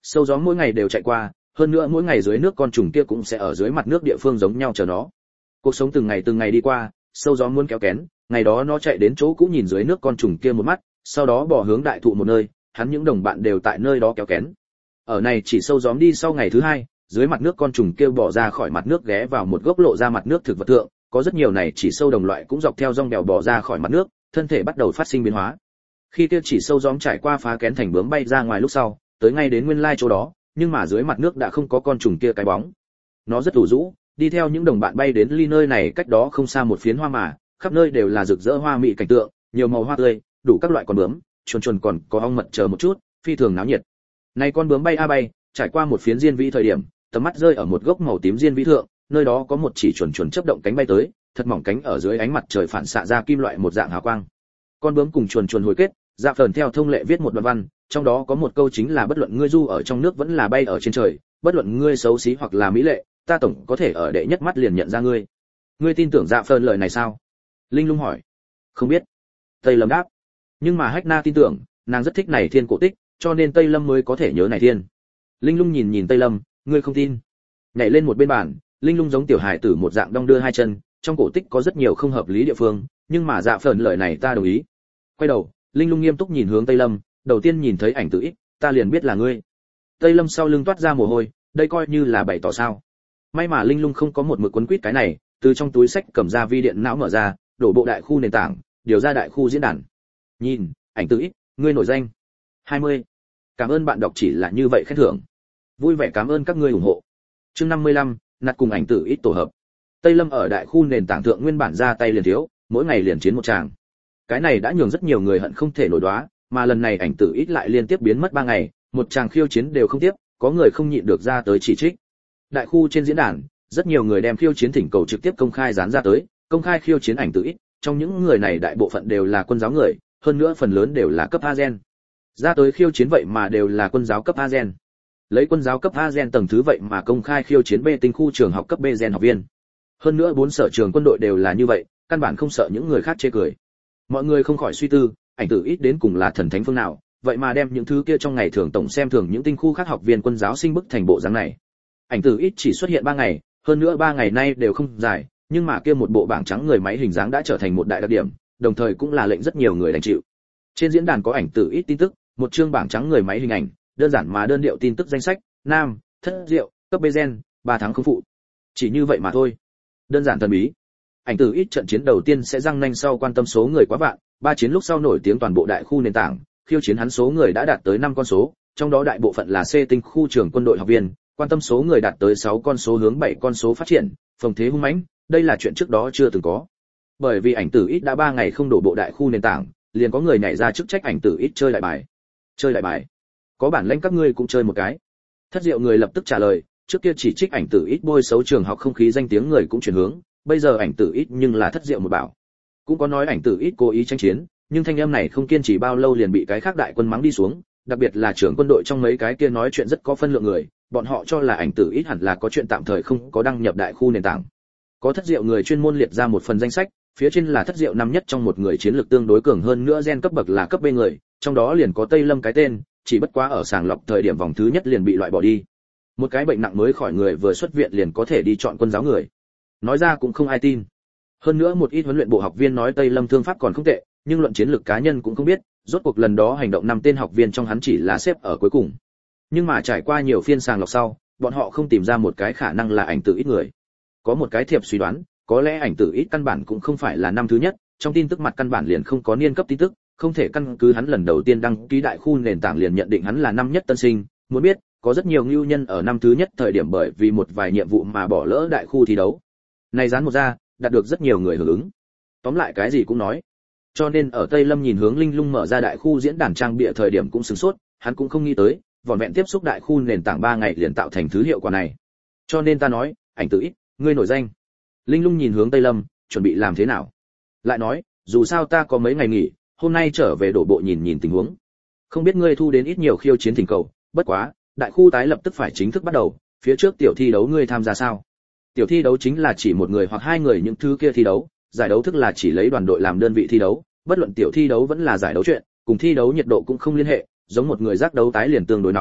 sâu gió mỗi ngày đều chạy qua, hơn nữa mỗi ngày dưới nước con trùng kia cũng sẽ ở dưới mặt nước địa phương giống nhau chờ nó. Cuộc sống từng ngày từng ngày đi qua, sâu gió muốn kéo kén, ngày đó nó chạy đến chỗ cũ nhìn dưới nước con trùng kia một mắt, sau đó bỏ hướng đại thụ một nơi, hắn những đồng bạn đều tại nơi đó kéo kén. Ở này chỉ sâu gió đi sau ngày thứ hai, dưới mặt nước con trùng kia bỏ ra khỏi mặt nước ghé vào một gốc lộ ra mặt nước thực vật thượng, có rất nhiều này chỉ sâu đồng loại cũng dọc theo dòng bèo bò ra khỏi mặt nước, thân thể bắt đầu phát sinh biến hóa. Khi kia chỉ sâu gióm trải qua phá kén thành bướm bay ra ngoài lúc sau, tới ngay đến nguyên lai chỗ đó, nhưng mà dưới mặt nước đã không có con trùng kia cái bóng. Nó rất ủ rũ, đi theo những đồng bạn bay đến ly nơi này cách đó không xa một phiến hoa mà, khắp nơi đều là rực rỡ hoa mỹ cảnh tượng, nhiều màu hoa tươi, đủ các loại con bướm, chuồn chuồn còn có ong mật chờ một chút, phi thường náo nhiệt. Này con bướm bay a bay, trải qua một phiến diên vĩ thời điểm, tầm mắt rơi ở một gốc màu tím diên vĩ thượng, nơi đó có một chỉ chuồn chuồn chớp động cánh bay tới, thật mỏng cánh ở dưới ánh mặt trời phản xạ ra kim loại một dạng hào quang. Con bướm cùng chuồn chuồn hồi kết, Dạ Phờn theo thông lệ viết một đoạn văn, trong đó có một câu chính là bất luận ngươi du ở trong nước vẫn là bay ở trên trời, bất luận ngươi xấu xí hoặc là mỹ lệ, ta tổng có thể ở đệ nhất mắt liền nhận ra ngươi. Ngươi tin tưởng Dạ Phờn lời này sao? Linh Lung hỏi. Không biết. Tây Lâm đáp. Nhưng mà Hách Na tin tưởng, nàng rất thích này thiên cổ tích, cho nên Tây Lâm mới có thể nhớ này thiên. Linh Lung nhìn nhìn Tây Lâm, ngươi không tin? Nhảy lên một bên bàn, Linh Lung giống tiểu hài tử một dạng đong đưa hai chân, trong cổ tích có rất nhiều không hợp lý địa phương, nhưng mà Dạ Phờn lời này ta đồng ý. Quay đầu, Linh Lung nghiêm túc nhìn hướng Tây Lâm, đầu tiên nhìn thấy ảnh tự ít, ta liền biết là ngươi. Tây Lâm sau lưng toát ra mồ hôi, đây coi như là bày tỏ sao? May mà Linh Lung không có một mực quấn quýt cái này, từ trong túi sách cầm ra vi điện não mở ra, đổ bộ đại khu nền tảng, điều ra đại khu diễn đàn. Nhìn, ảnh tự ít, ngươi nổi danh. hai mươi. Cảm ơn bạn đọc chỉ là như vậy khen thưởng. Vui vẻ cảm ơn các ngươi ủng hộ. Chương năm mươi lăm, nạt cùng ảnh tự ít tổ hợp. Tây Lâm ở đại khu nền tảng thượng nguyên bản ra tay liền thiếu, mỗi ngày liền chiến một tràng. Cái này đã nhường rất nhiều người hận không thể nổi đoá, mà lần này ảnh tử ít lại liên tiếp biến mất ba ngày, một tràng khiêu chiến đều không tiếp, có người không nhịn được ra tới chỉ trích. Đại khu trên diễn đàn, rất nhiều người đem khiêu chiến thỉnh cầu trực tiếp công khai dán ra tới, công khai khiêu chiến ảnh tử ít, trong những người này đại bộ phận đều là quân giáo người, hơn nữa phần lớn đều là cấp A gen. Ra tới khiêu chiến vậy mà đều là quân giáo cấp A gen. Lấy quân giáo cấp A gen tầng thứ vậy mà công khai khiêu chiến B tinh khu trường học cấp B gen học viên. Hơn nữa bốn sở trường quân đội đều là như vậy, căn bản không sợ những người khác chê cười. Mọi người không khỏi suy tư, ảnh tử ít đến cùng là thần thánh phương nào, vậy mà đem những thứ kia trong ngày thường tổng xem thường những tinh khu khác học viên quân giáo sinh bức thành bộ dáng này. Ảnh tử ít chỉ xuất hiện ba ngày, hơn nữa ba ngày nay đều không dài, nhưng mà kia một bộ bảng trắng người máy hình dáng đã trở thành một đại đặc điểm, đồng thời cũng là lệnh rất nhiều người đành chịu. Trên diễn đàn có ảnh tử ít tin tức, một chương bảng trắng người máy hình ảnh, đơn giản mà đơn điệu tin tức danh sách, nam, thất diệu, cấp B gen, ba tháng không phụ. Chỉ như vậy mà thôi. Đơn giản thần bí. Ảnh tử ít trận chiến đầu tiên sẽ răng nanh sau quan tâm số người quá vạn, ba chiến lúc sau nổi tiếng toàn bộ đại khu nền tảng, khiêu chiến hắn số người đã đạt tới năm con số, trong đó đại bộ phận là C tinh khu trường quân đội học viên, quan tâm số người đạt tới sáu con số hướng bảy con số phát triển, phòng thế hung mãnh, đây là chuyện trước đó chưa từng có. Bởi vì ảnh tử ít đã ba ngày không đổ bộ đại khu nền tảng, liền có người nhảy ra chức trách ảnh tử ít chơi đại bài. Chơi đại bài? Có bản lĩnh các ngươi cũng chơi một cái. Thất diệu người lập tức trả lời, trước kia chỉ trích ảnh tử ít bôi xấu trường học không khí danh tiếng người cũng chuyển hướng, bây giờ ảnh tử ít nhưng là thất diệu một bảo. Cũng có nói ảnh tử ít cố ý tranh chiến, nhưng thanh âm này không kiên trì bao lâu liền bị cái khác đại quân mắng đi xuống, đặc biệt là trưởng quân đội trong mấy cái kia nói chuyện rất có phân lượng người, bọn họ cho là ảnh tử ít hẳn là có chuyện tạm thời không có đăng nhập đại khu nền tảng. Có thất diệu người chuyên môn liệt ra một phần danh sách, phía trên là thất diệu năm nhất trong một người chiến lược tương đối cường hơn nữa gen cấp bậc là cấp B người, trong đó liền có Tây Lâm cái tên, chỉ bất quá ở sàng lọc thời điểm vòng thứ nhất liền bị loại bỏ đi. Một cái bệnh nặng mới khỏi người vừa xuất viện liền có thể đi chọn quân giáo người. Nói ra cũng không ai tin. Hơn nữa một ít huấn luyện bộ học viên nói Tây Lâm thương pháp còn không tệ, nhưng luận chiến lược cá nhân cũng không biết, rốt cuộc lần đó hành động năm tên học viên trong hắn chỉ là xếp ở cuối cùng. Nhưng mà trải qua nhiều phiên sàng lọc sau, bọn họ không tìm ra một cái khả năng là ảnh tử ít người. Có một cái thiệp suy đoán, có lẽ ảnh tử ít căn bản cũng không phải là năm thứ nhất, trong tin tức mặt căn bản liền không có niên cấp tin tức, không thể căn cứ hắn lần đầu tiên đăng ký đại khu nền tảng liền nhận định hắn là năm nhất tân sinh. Muốn biết, có rất nhiều ngưu nhân ở năm thứ nhất thời điểm bởi vì một vài nhiệm vụ mà bỏ lỡ đại khu thi đấu. Này dán một ra, đạt được rất nhiều người hưởng ứng. Tóm lại cái gì cũng nói. Cho nên ở Tây Lâm nhìn hướng Linh Lung mở ra đại khu diễn đàn trang bịa thời điểm cũng sửng sốt, hắn cũng không nghĩ tới, vỏn vẹn tiếp xúc đại khu nền tảng ba ngày liền tạo thành thứ hiệu quả này. Cho nên ta nói, ảnh tử ít, ngươi nổi danh. Linh Lung nhìn hướng Tây Lâm, chuẩn bị làm thế nào? Lại nói, dù sao ta có mấy ngày nghỉ, hôm nay trở về đổ bộ nhìn nhìn tình huống. Không biết ngươi thu đến ít nhiều khiêu chiến thỉnh cầu, bất quá, đại khu tái lập tức phải chính thức bắt đầu, phía trước tiểu thi đấu ngươi tham gia sao? Tiểu thi đấu chính là chỉ một người hoặc hai người những thứ kia thi đấu, giải đấu thức là chỉ lấy đoàn đội làm đơn vị thi đấu, bất luận tiểu thi đấu vẫn là giải đấu chuyện, cùng thi đấu nhiệt độ cũng không liên hệ, giống một người giác đấu tái liền tương đối nóng,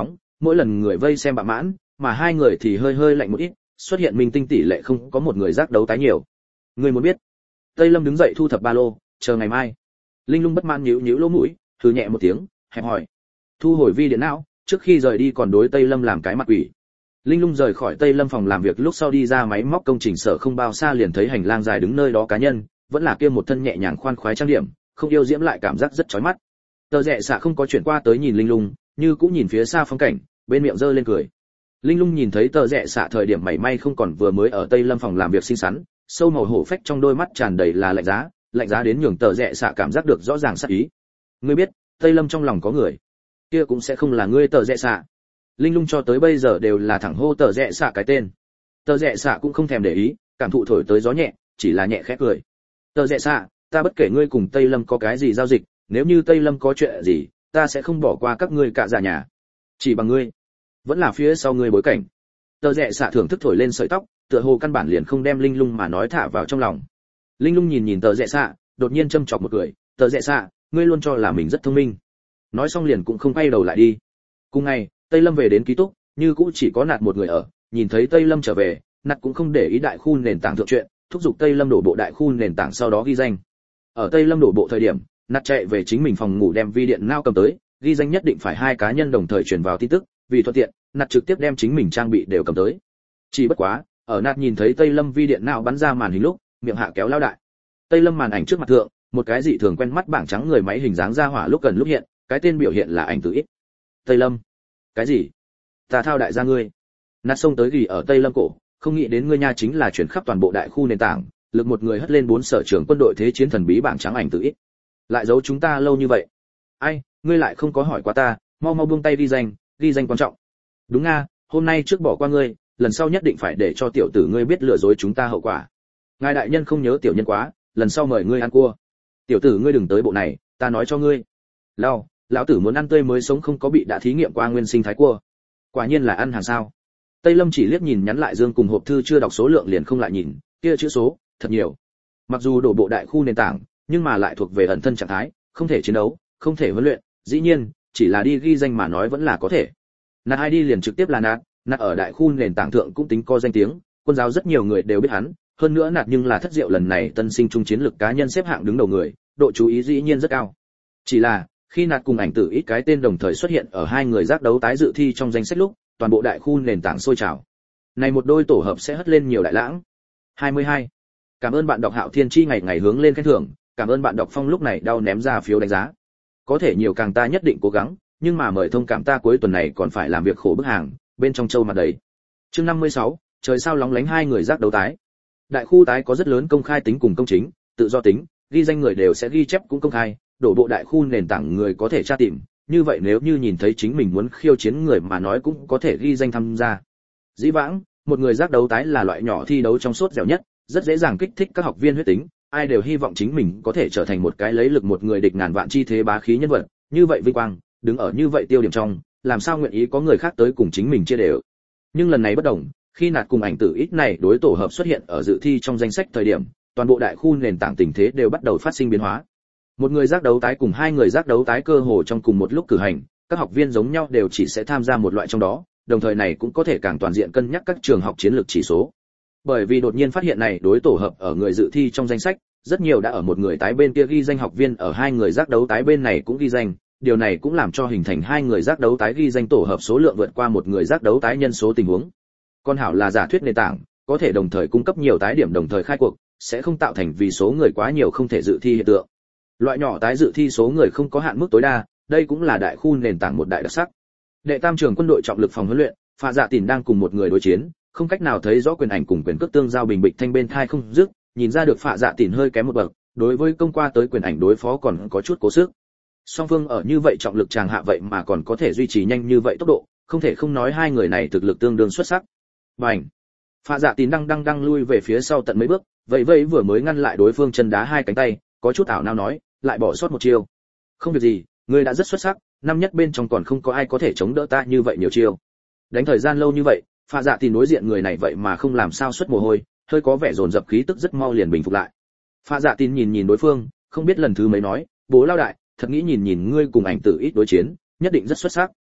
mỗi lần người vây xem bạ mãn, mà hai người thì hơi hơi lạnh một ít, xuất hiện minh tinh tỷ lệ không có một người giác đấu tái nhiều. Người muốn biết? Tây Lâm đứng dậy thu thập ba lô, chờ ngày mai. Linh Lung bất mãn nhíu nhíu lỗ mũi, hừ nhẹ một tiếng, hẹp hỏi. Thu hồi vi điện não, trước khi rời đi còn đối Tây Lâm làm cái mặt quỷ. Linh Lung rời khỏi Tây Lâm phòng làm việc lúc sau đi ra máy móc công trình sở không bao xa liền thấy hành lang dài đứng nơi đó cá nhân, vẫn là kia một thân nhẹ nhàng khoan khoái trang điểm, không yêu diễm lại cảm giác rất chói mắt. Tờ Rẽ Xạ không có chuyển qua tới nhìn Linh Lung, như cũng nhìn phía xa phong cảnh, bên miệng giơ lên cười. Linh Lung nhìn thấy Tờ Rẽ Xạ thời điểm mảy may không còn vừa mới ở Tây Lâm phòng làm việc xinh xắn, sâu màu hổ phách trong đôi mắt tràn đầy là lạnh giá, lạnh giá đến nhường Tờ Rẽ Xạ cảm giác được rõ ràng sát ý. Ngươi biết, Tây Lâm trong lòng có người, kia cũng sẽ không là ngươi Tờ Rẽ Xạ. Linh Lung cho tới bây giờ đều là thẳng hô Tờ Rẽ Xạ cái tên. Tờ Rẽ Xạ cũng không thèm để ý, cảm thụ thổi tới gió nhẹ, chỉ là nhẹ khẽ cười. Tờ Rẽ Xạ, ta bất kể ngươi cùng Tây Lâm có cái gì giao dịch, nếu như Tây Lâm có chuyện gì, ta sẽ không bỏ qua các ngươi cả già nhà. Chỉ bằng ngươi, vẫn là phía sau ngươi bối cảnh. Tờ Rẽ Xạ thưởng thức thổi lên sợi tóc, tựa hồ căn bản liền không đem Linh Lung mà nói thả vào trong lòng. Linh Lung nhìn nhìn Tờ Rẽ Xạ, đột nhiên châm chọc một cười, Tờ Rẽ Xạ, ngươi luôn cho là mình rất thông minh. Nói xong liền cũng không quay đầu lại đi. Cùng ngày, Tây Lâm về đến ký túc, như cũ chỉ có Nạt một người ở, nhìn thấy Tây Lâm trở về, Nạt cũng không để ý đại khu nền tảng thượng chuyện, thúc giục Tây Lâm đổ bộ đại khu nền tảng sau đó ghi danh. Ở Tây Lâm đổ bộ thời điểm, Nạt chạy về chính mình phòng ngủ đem vi điện não cầm tới, ghi danh nhất định phải hai cá nhân đồng thời truyền vào tin tức, vì thuận tiện, Nạt trực tiếp đem chính mình trang bị đều cầm tới. Chỉ bất quá, ở Nạt nhìn thấy Tây Lâm vi điện não bắn ra màn hình lúc, miệng hạ kéo lao đại. Tây Lâm màn ảnh trước mặt thượng, một cái dị thường quen mắt bảng trắng người máy hình dáng ra hỏa lúc gần lúc hiện, cái tên biểu hiện là ảnh tử ít. Tây Lâm, cái gì? Ta thao đại gia ngươi. Nạt xông tới gỉ ở Tây Lâm cổ, không nghĩ đến ngươi nha chính là chuyển khắp toàn bộ đại khu nền tảng, lực một người hất lên bốn sở trưởng quân đội thế chiến thần bí bảng trắng ảnh tử ít. Lại giấu chúng ta lâu như vậy. Ai, ngươi lại không có hỏi qua ta, mau mau buông tay ghi danh, ghi danh quan trọng. Đúng nga, hôm nay trước bỏ qua ngươi, lần sau nhất định phải để cho tiểu tử ngươi biết lừa dối chúng ta hậu quả. Ngài đại nhân không nhớ tiểu nhân quá, lần sau mời ngươi ăn cua. Tiểu tử ngươi đừng tới bộ này, ta nói cho ngươi. Lao, lão tử muốn ăn tươi mới sống không có bị đã thí nghiệm qua nguyên sinh thái cua. Quả nhiên là ăn hàng sao. Tây Lâm chỉ liếc nhìn nhắn lại Dương cùng hộp thư chưa đọc số lượng liền không lại nhìn, kia chữ số, thật nhiều. Mặc dù đổ bộ đại khu nền tảng, nhưng mà lại thuộc về ẩn thân trạng thái, không thể chiến đấu, không thể huấn luyện, dĩ nhiên, chỉ là đi ghi danh mà nói vẫn là có thể. Nạt ai đi liền trực tiếp là Nạt, Nạt ở đại khu nền tảng thượng cũng tính có danh tiếng, quân giáo rất nhiều người đều biết hắn, hơn nữa Nạt nhưng là thất diệu lần này tân sinh trung chiến lực cá nhân xếp hạng đứng đầu người, độ chú ý dĩ nhiên rất cao. Chỉ là, khi Nạt cùng ảnh tử ít cái tên đồng thời xuất hiện ở hai người giác đấu tái dự thi trong danh sách lúc, toàn bộ đại khu nền tảng sôi trào. Này một đôi tổ hợp sẽ hất lên nhiều đại lãng. hai mươi hai. Cảm ơn bạn đọc Hạo Thiên Chi ngày ngày hướng lên khen thưởng, cảm ơn bạn đọc Phong lúc này đau ném ra phiếu đánh giá. Có thể nhiều càng ta nhất định cố gắng, nhưng mà mời thông cảm ta cuối tuần này còn phải làm việc khổ bức hàng, bên trong châu mặt đầy. Chương năm mươi sáu, trời sao lóng lánh hai người giác đấu tái. Đại khu tái có rất lớn công khai tính cùng công chính, tự do tính, ghi danh người đều sẽ ghi chép cũng công khai, đổ bộ đại khu nền tảng người có thể tra tìm, như vậy nếu như nhìn thấy chính mình muốn khiêu chiến người mà nói cũng có thể ghi danh tham gia. Dĩ vãng, một người giác đấu tái là loại nhỏ thi đấu trong sốt dẻo nhất, rất dễ dàng kích thích các học viên huyết tính, ai đều hy vọng chính mình có thể trở thành một cái lấy lực một người địch ngàn vạn chi thế bá khí nhân vật, như vậy vinh quang, đứng ở như vậy tiêu điểm trong, làm sao nguyện ý có người khác tới cùng chính mình chia đều. Nhưng lần này bất đồng, khi Nạt cùng ảnh tử ít này đối tổ hợp xuất hiện ở dự thi trong danh sách thời điểm, toàn bộ đại khu nền tảng tình thế đều bắt đầu phát sinh biến hóa. Một người giác đấu tái cùng hai người giác đấu tái cơ hồ trong cùng một lúc cử hành, các học viên giống nhau đều chỉ sẽ tham gia một loại trong đó, đồng thời này cũng có thể càng toàn diện cân nhắc các trường học chiến lược chỉ số. Bởi vì đột nhiên phát hiện này đối tổ hợp ở người dự thi trong danh sách, rất nhiều đã ở một người tái bên kia ghi danh học viên ở hai người giác đấu tái bên này cũng ghi danh, điều này cũng làm cho hình thành hai người giác đấu tái ghi danh tổ hợp số lượng vượt qua một người giác đấu tái nhân số tình huống. Con hảo là giả thuyết nền tảng, có thể đồng thời cung cấp nhiều tái điểm đồng thời khai cuộc, sẽ không tạo thành vì số người quá nhiều không thể dự thi hiện tượng. Loại nhỏ tái dự thi số người không có hạn mức tối đa, đây cũng là đại khu nền tảng một đại đặc sắc. Đệ tam trường quân đội trọng lực phòng huấn luyện, Phạ Dạ Tìn đang cùng một người đối chiến, không cách nào thấy rõ quyền ảnh cùng quyền cước tương giao bình bịch thanh bên thai không dứt, nhìn ra được Phạ Dạ Tìn hơi kém một bậc, đối với công qua tới quyền ảnh đối phó còn có chút cố sức. Song phương ở như vậy trọng lực tràng hạ vậy mà còn có thể duy trì nhanh như vậy tốc độ, không thể không nói hai người này thực lực tương đương xuất sắc. Bành! Phạ Dạ Tìn đang đang đang lui về phía sau tận mấy bước, vậy vậy vừa mới ngăn lại đối phương chân đá hai cánh tay, có chút ảo não nói, lại bỏ sót một chiêu. Không việc gì, ngươi đã rất xuất sắc, năm nhất bên trong còn không có ai có thể chống đỡ ta như vậy nhiều chiêu. Đánh thời gian lâu như vậy, Phạ Dạ Tìn đối diện người này vậy mà không làm sao xuất mồ hôi, hơi có vẻ dồn dập khí tức rất mau liền bình phục lại. Phạ Dạ Tìn nhìn nhìn đối phương, không biết lần thứ mấy nói, bố lao đại, thật nghĩ nhìn nhìn ngươi cùng ảnh tử ít đối chiến, nhất định rất xuất sắc.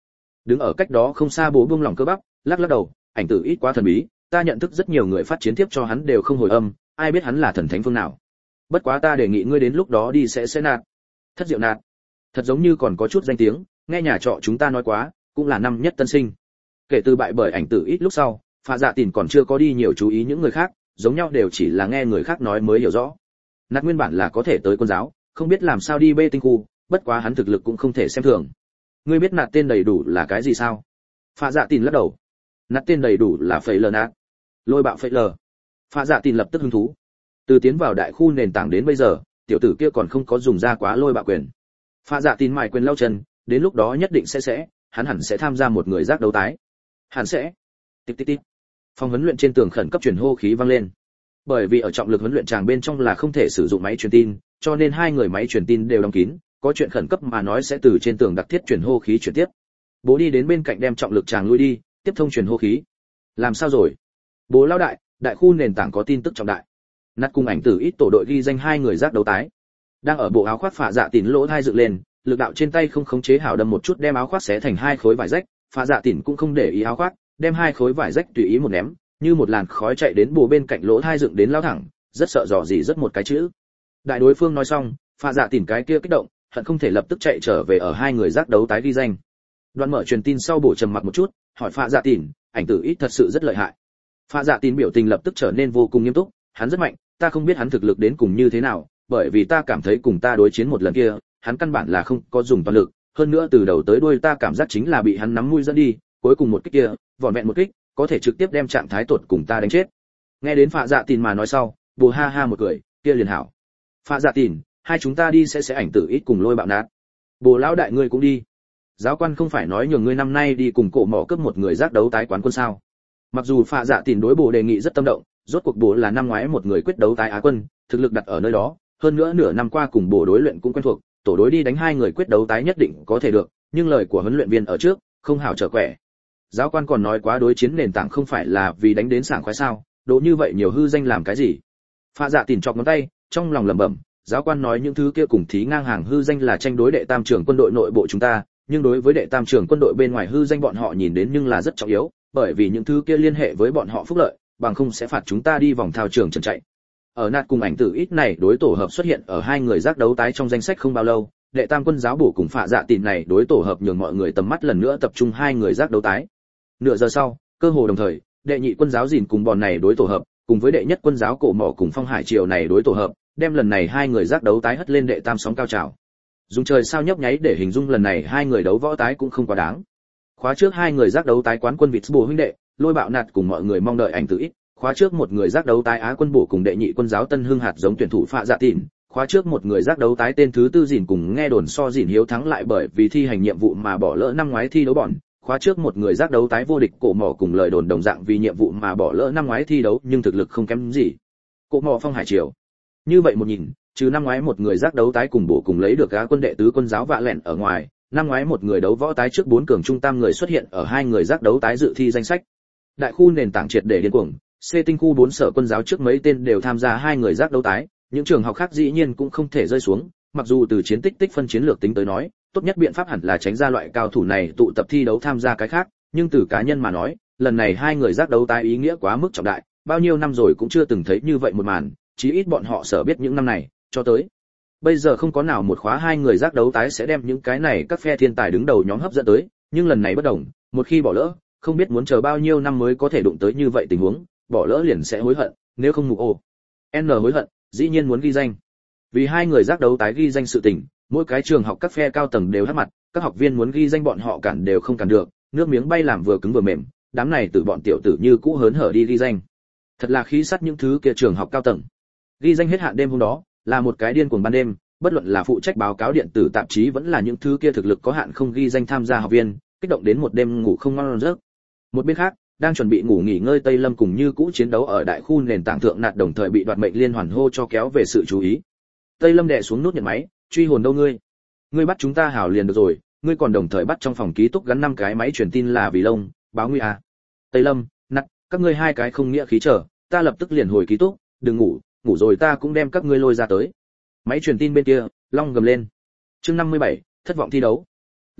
Đứng ở cách đó không xa bố buông lỏng cơ bắp, lắc lắc đầu, ảnh tử ít quá thần bí, ta nhận thức rất nhiều người phát chiến tiếp cho hắn đều không hồi âm, ai biết hắn là thần thánh phương nào. Bất quá ta đề nghị ngươi đến lúc đó đi sẽ sẽ nạt. Thất Diệu nạt. Thật giống như còn có chút danh tiếng, nghe nhà trọ chúng ta nói quá, cũng là năm nhất tân sinh. Kể từ bại bởi ảnh tử ít lúc sau, Phạ Dạ Tìn còn chưa có đi nhiều chú ý những người khác, giống nhau đều chỉ là nghe người khác nói mới hiểu rõ. Nạt nguyên bản là có thể tới quân giáo, không biết làm sao đi bê tinh khu, bất quá hắn thực lực cũng không thể xem thường. Ngươi biết nạt tên đầy đủ là cái gì sao? Phạ Dạ Tìn lắc đầu. Nạt tên đầy đủ là phẩy lờ nạt. Lôi bạo phẩy lờ. Phạ Dạ Tìn lập tức hứng thú. Từ tiến vào đại khu nền tảng đến bây giờ, tiểu tử kia còn không có dùng ra quá lôi bạo quyền. Phạ Dạ Tìn mài quyền lau chân, đến lúc đó nhất định sẽ sẽ, hắn hẳn sẽ tham gia một người giác đấu tái. Hắn sẽ. Tít tít tít. Phòng huấn luyện trên tường khẩn cấp truyền hô khí vang lên. Bởi vì ở trọng lực huấn luyện tràng bên trong là không thể sử dụng máy truyền tin, cho nên hai người máy truyền tin đều đóng kín, có chuyện khẩn cấp mà nói sẽ từ trên tường đặc thiết truyền hô khí chuyển tiếp. Bố đi đến bên cạnh đem trọng lực tràng lui đi, tiếp thông truyền hô khí. Làm sao rồi? Bố lão đại, đại khu nền tảng có tin tức trọng đại. Nát cùng ảnh tử ít tổ đội ghi danh hai người giác đấu tái. Đang ở bộ áo khoác Phạ Dạ Tìn lỗ thai dựng lên, lực đạo trên tay không khống chế hảo đâm một chút đem áo khoác xé thành hai khối vải rách, Phạ Dạ Tìn cũng không để ý áo khoác, đem hai khối vải rách tùy ý một ném, như một làn khói chạy đến bồ bên cạnh lỗ thai dựng đến lao thẳng, rất sợ dò gì rất một cái chữ. Đại đối phương nói xong, Phạ Dạ Tìn cái kia kích động, hận không thể lập tức chạy trở về ở hai người giác đấu tái ghi danh. Đoạn mở truyền tin sau bổ trầm mặc một chút, hỏi Phạ Dạ Tìn, ảnh tử ít thật sự rất lợi hại. Phạ Dạ Tìn biểu tình lập tức trở nên vô cùng nghiêm túc, hắn rất mạnh, ta không biết hắn thực lực đến cùng như thế nào, bởi vì ta cảm thấy cùng ta đối chiến một lần kia, hắn căn bản là không có dùng toàn lực, hơn nữa từ đầu tới đuôi ta cảm giác chính là bị hắn nắm mũi dẫn đi, cuối cùng một kích kia, vỏn vẹn một kích, có thể trực tiếp đem trạng thái tột cùng ta đánh chết. Nghe đến Phạ Dạ Tìn mà nói sau, bồ ha ha một cười, kia liền hảo. Phạ Dạ Tìn, hai chúng ta đi sẽ sẽ ảnh tử ít cùng lôi bạo nát. Bồ lão đại ngươi cũng đi. Giáo quan không phải nói nhường ngươi năm nay đi cùng cổ mỏ cướp một người giác đấu tái quán quân sao? Mặc dù Phạ Dạ Tìn đối bồ đề nghị rất tâm động, rốt cuộc bồ là năm ngoái một người quyết đấu tái á quân, thực lực đặt ở nơi đó, hơn nữa nửa năm qua cùng bồ đối luyện cũng quen thuộc, tổ đối đi đánh hai người quyết đấu tái nhất định có thể được, nhưng lời của huấn luyện viên ở trước, không hảo trở quẻ. Giáo quan còn nói quá đối chiến nền tảng không phải là vì đánh đến sảng khoái sao, độ như vậy nhiều hư danh làm cái gì? Phạ Dạ Tìn chọc ngón tay, trong lòng lẩm bẩm, giáo quan nói những thứ kia cùng thí ngang hàng hư danh là tranh đối đệ tam trưởng quân đội nội bộ chúng ta, nhưng đối với đệ tam trưởng quân đội bên ngoài hư danh bọn họ nhìn đến nhưng là rất trọng yếu, bởi vì những thứ kia liên hệ với bọn họ phúc lợi, bằng không sẽ phạt chúng ta đi vòng thao trường trần chạy. Ở nạt cùng ảnh tử ít này đối tổ hợp xuất hiện ở hai người giác đấu tái trong danh sách không bao lâu, đệ tam quân giáo bổ cùng Phạ Dạ Tìn này đối tổ hợp nhường mọi người tầm mắt lần nữa tập trung hai người giác đấu tái. Nửa giờ sau, cơ hồ đồng thời, đệ nhị quân giáo gìn cùng bọn này đối tổ hợp, cùng với đệ nhất quân giáo cổ mỏ cùng Phong Hải Triều này đối tổ hợp, đem lần này hai người giác đấu tái hất lên đệ tam sóng cao trào. Dùng trời sao nhấp nháy để hình dung lần này hai người đấu võ tái cũng không quá đáng. Khóa trước hai người giác đấu tái quán quân vịt bổ huynh đệ, lôi bạo nạt cùng mọi người mong đợi ảnh tử ít. Khóa trước một người giác đấu tái á quân bổ cùng đệ nhị quân giáo Tân Hưng hạt giống tuyển thủ Phạ Dạ Tìn. Khóa trước một người giác đấu tái tên thứ tư gìn cùng nghe đồn so gìn hiếu thắng lại bởi vì thi hành nhiệm vụ mà bỏ lỡ năm ngoái thi đấu bọn. Khóa trước một người giác đấu tái vô địch cổ mỏ cùng lời đồn đồng dạng vì nhiệm vụ mà bỏ lỡ năm ngoái thi đấu nhưng thực lực không kém gì. Cổ mỏ Phong Hải Triều. Như vậy một nhìn, trừ năm ngoái một người giác đấu tái cùng bổ cùng lấy được á quân đệ tứ quân giáo Vạ Lẹn ở ngoài, năm ngoái một người đấu võ tái trước bốn cường trung tam người xuất hiện ở hai người giác đấu tái dự thi danh sách. Đại khu nền tảng triệt để điên cuồng, C tinh khu bốn sở quân giáo trước mấy tên đều tham gia hai người giác đấu tái, những trường học khác dĩ nhiên cũng không thể rơi xuống, mặc dù từ chiến tích tích phân chiến lược tính tới nói, tốt nhất biện pháp hẳn là tránh ra loại cao thủ này tụ tập thi đấu tham gia cái khác, nhưng từ cá nhân mà nói, lần này hai người giác đấu tái ý nghĩa quá mức trọng đại, bao nhiêu năm rồi cũng chưa từng thấy như vậy một màn, chí ít bọn họ sở biết những năm này, cho tới bây giờ không có nào một khóa hai người giác đấu tái sẽ đem những cái này các phe thiên tài đứng đầu nhóm hấp dẫn tới, nhưng lần này bất đồng, một khi bỏ lỡ, không biết muốn chờ bao nhiêu năm mới có thể đụng tới như vậy tình huống, bỏ lỡ liền sẽ hối hận, nếu không mù ô. N hối hận, dĩ nhiên muốn ghi danh. Vì hai người giác đấu tái ghi danh sự tình, mỗi cái trường học các phe cao tầng đều hất mặt, các học viên muốn ghi danh bọn họ cản đều không cản được, nước miếng bay làm vừa cứng vừa mềm, đám này từ bọn tiểu tử như cũ hớn hở đi ghi danh. Thật là khí sắt những thứ kia trường học cao tầng. Ghi danh hết hạn đêm hôm đó, là một cái điên cuồng ban đêm, bất luận là phụ trách báo cáo điện tử tạp chí vẫn là những thứ kia thực lực có hạn không ghi danh tham gia học viên, kích động đến một đêm ngủ không ngon giấc. Một bên khác, đang chuẩn bị ngủ nghỉ ngơi Tây Lâm cùng như cũ chiến đấu ở đại khu nền tảng thượng nạt đồng thời bị đoạt mệnh liên hoàn hô cho kéo về sự chú ý. Tây Lâm đè xuống nút nhận máy, truy hồn đâu ngươi? Ngươi bắt chúng ta hảo liền được rồi, ngươi còn đồng thời bắt trong phòng ký túc gắn năm cái máy truyền tin là vì lông, báo nguy à? Tây Lâm, nạt, các ngươi hai cái không nghĩa khí trở, ta lập tức liền hồi ký túc, đừng ngủ, ngủ rồi ta cũng đem các ngươi lôi ra tới. Máy truyền tin bên kia, Long gầm lên. Chương năm mươi bảy, thất vọng thi đấu.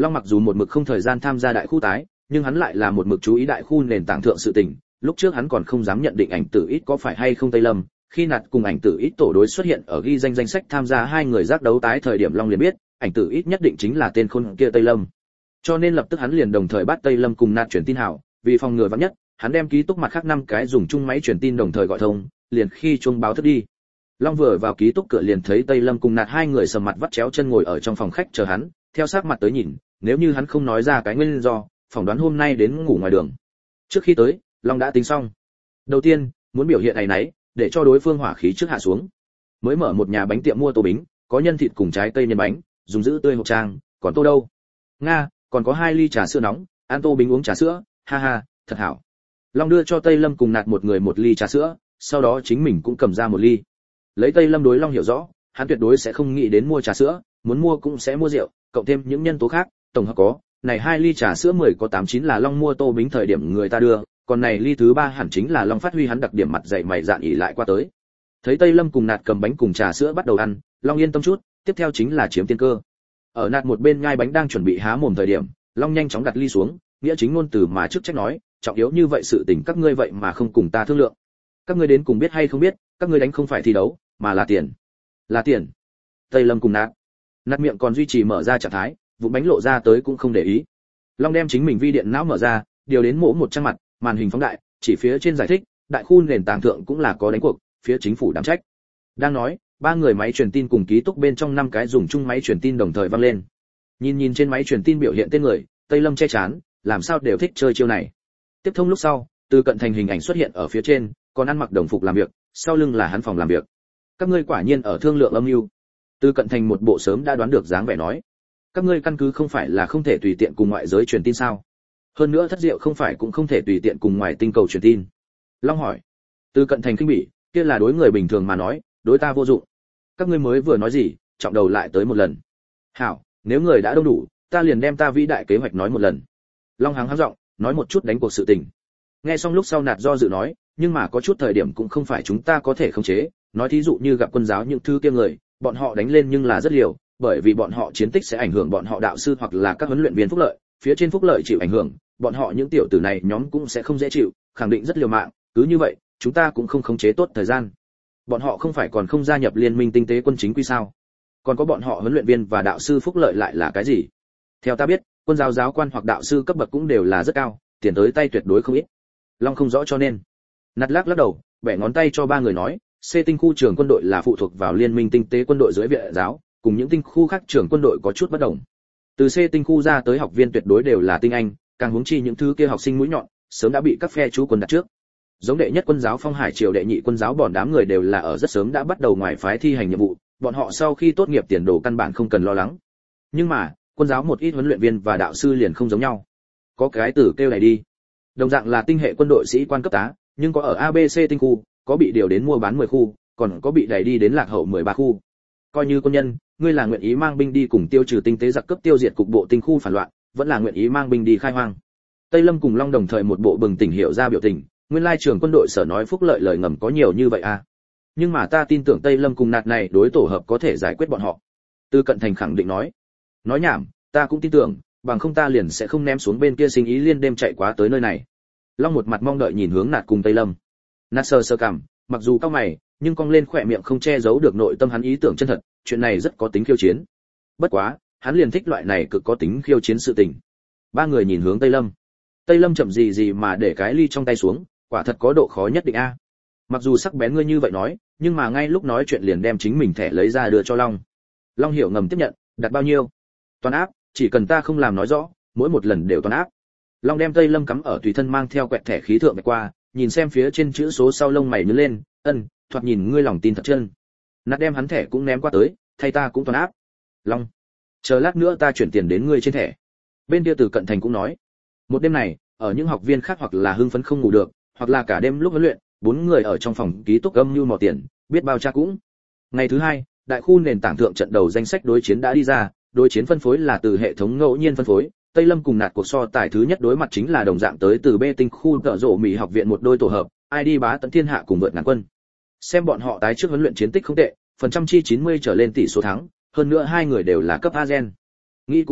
Long mặc dù một mực không thời gian tham gia đại khu tái, nhưng hắn lại là một mực chú ý đại khu nền tảng thượng sự tình, lúc trước hắn còn không dám nhận định ảnh tử ít có phải hay không Tây Lâm, khi nạt cùng ảnh tử ít tổ đối xuất hiện ở ghi danh danh sách tham gia hai người giác đấu tái thời điểm Long liền biết, ảnh tử ít nhất định chính là tên khôn kia Tây Lâm. Cho nên lập tức hắn liền đồng thời bắt Tây Lâm cùng nạt truyền tin hảo, vì phòng ngừa vắn nhất, hắn đem ký túc mặt khác năm cái dùng chung máy truyền tin đồng thời gọi thông, liền khi chuông báo thức đi. Long vừa vào ký túc cửa liền thấy Tây Lâm cùng nạt hai người sầm mặt vắt chéo chân ngồi ở trong phòng khách chờ hắn, theo sát mặt tới nhìn, nếu như hắn không nói ra cái nguyên do, phỏng đoán hôm nay đến ngủ ngoài đường. Trước khi tới, Long đã tính xong. Đầu tiên, muốn biểu hiện này nấy, để cho đối phương hỏa khí trước hạ xuống. Mới mở một nhà bánh tiệm mua tô bính, có nhân thịt cùng trái cây nhân bánh, dùng giữ tươi hộp trang, còn tô đâu? Nga, còn có hai ly trà sữa nóng, ăn tô bính uống trà sữa, ha ha, thật hảo. Long đưa cho Tây Lâm cùng nạt một người một ly trà sữa, sau đó chính mình cũng cầm ra một ly. Lấy Tây Lâm đối Long hiểu rõ, hắn tuyệt đối sẽ không nghĩ đến mua trà sữa, muốn mua cũng sẽ mua rượu, cộng thêm những nhân tố khác, tổng hợp có, này hai ly trà sữa mười có tám chín là Long mua tô bính thời điểm người ta đưa, còn này ly thứ ba hẳn chính là Long phát huy hắn đặc điểm mặt dày mày dạn ỉ lại qua tới. Thấy Tây Lâm cùng nạt cầm bánh cùng trà sữa bắt đầu ăn, Long yên tâm chút, tiếp theo chính là chiếm tiên cơ. Ở nạt một bên nhai bánh đang chuẩn bị há mồm thời điểm, Long nhanh chóng đặt ly xuống, nghĩa chính ngôn từ mà trước trách nói, trọng yếu như vậy sự tình các ngươi vậy mà không cùng ta thương lượng. Các ngươi đến cùng biết hay không biết, các ngươi đánh không phải thi đấu, mà là tiền. Là tiền. Tây Lâm cùng nạt. Nạt miệng còn duy trì mở ra trạng thái, vụ bánh lộ ra tới cũng không để ý. Long đem chính mình vi điện não mở ra, điều đến mỗ một trang mặt, màn hình phóng đại, chỉ phía trên giải thích, đại khu nền tảng thượng cũng là có đánh cuộc, phía chính phủ đảm trách. Đang nói, ba người máy truyền tin cùng ký túc bên trong năm cái dùng chung máy truyền tin đồng thời vang lên. Nhìn nhìn trên máy truyền tin biểu hiện tên người, Tây Lâm che chán, làm sao đều thích chơi chiêu này. Tiếp thông lúc sau, Từ Cận Thành hình ảnh xuất hiện ở phía trên, còn ăn mặc đồng phục làm việc, sau lưng là hắn phòng làm việc. Các ngươi quả nhiên ở thương lượng âm mưu. Từ Cận Thành một bộ sớm đã đoán được dáng vẻ nói. Các ngươi căn cứ không phải là không thể tùy tiện cùng ngoại giới truyền tin sao? Hơn nữa thất diệu không phải cũng không thể tùy tiện cùng ngoài tinh cầu truyền tin. Long hỏi. Từ Cận Thành kinh bỉ, kia là đối người bình thường mà nói, đối ta vô dụng. Các ngươi mới vừa nói gì, trọng đầu lại tới một lần. Hảo, nếu người đã đông đủ, ta liền đem ta vĩ đại kế hoạch nói một lần. Long hắng hắng giọng, nói một chút đánh cuộc sự tình. Nghe xong lúc sau nạt do dự nói, nhưng mà có chút thời điểm cũng không phải chúng ta có thể khống chế, nói thí dụ như gặp quân giáo những thứ kia người, bọn họ đánh lên nhưng là rất liều, bởi vì bọn họ chiến tích sẽ ảnh hưởng bọn họ đạo sư hoặc là các huấn luyện viên phúc lợi, phía trên phúc lợi chịu ảnh hưởng, bọn họ những tiểu tử này nhóm cũng sẽ không dễ chịu, khẳng định rất liều mạng, cứ như vậy, chúng ta cũng không khống chế tốt thời gian. Bọn họ không phải còn không gia nhập liên minh tinh tế quân chính quy sao? Còn có bọn họ huấn luyện viên và đạo sư phúc lợi lại là cái gì? Theo ta biết, quân giáo giáo quan hoặc đạo sư cấp bậc cũng đều là rất cao, tiền tới tay tuyệt đối không ít. Long không rõ cho nên. Nạt lắc lắc đầu, bẻ ngón tay cho ba người nói, C tinh khu trưởng quân đội là phụ thuộc vào liên minh tinh tế quân đội dưới viện giáo, cùng những tinh khu khác trưởng quân đội có chút bất đồng. Từ C tinh khu ra tới học viên tuyệt đối đều là tinh anh, càng huống chi những thứ kia học sinh mũi nhọn, sớm đã bị các phe chú quân đặt trước. Giống đệ nhất quân giáo Phong Hải triều đệ nhị quân giáo bọn đám người đều là ở rất sớm đã bắt đầu ngoài phái thi hành nhiệm vụ, bọn họ sau khi tốt nghiệp tiền đồ căn bản không cần lo lắng. Nhưng mà, quân giáo một ít huấn luyện viên và đạo sư liền không giống nhau. Có cái từ kêu này đi. Đồng dạng là tinh hệ quân đội sĩ quan cấp tá, nhưng có ở a bê xê tinh khu, có bị điều đến mua bán mười khu, còn có bị đẩy đi đến lạc hậu mười ba khu. Coi như quân nhân, ngươi là nguyện ý mang binh đi cùng tiêu trừ tinh tế giặc cướp tiêu diệt cục bộ tinh khu phản loạn, vẫn là nguyện ý mang binh đi khai hoang. Tây Lâm cùng Long đồng thời một bộ bừng tỉnh hiểu ra biểu tình, nguyên lai trưởng quân đội sở nói phúc lợi lời ngầm có nhiều như vậy à? Nhưng mà ta tin tưởng Tây Lâm cùng nạt này đối tổ hợp có thể giải quyết bọn họ. Từ Cận Thành khẳng định nói. Nói nhảm, ta cũng tin tưởng, bằng không ta liền sẽ không ném xuống bên kia sinh ý liên đêm chạy quá tới nơi này. Long một mặt mong đợi nhìn hướng nạt cùng Tây Lâm. Nạt sờ sờ cằm, mặc dù cao mày, nhưng cong lên khỏe miệng không che giấu được nội tâm hắn ý tưởng chân thật, chuyện này rất có tính khiêu chiến. Bất quá, hắn liền thích loại này cực có tính khiêu chiến sự tình. Ba người nhìn hướng Tây Lâm. Tây Lâm chậm gì gì mà để cái ly trong tay xuống, quả thật có độ khó nhất định a. Mặc dù sắc bén ngươi như vậy nói, nhưng mà ngay lúc nói chuyện liền đem chính mình thẻ lấy ra đưa cho Long. Long hiểu ngầm tiếp nhận, đặt bao nhiêu? Toàn áp, chỉ cần ta không làm nói rõ, mỗi một lần đều toàn áp. Long đem Tây Lâm cắm ở tùy thân mang theo quẹt thẻ khí thượng vạch qua, nhìn xem phía trên chữ số sau lông mày nhướng lên, ân, thoạt nhìn ngươi lòng tin thật chân. Nạt đem hắn thẻ cũng ném qua tới, thay ta cũng toàn áp. Long, chờ lát nữa ta chuyển tiền đến ngươi trên thẻ. Bên kia Từ Cận Thành cũng nói, một đêm này, ở những học viên khác hoặc là hưng phấn không ngủ được, hoặc là cả đêm lúc huấn luyện, bốn người ở trong phòng ký túc âm như mò tiền, biết bao cha cũng. Ngày thứ hai, đại khu nền tảng thượng trận đầu danh sách đối chiến đã đi ra, đối chiến phân phối là từ hệ thống ngẫu nhiên phân phối. Tây Lâm cùng nạt cuộc so tài thứ nhất đối mặt chính là đồng dạng tới từ B tinh khu tợ rộ Mỹ học viện một đôi tổ hợp, i đê bá tấn thiên hạ cùng vượt ngàn quân. Xem bọn họ tái trước huấn luyện chiến tích không tệ, phần trăm chi chín mươi trở lên tỷ số thắng, hơn nữa hai người đều là cấp A gen. Nghĩ cũng là,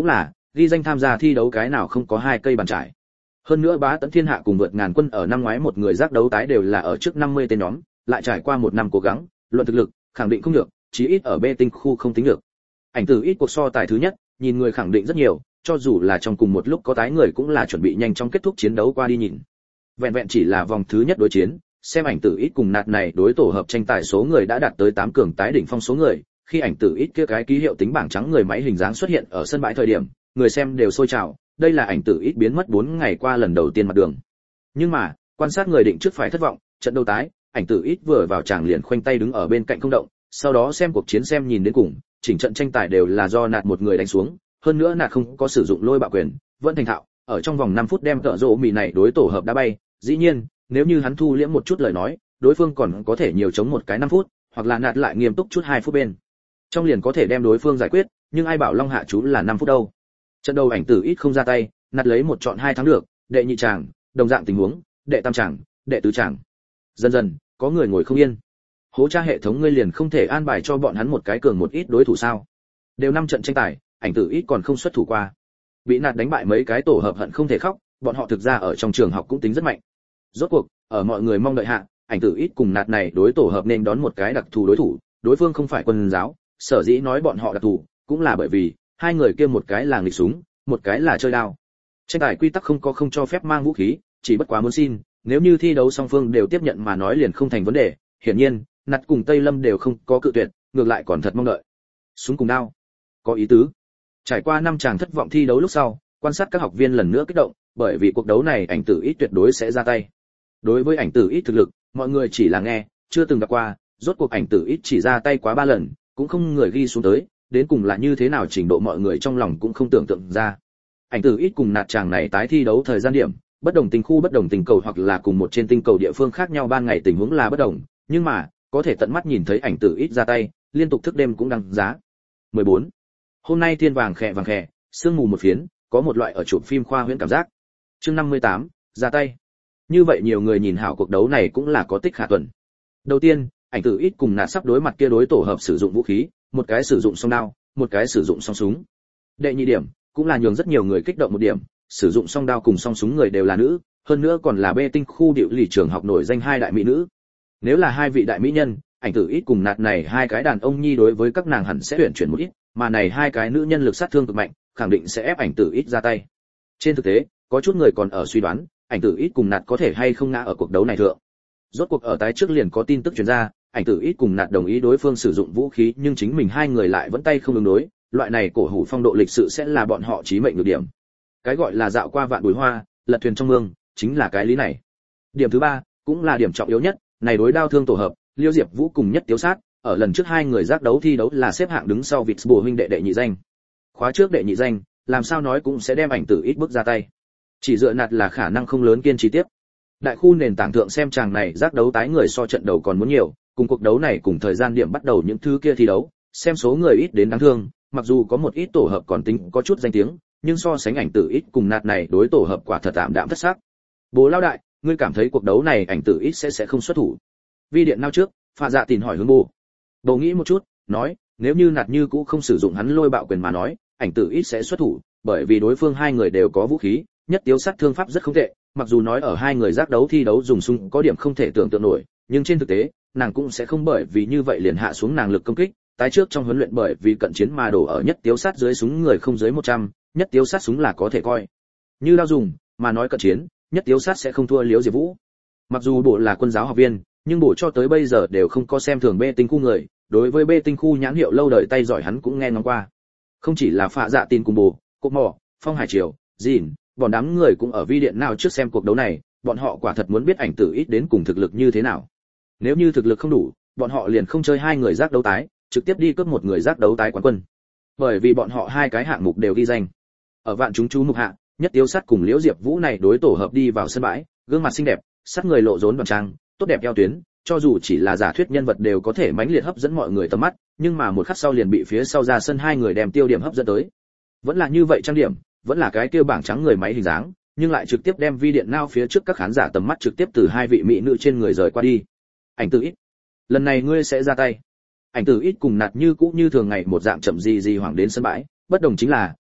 ghi danh tham gia thi đấu cái nào không có hai cây bàn trải. Hơn nữa Bá Tấn Thiên Hạ cùng Vượt Ngàn Quân ở năm ngoái một người giác đấu tái đều là ở trước năm mươi tên nhóm, lại trải qua một năm cố gắng, luận thực lực, khẳng định không được, chí ít ở B tinh khu không tính được. Ảnh Tử ít cuộc so tài thứ nhất, nhìn người khẳng định rất nhiều, cho dù là trong cùng một lúc có tái người cũng là chuẩn bị nhanh chóng kết thúc chiến đấu qua đi nhìn. Vẹn vẹn chỉ là vòng thứ nhất đối chiến, xem Ảnh Tử ít cùng Nạt này đối tổ hợp tranh tài số người đã đạt tới tám cường tái đỉnh phong số người, khi Ảnh Tử ít kia cái ký hiệu tính bảng trắng người máy hình dáng xuất hiện ở sân bãi thời điểm, người xem đều sôi trào, đây là Ảnh Tử ít biến mất bốn ngày qua lần đầu tiên mặt đường. Nhưng mà, quan sát người định trước phải thất vọng, trận đấu tái, Ảnh Tử ít vừa vào tràng liền khoanh tay đứng ở bên cạnh không động, sau đó xem cuộc chiến xem nhìn đến cùng, chỉnh trận tranh tài đều là do Nạt một người đánh xuống, hơn nữa Nạt không có sử dụng lôi bạo quyền, vẫn thành thạo, ở trong vòng năm phút đem tợ rỗ mì này đối tổ hợp đá bay, dĩ nhiên, nếu như hắn thu liễm một chút lời nói, đối phương còn có thể nhiều chống một cái năm phút, hoặc là Nạt lại nghiêm túc chút hai phút bên. Trong liền có thể đem đối phương giải quyết, nhưng ai bảo Long Hạ chú là năm phút đâu. Trận đầu Ảnh Tử ít không ra tay, Nạt lấy một chọn hai thắng được, đệ nhị tràng, đồng dạng tình huống, đệ tam tràng, đệ tứ tràng. Dần dần, có người ngồi không yên. Hố cha hệ thống ngươi liền không thể an bài cho bọn hắn một cái cường một ít đối thủ sao? Đều năm trận tranh tài, Ảnh Tử ít còn không xuất thủ qua. Bị Nạt đánh bại mấy cái tổ hợp hận không thể khóc, bọn họ thực ra ở trong trường học cũng tính rất mạnh. Rốt cuộc, ở mọi người mong đợi hạ, Ảnh Tử ít cùng Nạt này đối tổ hợp nên đón một cái đặc thù đối thủ, đối phương không phải quân giáo, sở dĩ nói bọn họ đặc thù, cũng là bởi vì hai người kia một cái là nghịch súng, một cái là chơi đao. Tranh tài quy tắc không có không cho phép mang vũ khí, chỉ bất quá muốn xin, nếu như thi đấu song phương đều tiếp nhận mà nói liền không thành vấn đề, hiển nhiên, Nạt cùng Tây Lâm đều không có cự tuyệt, ngược lại còn thật mong đợi. Súng cùng đao, có ý tứ. Trải qua năm chàng thất vọng thi đấu lúc sau, quan sát các học viên lần nữa kích động, bởi vì cuộc đấu này Ảnh Tử ít tuyệt đối sẽ ra tay. Đối với Ảnh Tử ít thực lực, mọi người chỉ là nghe, chưa từng gặp qua, rốt cuộc Ảnh Tử ít chỉ ra tay quá ba lần, cũng không người ghi xuống tới, đến cùng là như thế nào trình độ mọi người trong lòng cũng không tưởng tượng ra. Ảnh Tử ít cùng Nạt chàng này tái thi đấu thời gian điểm, bất đồng tinh khu bất đồng tinh cầu hoặc là cùng một trên tinh cầu địa phương khác nhau ban ngày tình huống là bất đồng, nhưng mà, có thể tận mắt nhìn thấy Ảnh Tử ít ra tay, liên tục thức đêm cũng đăng giá. mười bốn. Hôm nay thiên vàng khè vàng khè, sương mù một phiến, có một loại ở chụp phim khoa huyễn cảm giác. Chương năm mươi tám, ra tay. Như vậy nhiều người nhìn hảo cuộc đấu này cũng là có tích khả tuần. Đầu tiên, Ảnh Tử ít cùng Nạt sắp đối mặt kia đối tổ hợp sử dụng vũ khí, một cái sử dụng song đao, một cái sử dụng song súng. Đệ nhị điểm, cũng là nhường rất nhiều người kích động một điểm, sử dụng song đao cùng song súng người đều là nữ, hơn nữa còn là bê tinh khu điệu lì trường học nổi danh hai đại mỹ nữ. Nếu là hai vị đại mỹ nhân, Ảnh Tử ít cùng Nạt này hai cái đàn ông nhi đối với các nàng hẳn sẽ tuyển chuyển một ít, mà này hai cái nữ nhân lực sát thương cực mạnh, khẳng định sẽ ép Ảnh Tử ít ra tay. Trên thực tế, có chút người còn ở suy đoán, Ảnh Tử ít cùng Nạt có thể hay không ngã ở cuộc đấu này thượng. Rốt cuộc ở tái trước liền có tin tức truyền ra, Ảnh Tử ít cùng Nạt đồng ý đối phương sử dụng vũ khí, nhưng chính mình hai người lại vẫn tay không ứng đối, loại này cổ hủ phong độ lịch sự sẽ là bọn họ chí mệnh nhược điểm. Cái gọi là dạo qua vạn bùi hoa, lật thuyền trong mương, chính là cái lý này. Điểm thứ ba, cũng là điểm trọng yếu nhất, này đối đao thương tổ hợp, Liêu Diệp Vũ cùng Nhất Tiếu Sát, ở lần trước hai người giác đấu thi đấu là xếp hạng đứng sau Vịt Bồ huynh đệ đệ nhị danh. Khóa trước đệ nhị danh, làm sao nói cũng sẽ đem Ảnh Tử ít bước ra tay. Chỉ dựa Nạt là khả năng không lớn kiên trì tiếp. Đại khu nền tảng thượng xem chàng này giác đấu tái người so trận đầu còn muốn nhiều, cùng cuộc đấu này cùng thời gian điểm bắt đầu những thứ kia thi đấu, xem số người ít đến đáng thương, mặc dù có một ít tổ hợp còn tính có chút danh tiếng, nhưng so sánh Ảnh Tử ít cùng Nạt này đối tổ hợp quả thật tạm đạm thất sắc. Bố lão đại, ngươi cảm thấy cuộc đấu này Ảnh Tử ít sẽ sẽ không xuất thủ? Vi điện nào trước, Phạ Dạ Tìn hỏi hướng bố. Bố nghĩ một chút, nói, nếu như Nạt như cũ không sử dụng hắn lôi bạo quyền mà nói, Ảnh Tử ít sẽ xuất thủ, bởi vì đối phương hai người đều có vũ khí, Nhất Tiếu Sát thương pháp rất không tệ, mặc dù nói ở hai người giác đấu thi đấu dùng súng có điểm không thể tưởng tượng nổi, nhưng trên thực tế, nàng cũng sẽ không bởi vì như vậy liền hạ xuống nàng lực công kích. Tái trước trong huấn luyện bởi vì cận chiến mà đổ ở Nhất Tiếu Sát dưới súng người không dưới một trăm, Nhất Tiếu Sát súng là có thể coi như đao dùng, mà nói cận chiến, Nhất Tiếu Sát sẽ không thua Liễu Diệp Vũ. Mặc dù bộ là quân giáo học viên, nhưng bộ cho tới bây giờ đều không có xem thường bê tinh khu người, đối với bê tinh khu nhãn hiệu lâu đời tay giỏi hắn cũng nghe ngóng qua. Không chỉ là Phạ Dạ Tin cùng bộ, Cột Mỏ, Phong Hải Triều, Dìn, bọn đám người cũng ở vi điện nào trước xem cuộc đấu này, bọn họ quả thật muốn biết Ảnh Tử ít đến cùng thực lực như thế nào. Nếu như thực lực không đủ, bọn họ liền không chơi hai người giác đấu tái, trực tiếp đi cướp một người giác đấu tái quán quân. Bởi vì bọn họ hai cái hạng mục đều ghi danh. Ở vạn chúng chú mục hạ, Nhất Tiếu Sát cùng Liễu Diệp Vũ này đối tổ hợp đi vào sân bãi, gương mặt xinh đẹp, sát người lộ rốn đoàn trang, tốt đẹp eo tuyến, cho dù chỉ là giả thuyết nhân vật đều có thể mãnh liệt hấp dẫn mọi người tầm mắt, nhưng mà một khắc sau liền bị phía sau ra sân hai người đem tiêu điểm hấp dẫn tới. Vẫn là như vậy trang điểm, vẫn là cái kia bảng trắng người máy hình dáng, nhưng lại trực tiếp đem vi điện nao phía trước các khán giả tầm mắt trực tiếp từ hai vị mỹ nữ trên người rời qua đi. Ảnh Tử ít, lần này ngươi sẽ ra tay. Ảnh Tử ít cùng Nạt như cũ như thường ngày một dạng chậm gì gì hoảng đến sân bãi, bất đồng chính là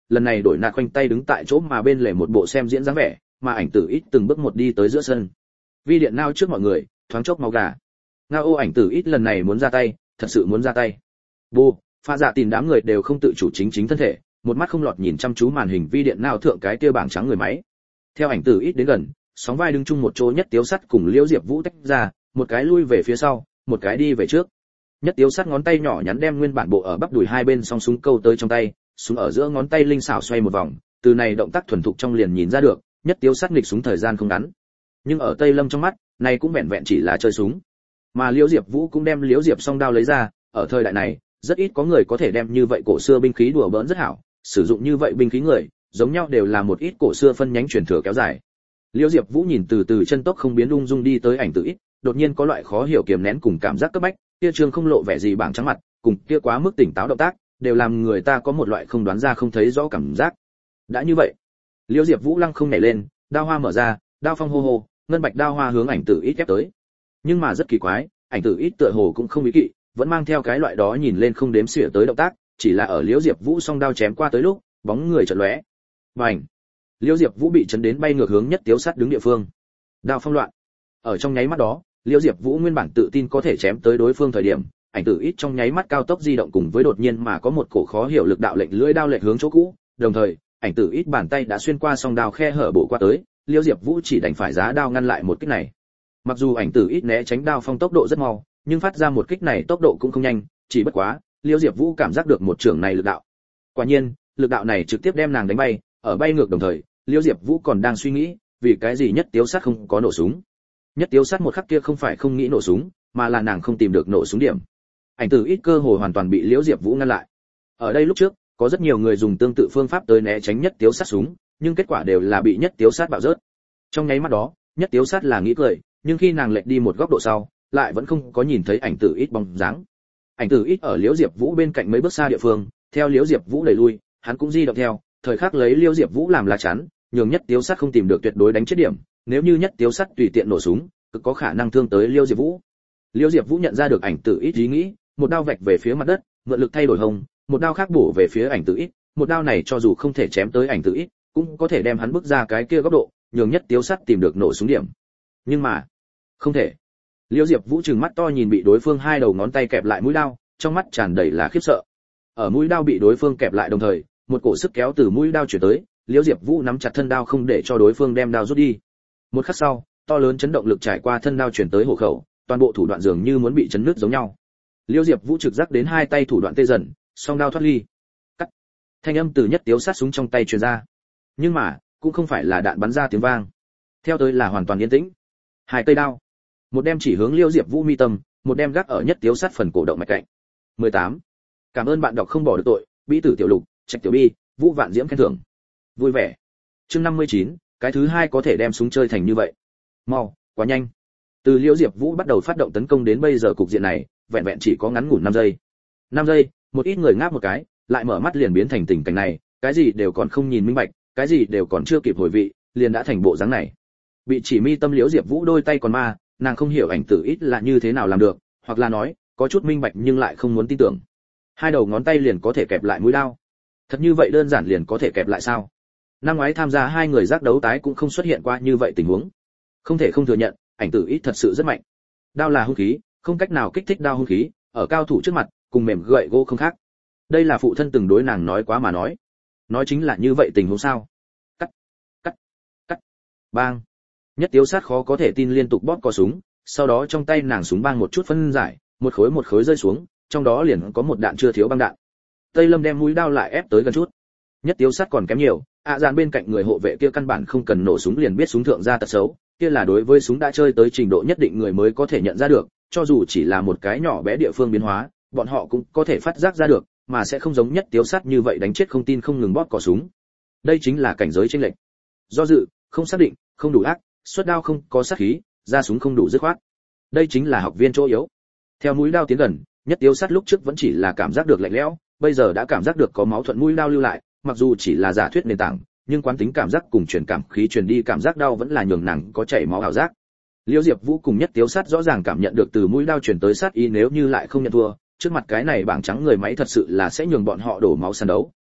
lần này đổi nạt khoanh tay đứng tại chỗ mà bên lề một bộ xem diễn dáng vẻ, mà ảnh tử ít từng bước một đi tới giữa sân. Vi điện nao trước mọi người, thoáng chốc máu gà. Ngao ô ảnh tử ít lần này muốn ra tay, thật sự muốn ra tay. Bù, pha dạ tìm đám người đều không tự chủ chính chính thân thể, một mắt không lọt nhìn chăm chú màn hình vi điện nao thượng cái kia bảng trắng người máy. Theo ảnh tử ít đến gần, sóng vai đứng chung một chỗ Nhất Tiếu Sắt cùng Liễu Diệp Vũ tách ra, một cái lui về phía sau, một cái đi về trước. Nhất Tiếu Sắt ngón tay nhỏ nhắn đem nguyên bản bộ ở bắp đùi hai bên song súng câu tới trong tay, súng ở giữa ngón tay linh xảo xoay một vòng, từ này động tác thuần thục trong liền nhìn ra được, Nhất Tiếu Sắt nghịch súng thời gian không ngắn. Nhưng ở Tây Lâm trong mắt, này cũng vẹn vẹn chỉ là chơi súng. Mà Liễu Diệp Vũ cũng đem Liễu Diệp song đao lấy ra, ở thời đại này, rất ít có người có thể đem như vậy cổ xưa binh khí đùa bỡn rất hảo, sử dụng như vậy binh khí người, giống nhau đều là một ít cổ xưa phân nhánh truyền thừa kéo dài. Liễu Diệp Vũ nhìn từ từ chân tốc không biến ung dung đi tới ảnh tử ít, đột nhiên có loại khó hiểu kiềm nén cùng cảm giác cấp bách, kia trường không lộ vẻ gì bảng trắng mặt, cùng kia quá mức tỉnh táo động tác, đều làm người ta có một loại không đoán ra không thấy rõ cảm giác. Đã như vậy, Liễu Diệp Vũ lăng không nhảy lên, đao hoa mở ra, đao phong hô hô, ngân bạch đao hoa hướng ảnh tử ít ép tới. Nhưng mà rất kỳ quái, ảnh tử ít tựa hồ cũng không ý kỵ, vẫn mang theo cái loại đó nhìn lên không đếm xỉa tới động tác, chỉ là ở Liễu Diệp Vũ song đao chém qua tới lúc, bóng người chợt lóe. Bành! Liễu Diệp Vũ bị chấn đến bay ngược hướng Nhất Tiếu Sắt đứng địa phương. Đao phong loạn. Ở trong nháy mắt đó, Liễu Diệp Vũ nguyên bản tự tin có thể chém tới đối phương thời điểm, ảnh tử ít trong nháy mắt cao tốc di động cùng với đột nhiên mà có một cổ khó hiểu lực đạo lệnh lưỡi đao lệch hướng chỗ cũ, đồng thời, ảnh tử ít bàn tay đã xuyên qua song đao khe hở bổ qua tới, Liễu Diệp Vũ chỉ đành phải giá đao ngăn lại một kích này. Mặc dù ảnh tử ít né tránh đao phong tốc độ rất mau, nhưng phát ra một kích này tốc độ cũng không nhanh, chỉ bất quá, Liễu Diệp Vũ cảm giác được một trường này lực đạo. Quả nhiên, lực đạo này trực tiếp đem nàng đánh bay, ở bay ngược đồng thời, Liễu Diệp Vũ còn đang suy nghĩ, vì cái gì Nhất Tiếu Sắt không có nổ súng. Nhất Tiếu Sắt một khắc kia không phải không nghĩ nổ súng, mà là nàng không tìm được nổ súng điểm. Ảnh tử ít cơ hội hoàn toàn bị Liễu Diệp Vũ ngăn lại. Ở đây lúc trước, có rất nhiều người dùng tương tự phương pháp tới né tránh Nhất Tiếu Sắt súng, nhưng kết quả đều là bị Nhất Tiếu Sắt bạo rớt. Trong nháy mắt đó, Nhất Tiếu Sắt là nghĩ cười, nhưng khi nàng lệch đi một góc độ sau, lại vẫn không có nhìn thấy ảnh tử ít bóng dáng. Ảnh tử ít ở Liễu Diệp Vũ bên cạnh mấy bước xa địa phương, theo Liễu Diệp Vũ đẩy lui, hắn cũng di động theo, thời khắc lấy Liễu Diệp Vũ làm lá chắn, nhường Nhất Tiếu Sắt không tìm được tuyệt đối đánh chết điểm, nếu như Nhất Tiếu Sắt tùy tiện nổ súng, cực có khả năng thương tới Liễu Diệp Vũ. Liễu Diệp Vũ nhận ra được ảnh tử ít ý nghĩ, một đao vạch về phía mặt đất, mượn lực thay đổi hồng, một đao khác bổ về phía ảnh tử ít, một đao này cho dù không thể chém tới ảnh tử ít, cũng có thể đem hắn bước ra cái kia góc độ, nhường Nhất Tiếu Sắt tìm được nổ súng điểm. Nhưng mà, không thể. Liễu Diệp Vũ trừng mắt to nhìn bị đối phương hai đầu ngón tay kẹp lại mũi đao, trong mắt tràn đầy là khiếp sợ. Ở mũi đao bị đối phương kẹp lại đồng thời, một cổ sức kéo từ mũi đao chuyển tới, Liễu Diệp Vũ nắm chặt thân đao không để cho đối phương đem đao rút đi. Một khắc sau, to lớn chấn động lực trải qua thân đao chuyển tới hộ khẩu, toàn bộ thủ đoạn dường như muốn bị chấn nứt giống nhau. Liễu Diệp Vũ trực giác đến hai tay thủ đoạn tê dần, song đao thoát ly. Cắt. Thanh âm từ Nhất Tiếu Sắt súng trong tay truyền ra. Nhưng mà, cũng không phải là đạn bắn ra tiếng vang. Theo tới là hoàn toàn yên tĩnh. Hai cây đao, một đem chỉ hướng Liễu Diệp Vũ mi tâm, một đem gác ở Nhất Tiếu Sắt phần cổ động mạch cạnh. mười tám. Cảm ơn bạn đọc không bỏ được tội, Bí tử tiểu lục, Trạch tiểu bi, Vũ Vạn Diễm khen thưởng. Vui vẻ. Chương năm mươi chín, cái thứ hai có thể đem súng chơi thành như vậy. Mau, quá nhanh. Từ Liễu Diệp Vũ bắt đầu phát động tấn công đến bây giờ cục diện này, vẹn vẹn chỉ có ngắn ngủn năm giây. năm giây, một ít người ngáp một cái, lại mở mắt liền biến thành tình cảnh này, cái gì đều còn không nhìn minh bạch, cái gì đều còn chưa kịp hồi vị, liền đã thành bộ dáng này. Bị chỉ mi tâm Liễu Diệp Vũ đôi tay còn ma, nàng không hiểu ảnh tử ít là như thế nào làm được, hoặc là nói, có chút minh bạch nhưng lại không muốn tin tưởng. Hai đầu ngón tay liền có thể kẹp lại mũi đao. Thật như vậy đơn giản liền có thể kẹp lại sao? Năm ngoái tham gia hai người giác đấu tái cũng không xuất hiện qua như vậy tình huống. Không thể không thừa nhận, ảnh tử ít thật sự rất mạnh. Đao là hung khí, không cách nào kích thích đao hung khí, ở cao thủ trước mặt, cùng mềm gậy gỗ không khác. Đây là phụ thân từng đối nàng nói quá mà nói. Nói chính là như vậy tình huống sao? Cắt, cắt, cắt, bang. Nhất Tiếu Sắt khó có thể tin liên tục bóp cò súng, sau đó trong tay nàng súng bang một chút phân giải, một khối một khối rơi xuống, trong đó liền có một đạn chưa thiếu băng đạn. Tây Lâm đem mũi đao lại ép tới gần chút. Nhất Tiếu Sắt còn kém nhiều, ạ à dàn bên cạnh người hộ vệ kia căn bản không cần nổ súng liền biết súng thượng ra tật xấu, kia là đối với súng đã chơi tới trình độ nhất định người mới có thể nhận ra được, cho dù chỉ là một cái nhỏ bé địa phương biến hóa, bọn họ cũng có thể phát giác ra được, mà sẽ không giống Nhất Tiếu Sắt như vậy đánh chết không tin không ngừng bóp cò súng. Đây chính là cảnh giới chênh lệch. Do dự, không xác định, không đủ ác, xuất đao không có sát khí, ra súng không đủ dứt khoát. Đây chính là học viên chỗ yếu. Theo mũi đao tiến gần, Nhất Tiếu Sắt lúc trước vẫn chỉ là cảm giác được lạnh lẽo, bây giờ đã cảm giác được có máu thuận mũi đao lưu lại, mặc dù chỉ là giả thuyết nền tảng, nhưng quán tính cảm giác cùng truyền cảm khí truyền đi cảm giác đau vẫn là nhường nàng có chảy máu ảo giác. Liễu Diệp Vũ cùng Nhất Tiếu Sắt rõ ràng cảm nhận được từ mũi đao truyền tới sát ý, nếu như lại không nhận thua, trước mặt cái này bảng trắng người máy thật sự là sẽ nhường bọn họ đổ máu sàn đấu,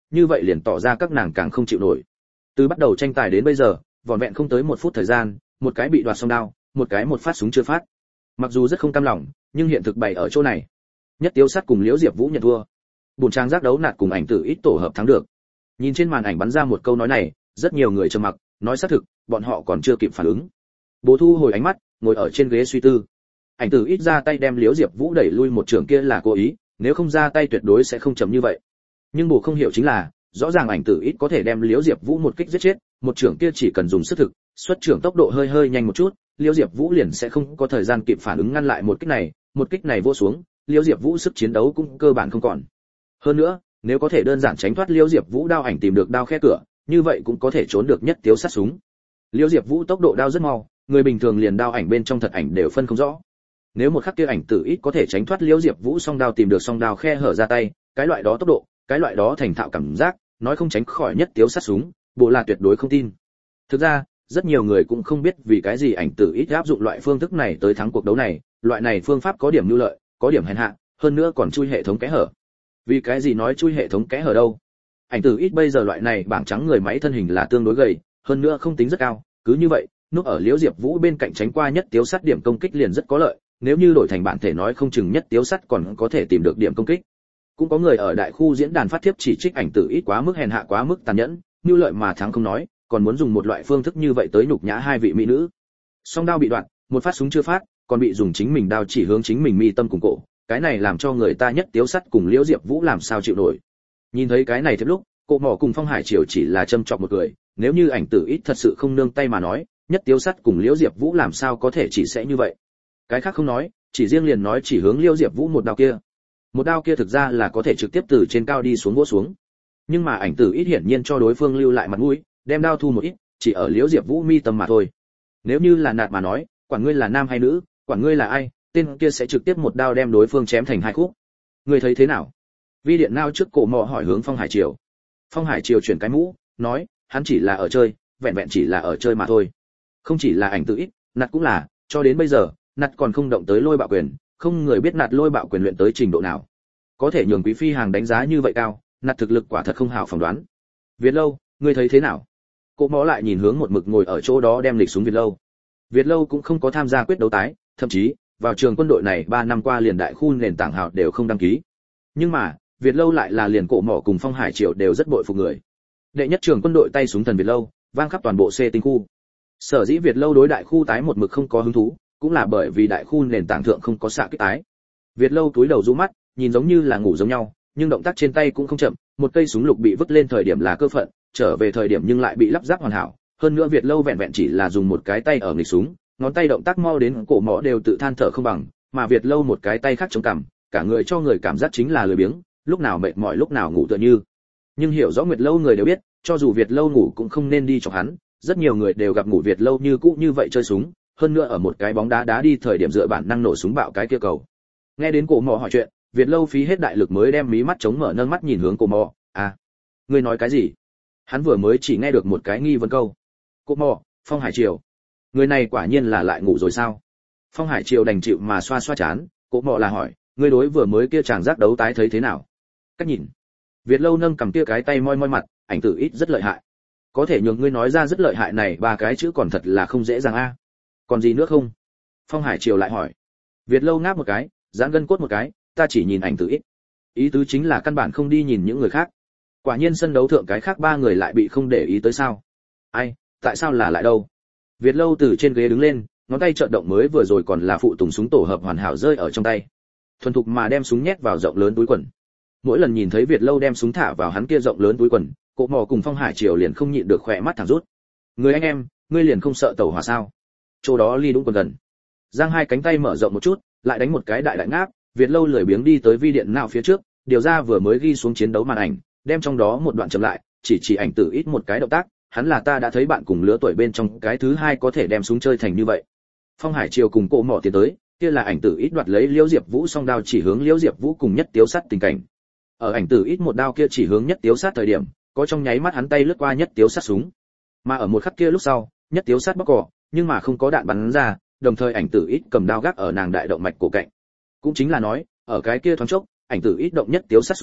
như vậy liền tỏ ra các nàng càng không chịu nổi. Từ bắt đầu tranh tài đến bây giờ, vỏn vẹn không tới một phút thời gian, một cái bị đoạt song đao, một cái một phát súng chưa phát. Mặc dù rất không cam lòng, nhưng hiện thực bày ở chỗ này. Nhất Tiếu Sắt cùng Liễu Diệp Vũ nhận thua. Bùn trang giác đấu nạt cùng Ảnh Tử ít tổ hợp thắng được. Nhìn trên màn ảnh bắn ra một câu nói này, rất nhiều người trầm mặc, nói xác thực, bọn họ còn chưa kịp phản ứng. Bố thu hồi ánh mắt, ngồi ở trên ghế suy tư. Ảnh Tử ít ra tay đem Liễu Diệp Vũ đẩy lui một trường kia là cố ý, nếu không ra tay tuyệt đối sẽ không chậm như vậy. Nhưng bố không hiểu chính là, rõ ràng Ảnh Tử ít có thể đem Liễu Diệp Vũ một kích giết chết, một trường kia chỉ cần dùng sức thực, xuất trưởng tốc độ hơi hơi nhanh một chút, Liễu Diệp Vũ liền sẽ không có thời gian kịp phản ứng ngăn lại một kích này, một kích này vô xuống, Liễu Diệp Vũ sức chiến đấu cũng cơ bản không còn. Hơn nữa, nếu có thể đơn giản tránh thoát Liễu Diệp Vũ đao ảnh tìm được đao khe cửa, như vậy cũng có thể trốn được Nhất Tiếu Sắt súng. Liễu Diệp Vũ tốc độ đao rất mau, người bình thường liền đao ảnh bên trong thật ảnh đều phân không rõ. Nếu một khắc kia Ảnh Tử ít có thể tránh thoát Liễu Diệp Vũ song đao tìm được song đao khe hở ra tay, cái loại đó tốc độ, cái loại đó thành thạo cảm giác, nói không tránh khỏi Nhất Tiếu Sắt súng, bộ là tuyệt đối không tin. Thực ra, rất nhiều người cũng không biết vì cái gì Ảnh Tử ít áp dụng loại phương thức này tới thắng cuộc đấu này, loại này phương pháp có điểm nhu lợi, có điểm hèn hạ, hơn nữa còn chui hệ thống kẽ hở. Vì cái gì nói chui hệ thống kẽ hở đâu? Ảnh Tử ít bây giờ loại này bảng trắng người máy thân hình là tương đối gầy, hơn nữa không tính rất cao, cứ như vậy, núp ở Liễu Diệp Vũ bên cạnh tránh qua Nhất Tiếu Sắt điểm công kích liền rất có lợi, nếu như đổi thành bản thể nói không chừng Nhất Tiếu Sắt còn có thể tìm được điểm công kích. Cũng có người ở đại khu diễn đàn phát thiếp chỉ trích Ảnh Tử ít quá mức hèn hạ quá mức tàn nhẫn, nhu lợi mà thắng không nói, còn muốn dùng một loại phương thức như vậy tới nhục nhã hai vị mỹ nữ. Song đao bị đoạn, một phát súng chưa phát, còn bị dùng chính mình đao chỉ hướng chính mình mi tâm cùng cổ, cái này làm cho người ta Nhất Tiếu Sắt cùng Liễu Diệp Vũ làm sao chịu nổi. Nhìn thấy cái này thì lúc, Cổ Mỏ cùng Phong Hải Triều chỉ là châm chọc một người, nếu như Ảnh Tử ít thật sự không nương tay mà nói, Nhất Tiếu Sắt cùng Liễu Diệp Vũ làm sao có thể chỉ sẽ như vậy. Cái khác không nói, chỉ riêng liền nói chỉ hướng Liễu Diệp Vũ một đao kia. Một đao kia thực ra là có thể trực tiếp từ trên cao đi xuống vỗ xuống. Nhưng mà Ảnh Tử ít hiển nhiên cho đối phương lưu lại mặt mũi, đem đao thu một ít, chỉ ở Liễu Diệp Vũ mi tâm mà thôi. Nếu như là nạt mà nói, quản ngươi là nam hay nữ, quản ngươi là ai, tên kia sẽ trực tiếp một đao đem đối phương chém thành hai khúc. Ngươi thấy thế nào? Vi điện nao trước Cổ Mỏ hỏi hướng Phong Hải Triều. Phong Hải Triều chuyển cái mũ, nói, hắn chỉ là ở chơi, vẹn vẹn chỉ là ở chơi mà thôi. Không chỉ là Ảnh Tử ít, nạt cũng là, cho đến bây giờ, nạt còn không động tới lôi bạo quyền, không người biết nạt lôi bạo quyền luyện tới trình độ nào. Có thể nhường quý phi hàng đánh giá như vậy cao, nạt thực lực quả thật không hảo phỏng đoán. Việt Lâu, ngươi thấy thế nào? Cổ Mỏ lại nhìn hướng một mực ngồi ở chỗ đó đem lịch súng Việt Lâu. Việt Lâu cũng không có tham gia quyết đấu tái, thậm chí, vào trường quân đội này ba năm qua liền đại khu nền tảng hào đều không đăng ký. Nhưng mà, Việt Lâu lại là liền Cổ Mỏ cùng Phong Hải Triều đều rất bội phục người. Đệ nhất trường quân đội tay súng thần Việt Lâu, vang khắp toàn bộ C tinh khu. Sở dĩ Việt Lâu đối đại khu tái một mực không có hứng thú, cũng là bởi vì đại khu nền tảng thượng không có xạ kích tái. Việt Lâu túi đầu rũ mắt, nhìn giống như là ngủ giống nhau, nhưng động tác trên tay cũng không chậm, một cây súng lục bị vứt lên thời điểm là cơ phận, trở về thời điểm nhưng lại bị lắp ráp hoàn hảo. Hơn nữa Việt Lâu vẹn vẹn chỉ là dùng một cái tay ở nghịch súng, ngón tay động tác mau đến Cổ Mỏ đều tự than thở không bằng, mà Việt Lâu một cái tay khác chống cằm, cả người cho người cảm giác chính là lười biếng, lúc nào mệt mỏi lúc nào ngủ tựa như. Nhưng hiểu rõ Nguyệt Lâu người đều biết, cho dù Việt Lâu ngủ cũng không nên đi cho hắn, rất nhiều người đều gặp ngủ Việt Lâu như cũ như vậy chơi súng, hơn nữa ở một cái bóng đá đá đi thời điểm dựa bản năng nổ súng bạo cái kia cầu. Nghe đến Cổ Mỏ hỏi chuyện, Việt Lâu phí hết đại lực mới đem mí mắt chống mở nâng mắt nhìn hướng Cổ Mỏ, "À, ngươi nói cái gì?" Hắn vừa mới chỉ nghe được một cái nghi vấn câu. "Cổ Mỏ, Phong Hải Triều, người này quả nhiên là lại ngủ rồi sao?" Phong Hải Triều đành chịu mà xoa xoa chán, Cổ Mỏ là hỏi, "Ngươi đối vừa mới kia chàng giác đấu tái thấy thế nào?" Cách nhìn. Việt Lâu nâng cầm kia cái tay moi moi mặt, Ảnh Tử ít rất lợi hại. Có thể nhường ngươi nói ra rất lợi hại này ba cái chữ còn thật là không dễ dàng a. Còn gì nữa không? Phong Hải Triều lại hỏi. Việt Lâu ngáp một cái, giãn gân cốt một cái, ta chỉ nhìn Ảnh Tử ít. Ý tứ chính là căn bản không đi nhìn những người khác. Quả nhiên sân đấu thượng cái khác ba người lại bị không để ý tới sao? Ai, tại sao là lại đâu? Việt Lâu từ trên ghế đứng lên, ngón tay chợt động mới vừa rồi còn là phụ tùng súng tổ hợp hoàn hảo rơi ở trong tay. Thuần thục mà đem súng nhét vào rộng lớn túi quần. Mỗi lần nhìn thấy Việt Lâu đem súng thả vào hắn kia rộng lớn túi quần, Cổ Mỏ cùng Phong Hải Triều liền không nhịn được khỏe mắt thẳng rút. Người anh em, ngươi liền không sợ tẩu hỏa sao? Chỗ đó ly đúng còn gần. Giang hai cánh tay mở rộng một chút, lại đánh một cái đại đại ngáp, Việt Lâu lười biếng đi tới vi điện nào phía trước, điều ra vừa mới ghi xuống chiến đấu màn ảnh, đem trong đó một đoạn chậm lại, chỉ chỉ Ảnh Tử ít một cái động tác, hắn là ta đã thấy bạn cùng lứa tuổi bên trong cái thứ hai có thể đem súng chơi thành như vậy. Phong Hải Triều cùng Cổ Mỏ tiến tới, kia là Ảnh Tử ít đoạt lấy Liễu Diệp Vũ song đao chỉ hướng Liễu Diệp Vũ cùng Nhất Tiếu Sắt tình cảnh. Ở Ảnh Tử ít một đao kia chỉ hướng Nhất Tiếu Sắt thời điểm, có trong nháy mắt hắn tay lướt qua Nhất Tiếu Sắt súng. Mà ở một khắc kia lúc sau, Nhất Tiếu Sắt bóc cò, nhưng mà không có đạn bắn ra, đồng thời Ảnh Tử ít cầm đao gác ở nàng đại động mạch cổ cạnh. Cũng chính là nói, ở cái kia thoáng chốc, Ảnh Tử ít động Nhất Tiếu Sắt súng,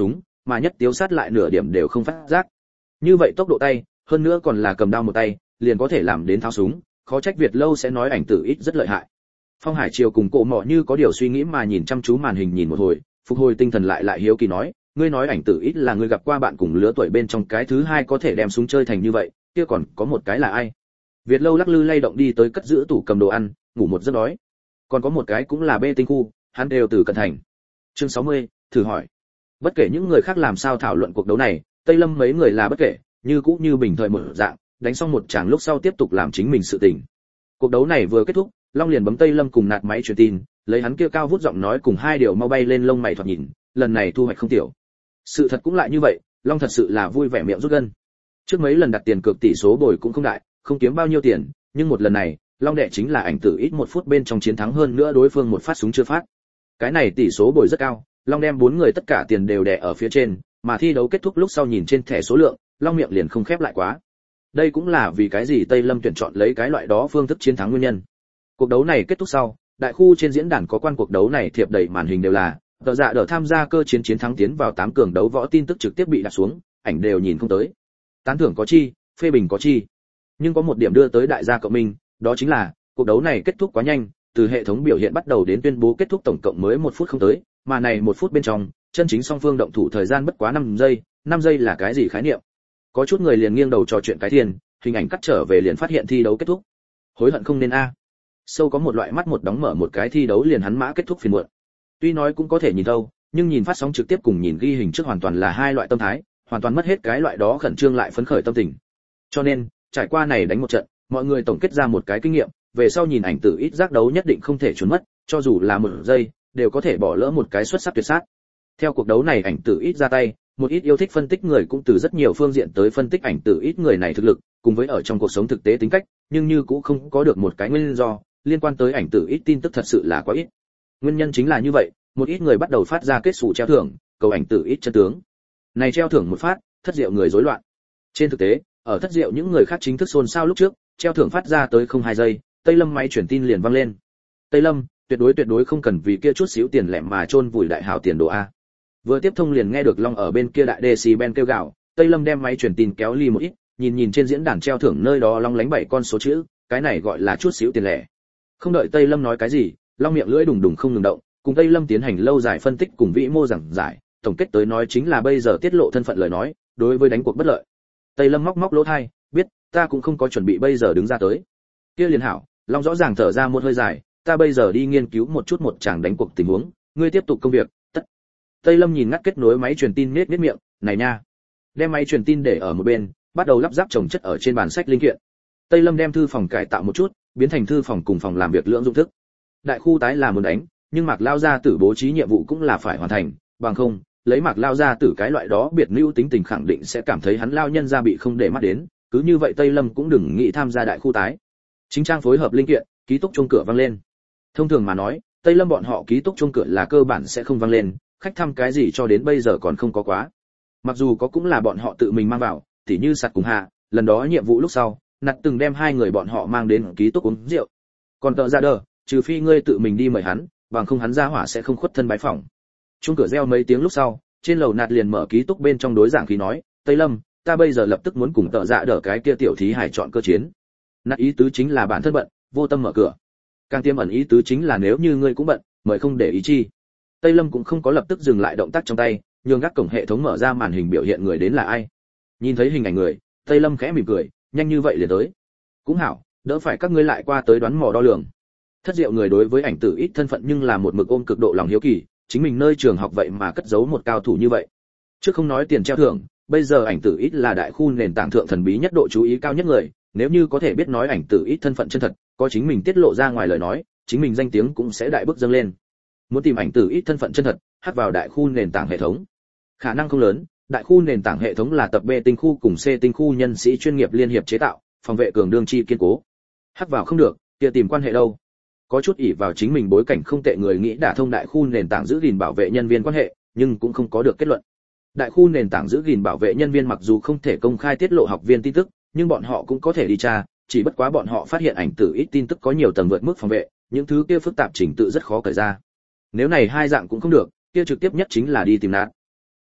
mà nhất tiếu sát lại nửa điểm đều không phát giác. Như vậy tốc độ tay, hơn nữa còn là cầm đao một tay, liền có thể làm đến tháo súng, khó trách Việt Lâu sẽ nói ảnh tử ít rất lợi hại. Phong Hải Triều cùng Cổ Mọ như có điều suy nghĩ mà nhìn chăm chú màn hình nhìn một hồi, phục hồi tinh thần lại lại hiếu kỳ nói, ngươi nói ảnh tử ít là ngươi gặp qua bạn cùng lứa tuổi bên trong cái thứ hai có thể đem súng chơi thành như vậy, kia còn có một cái là ai? Việt Lâu lắc lư lay động đi tới cất giữ tủ cầm đồ ăn, ngủ một giấc đói. Còn có một cái cũng là bê tinh khu, hắn đều từ Cận Thành. Chương sáu mươi, thử hỏi. Bất kể những người khác làm sao thảo luận cuộc đấu này, Tây Lâm mấy người là bất kể, như cũ như bình thời một dạng, đánh xong một tràng lúc sau tiếp tục làm chính mình sự tình. Cuộc đấu này vừa kết thúc, Long liền bấm Tây Lâm cùng nạt máy truyền tin, lấy hắn kia cao vút giọng nói cùng hai điều mau bay lên lông mày thoạt nhìn, lần này thu hoạch không tiểu. Sự thật cũng lại như vậy, Long thật sự là vui vẻ miệng rút gân. Trước mấy lần đặt tiền cược tỷ số bồi cũng không đại, không kiếm bao nhiêu tiền, nhưng một lần này, Long đệ chính là ảnh tử ít một phút bên trong chiến thắng hơn nữa đối phương một phát súng chưa phát. Cái này tỷ số bồi rất cao, Long đem bốn người tất cả tiền đều đè ở phía trên, mà thi đấu kết thúc lúc sau nhìn trên thẻ số lượng, Long miệng liền không khép lại quá. Đây cũng là vì cái gì Tây Lâm tuyển chọn lấy cái loại đó phương thức chiến thắng nguyên nhân. Cuộc đấu này kết thúc sau, đại khu trên diễn đàn có quan cuộc đấu này thiệp đầy màn hình đều là tờ dạ đỡ tham gia cơ chiến chiến thắng tiến vào tám cường đấu võ tin tức trực tiếp bị đặt xuống, ảnh đều nhìn không tới. Tán thưởng có chi, phê bình có chi. Nhưng có một điểm đưa tới đại gia cộng minh, đó chính là cuộc đấu này kết thúc quá nhanh, từ hệ thống biểu hiện bắt đầu đến tuyên bố kết thúc tổng cộng mới một phút không tới, mà này một phút bên trong, chân chính song phương động thủ thời gian bất quá năm giây, năm giây là cái gì khái niệm? Có chút người liền nghiêng đầu trò chuyện cái tiền, hình ảnh cắt trở về liền phát hiện thi đấu kết thúc. Hối hận không nên a. Sâu có một loại mắt một đóng mở một cái thi đấu liền hắn mã kết thúc phiền muộn. Tuy nói cũng có thể nhìn đâu, nhưng nhìn phát sóng trực tiếp cùng nhìn ghi hình trước hoàn toàn là hai loại tâm thái, hoàn toàn mất hết cái loại đó khẩn trương lại phấn khởi tâm tình. Cho nên, trải qua này đánh một trận, mọi người tổng kết ra một cái kinh nghiệm, về sau nhìn ảnh tử ít giác đấu nhất định không thể trốn mất, cho dù là một giây, đều có thể bỏ lỡ một cái xuất sắc tuyệt sát. Theo cuộc đấu này ảnh tử ít ra tay, một ít yêu thích phân tích người cũng từ rất nhiều phương diện tới phân tích ảnh tử ít người này thực lực, cùng với ở trong cuộc sống thực tế tính cách, nhưng như cũng không có được một cái nguyên do liên quan tới ảnh tử ít tin tức thật sự là quá ít. Nguyên nhân chính là như vậy, một ít người bắt đầu phát ra kết sủ treo thưởng, cầu ảnh tử ít chân tướng. Này treo thưởng một phát, thất diệu người rối loạn. Trên thực tế, ở thất diệu những người khác chính thức xôn xao lúc trước, treo thưởng phát ra tới không hai giây, Tây Lâm máy chuyển tin liền vang lên. Tây Lâm, tuyệt đối tuyệt đối không cần vì kia chút xíu tiền lẻ mà chôn vùi đại hảo tiền đồ a. Vừa tiếp thông liền nghe được Long ở bên kia đại decibel kêu gào, Tây Lâm đem máy truyền tin kéo ly một ít, nhìn nhìn trên diễn đàn treo thưởng nơi đó Long lánh bảy con số chữ, cái này gọi là chút xíu tiền lẻ. Không đợi Tây Lâm nói cái gì, Long miệng lưỡi đùng đùng không ngừng động, cùng Tây Lâm tiến hành lâu dài phân tích cùng vĩ mô giảng giải, tổng kết tới nói chính là bây giờ tiết lộ thân phận lời nói, đối với đánh cuộc bất lợi. Tây Lâm móc móc lỗ tai, biết, ta cũng không có chuẩn bị bây giờ đứng ra tới. Kia liền hảo, Long rõ ràng thở ra một hơi dài, ta bây giờ đi nghiên cứu một chút một chàng đánh cuộc tình huống, ngươi tiếp tục công việc, tất. Tây Lâm nhìn ngắt kết nối máy truyền tin nết nết miệng, này nha. Đem máy truyền tin để ở một bên, bắt đầu lắp ráp chồng chất ở trên bàn sách linh kiện. Tây Lâm đem thư phòng cải tạo một chút, biến thành thư phòng cùng phòng làm việc lưỡng dụng thức. Đại khu tái là muốn đánh, nhưng Mạc Lao gia tử bố trí nhiệm vụ cũng là phải hoàn thành, bằng không, lấy Mạc Lao gia tử cái loại đó biệt lưu tính tình khẳng định sẽ cảm thấy hắn lao nhân gia bị không để mắt đến, cứ như vậy Tây Lâm cũng đừng nghĩ tham gia đại khu tái. Chính trang phối hợp linh kiện, ký túc chuông cửa vang lên. Thông thường mà nói, Tây Lâm bọn họ ký túc chuông cửa là cơ bản sẽ không vang lên, khách thăm cái gì cho đến bây giờ còn không có quá. Mặc dù có cũng là bọn họ tự mình mang vào, tỉ như sạt cùng hạ, lần đó nhiệm vụ lúc sau, nặt từng đem hai người bọn họ mang đến ký túc uống rượu. Còn tợ ra đờ, trừ phi ngươi tự mình đi mời hắn, bằng không hắn ra hỏa sẽ không khuất thân bái phỏng. Chuông cửa reo mấy tiếng lúc sau, trên lầu nạt liền mở ký túc bên trong đối giảng khí nói, Tây Lâm, ta bây giờ lập tức muốn cùng tợ dạ đỡ cái kia tiểu thí hải chọn cơ chiến. Nạt ý tứ chính là bản thân bận, vô tâm mở cửa. Càng tiêm ẩn ý tứ chính là nếu như ngươi cũng bận, mời không để ý chi. Tây Lâm cũng không có lập tức dừng lại động tác trong tay, nhường gác cổng hệ thống mở ra màn hình biểu hiện người đến là ai. Nhìn thấy hình ảnh người, Tây Lâm khẽ mỉm cười, nhanh như vậy liền tới. Cũng hảo, đỡ phải các ngươi lại qua tới đoán mò đo lường. Thất diệu người đối với ảnh tử ít thân phận nhưng là một mực ôm cực độ lòng hiếu kỳ, chính mình nơi trường học vậy mà cất giấu một cao thủ như vậy. Trước không nói tiền treo thưởng, bây giờ ảnh tử ít là đại khu nền tảng thượng thần bí nhất độ chú ý cao nhất người, nếu như có thể biết nói ảnh tử ít thân phận chân thật, có chính mình tiết lộ ra ngoài lời nói, chính mình danh tiếng cũng sẽ đại bước dâng lên. Muốn tìm ảnh tử ít thân phận chân thật, hắc vào đại khu nền tảng hệ thống. Khả năng không lớn, đại khu nền tảng hệ thống là tập B tinh khu cùng C tinh khu nhân sĩ chuyên nghiệp liên hiệp chế tạo, phòng vệ cường đương chi kiên cố. Hắc vào không được, kia tìm quan hệ đâu? Có chút ỷ vào chính mình bối cảnh không tệ người nghĩ đả thông đại khu nền tảng giữ gìn bảo vệ nhân viên quan hệ, nhưng cũng không có được kết luận. Đại khu nền tảng giữ gìn bảo vệ nhân viên mặc dù không thể công khai tiết lộ học viên tin tức, nhưng bọn họ cũng có thể đi tra, chỉ bất quá bọn họ phát hiện ảnh tử ít tin tức có nhiều tầng vượt mức phòng vệ, những thứ kia phức tạp trình tự rất khó cởi ra. Nếu này hai dạng cũng không được, kia trực tiếp nhất chính là đi tìm nạt.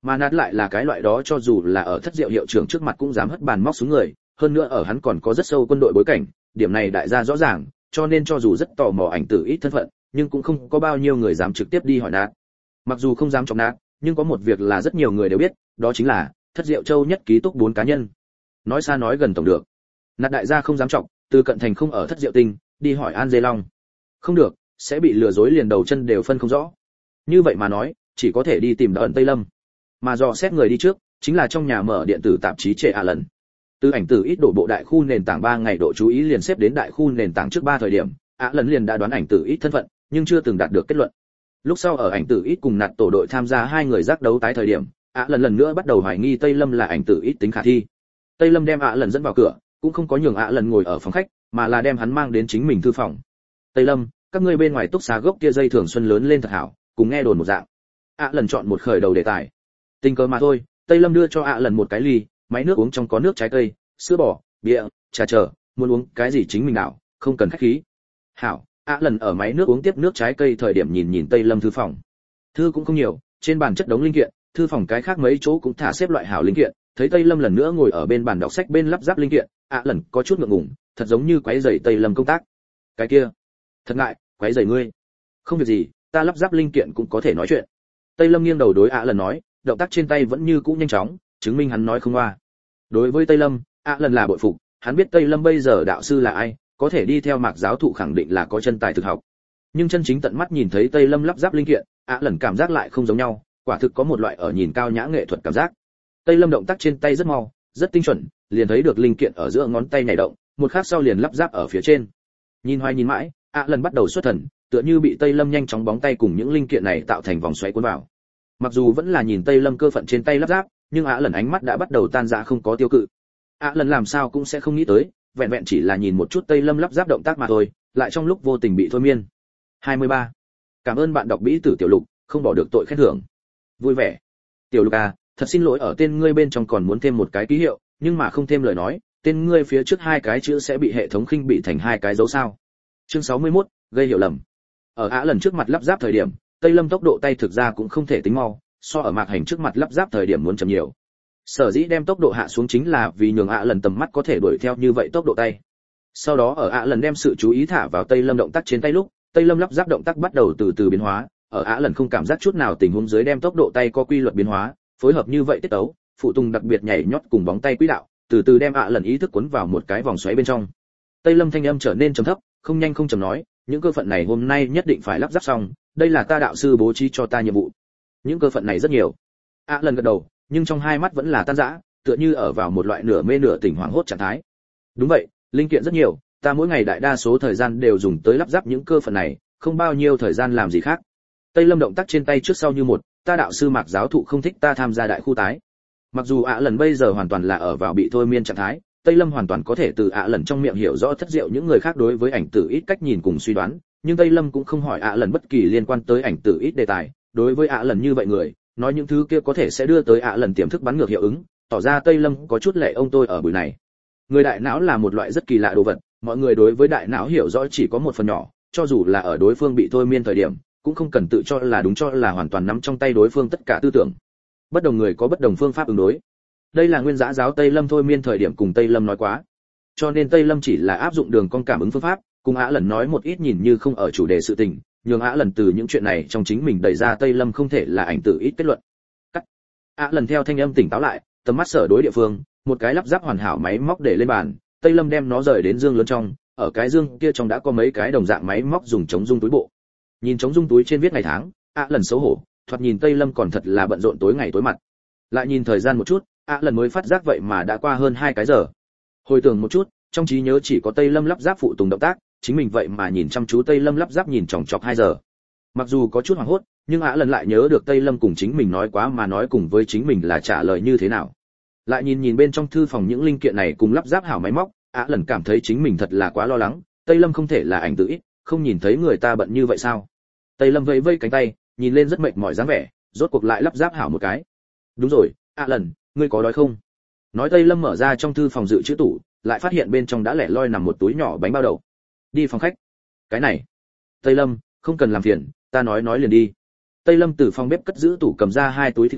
Mà nát lại là cái loại đó cho dù là ở thất diệu hiệu trưởng trước mặt cũng dám hất bàn móc xuống người, hơn nữa ở hắn còn có rất sâu quân đội bối cảnh, điểm này đại gia rõ ràng, cho nên cho dù rất tò mò ảnh tử ít thân phận, nhưng cũng không có bao nhiêu người dám trực tiếp đi hỏi nát. Mặc dù không dám chọc nát, nhưng có một việc là rất nhiều người đều biết, đó chính là thất diệu châu nhất ký túc bốn cá nhân. Nói xa nói gần tổng được. Nát đại gia không dám chọc, từ cận thành không ở thất diệu tinh, đi hỏi An Dê Long. Không được, sẽ bị lừa dối liền đầu chân đều phân không rõ. Như vậy mà nói, chỉ có thể đi tìm Ẩn Tây Lâm. Mà dò xét người đi trước, chính là trong nhà mở điện tử tạp chí Trệ ạ lần. Từ ảnh tử ít đổ bộ đại khu nền tảng ba ngày độ chú ý liền xếp đến đại khu nền tảng trước ba thời điểm, ạ lần liền đã đoán ảnh tử ít thân phận, nhưng chưa từng đạt được kết luận. Lúc sau ở ảnh tử ít cùng nạt tổ đội tham gia hai người giác đấu tái thời điểm, ạ lần lần nữa bắt đầu hoài nghi Tây Lâm là ảnh tử ít tính khả thi. Tây Lâm đem ạ lần dẫn vào cửa, cũng không có nhường ạ lần ngồi ở phòng khách, mà là đem hắn mang đến chính mình thư phòng. Tây Lâm, các ngươi bên ngoài túc xá gốc kia dây thường xuân lớn lên thật hảo, cùng nghe đồn một dạng. ạ lần chọn một khởi đầu đề tài. Tình cờ mà thôi, Tây Lâm đưa cho ạ lần một cái ly, máy nước uống trong có nước trái cây, sữa bò, bia, trà chờ, muốn uống cái gì chính mình nào, không cần khách khí. Hảo, ạ lần ở máy nước uống tiếp nước trái cây thời điểm nhìn nhìn Tây Lâm thư phòng. Thư cũng không nhiều, trên bàn chất đống linh kiện, thư phòng cái khác mấy chỗ cũng thả xếp loại hảo linh kiện, thấy Tây Lâm lần nữa ngồi ở bên bàn đọc sách bên lắp ráp linh kiện, ạ lần có chút ngượng ngùng, thật giống như quấy rầy Tây Lâm công tác. Cái kia, thật ngại, quấy rầy ngươi. Không việc gì, ta lắp ráp linh kiện cũng có thể nói chuyện. Tây Lâm nghiêng đầu đối ạ lần nói, động tác trên tay vẫn như cũ nhanh chóng, chứng minh hắn nói không hoa. Đối với Tây Lâm, ạ lần là bội phục, hắn biết Tây Lâm bây giờ đạo sư là ai, có thể đi theo Mạc giáo thụ khẳng định là có chân tài thực học. Nhưng chân chính tận mắt nhìn thấy Tây Lâm lắp ráp linh kiện, ạ lần cảm giác lại không giống nhau, quả thực có một loại ở nhìn cao nhã nghệ thuật cảm giác. Tây Lâm động tác trên tay rất mau, rất tinh chuẩn, liền thấy được linh kiện ở giữa ngón tay nhảy động, một khắc sau liền lắp ráp ở phía trên. Nhìn hoài nhìn mãi, ạ lần bắt đầu xuất thần, tựa như bị Tây Lâm nhanh chóng bóng tay cùng những linh kiện này tạo thành vòng xoáy cuốn vào. Mặc dù vẫn là nhìn Tây Lâm cơ phận trên tay lắp ráp, nhưng ạ lần ánh mắt đã bắt đầu tan rã không có tiêu cự. ạ lần làm sao cũng sẽ không nghĩ tới, vẹn vẹn chỉ là nhìn một chút Tây Lâm lắp ráp động tác mà thôi, lại trong lúc vô tình bị thôi miên. hai mươi ba. Cảm ơn bạn đọc Bĩ Tử Tiểu Lục, không bỏ được tội khen thưởng. Vui vẻ. Tiểu Lục à, thật xin lỗi ở tên ngươi bên trong còn muốn thêm một cái ký hiệu, nhưng mà không thêm lời nói, tên ngươi phía trước hai cái chữ sẽ bị hệ thống khinh bị thành hai cái dấu sao. Chương sáu mươi mốt, gây hiểu lầm. Ở ạ lần trước mặt lắp ráp thời điểm, Tây Lâm tốc độ tay thực ra cũng không thể tính mau, so ở Mạc Hành trước mặt lắp ráp thời điểm muốn chậm nhiều. Sở dĩ đem tốc độ hạ xuống chính là vì nhường ạ lần tầm mắt có thể đuổi theo như vậy tốc độ tay. Sau đó ở ạ lần đem sự chú ý thả vào Tây Lâm động tác trên tay lúc, Tây Lâm lắp ráp động tác bắt đầu từ từ biến hóa, ở ạ lần không cảm giác chút nào tình huống dưới đem tốc độ tay có quy luật biến hóa, phối hợp như vậy tiết tấu, phụ tùng đặc biệt nhảy nhót cùng bóng tay quỹ đạo, từ từ đem ạ lần ý thức cuốn vào một cái vòng xoáy bên trong. Tây Lâm thanh âm trở nên trầm thấp, không nhanh không chậm nói, những cơ phận này hôm nay nhất định phải lắp ráp xong, đây là ta đạo sư bố trí cho ta nhiệm vụ. Những cơ phận này rất nhiều. ạ lần gật đầu, nhưng trong hai mắt vẫn là tan rã, tựa như ở vào một loại nửa mê nửa tỉnh hoảng hốt trạng thái. Đúng vậy, linh kiện rất nhiều, ta mỗi ngày đại đa số thời gian đều dùng tới lắp ráp những cơ phận này, không bao nhiêu thời gian làm gì khác. Tây Lâm động tác trên tay trước sau như một, ta đạo sư Mạc giáo thụ không thích ta tham gia đại khu tái. Mặc dù ạ lần bây giờ hoàn toàn là ở vào bị thôi miên trạng thái, Tây Lâm hoàn toàn có thể từ ạ lần trong miệng hiểu rõ thất diệu những người khác đối với ảnh tử ít cách nhìn cùng suy đoán, nhưng Tây Lâm cũng không hỏi ạ lần bất kỳ liên quan tới ảnh tử ít đề tài, đối với ạ lần như vậy người, nói những thứ kia có thể sẽ đưa tới ạ lần tiềm thức bắn ngược hiệu ứng, tỏ ra Tây Lâm có chút lệ ông tôi ở buổi này. Người đại não là một loại rất kỳ lạ đồ vật, mọi người đối với đại não hiểu rõ chỉ có một phần nhỏ, cho dù là ở đối phương bị thôi miên thời điểm, cũng không cần tự cho là đúng cho là hoàn toàn nắm trong tay đối phương tất cả tư tưởng. Bất đồng người có bất đồng phương pháp ứng đối. Đây là nguyên giã giáo Tây Lâm thôi miên thời điểm cùng Tây Lâm nói quá. Cho nên Tây Lâm chỉ là áp dụng đường con cảm ứng phương pháp, cùng ạ lần nói một ít nhìn như không ở chủ đề sự tình, nhường ạ lần từ những chuyện này trong chính mình đẩy ra Tây Lâm không thể là ảnh tử ít kết luận. Cắt. ạ lần theo thanh âm tỉnh táo lại, tầm mắt sở đối địa phương, một cái lắp ráp hoàn hảo máy móc để lên bàn, Tây Lâm đem nó rời đến dương lớn trong, ở cái dương kia trong đã có mấy cái đồng dạng máy móc dùng chống dung túi bộ. Nhìn chống dung túi trên viết ngày tháng, ạ lần xấu hổ, thoạt nhìn Tây Lâm còn thật là bận rộn tối ngày tối mặt. Lại nhìn thời gian một chút, ạ lần mới phát giác vậy mà đã qua hơn hai cái giờ. Hồi tưởng một chút, trong trí nhớ chỉ có Tây Lâm lắp ráp phụ tùng động tác, chính mình vậy mà nhìn chăm chú Tây Lâm lắp ráp nhìn chòng chọc hai giờ. Mặc dù có chút hoảng hốt, nhưng ạ lần lại nhớ được Tây Lâm cùng chính mình nói quá mà nói cùng với chính mình là trả lời như thế nào. Lại nhìn nhìn bên trong thư phòng những linh kiện này cùng lắp ráp hảo máy móc, ạ lần cảm thấy chính mình thật là quá lo lắng, Tây Lâm không thể là ảnh tử ít, không nhìn thấy người ta bận như vậy sao? Tây Lâm vẫy vẫy cánh tay, nhìn lên rất mệt mỏi dáng vẻ, rốt cuộc lại lắp ráp hảo một cái. Đúng rồi, ạ lần, ngươi có đói không? Nói Tây Lâm mở ra trong thư phòng dự trữ tủ, lại phát hiện bên trong đã lẻ loi nằm một túi nhỏ bánh bao đậu. Đi phòng khách. Cái này. Tây Lâm, không cần làm phiền, ta nói nói liền đi. Tây Lâm từ phòng bếp cất giữ tủ cầm ra hai túi thịt khô,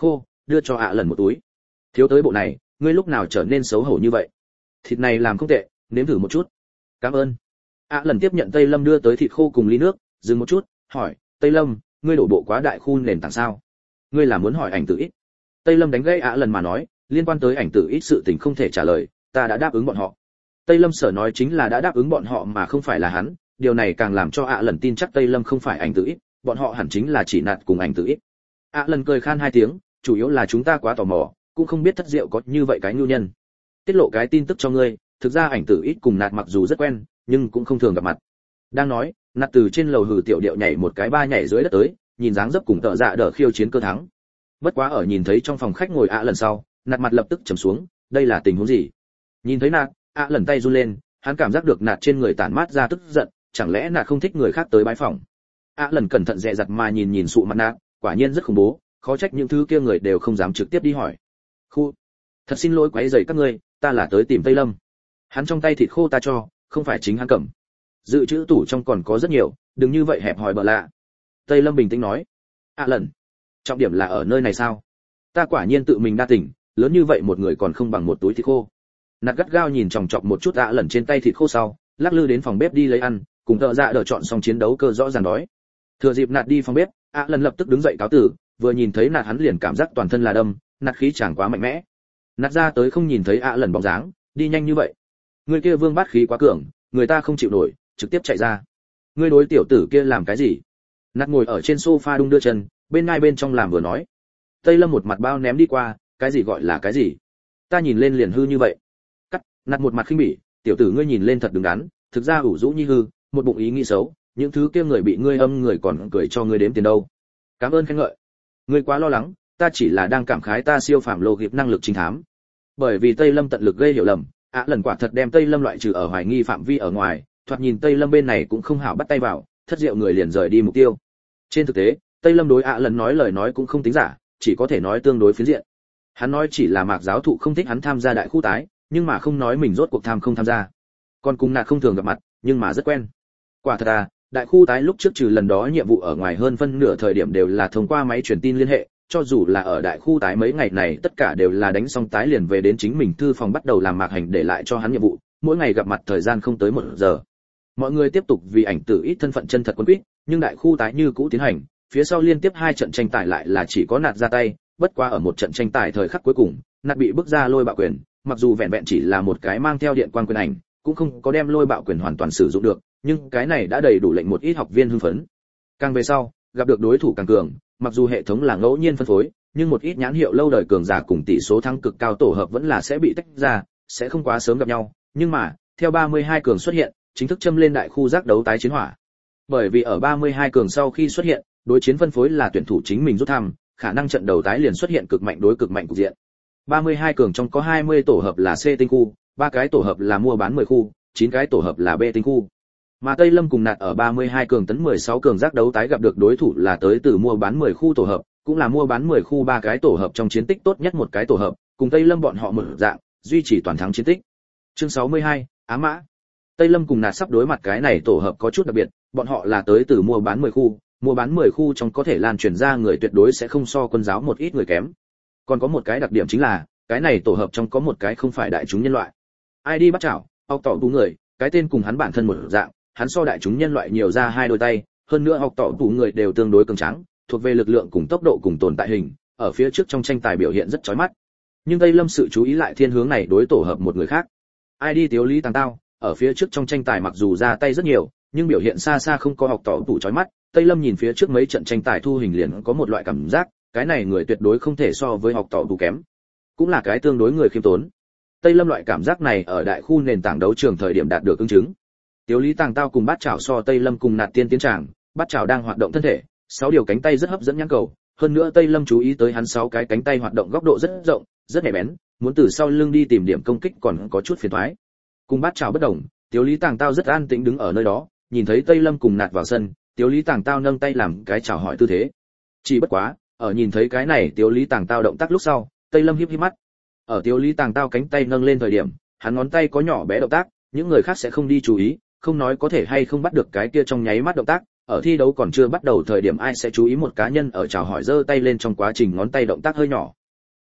đưa cho ạ lần một túi. Thiếu tới bộ này, ngươi lúc nào trở nên xấu hổ như vậy? Thịt này làm không tệ, nếm thử một chút. Cảm ơn. ạ lần tiếp nhận Tây Lâm đưa tới thịt khô cùng ly nước, dừng một chút, hỏi, Tây Lâm, ngươi đổ bộ quá đại khu nền tảng sao? Ngươi là muốn hỏi ảnh tử ít? Tây Lâm đánh gãy ạ lần mà nói, liên quan tới ảnh tử ít sự tình không thể trả lời, ta đã đáp ứng bọn họ. Tây Lâm sở nói chính là đã đáp ứng bọn họ mà không phải là hắn, điều này càng làm cho ạ lần tin chắc Tây Lâm không phải ảnh tử ít, bọn họ hẳn chính là chỉ nạt cùng ảnh tử ít. ạ lần cười khan hai tiếng, chủ yếu là chúng ta quá tò mò, cũng không biết thất diệu có như vậy cái nhu nhân. Tiết lộ cái tin tức cho ngươi, thực ra ảnh tử ít cùng nạt mặc dù rất quen, nhưng cũng không thường gặp mặt. Đang nói, nạt từ trên lầu hừ tiểu điệu nhảy một cái ba nhảy dưới đất tới, nhìn dáng dấp cùng tợ dạ đỡ khiêu chiến cơ thắng. Bất quá ở nhìn thấy trong phòng khách ngồi ạ lần sau, nạt mặt lập tức trầm xuống, đây là tình huống gì? Nhìn thấy nạt, ạ lần tay run lên, hắn cảm giác được nạt trên người tản mát ra tức giận, chẳng lẽ nạt không thích người khác tới bái phòng? ạ lần cẩn thận dè dặt mà nhìn nhìn sụ mặt nạt, quả nhiên rất khủng bố, khó trách những thứ kia người đều không dám trực tiếp đi hỏi. Khu, thật xin lỗi quấy rầy các ngươi, ta là tới tìm Tây Lâm. Hắn trong tay thịt khô ta cho, không phải chính hắn cầm. Dự trữ tủ trong còn có rất nhiều, đừng như vậy hẹp hòi bợ lạ. Tây Lâm bình tĩnh nói. ạ lần, trọng điểm là ở nơi này sao? Ta quả nhiên tự mình đa tình, lớn như vậy một người còn không bằng một túi thịt khô. Nạt gắt gao nhìn chòng chọc một chút ạ lần trên tay thịt khô sau, lắc lư đến phòng bếp đi lấy ăn, cùng tợ dạ đỡ chọn xong chiến đấu cơ rõ ràng đói. Thừa dịp nạt đi phòng bếp, ạ lần lập tức đứng dậy cáo tử, vừa nhìn thấy nạt hắn liền cảm giác toàn thân là đâm, nạt khí chẳng quá mạnh mẽ. Nạt ra tới không nhìn thấy ạ lần bóng dáng, đi nhanh như vậy. Người kia vương bát khí quá cường, người ta không chịu nổi, trực tiếp chạy ra. Ngươi đối tiểu tử kia làm cái gì? Nạt ngồi ở trên sofa đung đưa chân, bên ngay bên trong làm vừa nói. Tây Lâm một mặt bao ném đi qua, cái gì gọi là cái gì? Ta nhìn lên liền hư như vậy. Cắt, nạt một mặt khinh bỉ, tiểu tử ngươi nhìn lên thật đứng đắn, thực ra ủ rũ như hư, một bụng ý nghĩ xấu, những thứ kia người bị ngươi âm người còn cười cho ngươi đếm tiền đâu. Cảm ơn khen ngợi. Ngươi quá lo lắng, ta chỉ là đang cảm khái ta siêu phàm logic năng lực trinh thám. Bởi vì Tây Lâm tận lực gây hiểu lầm, ạ lần quả thật đem Tây Lâm loại trừ ở hoài nghi phạm vi ở ngoài, thoạt nhìn Tây Lâm bên này cũng không hảo bắt tay vào, thất diệu người liền rời đi mục tiêu. Trên thực tế, Tây Lâm đối ạ lần nói lời nói cũng không tính giả, chỉ có thể nói tương đối phiến diện. Hắn nói chỉ là Mạc giáo thụ không thích hắn tham gia đại khu tái, nhưng mà không nói mình rốt cuộc tham không tham gia. Còn cùng nạt không thường gặp mặt, nhưng mà rất quen. Quả thật à, đại khu tái lúc trước trừ lần đó nhiệm vụ ở ngoài hơn phân nửa thời điểm đều là thông qua máy truyền tin liên hệ, cho dù là ở đại khu tái mấy ngày này tất cả đều là đánh xong tái liền về đến chính mình thư phòng bắt đầu làm mạc hành để lại cho hắn nhiệm vụ, mỗi ngày gặp mặt thời gian không tới một giờ. Mọi người tiếp tục vì ảnh tử ít thân phận chân thật quân quýt, nhưng đại khu tái như cũ tiến hành, phía sau liên tiếp hai trận tranh tài lại là chỉ có nạt ra tay, bất quá ở một trận tranh tài thời khắc cuối cùng, nạt bị bức ra lôi bạo quyền, mặc dù vẹn vẹn chỉ là một cái mang theo điện quang quyền ảnh, cũng không có đem lôi bạo quyền hoàn toàn sử dụng được, nhưng cái này đã đầy đủ lệnh một ít học viên hưng phấn. Càng về sau, gặp được đối thủ càng cường, mặc dù hệ thống là ngẫu nhiên phân phối, nhưng một ít nhãn hiệu lâu đời cường giả cùng tỷ số thắng cực cao tổ hợp vẫn là sẽ bị tách ra, sẽ không quá sớm gặp nhau, nhưng mà, theo ba mươi hai cường xuất hiện, chính thức châm lên đại khu giác đấu tái chiến hỏa. Bởi vì ở ba mươi hai cường sau khi xuất hiện, đối chiến phân phối là tuyển thủ chính mình rút thăm, khả năng trận đầu tái liền xuất hiện cực mạnh đối cực mạnh cục diện. ba mươi hai cường trong có hai mươi tổ hợp là C tinh khu, ba cái tổ hợp là mua bán mười khu, chín cái tổ hợp là B tinh khu. Mà Tây Lâm cùng nạt ở ba mươi hai cường tấn mười sáu cường giác đấu tái gặp được đối thủ là tới từ mua bán mười khu tổ hợp, cũng là mua bán mười khu ba cái tổ hợp trong chiến tích tốt nhất một cái tổ hợp, cùng Tây Lâm bọn họ một dạng, duy trì toàn thắng chiến tích. Chương sáu mươi hai, ám mã. Tây Lâm cùng nạt sắp đối mặt cái này tổ hợp có chút đặc biệt, bọn họ là tới từ mua bán mười khu, mua bán mười khu trong có thể lan truyền ra người tuyệt đối sẽ không so quân giáo một ít người kém. Còn có một cái đặc điểm chính là, cái này tổ hợp trong có một cái không phải đại chúng nhân loại. Ai đi bắt chảo, học tỏ đủ người, cái tên cùng hắn bản thân một dạng, hắn so đại chúng nhân loại nhiều ra hai đôi tay, hơn nữa học tỏ đủ người đều tương đối cường tráng, thuộc về lực lượng cùng tốc độ cùng tồn tại hình, ở phía trước trong tranh tài biểu hiện rất chói mắt. Nhưng Tây Lâm sự chú ý lại thiên hướng này đối tổ hợp một người khác. Ai đi Tiếu Lý Tàng Tao, ở phía trước trong tranh tài mặc dù ra tay rất nhiều, nhưng biểu hiện xa xa không có học tỏ đủ chói mắt. Tây Lâm nhìn phía trước mấy trận tranh tài thu hình liền có một loại cảm giác, cái này người tuyệt đối không thể so với học tỏ đủ kém, cũng là cái tương đối người khiêm tốn. Tây Lâm loại cảm giác này ở đại khu nền tảng đấu trường thời điểm đạt được ứng chứng. Tiếu Lý Tàng Tao cùng Bát Trảo so Tây Lâm cùng nạt tiên tiến tràng, Bát Trảo đang hoạt động thân thể, sáu điều cánh tay rất hấp dẫn nhãn cầu, hơn nữa Tây Lâm chú ý tới hắn sáu cái cánh tay hoạt động góc độ rất rộng, rất nhạy bén, muốn từ sau lưng đi tìm điểm công kích còn có chút phiền toái. Cùng Bát Trảo bất đồng, Tiếu Lý Tàng Tao rất an tĩnh đứng ở nơi đó, nhìn thấy Tây Lâm cùng nạt vào sân, Tiếu Lý Tàng Tao nâng tay làm cái chào hỏi tư thế. Chỉ bất quá, ở nhìn thấy cái này Tiếu Lý Tàng Tao động tác lúc sau, Tây Lâm híp híp mắt. Ở Tiếu Lý Tàng Tao cánh tay nâng lên thời điểm, hắn ngón tay có nhỏ bé động tác, những người khác sẽ không đi chú ý, không nói có thể hay không bắt được cái kia trong nháy mắt động tác, ở thi đấu còn chưa bắt đầu thời điểm ai sẽ chú ý một cá nhân ở chào hỏi giơ tay lên trong quá trình ngón tay động tác hơi nhỏ.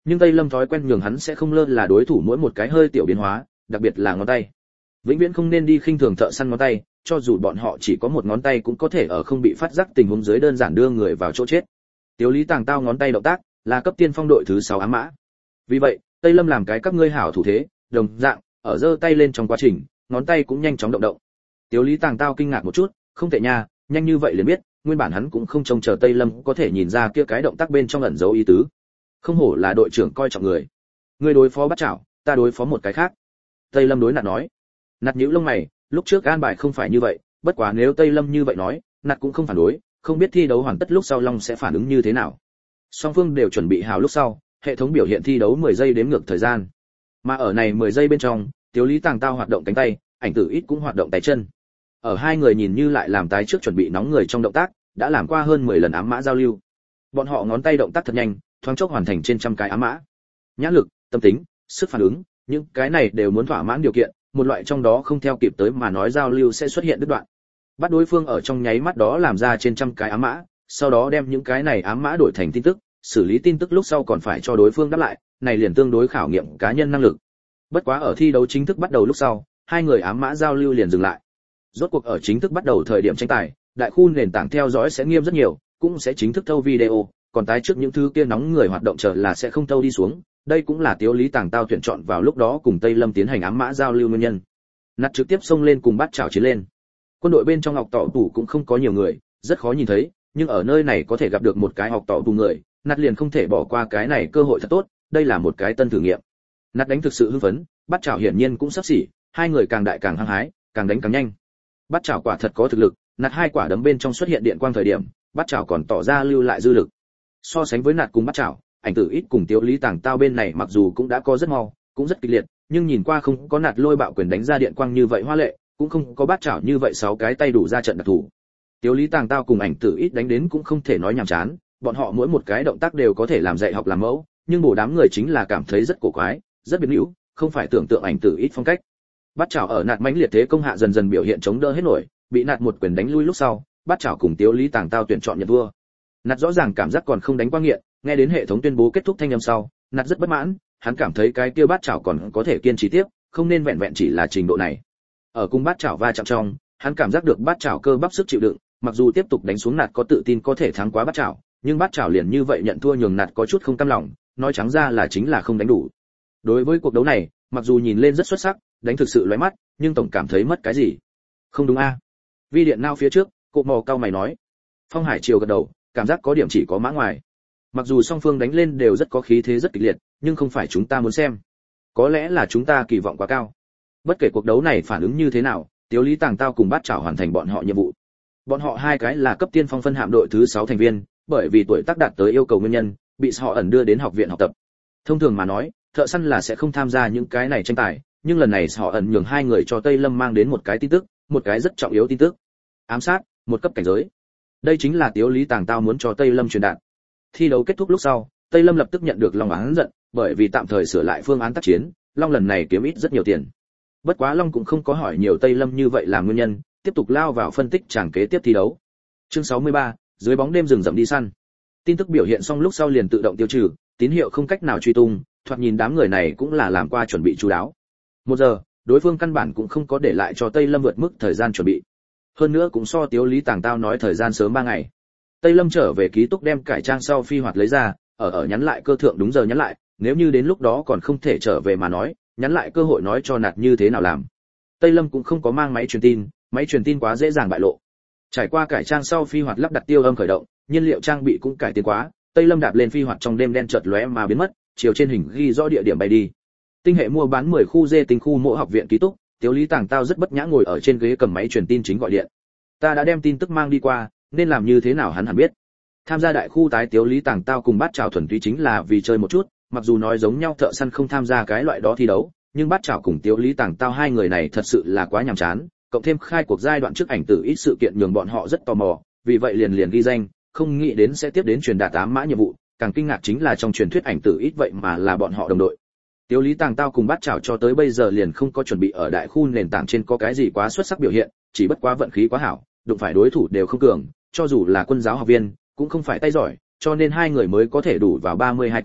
Nhưng Tây Lâm thói quen nhường hắn sẽ không lơ là đối thủ mỗi một cái hơi tiểu biến hóa, đặc biệt là ngón tay. Vĩnh viễn không nên đi khinh thường thợ săn ngón tay, cho dù bọn họ chỉ có một ngón tay cũng có thể ở không bị phát giác tình huống dưới đơn giản đưa người vào chỗ chết. Tiếu Lý Tàng Tao ngón tay động tác là cấp tiên phong đội thứ sáu ám mã. Vì vậy, Tây Lâm làm cái các ngươi hảo thủ thế, đồng dạng, ở giơ tay lên trong quá trình, ngón tay cũng nhanh chóng động động. Tiếu Lý Tàng Tao kinh ngạc một chút, không thể nha, nhanh như vậy liền biết, nguyên bản hắn cũng không trông chờ Tây Lâm có thể nhìn ra kia cái động tác bên trong ẩn dấu ý tứ. Không hổ là đội trưởng coi trọng người. Ngươi đối phó bắt chảo, ta đối phó một cái khác. Tây Lâm đối nạt nói. Nạt nhíu lông mày, lúc trước an bài không phải như vậy, bất quá nếu Tây Lâm như vậy nói, nạt cũng không phản đối, không biết thi đấu hoàn tất lúc sau Long sẽ phản ứng như thế nào. Song phương đều chuẩn bị hào lúc sau, hệ thống biểu hiện thi đấu mười giây đếm ngược thời gian. Mà ở này mười giây bên trong, Tiếu Lý Tàng Tao hoạt động cánh tay, Ảnh Tử Ít cũng hoạt động tay chân. Ở hai người nhìn như lại làm tái trước chuẩn bị nóng người trong động tác, đã làm qua hơn mười lần ám mã giao lưu. Bọn họ ngón tay động tác thật nhanh, thoáng chốc hoàn thành trên trăm cái ám mã. Nhãn lực, tâm tính, sức phản ứng, những cái này đều muốn thỏa mãn điều kiện, một loại trong đó không theo kịp tới mà nói giao lưu sẽ xuất hiện đứt đoạn. Bắt đối phương ở trong nháy mắt đó làm ra trên trăm cái ám mã, sau đó đem những cái này ám mã đổi thành tin tức, xử lý tin tức lúc sau còn phải cho đối phương đáp lại, này liền tương đối khảo nghiệm cá nhân năng lực. Bất quá ở thi đấu chính thức bắt đầu lúc sau, hai người ám mã giao lưu liền dừng lại. Rốt cuộc ở chính thức bắt đầu thời điểm tranh tài, đại khu nền tảng theo dõi sẽ nghiêm rất nhiều, cũng sẽ chính thức thâu video, còn tái trước những thứ kia nóng người hoạt động chờ là sẽ không thâu đi xuống. Đây cũng là Tiếu Lý Tàng Tao tuyển chọn vào lúc đó cùng Tây Lâm tiến hành ám mã giao lưu nguyên nhân. Nạt trực tiếp xông lên cùng bắt chảo chiến lên. Quân đội bên trong học tỏ tủ cũng không có nhiều người, rất khó nhìn thấy, nhưng ở nơi này có thể gặp được một cái học tỏ tủ người, Nạt liền không thể bỏ qua cái này cơ hội thật tốt, đây là một cái tân thử nghiệm. Nạt đánh thực sự hưng phấn, bắt chảo hiển nhiên cũng sắp xỉ, hai người càng đại càng hăng hái, càng đánh càng nhanh. Bắt chảo quả thật có thực lực, Nạt hai quả đấm bên trong xuất hiện điện quang thời điểm, bắt chảo còn tỏ ra lưu lại dư lực. So sánh với Nạt cùng bắt chảo, Ảnh Tử Ít cùng Tiếu Lý Tàng Tao bên này mặc dù cũng đã có rất mau, cũng rất kịch liệt, nhưng nhìn qua không có Nạt lôi bạo quyền đánh ra điện quang như vậy hoa lệ, cũng không có bắt chảo như vậy sáu cái tay đủ ra trận đặc thủ. Tiếu Lý Tàng Tao cùng Ảnh Tử Ít đánh đến cũng không thể nói nhàm chán, bọn họ mỗi một cái động tác đều có thể làm dạy học làm mẫu, nhưng bổ đám người chính là cảm thấy rất cổ quái, rất biến hữu, không phải tưởng tượng Ảnh Tử Ít phong cách. Bắt chảo ở Nạt mãnh liệt thế công hạ dần dần biểu hiện chống đỡ hết nổi, bị Nạt một quyền đánh lui lúc sau, bắt chảo cùng Tiếu Lý Tàng Tao tuyển chọn nhận vua. Nạt rõ ràng cảm giác còn không đánh qua nghiện, nghe đến hệ thống tuyên bố kết thúc thanh âm sau, Nạt rất bất mãn, hắn cảm thấy cái kia bát chảo còn có thể kiên trì tiếp, không nên vẹn vẹn chỉ là trình độ này. Ở cung bát chảo va chạm trong, hắn cảm giác được bát chảo cơ bắp sức chịu đựng, mặc dù tiếp tục đánh xuống Nạt có tự tin có thể thắng quá bát chảo, nhưng bát chảo liền như vậy nhận thua nhường Nạt có chút không cam lòng, nói trắng ra là chính là không đánh đủ. Đối với cuộc đấu này, mặc dù nhìn lên rất xuất sắc, đánh thực sự lóe mắt, nhưng tổng cảm thấy mất cái gì. Không đúng a? Vi điện nao phía trước, cột mò cao mày nói. Phong Hải Triều gật đầu, cảm giác có điểm chỉ có mã ngoài. Mặc dù song phương đánh lên đều rất có khí thế rất kịch liệt, nhưng không phải chúng ta muốn xem. Có lẽ là chúng ta kỳ vọng quá cao. Bất kể cuộc đấu này phản ứng như thế nào, Tiếu Lý Tàng Tao cùng Bát Chảo hoàn thành bọn họ nhiệm vụ. Bọn họ hai cái là cấp tiên phong phân hạm đội thứ sáu thành viên, bởi vì tuổi tác đạt tới yêu cầu nguyên nhân, bị họ ẩn đưa đến học viện học tập. Thông thường mà nói, thợ săn là sẽ không tham gia những cái này tranh tài, nhưng lần này họ ẩn nhường hai người cho Tây Lâm mang đến một cái tin tức, một cái rất trọng yếu tin tức. Ám sát, một cấp cảnh giới. Đây chính là Tiếu Lý Tàng Tao muốn cho Tây Lâm truyền đạt. Thi đấu kết thúc lúc sau, Tây Lâm lập tức nhận được Long án giận, bởi vì tạm thời sửa lại phương án tác chiến, Long lần này kiếm ít rất nhiều tiền. Bất quá Long cũng không có hỏi nhiều Tây Lâm như vậy làm nguyên nhân, tiếp tục lao vào phân tích tràng kế tiếp thi đấu. Chương sáu mươi ba, dưới bóng đêm rừng rậm đi săn. Tin tức biểu hiện xong lúc sau liền tự động tiêu trừ, tín hiệu không cách nào truy tung, thoạt nhìn đám người này cũng là làm qua chuẩn bị chú đáo. Một giờ, đối phương căn bản cũng không có để lại cho Tây Lâm vượt mức thời gian chuẩn bị. Hơn nữa cũng so Tiếu Lý Tàng Tao nói thời gian sớm ba ngày. Tây Lâm trở về ký túc đem cải trang sau phi hoạt lấy ra, ở ở nhắn lại cơ thượng đúng giờ nhắn lại, nếu như đến lúc đó còn không thể trở về mà nói, nhắn lại cơ hội nói cho Nạt như thế nào làm. Tây Lâm cũng không có mang máy truyền tin, máy truyền tin quá dễ dàng bại lộ. Trải qua cải trang sau phi hoạt lắp đặt tiêu âm khởi động, nhiên liệu trang bị cũng cải tiến quá, Tây Lâm đạp lên phi hoạt trong đêm đen chợt lóe mà biến mất, chiều trên hình ghi rõ địa điểm bay đi. Tinh hệ mua bán mười khu dê tinh khu mỗi học viện ký túc, Tiếu Lý Tàng Tao rất bất nhã ngồi ở trên ghế cầm máy truyền tin chính gọi điện. Ta đã đem tin tức mang đi qua, nên làm như thế nào hắn hẳn biết. Tham gia đại khu tái Tiếu Lý Tàng Tao cùng Bát Chảo thuần túy chính là vì chơi một chút, mặc dù nói giống nhau thợ săn không tham gia cái loại đó thi đấu, nhưng Bát Chảo cùng Tiếu Lý Tàng Tao hai người này thật sự là quá nhàm chán, cộng thêm khai cuộc giai đoạn trước ảnh tử ít sự kiện nhường bọn họ rất tò mò, vì vậy liền liền ghi danh, không nghĩ đến sẽ tiếp đến truyền đạt ám mã nhiệm vụ, càng kinh ngạc chính là trong truyền thuyết ảnh tử ít vậy mà là bọn họ đồng đội. Tiếu Lý Tàng Tao cùng Bát Chảo cho tới bây giờ liền không có chuẩn bị ở đại khu nền tảng trên có cái gì quá xuất sắc biểu hiện, chỉ bất quá vận khí quá hảo, đụng phải đối thủ đều không cường, cho dù là quân giáo học viên, cũng không phải tay giỏi, cho nên hai người mới có thể đủ vào ba mươi hai cường,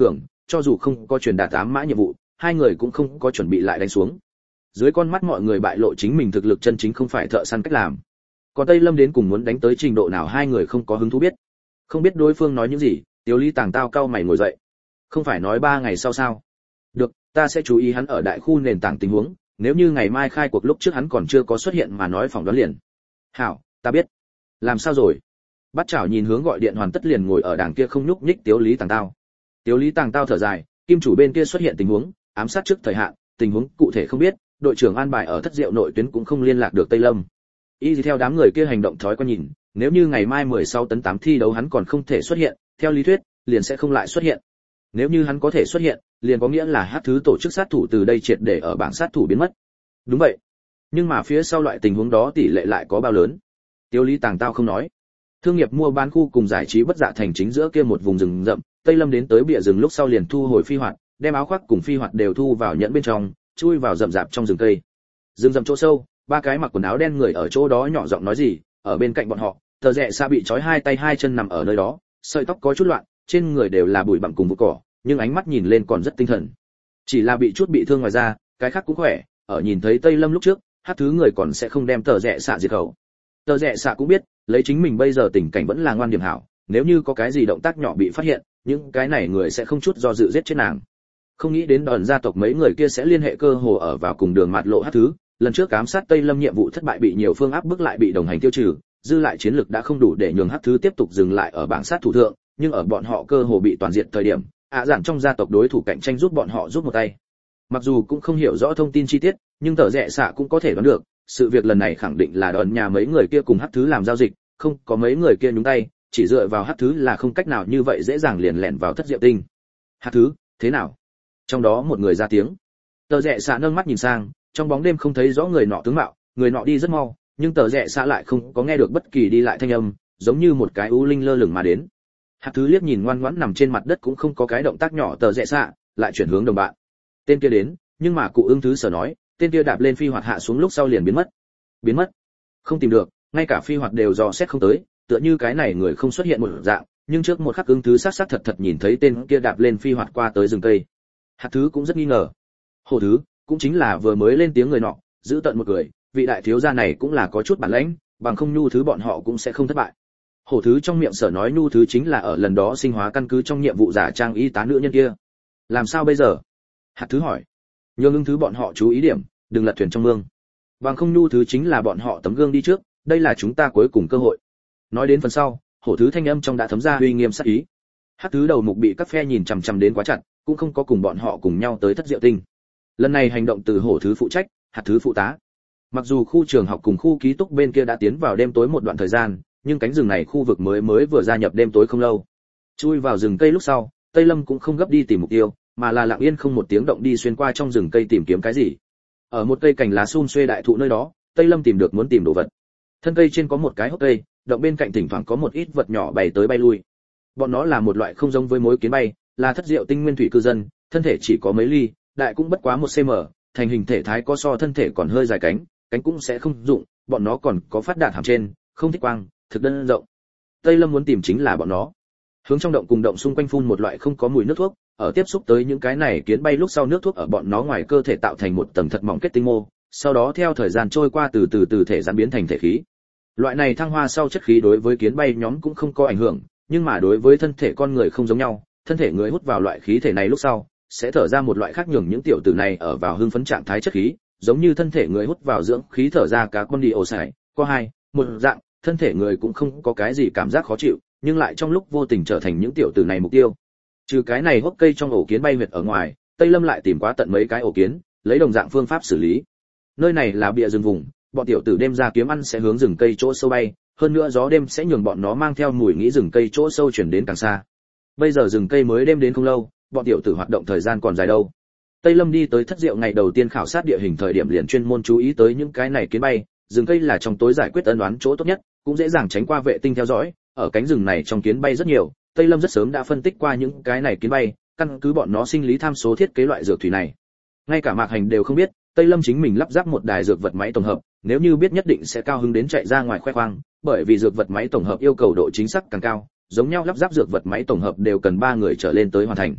cho dù không có truyền đạt ám mã nhiệm vụ, hai người cũng không có chuẩn bị lại đánh xuống. Dưới con mắt mọi người bại lộ chính mình thực lực chân chính không phải thợ săn cách làm. Còn Tây Lâm đến cùng muốn đánh tới trình độ nào hai người không có hứng thú biết. Không biết đối phương nói những gì, Tiếu Lý Tàng tao cao mày ngồi dậy. Không phải nói ba ngày sau sao? Được, ta sẽ chú ý hắn ở đại khu nền tảng tình huống, nếu như ngày mai khai cuộc lúc trước hắn còn chưa có xuất hiện mà nói phỏng đoán liền. Hảo, ta biết. Làm sao rồi? Bắt Chảo nhìn hướng gọi điện hoàn tất liền ngồi ở đằng kia không nhúc nhích Tiếu Lý Tàng tao. Tiếu Lý Tàng tao thở dài, kim chủ bên kia xuất hiện tình huống, ám sát trước thời hạn, tình huống cụ thể không biết, đội trưởng an bài ở thất diệu nội tuyến cũng không liên lạc được Tây Lâm. Y theo đám người kia hành động thói quen nhìn, nếu như ngày mai mười sáu tấn tám thi đấu hắn còn không thể xuất hiện, theo lý thuyết, liền sẽ không lại xuất hiện. Nếu như hắn có thể xuất hiện, liền có nghĩa là hát thứ tổ chức sát thủ từ đây triệt để ở bảng sát thủ biến mất. Đúng vậy. Nhưng mà phía sau loại tình huống đó tỷ lệ lại có bao lớn? Tiếu Lý Tàng tao không nói. Thương nghiệp mua bán khu cùng giải trí bất dạ thành chính giữa kia một vùng rừng rậm, Tây Lâm đến tới bìa rừng lúc sau liền thu hồi phi hoạt, đem áo khoác cùng phi hoạt đều thu vào nhẫn bên trong, chui vào rậm rạp trong rừng cây. Rừng rậm chỗ sâu, ba cái mặc quần áo đen người ở chỗ đó nhỏ giọng nói gì, ở bên cạnh bọn họ, Tờ Rẽ Xạ bị trói hai tay hai chân nằm ở nơi đó, sợi tóc có chút loạn, trên người đều là bụi bặm cùng vụ cỏ, nhưng ánh mắt nhìn lên còn rất tinh thần. Chỉ là bị chút bị thương ngoài ra, cái khác cũng khỏe, ở nhìn thấy Tây Lâm lúc trước, hát thứ người còn sẽ không đem Tờ Rẽ Xạ diệt khẩu. Tờ Rẽ Xạ cũng biết, lấy chính mình bây giờ tình cảnh vẫn là ngoan điểm hảo, nếu như có cái gì động tác nhỏ bị phát hiện, những cái này người sẽ không chút do dự giết chết nàng. Không nghĩ đến đòn gia tộc mấy người kia sẽ liên hệ cơ hồ ở vào cùng đường mạt lộ hát thứ, lần trước ám sát Tây Lâm nhiệm vụ thất bại bị nhiều phương áp bức lại bị đồng hành tiêu trừ, dư lại chiến lực đã không đủ để nhường hát thứ tiếp tục dừng lại ở bảng sát thủ thượng, nhưng ở bọn họ cơ hồ bị toàn diện thời điểm, ạ giản trong gia tộc đối thủ cạnh tranh giúp bọn họ giúp một tay. Mặc dù cũng không hiểu rõ thông tin chi tiết, nhưng Tờ Rẽ Xạ cũng có thể đoán được, sự việc lần này khẳng định là đòn nhà mấy người kia cùng hát thứ làm giao dịch, không có mấy người kia nhúng tay, chỉ dựa vào hát thứ là không cách nào như vậy dễ dàng liền lẻn vào thất diệu tinh. Hát thứ, thế nào? Trong đó một người ra tiếng. Tờ Rẽ Xạ nâng mắt nhìn sang, trong bóng đêm không thấy rõ người nọ tướng mạo, người nọ đi rất mau, nhưng Tờ Rẽ Xạ lại không có nghe được bất kỳ đi lại thanh âm, giống như một cái u linh lơ lửng mà đến. Hát thứ liếc nhìn ngoan ngoãn nằm trên mặt đất cũng không có cái động tác nhỏ Tờ Rẽ Xạ, lại chuyển hướng đồng bạn. Tên kia đến, nhưng mà cụ ưng thứ sở nói, tên kia đạp lên phi hoạt hạ xuống lúc sau liền biến mất. Biến mất? Không tìm được, ngay cả phi hoạt đều dò xét không tới, tựa như cái này người không xuất hiện một dạng, nhưng trước một khắc ưng thứ sát sát thật thật nhìn thấy tên kia đạp lên phi hoạt qua tới rừng cây. Hát thứ cũng rất nghi ngờ. Hồ thứ, cũng chính là vừa mới lên tiếng người nọ, giữ tận một người, vị đại thiếu gia này cũng là có chút bản lĩnh, bằng không nhu thứ bọn họ cũng sẽ không thất bại. Hổ thứ trong miệng sở nói nhu thứ chính là ở lần đó sinh hóa căn cứ trong nhiệm vụ giả trang y tá nữ nhân kia. Làm sao bây giờ? Hạt thứ hỏi. Nhường ưng thứ bọn họ chú ý điểm, đừng lật thuyền trong mương. Bằng không nhu thứ chính là bọn họ tấm gương đi trước, đây là chúng ta cuối cùng cơ hội. Nói đến phần sau, hổ thứ thanh âm trong đã thấm ra uy nghiêm sát ý. Hạt thứ đầu mục bị các phe nhìn chằm chằm đến quá chặt, cũng không có cùng bọn họ cùng nhau tới thất diệu tinh. Lần này hành động từ hổ thứ phụ trách, hạt thứ phụ tá. Mặc dù khu trường học cùng khu ký túc bên kia đã tiến vào đêm tối một đoạn thời gian, nhưng cánh rừng này khu vực mới mới vừa gia nhập đêm tối không lâu. Chui vào rừng cây lúc sau, Tây Lâm cũng không gấp đi tìm mục tiêu, mà là lặng yên không một tiếng động đi xuyên qua trong rừng cây tìm kiếm cái gì. Ở một cây cành lá sum xuê đại thụ nơi đó, Tây Lâm tìm được muốn tìm đồ vật. Thân cây trên có một cái hốc cây, động bên cạnh thỉnh thoảng có một ít vật nhỏ bay tới bay lui. Bọn nó là một loại không giống với mối kiến bay, là thất diệu tinh nguyên thủy cư dân, thân thể chỉ có mấy ly, đại cũng bất quá một cm, thành hình thể thái có so thân thể còn hơi dài cánh, cánh cũng sẽ không dụng, bọn nó còn có phát đạn hàm trên, không thích quang, thực đơn rộng. Tây Lâm muốn tìm chính là bọn nó. Hướng trong động cùng động xung quanh phun một loại không có mùi nước thuốc, ở tiếp xúc tới những cái này kiến bay lúc sau nước thuốc ở bọn nó ngoài cơ thể tạo thành một tầng thật mỏng kết tinh mô, sau đó theo thời gian trôi qua từ từ từ thể giãn biến thành thể khí. Loại này thăng hoa sau chất khí đối với kiến bay nhóm cũng không có ảnh hưởng, nhưng mà đối với thân thể con người không giống nhau, thân thể người hút vào loại khí thể này lúc sau, sẽ thở ra một loại khác nhường những tiểu tử này ở vào hưng phấn trạng thái chất khí, giống như thân thể người hút vào dưỡng khí thở ra cá con dioxide, có hai, một dạng, thân thể người cũng không có cái gì cảm giác khó chịu, nhưng lại trong lúc vô tình trở thành những tiểu tử này mục tiêu. Trừ cái này hốc cây trong ổ kiến bay huyệt ở ngoài, Tây Lâm lại tìm quá tận mấy cái ổ kiến, lấy đồng dạng phương pháp xử lý. Nơi này là bìa rừng vùng, bọn tiểu tử đêm ra kiếm ăn sẽ hướng rừng cây chỗ sâu bay, hơn nữa gió đêm sẽ nhường bọn nó mang theo mùi nghĩ rừng cây chỗ sâu chuyển đến càng xa. Bây giờ rừng cây mới đêm đến không lâu, bọn tiểu tử hoạt động thời gian còn dài đâu. Tây Lâm đi tới thất diệu ngày đầu tiên khảo sát địa hình thời điểm liền chuyên môn chú ý tới những cái này kiến bay, rừng cây là trong tối giải quyết ân oán chỗ tốt nhất, cũng dễ dàng tránh qua vệ tinh theo dõi, ở cánh rừng này trong kiến bay rất nhiều, Tây Lâm rất sớm đã phân tích qua những cái này kiến bay, căn cứ bọn nó sinh lý tham số thiết kế loại dược thủy này. Ngay cả Mạc Hành đều không biết, Tây Lâm chính mình lắp ráp một đài dược vật máy tổng hợp, nếu như biết nhất định sẽ cao hứng đến chạy ra ngoài khoe khoang, bởi vì dược vật máy tổng hợp yêu cầu độ chính xác càng cao, giống nhau lắp ráp dược vật máy tổng hợp đều cần ba người trở lên tới hoàn thành.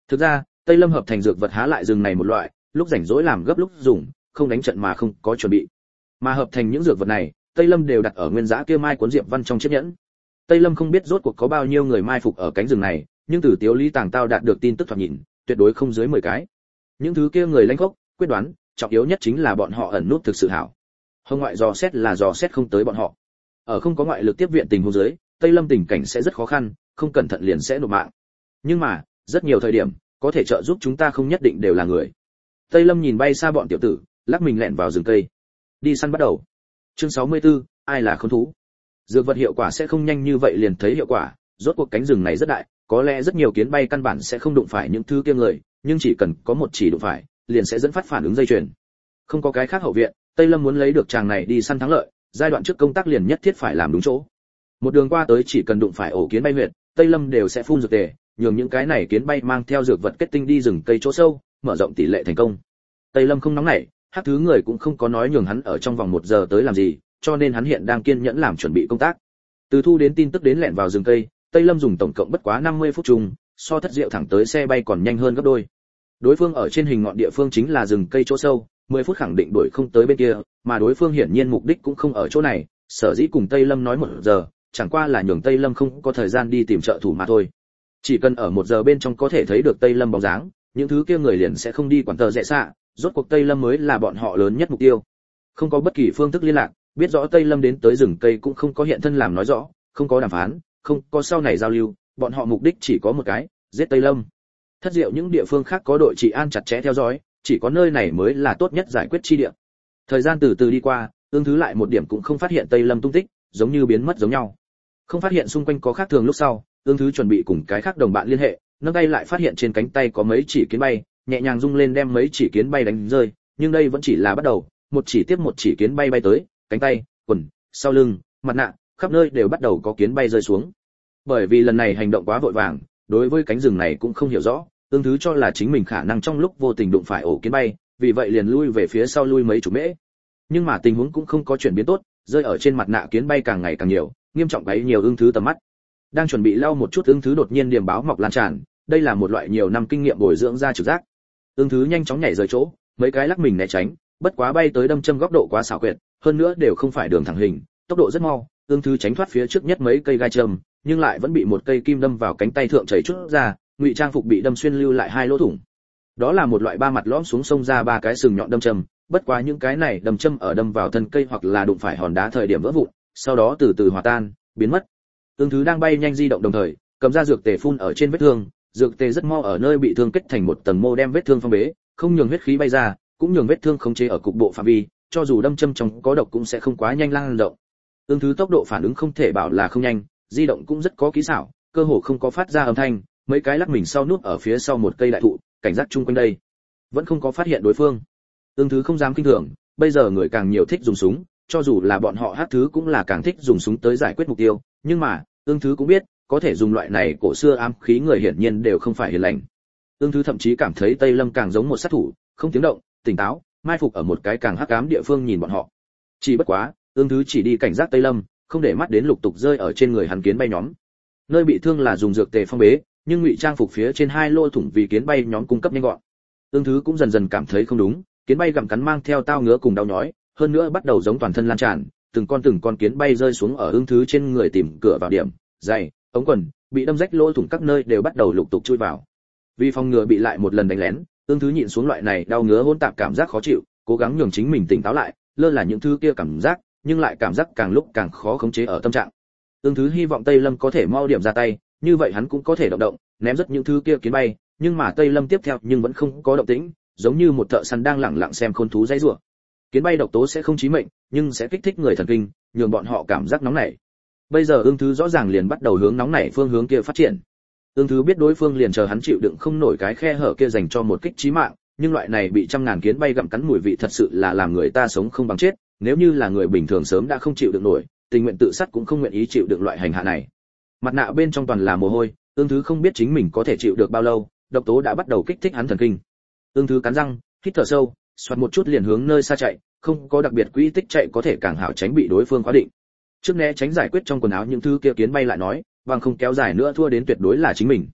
Thực ra, Tây Lâm hợp thành dược vật há lại rừng này một loại, lúc rảnh rỗi làm gấp lúc dùng, không đánh trận mà không có chuẩn bị. Mà hợp thành những dược vật này, Tây Lâm đều đặt ở nguyên giá kia mai cuốn diệp văn trong chiếc nhẫn. Tây Lâm không biết rốt cuộc có bao nhiêu người mai phục ở cánh rừng này, nhưng từ Tiếu Lý Tàng Tao đạt được tin tức thoạt nhìn, tuyệt đối không dưới mười cái. Những thứ kia người lãnh khốc, quyết đoán, trọng yếu nhất chính là bọn họ ẩn nút thực sự hảo. Hồng ngoại dò xét là dò xét không tới bọn họ. Ở không có ngoại lực tiếp viện tình huống dưới, Tây Lâm tình cảnh sẽ rất khó khăn, không cẩn thận liền sẽ nộp mạng. Nhưng mà, rất nhiều thời điểm, có thể trợ giúp chúng ta không nhất định đều là người. Tây Lâm nhìn bay xa bọn tiểu tử, lắc mình lẹn vào rừng cây. Đi săn bắt đầu. Chương sáu mươi tư, ai là khốn thú? Dược vật hiệu quả sẽ không nhanh như vậy liền thấy hiệu quả, rốt cuộc cánh rừng này rất đại, có lẽ rất nhiều kiến bay căn bản sẽ không đụng phải những thứ kia người, nhưng chỉ cần có một chỉ đụng phải, liền sẽ dẫn phát phản ứng dây chuyền. Không có cái khác hậu viện, Tây Lâm muốn lấy được chàng này đi săn thắng lợi, giai đoạn trước công tác liền nhất thiết phải làm đúng chỗ. Một đường qua tới chỉ cần đụng phải ổ kiến bay huyệt, Tây Lâm đều sẽ phun dược tề, nhường những cái này kiến bay mang theo dược vật kết tinh đi rừng cây chỗ sâu, mở rộng tỷ lệ thành công. Tây Lâm không nóng nảy, hắc thứ người cũng không có nói nhường hắn ở trong vòng một giờ tới làm gì, cho nên hắn hiện đang kiên nhẫn làm chuẩn bị công tác. Từ thu đến tin tức đến lẻn vào rừng cây, Tây Lâm dùng tổng cộng bất quá năm mươi phút chung, so Thất Diệu thẳng tới xe bay còn nhanh hơn gấp đôi. Đối phương ở trên hình ngọn địa phương chính là rừng cây chỗ sâu, mười phút khẳng định đuổi không tới bên kia, mà đối phương hiển nhiên mục đích cũng không ở chỗ này, sở dĩ cùng Tây Lâm nói một giờ, chẳng qua là nhường Tây Lâm không có thời gian đi tìm trợ thủ mà thôi. Chỉ cần ở một giờ bên trong có thể thấy được Tây Lâm bóng dáng, những thứ kia người liền sẽ không đi quản tờ rẽ xạ, rốt cuộc Tây Lâm mới là bọn họ lớn nhất mục tiêu. Không có bất kỳ phương thức liên lạc, biết rõ Tây Lâm đến tới rừng cây cũng không có hiện thân làm nói rõ, không có đàm phán, không có sau này giao lưu, bọn họ mục đích chỉ có một cái, giết Tây Lâm. Thất Diệu những địa phương khác có đội trị an chặt chẽ theo dõi, chỉ có nơi này mới là tốt nhất giải quyết chi địa. Thời gian từ từ đi qua, Ương Thứ lại một điểm cũng không phát hiện Tây Lâm tung tích, giống như biến mất giống nhau. Không phát hiện xung quanh có khác thường lúc sau, Ương Thứ chuẩn bị cùng cái khác đồng bạn liên hệ, nâng tay lại phát hiện trên cánh tay có mấy chỉ kiến bay, nhẹ nhàng rung lên đem mấy chỉ kiến bay đánh rơi, nhưng đây vẫn chỉ là bắt đầu, một chỉ tiếp một chỉ kiến bay bay tới, cánh tay, quần, sau lưng, mặt nạ, khắp nơi đều bắt đầu có kiến bay rơi xuống. Bởi vì lần này hành động quá vội vàng, đối với cánh rừng này cũng không hiểu rõ, Ương Thứ cho là chính mình khả năng trong lúc vô tình đụng phải ổ kiến bay, vì vậy liền lui về phía sau lui mấy chục mễ. Nhưng mà tình huống cũng không có chuyển biến tốt, rơi ở trên mặt nạ kiến bay càng ngày càng nhiều, nghiêm trọng bấy nhiều Ương Thứ tầm mắt. Đang chuẩn bị lau một chút, Ương Thứ đột nhiên điềm báo mọc lan tràn, đây là một loại nhiều năm kinh nghiệm bồi dưỡng ra trực giác. Ương Thứ nhanh chóng nhảy rời chỗ, mấy cái lắc mình né tránh, bất quá bay tới đâm châm góc độ quá xảo quyệt, hơn nữa đều không phải đường thẳng hình, tốc độ rất mau, Ương Thứ tránh thoát phía trước nhất mấy cây gai châm, nhưng lại vẫn bị một cây kim đâm vào cánh tay thượng chảy chút ra, ngụy trang phục bị đâm xuyên lưu lại hai lỗ thủng. Đó là một loại ba mặt lõm xuống sông ra ba cái sừng nhọn đâm châm, bất quá những cái này đâm châm ở đâm vào thân cây hoặc là đụng phải hòn đá thời điểm vỡ vụn, sau đó từ từ hòa tan, biến mất. Ương Thứ đang bay nhanh di động đồng thời, cầm ra dược tề phun ở trên vết thương, dược tề rất mau ở nơi bị thương kết thành một tầng mô đem vết thương phong bế, không nhường huyết khí bay ra, cũng nhường vết thương khống chế ở cục bộ phạm vi, cho dù đâm châm trong có độc cũng sẽ không quá nhanh lan rộng. Ương Thứ tốc độ phản ứng không thể bảo là không nhanh, di động cũng rất có kỹ xảo, cơ hồ không có phát ra âm thanh, mấy cái lắc mình sau nút ở phía sau một cây đại thụ, cảnh giác chung quanh đây, vẫn không có phát hiện đối phương. Ương Thứ không dám kinh thường, bây giờ người càng nhiều thích dùng súng, cho dù là bọn họ hát thứ cũng là càng thích dùng súng tới giải quyết mục tiêu, nhưng mà, Ương Thứ cũng biết, có thể dùng loại này cổ xưa ám khí người hiển nhiên đều không phải hiền lành. Ương Thứ thậm chí cảm thấy Tây Lâm càng giống một sát thủ, không tiếng động, tỉnh táo, mai phục ở một cái càng hắc ám địa phương nhìn bọn họ. Chỉ bất quá, Ương Thứ chỉ đi cảnh giác Tây Lâm, không để mắt đến lục tục rơi ở trên người hắn kiến bay nhóm. Nơi bị thương là dùng dược tề phong bế, nhưng ngụy trang phục phía trên hai lỗ thủng vì kiến bay nhóm cung cấp nhanh gọn. Ương Thứ cũng dần dần cảm thấy không đúng, kiến bay gặm cắn mang theo tao ngứa cùng đau nhói, hơn nữa bắt đầu giống toàn thân lan tràn, từng con từng con kiến bay rơi xuống ở Ương Thứ trên người tìm cửa vào điểm, giày, ống quần, bị đâm rách lỗ thủng các nơi đều bắt đầu lục tục chui vào. Vì phòng ngừa bị lại một lần đánh lén, Ương Thứ nhịn xuống loại này đau ngứa hỗn tạp cảm giác khó chịu, cố gắng nhường chính mình tỉnh táo lại, lơ là những thứ kia cảm giác, nhưng lại cảm giác càng lúc càng khó khống chế ở tâm trạng. Ương Thứ hy vọng Tây Lâm có thể mau điểm ra tay, như vậy hắn cũng có thể động động, ném rất những thứ kia kiến bay, nhưng mà Tây Lâm tiếp theo nhưng vẫn không có động tĩnh, giống như một thợ săn đang lẳng lặng xem khôn thú dãy rủa. Kiến bay độc tố sẽ không chí mệnh, nhưng sẽ kích thích người thần kinh, nhường bọn họ cảm giác nóng nảy. Bây giờ Ương Thứ rõ ràng liền bắt đầu hướng nóng nảy phương hướng kia phát triển. Ương Thứ biết đối phương liền chờ hắn chịu đựng không nổi cái khe hở kia dành cho một kích chí mạng, nhưng loại này bị trăm ngàn kiến bay gặm cắn mùi vị thật sự là làm người ta sống không bằng chết, nếu như là người bình thường sớm đã không chịu đựng nổi, tình nguyện tự sát cũng không nguyện ý chịu đựng loại hành hạ này. Mặt nạ bên trong toàn là mồ hôi, Ương Thứ không biết chính mình có thể chịu được bao lâu, độc tố đã bắt đầu kích thích hắn thần kinh. Ương Thứ cắn răng, hít thở sâu, xoạt một chút liền hướng nơi xa chạy, không có đặc biệt quỹ tích chạy có thể càng hảo tránh bị đối phương khóa định. Trước né tránh giải quyết trong quần áo những thứ kia kiến bay lại nói, bằng không kéo dài nữa thua đến tuyệt đối là chính mình.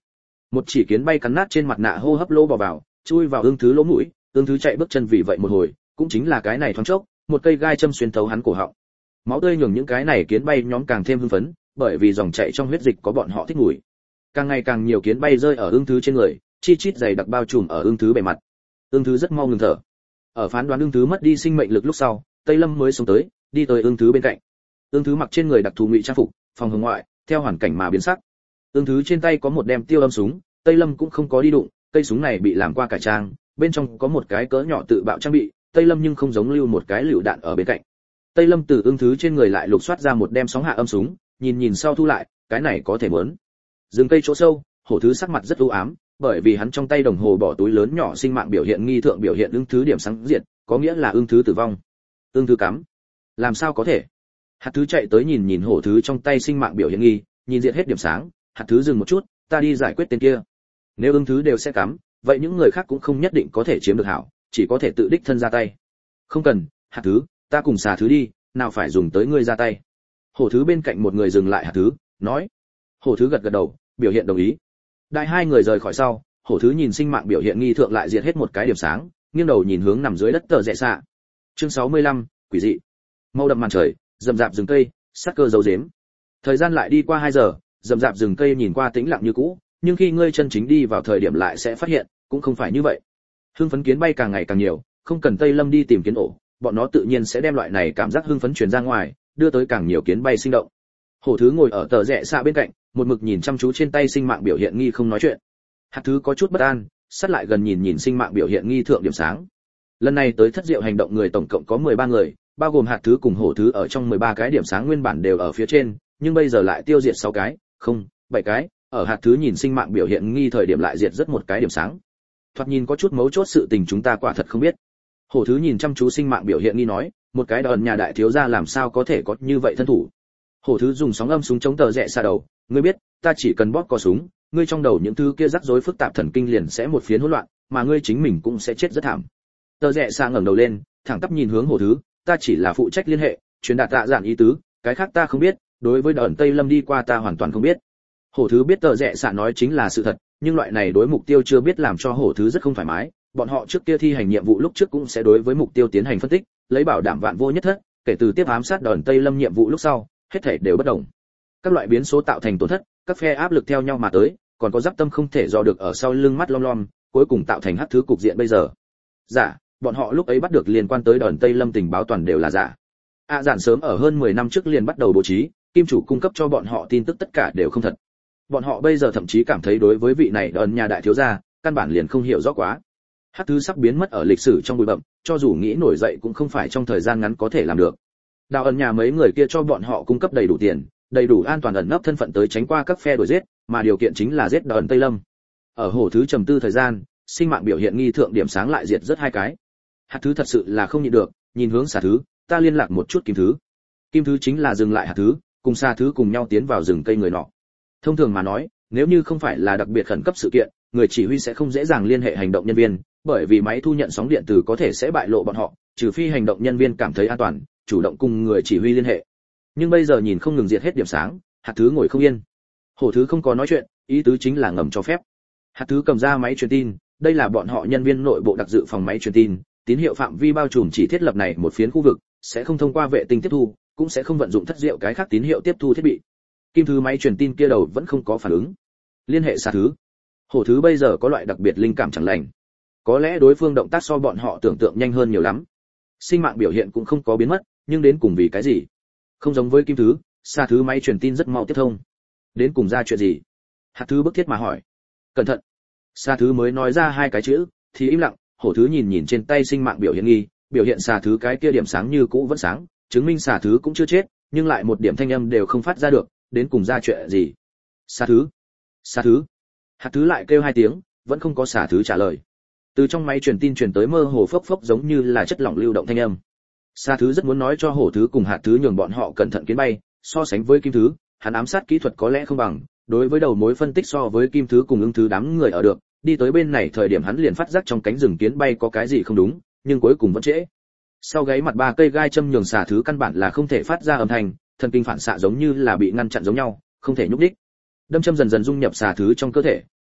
Một chỉ kiến bay cắn nát trên mặt nạ hô hấp lỗ bò vào, chui vào ương thứ lỗ mũi, ương thứ chạy bước chân vì vậy một hồi, cũng chính là cái này thoáng chốc, một cây gai châm xuyên thấu hắn cổ họng. Máu tươi nhường những cái này kiến bay nhóm càng thêm hưng phấn, bởi vì dòng chảy trong huyết dịch có bọn họ thích mùi. Càng ngày càng nhiều kiến bay rơi ở ương thứ trên người, chi chít dày đặc bao trùm ở ương thứ bề mặt. Ương thứ rất mau ngừng thở. Ở phán đoán ương thứ mất đi sinh mệnh lực lúc sau, Tây Lâm mới xuống tới, đi tới ương thứ bên cạnh. Ương thứ mặc trên người đặc thù ngụy trang phục, phòng hướng ngoại, theo hoàn cảnh mà biến sắc. Ương thứ trên tay có một đem tiêu âm súng, Tây Lâm cũng không có đi đụng, cây súng này bị làm qua cải trang, bên trong có một cái cỡ nhỏ tự bạo trang bị, Tây Lâm nhưng không giống lưu một cái lựu đạn ở bên cạnh. Tây Lâm từ ương thứ trên người lại lục soát ra một đem sóng hạ âm súng, nhìn nhìn sau thu lại, cái này có thể muốn. Rừng cây chỗ sâu, hổ thứ sắc mặt rất u ám, bởi vì hắn trong tay đồng hồ bỏ túi lớn nhỏ sinh mạng biểu hiện nghi thượng biểu hiện ương thứ điểm sáng diệt, có nghĩa là ương thứ tử vong. Ương thứ cắm. Làm sao có thể? Hạt thứ chạy tới nhìn nhìn hổ thứ trong tay sinh mạng biểu hiện nghi, nhìn diệt hết điểm sáng, hạt thứ dừng một chút, ta đi giải quyết tên kia. Nếu ương thứ đều sẽ cắm, vậy những người khác cũng không nhất định có thể chiếm được hảo, chỉ có thể tự đích thân ra tay. Không cần, hạt thứ, ta cùng xà thứ đi, nào phải dùng tới ngươi ra tay. Hổ thứ bên cạnh một người dừng lại hạt thứ, nói. Hổ thứ gật gật đầu, biểu hiện đồng ý. Đại hai người rời khỏi sau, hổ thứ nhìn sinh mạng biểu hiện nghi thượng lại diệt hết một cái điểm sáng, nghiêng đầu nhìn hướng nằm dưới đất tờ rẽ xạ. Chương sáu mươi lăm, quỷ dị. Màu đậm màn trời, rậm rạp rừng cây, sắc cơ dấu dếm. Thời gian lại đi qua hai giờ, rậm rạp rừng cây nhìn qua tĩnh lặng như cũ, nhưng khi ngươi chân chính đi vào thời điểm lại sẽ phát hiện, cũng không phải như vậy. Hưng phấn kiến bay càng ngày càng nhiều, không cần Tây Lâm đi tìm kiến ổ, bọn nó tự nhiên sẽ đem loại này cảm giác hưng phấn truyền ra ngoài, đưa tới càng nhiều kiến bay sinh động. Hổ thứ ngồi ở tờ rẽ xạ bên cạnh, một mực nhìn chăm chú trên tay sinh mạng biểu hiện nghi không nói chuyện. Hạt thứ có chút bất an, sát lại gần nhìn nhìn sinh mạng biểu hiện nghi thượng điểm sáng. Lần này tới thất diệu hành động người tổng cộng có mười ba người, bao gồm hạt thứ cùng hổ thứ ở trong mười ba cái điểm sáng nguyên bản đều ở phía trên, nhưng bây giờ lại tiêu diệt sáu cái, không, bảy cái, ở hạt thứ nhìn sinh mạng biểu hiện nghi thời điểm lại diệt rất một cái điểm sáng. Thoạt nhìn có chút mấu chốt sự tình chúng ta quả thật không biết. Hổ thứ nhìn chăm chú sinh mạng biểu hiện nghi nói, một cái đòn nhà đại thiếu gia làm sao có thể có như vậy thân thủ. Hổ thứ dùng sóng âm súng chống tờ rẽ xa đầu, ngươi biết, ta chỉ cần bóp cò súng, ngươi trong đầu những thứ kia rắc rối phức tạp thần kinh liền sẽ một phiến hỗn loạn, mà ngươi chính mình cũng sẽ chết rất thảm. Tờ rẽ xa ngẩng đầu lên, thẳng tắp nhìn hướng hổ thứ, ta chỉ là phụ trách liên hệ, truyền đạt tạ giản ý tứ, cái khác ta không biết, đối với đòn Tây Lâm đi qua ta hoàn toàn không biết. Hổ thứ biết tờ rẽ xạ nói chính là sự thật, nhưng loại này đối mục tiêu chưa biết làm cho hổ thứ rất không thoải mái. Bọn họ trước kia thi hành nhiệm vụ lúc trước cũng sẽ đối với mục tiêu tiến hành phân tích, lấy bảo đảm vạn vô nhất thất, kể từ tiếp ám sát đòn Tây Lâm nhiệm vụ lúc sau, hết thảy đều bất đồng. Các loại biến số tạo thành tổn thất, các phe áp lực theo nhau mà tới, còn có giáp tâm không thể dò được ở sau lưng mắt lom lom, cuối cùng tạo thành hắc thứ cục diện bây giờ. Giả, bọn họ lúc ấy bắt được liên quan tới đòn Tây Lâm tình báo toàn đều là giả. A à, giản sớm ở hơn mười năm trước liền bắt đầu bố trí, kim chủ cung cấp cho bọn họ tin tức tất cả đều không thật. Bọn họ bây giờ thậm chí cảm thấy đối với vị này đòn nhà đại thiếu gia, căn bản liền không hiểu rõ quá. Hắc thứ sắp biến mất ở lịch sử trong bụi bặm, cho dù nghĩ nổi dậy cũng không phải trong thời gian ngắn có thể làm được. Đào ẩn nhà mấy người kia cho bọn họ cung cấp đầy đủ tiền, đầy đủ an toàn ẩn nấp thân phận tới tránh qua các phe đuổi giết, mà điều kiện chính là giết đòn Tây Lâm. Ở hổ thứ trầm tư thời gian, sinh mạng biểu hiện nghi thượng điểm sáng lại diệt rất hai cái. Hạt thứ thật sự là không nhịn được, nhìn hướng xà thứ, ta liên lạc một chút kim thứ. Kim thứ chính là dừng lại hạt thứ, cùng xà thứ cùng nhau tiến vào rừng cây người nọ. Thông thường mà nói, nếu như không phải là đặc biệt khẩn cấp sự kiện, người chỉ huy sẽ không dễ dàng liên hệ hành động nhân viên, bởi vì máy thu nhận sóng điện từ có thể sẽ bại lộ bọn họ, trừ phi hành động nhân viên cảm thấy an toàn, chủ động cùng người chỉ huy liên hệ. Nhưng bây giờ nhìn không ngừng diệt hết điểm sáng, hạt thứ ngồi không yên. Hổ thứ không có nói chuyện, ý tứ chính là ngầm cho phép. Hạt thứ cầm ra máy truyền tin, đây là bọn họ nhân viên nội bộ đặc dự phòng máy truyền tin, tín hiệu phạm vi bao trùm chỉ thiết lập này một phiến khu vực, sẽ không thông qua vệ tinh tiếp thu, cũng sẽ không vận dụng thất diệu cái khác tín hiệu tiếp thu thiết bị. Kim thứ máy truyền tin kia đầu vẫn không có phản ứng. Liên hệ xà thứ. Hổ thứ bây giờ có loại đặc biệt linh cảm chẳng lành. Có lẽ đối phương động tác so bọn họ tưởng tượng nhanh hơn nhiều lắm. Sinh mạng biểu hiện cũng không có biến mất, nhưng đến cùng vì cái gì? Không giống với kim thứ, xà thứ máy truyền tin rất mau tiếp thông. Đến cùng ra chuyện gì? Hạt thứ bức thiết mà hỏi. Cẩn thận. Xà thứ mới nói ra hai cái chữ, thì im lặng. Hổ thứ nhìn nhìn trên tay sinh mạng biểu hiện nghi, biểu hiện xà thứ cái kia điểm sáng như cũ vẫn sáng, chứng minh xà thứ cũng chưa chết, nhưng lại một điểm thanh âm đều không phát ra được, đến cùng ra chuyện gì? Xà thứ, xà thứ. Hạt thứ lại kêu hai tiếng, vẫn không có xà thứ trả lời. Từ trong máy truyền tin truyền tới mơ hồ phốc phốc giống như là chất lỏng lưu động thanh âm. Xà thứ rất muốn nói cho hổ thứ cùng hạt thứ nhường bọn họ cẩn thận kiến bay, so sánh với kim thứ, hắn ám sát kỹ thuật có lẽ không bằng, đối với đầu mối phân tích so với kim thứ cùng ứng thứ đám người ở được, đi tới bên này thời điểm hắn liền phát giác trong cánh rừng kiến bay có cái gì không đúng, nhưng cuối cùng vẫn trễ. Sau gáy mặt ba cây gai châm nhường xà thứ căn bản là không thể phát ra âm thanh, thần kinh phản xạ giống như là bị ngăn chặn giống nhau, không thể nhúc nhích. Đâm châm dần dần dung nhập xà thứ trong cơ thể,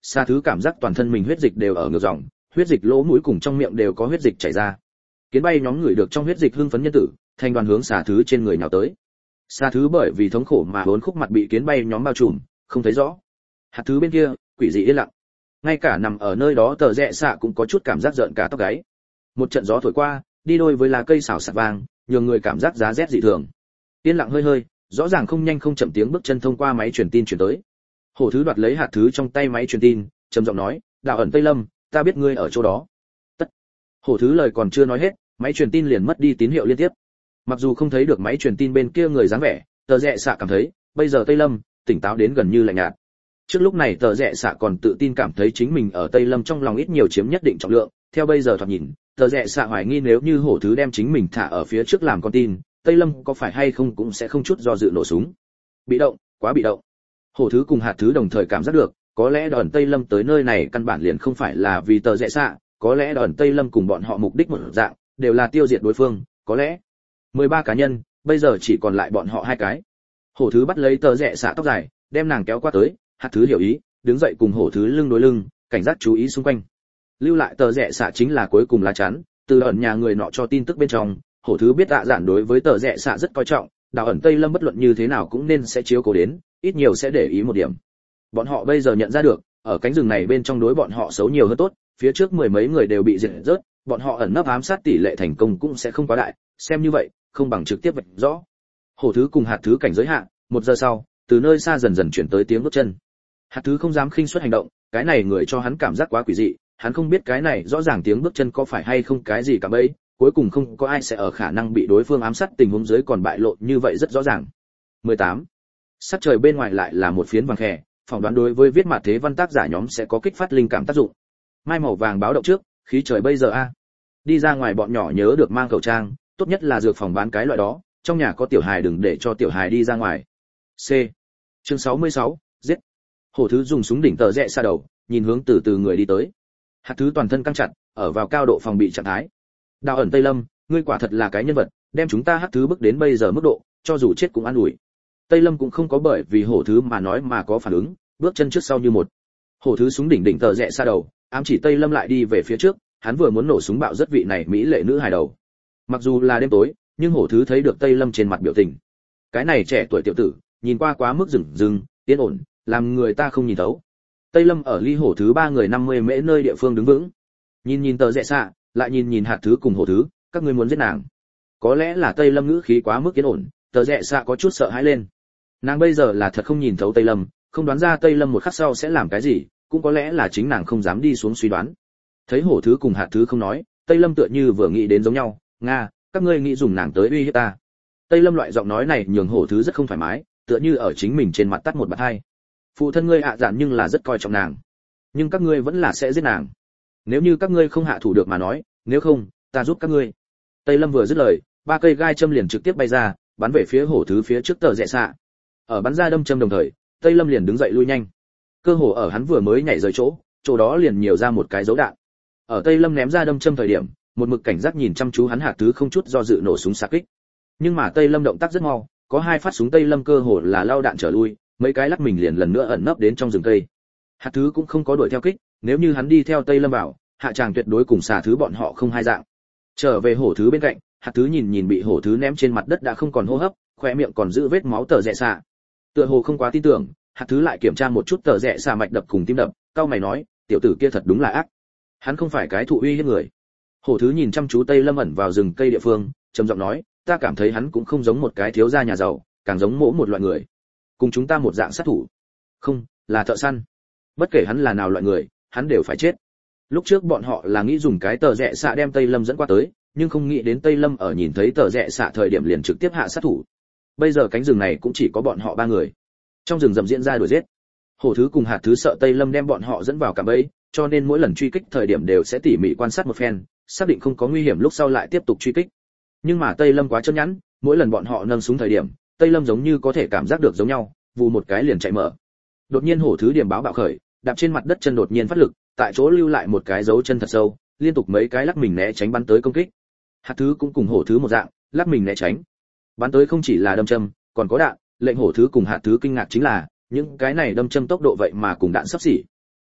Xà thứ cảm giác toàn thân mình huyết dịch đều ở ngược dòng, huyết dịch lỗ mũi cùng trong miệng đều có huyết dịch chảy ra. Kiến bay nhóm người được trong huyết dịch hưng phấn nhân tử, thành đoàn hướng xà thứ trên người nhào tới. Xà thứ bởi vì thống khổ mà bốn khúc mặt bị kiến bay nhóm bao trùm, không thấy rõ. Hạt thứ bên kia, quỷ dị yên lặng. Ngay cả nằm ở nơi đó tờ rẽ xạ cũng có chút cảm giác giận cả tóc gáy. Một trận gió thổi qua, đi đôi với lá cây xào xạc vàng, nhường người cảm giác giá rét dị thường. Yên lặng hơi hơi, rõ ràng không nhanh không chậm tiếng bước chân thông qua máy truyền tin truyền tới. Hổ thứ đoạt lấy hạt thứ trong tay máy truyền tin, trầm giọng nói, đạo ẩn Tây Lâm, ta biết ngươi ở chỗ đó. Tất. Hổ thứ lời còn chưa nói hết, máy truyền tin liền mất đi tín hiệu liên tiếp. Mặc dù không thấy được máy truyền tin bên kia người dáng vẻ, tờ rẽ xạ cảm thấy, bây giờ Tây Lâm tỉnh táo đến gần như lạnh nhạt. Trước lúc này tờ rẽ xạ còn tự tin cảm thấy chính mình ở Tây Lâm trong lòng ít nhiều chiếm nhất định trọng lượng, theo bây giờ thoạt nhìn, tờ rẽ xạ hoài nghi nếu như hổ thứ đem chính mình thả ở phía trước làm con tin, Tây Lâm có phải hay không cũng sẽ không chút do dự nổ súng. Bị động, quá bị động. Hổ thứ cùng hạt thứ đồng thời cảm giác được, có lẽ đòn Tây Lâm tới nơi này căn bản liền không phải là vì tờ rẽ xạ, có lẽ đòn Tây Lâm cùng bọn họ mục đích một dạng, đều là tiêu diệt đối phương, có lẽ mười ba cá nhân, bây giờ chỉ còn lại bọn họ hai cái. Hổ thứ bắt lấy tờ rẽ xạ tóc dài, đem nàng kéo qua tới, hạt thứ hiểu ý, đứng dậy cùng hổ thứ lưng đối lưng, cảnh giác chú ý xung quanh. Lưu lại tờ rẽ xạ chính là cuối cùng lá chắn, từ ẩn nhà người nọ cho tin tức bên trong, hổ thứ biết tạ giản đối với tờ rẽ xạ rất coi trọng, đào ẩn Tây Lâm bất luận như thế nào cũng nên sẽ chiếu cố đến, ít nhiều sẽ để ý một điểm. Bọn họ bây giờ nhận ra được, ở cánh rừng này bên trong đối bọn họ xấu nhiều hơn tốt, phía trước mười mấy người đều bị diệt rớt, bọn họ ẩn nấp ám sát tỷ lệ thành công cũng sẽ không quá đại, xem như vậy, không bằng trực tiếp vạch rõ. Hổ thứ cùng hạt thứ cảnh giới hạ, một giờ sau, từ nơi xa dần dần chuyển tới tiếng bước chân. Hạt thứ không dám khinh suất hành động, cái này người cho hắn cảm giác quá quỷ dị, hắn không biết cái này rõ ràng tiếng bước chân có phải hay không cái gì cả bấy, cuối cùng không có ai sẽ ở khả năng bị đối phương ám sát tình huống dưới còn bại lộ như vậy rất rõ ràng. mười tám. Sắc trời bên ngoài lại là một phiến vàng khè, phỏng đoán đối với viết mặt thế văn tác giả nhóm sẽ có kích phát linh cảm tác dụng. Mai màu vàng báo động trước, khí trời bây giờ a. Đi ra ngoài bọn nhỏ nhớ được mang khẩu trang, tốt nhất là dược phòng bán cái loại đó, trong nhà có tiểu hài đừng để cho tiểu hài đi ra ngoài. C. Chương sáu mươi sáu, giết. Hổ thứ dùng súng đỉnh tờ rẽ xa đầu, nhìn hướng từ từ người đi tới. Hạt thứ toàn thân căng chặt, ở vào cao độ phòng bị trạng thái. Đào ẩn Tây Lâm, ngươi quả thật là cái nhân vật, đem chúng ta hắc thứ bước đến bây giờ mức độ, cho dù chết cũng an ủi. Tây Lâm cũng không có bởi vì hổ thứ mà nói mà có phản ứng, bước chân trước sau như một. Hổ thứ súng đỉnh đỉnh tờ rẽ xa đầu, ám chỉ Tây Lâm lại đi về phía trước, hắn vừa muốn nổ súng bạo rất vị này mỹ lệ nữ hài đầu. Mặc dù là đêm tối, nhưng hổ thứ thấy được Tây Lâm trên mặt biểu tình. Cái này trẻ tuổi tiểu tử, nhìn qua quá mức rừng rừng, yên ổn, làm người ta không nhìn thấu. Tây Lâm ở ly hổ thứ ba người năm mươi mễ nơi địa phương đứng vững. Nhìn nhìn tờ rẽ xạ, lại nhìn nhìn hạt thứ cùng hổ thứ, các ngươi muốn giết nàng. Có lẽ là Tây Lâm ngữ khí quá mức yên ổn, tờ rẽ xạ có chút sợ hãi lên. Nàng bây giờ là thật không nhìn thấu Tây Lâm, không đoán ra Tây Lâm một khắc sau sẽ làm cái gì, cũng có lẽ là chính nàng không dám đi xuống suy đoán. Thấy hổ thứ cùng hạt thứ không nói, Tây Lâm tựa như vừa nghĩ đến giống nhau, nga, các ngươi nghĩ dùng nàng tới uy hiếp ta. Tây Lâm loại giọng nói này nhường hổ thứ rất không thoải mái, tựa như ở chính mình trên mặt tắt một bạt hai. Phụ thân ngươi ạ dạn nhưng là rất coi trọng nàng, nhưng các ngươi vẫn là sẽ giết nàng. Nếu như các ngươi không hạ thủ được mà nói, nếu không, ta giúp các ngươi. Tây Lâm vừa dứt lời, ba cây gai châm liền trực tiếp bay ra, bắn về phía hổ thứ phía trước tờ rẽ xạ. Ở bắn ra đâm châm đồng thời, Tây Lâm liền đứng dậy lui nhanh. Cơ hồ ở hắn vừa mới nhảy rời chỗ, chỗ đó liền nhiều ra một cái dấu đạn. Ở Tây Lâm ném ra đâm châm thời điểm, một mực cảnh giác nhìn chăm chú hắn hạt thứ không chút do dự nổ súng xạ kích. Nhưng mà Tây Lâm động tác rất mau, có hai phát súng Tây Lâm cơ hồ là lao đạn trở lui, mấy cái lắc mình liền lần nữa ẩn nấp đến trong rừng cây. Hạt thứ cũng không có đuổi theo kích, nếu như hắn đi theo Tây Lâm vào, hạ tràng tuyệt đối cùng xà thứ bọn họ không hai dạng. Trở về hổ thứ bên cạnh, hạt thứ nhìn nhìn bị hổ thứ ném trên mặt đất đã không còn hô hấp, khóe miệng còn giữ vết máu tờ rẽ xạ. Tựa hồ không quá tin tưởng, hạt thứ lại kiểm tra một chút tờ rẽ xạ mạch đập cùng tim đập, cau mày nói, tiểu tử kia thật đúng là ác. Hắn không phải cái thụ uy hiếp người. Hổ thứ nhìn chăm chú Tây Lâm ẩn vào rừng cây địa phương, trầm giọng nói, ta cảm thấy hắn cũng không giống một cái thiếu gia nhà giàu, càng giống mỗ một loại người. Cùng chúng ta một dạng sát thủ. Không, là thợ săn. Bất kể hắn là nào loại người, hắn đều phải chết. Lúc trước bọn họ là nghĩ dùng cái tờ rẽ xạ đem Tây Lâm dẫn qua tới, nhưng không nghĩ đến Tây Lâm ở nhìn thấy tờ rẽ xạ thời điểm liền trực tiếp hạ sát thủ. Bây giờ cánh rừng này cũng chỉ có bọn họ ba người. Trong rừng rậm diễn ra đuổi giết. Hổ thứ cùng hạt thứ sợ Tây Lâm đem bọn họ dẫn vào cạm bẫy, cho nên mỗi lần truy kích thời điểm đều sẽ tỉ mỉ quan sát một phen, xác định không có nguy hiểm lúc sau lại tiếp tục truy kích. Nhưng mà Tây Lâm quá chân nhẵn, mỗi lần bọn họ nâng súng thời điểm, Tây Lâm giống như có thể cảm giác được giống nhau, vù một cái liền chạy mở. Đột nhiên hổ thứ điểm báo bạo khởi, đạp trên mặt đất chân đột nhiên phát lực, tại chỗ lưu lại một cái dấu chân thật sâu, liên tục mấy cái lắc mình né tránh bắn tới công kích. Hạt thứ cũng cùng hổ thứ một dạng, lắc mình né tránh. Bắn tới không chỉ là đâm châm, còn có đạn, lệnh hổ thứ cùng hạt thứ kinh ngạc chính là, những cái này đâm châm tốc độ vậy mà cùng đạn sắp xỉ.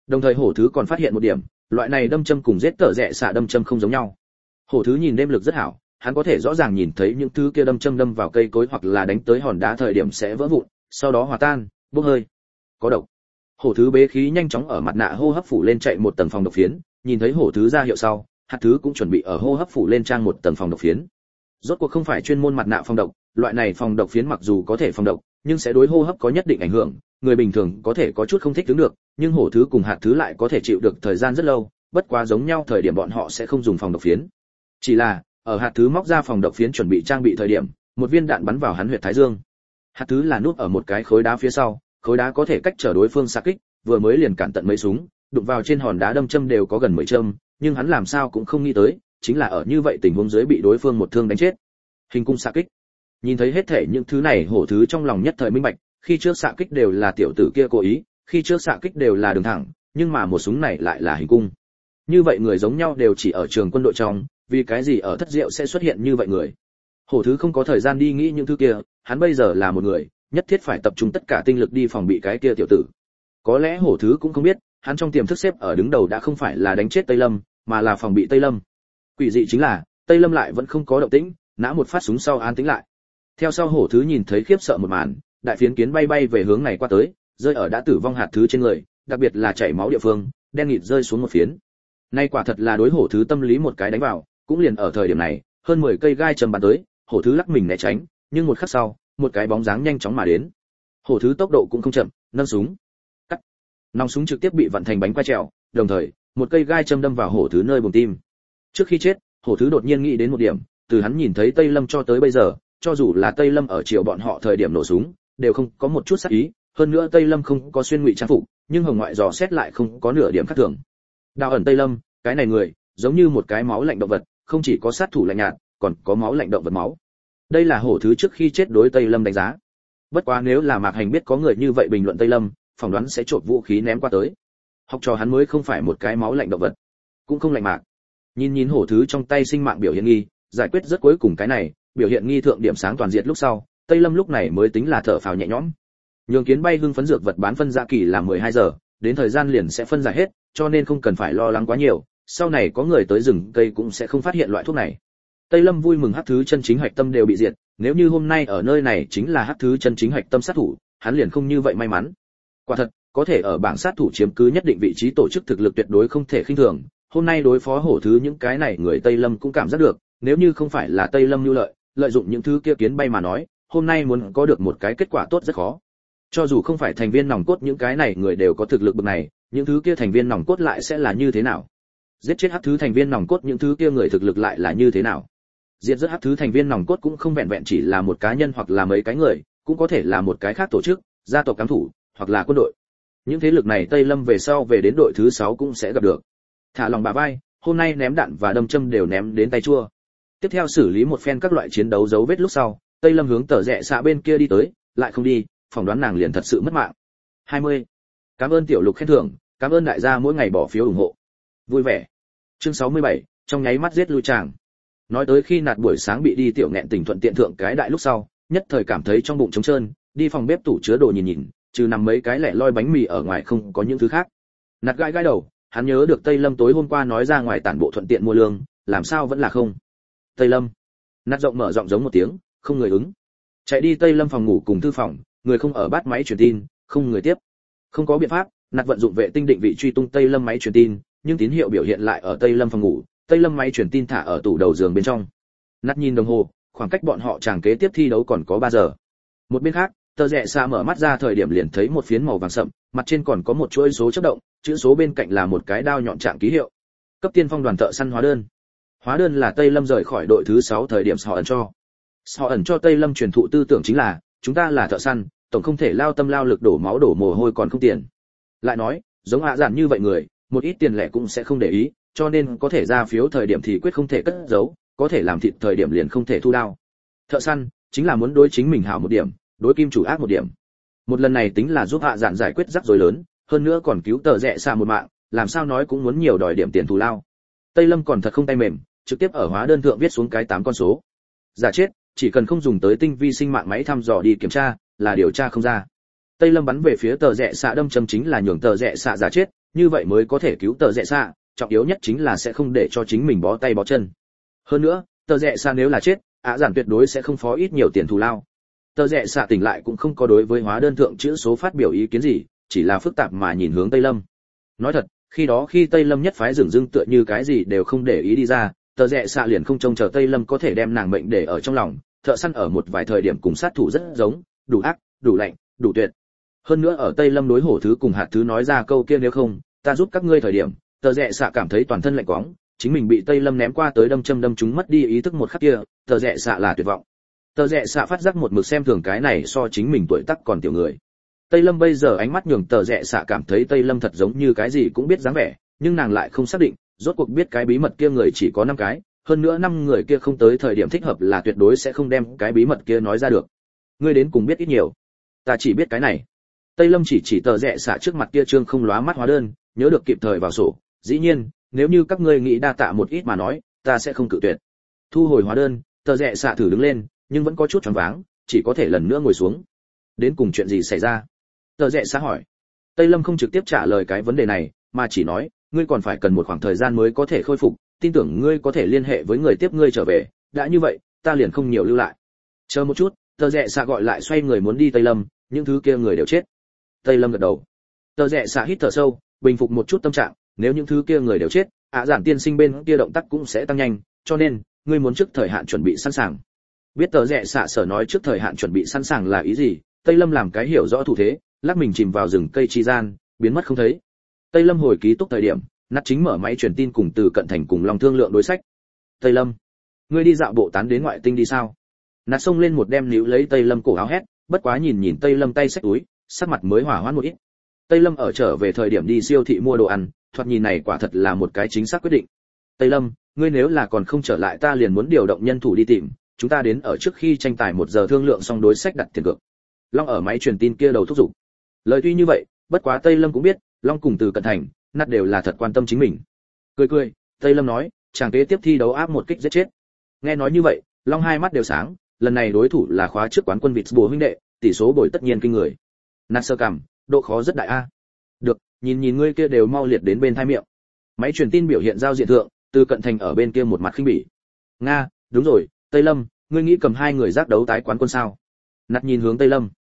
Đồng thời hổ thứ còn phát hiện một điểm, loại này đâm châm cùng giết tở rẽ xạ đâm châm không giống nhau. Hổ thứ nhìn đêm lực rất hảo, hắn có thể rõ ràng nhìn thấy những thứ kia đâm châm đâm vào cây cối hoặc là đánh tới hòn đá thời điểm sẽ vỡ vụn, sau đó hòa tan, bốc hơi. Có độc. Hổ thứ bế khí nhanh chóng ở mặt nạ hô hấp phủ lên chạy một tầng phòng độc phiến, nhìn thấy hổ thứ ra hiệu sau, hạt thứ cũng chuẩn bị ở hô hấp phủ lên trang một tầng phòng độc phiến. Rốt cuộc không phải chuyên môn mặt nạ phòng độc, loại này phòng độc phiến mặc dù có thể phòng độc, nhưng sẽ đối hô hấp có nhất định ảnh hưởng, người bình thường có thể có chút không thích ứng được, nhưng hổ thứ cùng hạt thứ lại có thể chịu được thời gian rất lâu, bất quá giống nhau thời điểm bọn họ sẽ không dùng phòng độc phiến. Chỉ là, ở hạt thứ móc ra phòng độc phiến chuẩn bị trang bị thời điểm, một viên đạn bắn vào hắn huyệt thái dương. Hạt thứ là núp ở một cái khối đá phía sau, khối đá có thể cách trở đối phương xạ kích, vừa mới liền cản tận mấy súng, đụng vào trên hòn đá đâm châm đều có gần mười châm, nhưng hắn làm sao cũng không nghĩ tới, chính là ở như vậy tình huống dưới bị đối phương một thương đánh chết. Hình cung xạ kích. Nhìn thấy hết thể những thứ này, hổ thứ trong lòng nhất thời minh bạch, khi trước xạ kích đều là tiểu tử kia cố ý, khi trước xạ kích đều là đường thẳng, nhưng mà một súng này lại là hình cung. Như vậy người giống nhau đều chỉ ở trường quân đội trong, vì cái gì ở thất diệu sẽ xuất hiện như vậy người? Hổ thứ không có thời gian đi nghĩ những thứ kia, hắn bây giờ là một người, nhất thiết phải tập trung tất cả tinh lực đi phòng bị cái kia tiểu tử. Có lẽ hổ thứ cũng không biết, hắn trong tiềm thức xếp ở đứng đầu đã không phải là đánh chết Tây Lâm, mà là phòng bị Tây Lâm. Quỷ dị chính là, Tây Lâm lại vẫn không có động tĩnh, nã một phát súng sau an tĩnh lại. Theo sau hổ thứ nhìn thấy khiếp sợ một màn, đại phiến kiến bay bay về hướng này qua tới, rơi ở đã tử vong hạt thứ trên người, đặc biệt là chảy máu địa phương, đen nghịt rơi xuống một phiến. Nay quả thật là đối hổ thứ tâm lý một cái đánh vào, cũng liền ở thời điểm này, hơn mười cây gai châm bắn tới, hổ thứ lắc mình né tránh, nhưng một khắc sau, một cái bóng dáng nhanh chóng mà đến. Hổ thứ tốc độ cũng không chậm, nâng súng, cắt, nòng súng trực tiếp bị vặn thành bánh quay trèo, đồng thời, một cây gai châm đâm vào hổ thứ nơi buồng tim. Trước khi chết, hổ thứ đột nhiên nghĩ đến một điểm, từ hắn nhìn thấy Tây Lâm cho tới bây giờ, cho dù là Tây Lâm ở chiều bọn họ thời điểm nổ súng, đều không có một chút sát ý, hơn nữa Tây Lâm không có xuyên ngụy trang phục, nhưng hồng ngoại dò xét lại không có nửa điểm khác thường. Đào ẩn Tây Lâm, cái này người, giống như một cái máu lạnh động vật, không chỉ có sát thủ lạnh nhạt, còn có máu lạnh động vật máu. Đây là hổ thứ trước khi chết đối Tây Lâm đánh giá. Bất quá nếu là Mạc Hành biết có người như vậy bình luận Tây Lâm, phỏng đoán sẽ trộn vũ khí ném qua tới. Học trò hắn mới không phải một cái máu lạnh động vật, cũng không lạnh mạc. Nhìn nhìn hổ thứ trong tay sinh mạng biểu hiện nghi, giải quyết rất cuối cùng cái này, biểu hiện nghi thượng điểm sáng toàn diệt lúc sau, Tây Lâm lúc này mới tính là thở phào nhẹ nhõm. Nhường kiến bay hưng phấn dược vật bán phân dạ kỳ là mười hai giờ, đến thời gian liền sẽ phân giải hết, cho nên không cần phải lo lắng quá nhiều, sau này có người tới rừng cây cũng sẽ không phát hiện loại thuốc này. Tây Lâm vui mừng hắc thứ chân chính hạch tâm đều bị diệt, nếu như hôm nay ở nơi này chính là hắc thứ chân chính hạch tâm sát thủ, hắn liền không như vậy may mắn. Quả thật, có thể ở bảng sát thủ chiếm cứ nhất định vị trí tổ chức thực lực tuyệt đối không thể khinh thường, hôm nay đối phó hổ thứ những cái này người Tây Lâm cũng cảm giác được, nếu như không phải là Tây Lâm nhu lợi, lợi dụng những thứ kia kiến bay mà nói, hôm nay muốn có được một cái kết quả tốt rất khó. Cho dù không phải thành viên nòng cốt những cái này người đều có thực lực bậc này, những thứ kia thành viên nòng cốt lại sẽ là như thế nào? Giết chết hắc thứ thành viên nòng cốt những thứ kia người thực lực lại là như thế nào? Diệt rất hắc thứ thành viên nòng cốt cũng không vẹn vẹn chỉ là một cá nhân hoặc là mấy cái người, cũng có thể là một cái khác tổ chức, gia tộc cám thủ, hoặc là quân đội. Những thế lực này Tây Lâm về sau về đến đội thứ sáu cũng sẽ gặp được. Thả lòng bà vai, hôm nay ném đạn và đâm châm đều ném đến tay chua. Tiếp theo xử lý một phen các loại chiến đấu dấu vết lúc sau, Tây Lâm hướng tờ rẽ xạ bên kia đi tới, lại không đi, phỏng đoán nàng liền thật sự mất mạng. hai mươi. Cảm ơn tiểu lục khen thưởng, cảm ơn đại gia mỗi ngày bỏ phiếu ủng hộ. Vui vẻ. Chương sáu mươi bảy, trong nháy mắt giết lui chàng. Nói tới khi nạt buổi sáng bị đi tiểu nghẹn tỉnh thuận tiện thượng cái đại lúc sau, nhất thời cảm thấy trong bụng trống trơn, đi phòng bếp tủ chứa đồ nhìn nhìn, trừ nằm mấy cái lẻ loi bánh mì ở ngoài không có những thứ khác. Nạt gai gai đầu, hắn nhớ được Tây Lâm tối hôm qua nói ra ngoài tản bộ thuận tiện mua lương, làm sao vẫn là không. Tây Lâm. Nạt rộng mở giọng giống một tiếng, không người ứng. Chạy đi Tây Lâm phòng ngủ cùng thư phòng, người không ở bát máy truyền tin, không người tiếp. Không có biện pháp, Nạt vận dụng vệ tinh định vị truy tung Tây Lâm máy truyền tin, nhưng tín hiệu biểu hiện lại ở Tây Lâm phòng ngủ, Tây Lâm máy truyền tin thả ở tủ đầu giường bên trong. Nạt nhìn đồng hồ, khoảng cách bọn họ chàng kế tiếp thi đấu còn có ba giờ. Một bên khác, tờ rẽ xa mở mắt ra thời điểm liền thấy một phiến màu vàng sậm, mặt trên còn có một chuỗi số chớp động, chữ số bên cạnh là một cái đao nhọn trạng ký hiệu. Cấp tiên phong đoàn thợ săn hóa đơn. Hóa đơn là Tây Lâm rời khỏi đội thứ sáu thời điểm họ ẩn cho. Họ ẩn cho Tây Lâm truyền thụ tư tưởng chính là, chúng ta là thợ săn, tổng không thể lao tâm lao lực đổ máu đổ mồ hôi còn không tiền. Lại nói, giống hạ giản như vậy người, một ít tiền lẻ cũng sẽ không để ý, cho nên có thể ra phiếu thời điểm thì quyết không thể cất giấu, có thể làm thịt thời điểm liền không thể thu đao. Thợ săn chính là muốn đối chính mình hảo một điểm, đối kim chủ ác một điểm. Một lần này tính là giúp hạ giản giải quyết rắc rối lớn, hơn nữa còn cứu tờ rẽ xa một mạng, làm sao nói cũng muốn nhiều đòi điểm tiền thù lao. Tây Lâm còn thật không tay mềm, trực tiếp ở hóa đơn thượng viết xuống cái tám con số. Giả chết, chỉ cần không dùng tới tinh vi sinh mạng máy thăm dò đi kiểm tra, là điều tra không ra. Tây Lâm bắn về phía tờ rẽ xạ đâm châm chính là nhường tờ rẽ xạ giả chết, như vậy mới có thể cứu tờ rẽ xạ, trọng yếu nhất chính là sẽ không để cho chính mình bó tay bó chân. Hơn nữa, tờ rẽ xạ nếu là chết, ạ giản tuyệt đối sẽ không phó ít nhiều tiền thù lao. Tờ rẽ xạ tỉnh lại cũng không có đối với hóa đơn thượng chữ số phát biểu ý kiến gì, chỉ là phức tạp mà nhìn hướng Tây Lâm. Nói thật, khi đó khi Tây Lâm nhất phái dửng dưng tựa như cái gì đều không để ý đi ra, tờ rẽ xạ liền không trông chờ Tây Lâm có thể đem nàng mệnh để ở trong lòng. Thợ săn ở một vài thời điểm cùng sát thủ rất giống, đủ ác, đủ lạnh, đủ tuyệt. Hơn nữa ở Tây Lâm đối hổ thứ cùng hạt thứ nói ra câu kia nếu không, ta giúp các ngươi thời điểm, tờ rẽ xạ cảm thấy toàn thân lạnh quóng, chính mình bị Tây Lâm ném qua tới đâm châm đâm chúng mất đi ý thức một khắc kia, tờ rẽ xạ là tuyệt vọng. Tờ rẽ xạ phát giác một mực xem thường cái này so chính mình tuổi tác còn tiểu người. Tây Lâm bây giờ ánh mắt nhường tờ rẽ xạ cảm thấy Tây Lâm thật giống như cái gì cũng biết dáng vẻ, nhưng nàng lại không xác định, rốt cuộc biết cái bí mật kia người chỉ có năm cái, hơn nữa năm người kia không tới thời điểm thích hợp là tuyệt đối sẽ không đem cái bí mật kia nói ra được. Ngươi đến cùng biết ít nhiều. Ta chỉ biết cái này. Tây Lâm chỉ chỉ tờ rẽ xạ trước mặt kia trương không lóa mắt hóa đơn, nhớ được kịp thời vào sổ, dĩ nhiên, nếu như các ngươi nghĩ đa tạ một ít mà nói, ta sẽ không cự tuyệt. Thu hồi hóa đơn, tờ rẽ xạ thử đứng lên, nhưng vẫn có chút choáng váng, chỉ có thể lần nữa ngồi xuống. Đến cùng chuyện gì xảy ra? Tờ rẽ xạ hỏi. Tây Lâm không trực tiếp trả lời cái vấn đề này, mà chỉ nói, ngươi còn phải cần một khoảng thời gian mới có thể khôi phục, tin tưởng ngươi có thể liên hệ với người tiếp ngươi trở về, đã như vậy, ta liền không nhiều lưu lại. Chờ một chút, tờ rẽ xạ gọi lại xoay người muốn đi Tây Lâm, những thứ kia người đều chết. Tây Lâm gật đầu. Tờ rẽ xạ hít thở sâu, bình phục một chút tâm trạng, nếu những thứ kia người đều chết, ạ giản tiên sinh bên kia động tác cũng sẽ tăng nhanh, cho nên ngươi muốn trước thời hạn chuẩn bị sẵn sàng. Biết tờ rẽ xạ sở nói trước thời hạn chuẩn bị sẵn sàng là ý gì, Tây Lâm làm cái hiểu rõ thủ thế, lắc mình chìm vào rừng cây chi gian, biến mất không thấy. Tây Lâm hồi ký túc thời điểm, nát chính mở máy truyền tin cùng từ cận thành cùng Long thương lượng đối sách. Tây Lâm, ngươi đi dạo bộ tán đến ngoại tinh đi sao? Nát xông lên một đem níu lấy Tây Lâm cổ áo hét, bất quá nhìn nhìn Tây Lâm tay xách túi, sắc mặt mới hỏa hoãn một ít. Tây Lâm ở trở về thời điểm đi siêu thị mua đồ ăn, thoạt nhìn này quả thật là một cái chính xác quyết định. Tây Lâm, ngươi nếu là còn không trở lại ta liền muốn điều động nhân thủ đi tìm, chúng ta đến ở trước khi tranh tài một giờ thương lượng xong đối sách đặt tiền cược. Long ở máy truyền tin kia đầu thúc giục. Lời tuy như vậy, bất quá Tây Lâm cũng biết, Long cùng từ cận thành, nát đều là thật quan tâm chính mình. Cười cười, Tây Lâm nói, chàng kế tiếp thi đấu áp một kích giết chết. Nghe nói như vậy, Long hai mắt đều sáng, lần này đối thủ là khóa trước quán quân vịt bùa huynh đệ, tỷ số bồi tất nhiên kinh người. Nát sơ cảm, độ khó rất đại a. Được, nhìn nhìn ngươi kia đều mau liệt đến bên thai miệng. Máy truyền tin biểu hiện giao diện thượng, từ cận thành ở bên kia một mặt khinh bỉ. Nga, đúng rồi, Tây Lâm, ngươi nghĩ cầm hai người giác đấu tái quán quân sao? Nát nhìn hướng Tây Lâm.